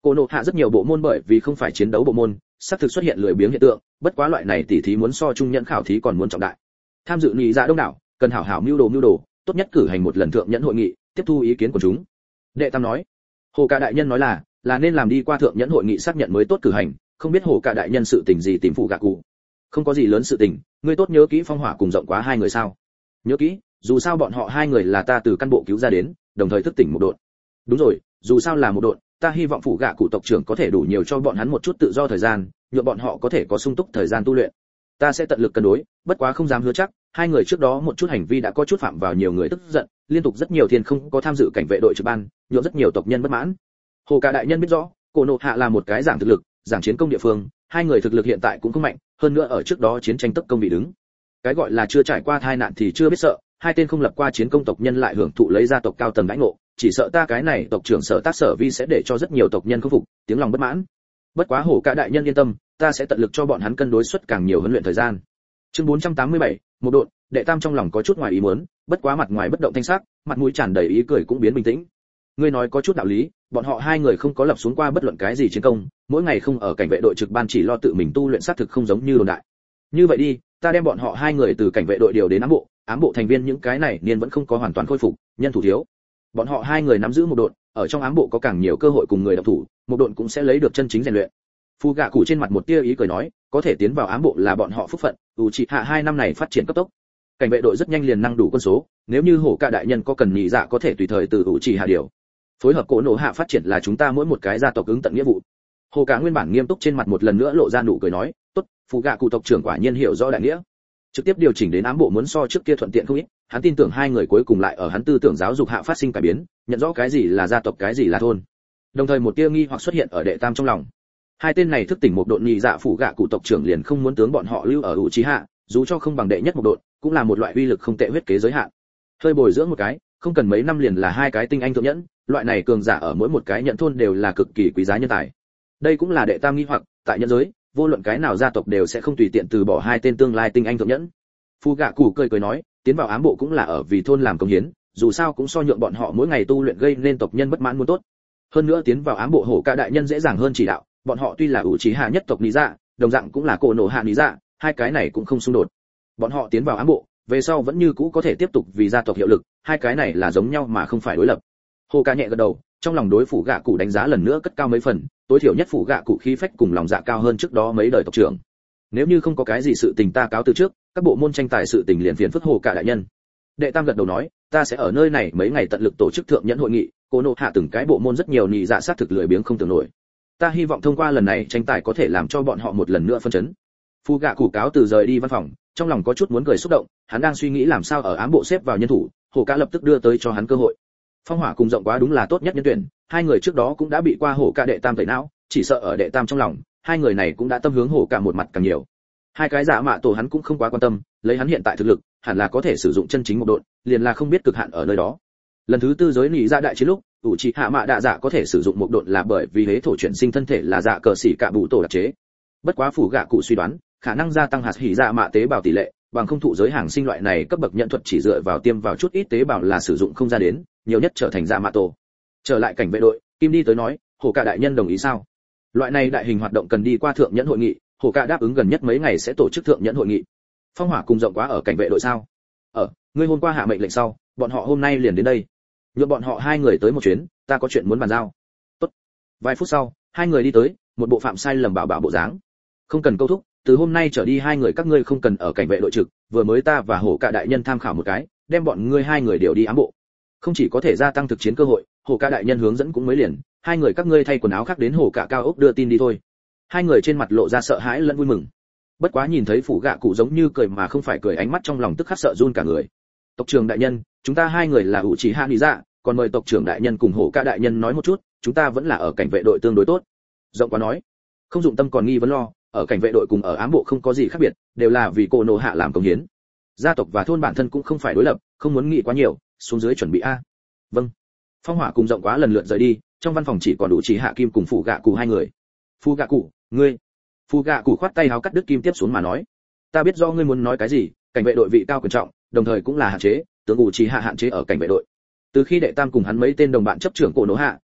Cô nộ hạ rất nhiều bộ môn bởi vì không phải chiến đấu bộ môn, sắp thực xuất hiện lười biếng hiện tượng, bất quá loại này tỉ thí muốn so trung nhẫn khảo thí còn muốn trọng đại. Tham dự nhị dạ đông đảo, cần hảo hảo mưu đồ mưu đồ, tốt nhất cử hành một lần thượng nhẫn hội nghị, tiếp thu ý kiến của chúng. Đệ tam nói, Hồ Cả đại nhân nói là, là nên làm đi qua thượng nhẫn hội nghị xác nhận mới tốt cử hành, không biết Hồ Cả đại nhân sự tình gì tìm phụ gạ cụ. Không có gì lớn sự tình, ngươi tốt nhớ kỹ phong hỏa cùng rộng quá hai người sao? Nhớ kỹ, dù sao bọn họ hai người là ta từ căn bộ cứu ra đến, đồng thời thức tỉnh một độn. Đúng rồi, dù sao là một độn, ta hy vọng phụ gạ cụ tộc trưởng có thể đủ nhiều cho bọn hắn một chút tự do thời gian, nhượng bọn họ có thể có sung túc thời gian tu luyện. Ta sẽ tận lực cân đối, bất quá không dám hứa chắc, hai người trước đó một chút hành vi đã có chút phạm vào nhiều người tức giận, liên tục rất nhiều thiên không có tham dự cảnh vệ đội trực ban, nhượng rất nhiều tộc nhân bất mãn. Hồ Cả đại nhân biết rõ, Cổ Nộ Hạ là một cái giảng thực lực, giảng chiến công địa phương, hai người thực lực hiện tại cũng không mạnh, hơn nữa ở trước đó chiến tranh tốc công bị đứng. Cái gọi là chưa trải qua tai nạn thì chưa biết sợ, hai tên không lập qua chiến công tộc nhân lại hưởng thụ lấy gia tộc cao tầng đãi ngộ, chỉ sợ ta cái này tộc trưởng sở tác sở vi sẽ để cho rất nhiều tộc nhân không phục, tiếng lòng bất mãn. Bất quá Hồ Cả đại nhân yên tâm, ta sẽ tận lực cho bọn hắn cân đối suất càng nhiều huấn luyện thời gian. Chương bốn trăm tám mươi bảy, một độn, đệ tam trong lòng có chút ngoài ý muốn, bất quá mặt ngoài bất động thanh sắc, mặt mũi tràn đầy ý cười cũng biến bình tĩnh. Ngươi nói có chút đạo lý, bọn họ hai người không có lập xuống qua bất luận cái gì chiến công, mỗi ngày không ở cảnh vệ đội trực ban chỉ lo tự mình tu luyện sát thực không giống như đồn đại. Như vậy đi, ta đem bọn họ hai người từ cảnh vệ đội điều đến ám bộ, ám bộ thành viên những cái này niên vẫn không có hoàn toàn khôi phục, nhân thủ thiếu. Bọn họ hai người nắm giữ một độn, ở trong ám bộ có càng nhiều cơ hội cùng người động thủ, một độn cũng sẽ lấy được chân chính rèn luyện. Phu gạ cụ trên mặt một tia ý cười nói, có thể tiến vào ám bộ là bọn họ phúc phận, ủ trị hạ hai năm này phát triển cấp tốc. Cảnh vệ đội rất nhanh liền năng đủ quân số, nếu như Hổ Cả đại nhân có cần nhị dạ có thể tùy thời từ ủ trị hạ điều. Phối hợp Cổ Nộ Hạ phát triển là chúng ta mỗi một cái gia tộc ứng tận nghĩa vụ. Hồ Cả nguyên bản nghiêm túc trên mặt một lần nữa lộ ra nụ cười nói, tốt, phụ gạ cụ tộc trưởng quả nhiên hiểu rõ đại nghĩa. Trực tiếp điều chỉnh đến ám bộ muốn so trước kia thuận tiện không ít, hắn tin tưởng hai người cuối cùng lại ở hắn tư tưởng giáo dục hạ phát sinh cải biến, nhận rõ cái gì là gia tộc cái gì là thôn. Đồng thời một tia nghi hoặc xuất hiện ở đệ tam trong lòng. Hai tên này thức tỉnh một độn nhị dạ phụ gạ cụ tộc trưởng liền không muốn tướng bọn họ lưu ở ủ trí hạ, dù cho không bằng đệ nhất một độn, cũng là một loại uy lực không tệ huyết kế giới hạn. Hơi bồi dưỡng một cái, không cần mấy năm liền là hai cái tinh anh thượng nhẫn, loại này cường giả ở mỗi một cái nhận thôn đều là cực kỳ quý giá nhân tài. Đây cũng là đệ tam nghi hoặc, tại nhân giới, vô luận cái nào gia tộc đều sẽ không tùy tiện từ bỏ hai tên tương lai tinh anh thượng nhẫn. Phu gạ cụ cười cười nói, tiến vào ám bộ cũng là ở vì thôn làm công hiến, dù sao cũng so nhượng bọn họ mỗi ngày tu luyện gây nên tộc nhân bất mãn muốn tốt. Hơn nữa tiến vào ám bộ Hổ Cả đại nhân dễ dàng hơn chỉ đạo, bọn họ tuy là ủ trí hạ nhất tộc lý dạ, đồng dạng cũng là Cổ Nộ Hạ lý dạ, hai cái này cũng không xung đột. Bọn họ tiến vào ám bộ, về sau vẫn như cũ có thể tiếp tục vì gia tộc hiệu lực, hai cái này là giống nhau mà không phải đối lập. Hồ Cả nhẹ gật đầu, trong lòng đối phủ gạ cụ đánh giá lần nữa cất cao mấy phần, tối thiểu nhất phủ gạ cụ khí phách cùng lòng dạ cao hơn trước đó mấy đời tộc trưởng. Nếu như không có cái gì sự tình ta cáo từ trước, các bộ môn tranh tài sự tình liền phiền phức Hồ Cả đại nhân. Đệ tam gật đầu nói, ta sẽ ở nơi này mấy ngày tận lực tổ chức thượng nhẫn hội nghị, Cổ Nộ Hạ từng cái bộ môn rất nhiều nhị dạ sát thực lười biếng không tưởng nổi. Ta hy vọng thông qua lần này tranh tài có thể làm cho bọn họ một lần nữa phân chấn. Phu gạ cụ cáo từ rời đi văn phòng, trong lòng có chút muốn cười xúc động, hắn đang suy nghĩ làm sao ở ám bộ xếp vào nhân thủ, Hồ Cả lập tức đưa tới cho hắn cơ hội. Phong hỏa cùng rộng quá đúng là tốt nhất nhân tuyển, hai người trước đó cũng đã bị qua Hồ Cả đệ tam tẩy não, chỉ sợ ở đệ tam trong lòng, hai người này cũng đã tâm hướng Hồ Cả một mặt càng nhiều. Hai cái giả mạ tổ hắn cũng không quá quan tâm, lấy hắn hiện tại thực lực, hẳn là có thể sử dụng chân chính một độn, liền là không biết cực hạn ở nơi đó. Lần thứ tư giới nỉ ra đại chiến lúc, ủ trì hạ mạ đạ dạ có thể sử dụng một độn là bởi vì hế thổ chuyển sinh thân thể là dạ cờ xỉ cả bụ tổ đặc chế. Bất quá phủ gạ cụ suy đoán, khả năng gia tăng hạt hỉ dạ mạ tế bào tỷ lệ, bằng không thụ giới hàng sinh loại này cấp bậc nhận thuật chỉ dựa vào tiêm vào chút ít tế bào là sử dụng không ra đến, nhiều nhất trở thành dạ mạ tổ. Trở lại cảnh vệ đội, Kim đi tới nói, Hồ Cả đại nhân đồng ý sao? Loại này đại hình hoạt động cần đi qua thượng nhẫn hội nghị, Hồ Cả đáp ứng gần nhất mấy ngày sẽ tổ chức thượng nhẫn hội nghị. Phong hỏa cùng rộng quá ở cảnh vệ đội sao? Ở, ngươi hôm qua hạ mệnh lệnh sau, bọn họ hôm nay liền đến đây. Nhượng bọn họ hai người tới một chuyến, ta có chuyện muốn bàn giao. Tốt. Vài phút sau, hai người đi tới, một bộ phạm sai lầm bảo bảo bộ dáng. Không cần câu thúc, từ hôm nay trở đi hai người các ngươi không cần ở cảnh vệ đội trực, vừa mới ta và Hổ Cả đại nhân tham khảo một cái, đem bọn ngươi hai người đều đi ám bộ. Không chỉ có thể gia tăng thực chiến cơ hội, Hổ Cả đại nhân hướng dẫn cũng mới liền, hai người các ngươi thay quần áo khác đến Hổ Cả cao ốc đưa tin đi thôi. Hai người trên mặt lộ ra sợ hãi lẫn vui mừng. Bất quá nhìn thấy phủ gạ cụ giống như cười mà không phải cười, ánh mắt trong lòng tức khắc sợ run cả người. Tộc trưởng đại nhân, chúng ta hai người là ủ chỉ hạ lý dạ, còn mời tộc trưởng đại nhân cùng Hổ Cả đại nhân nói một chút, chúng ta vẫn là ở cảnh vệ đội tương đối tốt. Rộng quá nói, không dụng tâm còn nghi vấn lo, ở cảnh vệ đội cùng ở ám bộ không có gì khác biệt, đều là vì Cổ Nộ Hạ làm công hiến. Gia tộc và thôn bản thân cũng không phải đối lập, không muốn nghĩ quá nhiều, xuống dưới chuẩn bị a. Vâng. Phong hỏa cùng rộng quá lần lượt rời đi, trong văn phòng chỉ còn đủ chỉ hạ kim cùng phụ gạ cụ hai người. Phụ gạ cụ, ngươi. Phụ gạ cụ khoát tay háo cắt đứt kim tiếp xuống mà nói, ta biết do ngươi muốn nói cái gì, cảnh vệ đội vị cao quyền trọng, đồng thời cũng là hạn chế, tướng ủ chỉ hạ hạn chế ở cảnh vệ đội. Từ khi đệ tam cùng hắn mấy tên đồng bạn chấp trưởng Cổ Nộ Hạ,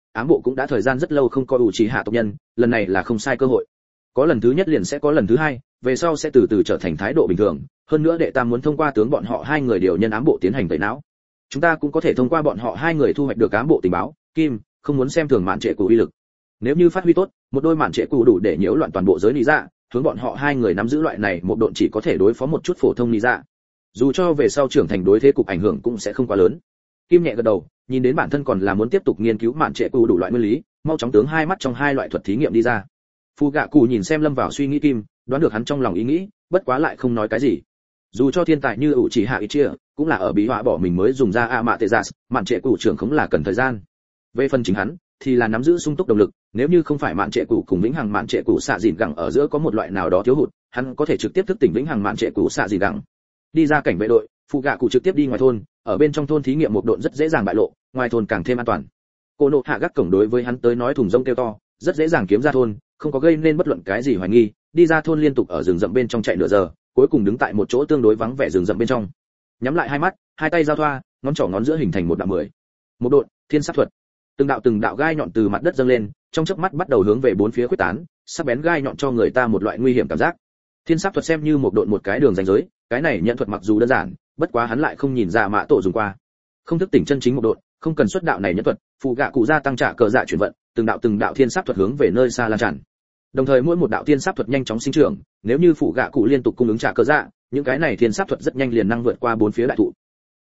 ám bộ cũng đã thời gian rất lâu không có ủ trì hạ tộc nhân, lần này là không sai cơ hội. Có lần thứ nhất liền sẽ có lần thứ hai, về sau sẽ từ từ trở thành thái độ bình thường, hơn nữa đệ tam muốn thông qua tướng bọn họ hai người điều nhân ám bộ tiến hành tẩy não. Chúng ta cũng có thể thông qua bọn họ hai người thu hoạch được ám bộ tình báo. Kim, không muốn xem thường mạn trệ cụ uy lực. Nếu như phát huy tốt, một đôi mạn trệ cụ đủ để nhiễu loạn toàn bộ giới lý dạ, hướng bọn họ hai người nắm giữ loại này một độn chỉ có thể đối phó một chút phổ thông lý dạ. Dù cho về sau trưởng thành đối thế cục ảnh hưởng cũng sẽ không quá lớn. Kim nhẹ gật đầu, nhìn đến bản thân còn là muốn tiếp tục nghiên cứu mạn trệ cụ đủ loại nguyên lý, mau chóng tướng hai mắt trong hai loại thuật thí nghiệm đi ra. Phu gạ cụ nhìn xem lâm vào suy nghĩ Kim, đoán được hắn trong lòng ý nghĩ, bất quá lại không nói cái gì. Dù cho thiên tài như ủ chỉ hạ ít chia, cũng là ở bí họa bỏ mình mới dùng ra a mạ tê giả, mạn trệ cụ trưởng không là cần thời gian. Về phần chính hắn, thì là nắm giữ sung túc động lực, nếu như không phải mạn trệ cụ cùng vĩnh hằng mạn trệ cụ xạ dìn gẳng ở giữa có một loại nào đó thiếu hụt, hắn có thể trực tiếp thức tỉnh vĩnh hằng mạn trệ cụ xạ dìn gẳng. Đi ra cảnh vệ đội, phụ gạ cụ trực tiếp đi ngoài thôn, ở bên trong thôn thí nghiệm một độn rất dễ dàng bại lộ, ngoài thôn càng thêm an toàn. Cô nộ hạ gác cổng đối với hắn tới nói thùng rông kêu to, rất dễ dàng kiếm ra thôn, không có gây nên bất luận cái gì hoài nghi, đi ra thôn liên tục ở rừng rậm bên trong chạy nửa giờ, cuối cùng đứng tại một chỗ tương đối vắng vẻ rừng rậm bên trong. Nhắm lại hai mắt, hai tay giao thoa, ngón trỏ ngón giữa hình thành một đạo mười. Một độn, thiên sát thuật. Từng đạo từng đạo gai nhọn từ mặt đất dâng lên, trong chớp mắt bắt đầu hướng về bốn phía khuếch tán, sắc bén gai nhọn cho người ta một loại nguy hiểm cảm giác. Thiên sát thuật xem như một độn một cái đường ranh giới, cái này nhận thuật mặc dù đơn giản, bất quá hắn lại không nhìn ra mã tổ dùng qua. Không thức tỉnh chân chính một độn, không cần xuất đạo này nhẫn thuật, phụ gạ cụ gia tăng trả cờ dạ chuyển vận, từng đạo từng đạo thiên sát thuật hướng về nơi xa lan tràn. Đồng thời mỗi một đạo thiên sát thuật nhanh chóng sinh trưởng, nếu như phụ gạ cụ liên tục cung ứng trả cờ dạ, những cái này thiên sát thuật rất nhanh liền năng vượt qua bốn phía đại thụ,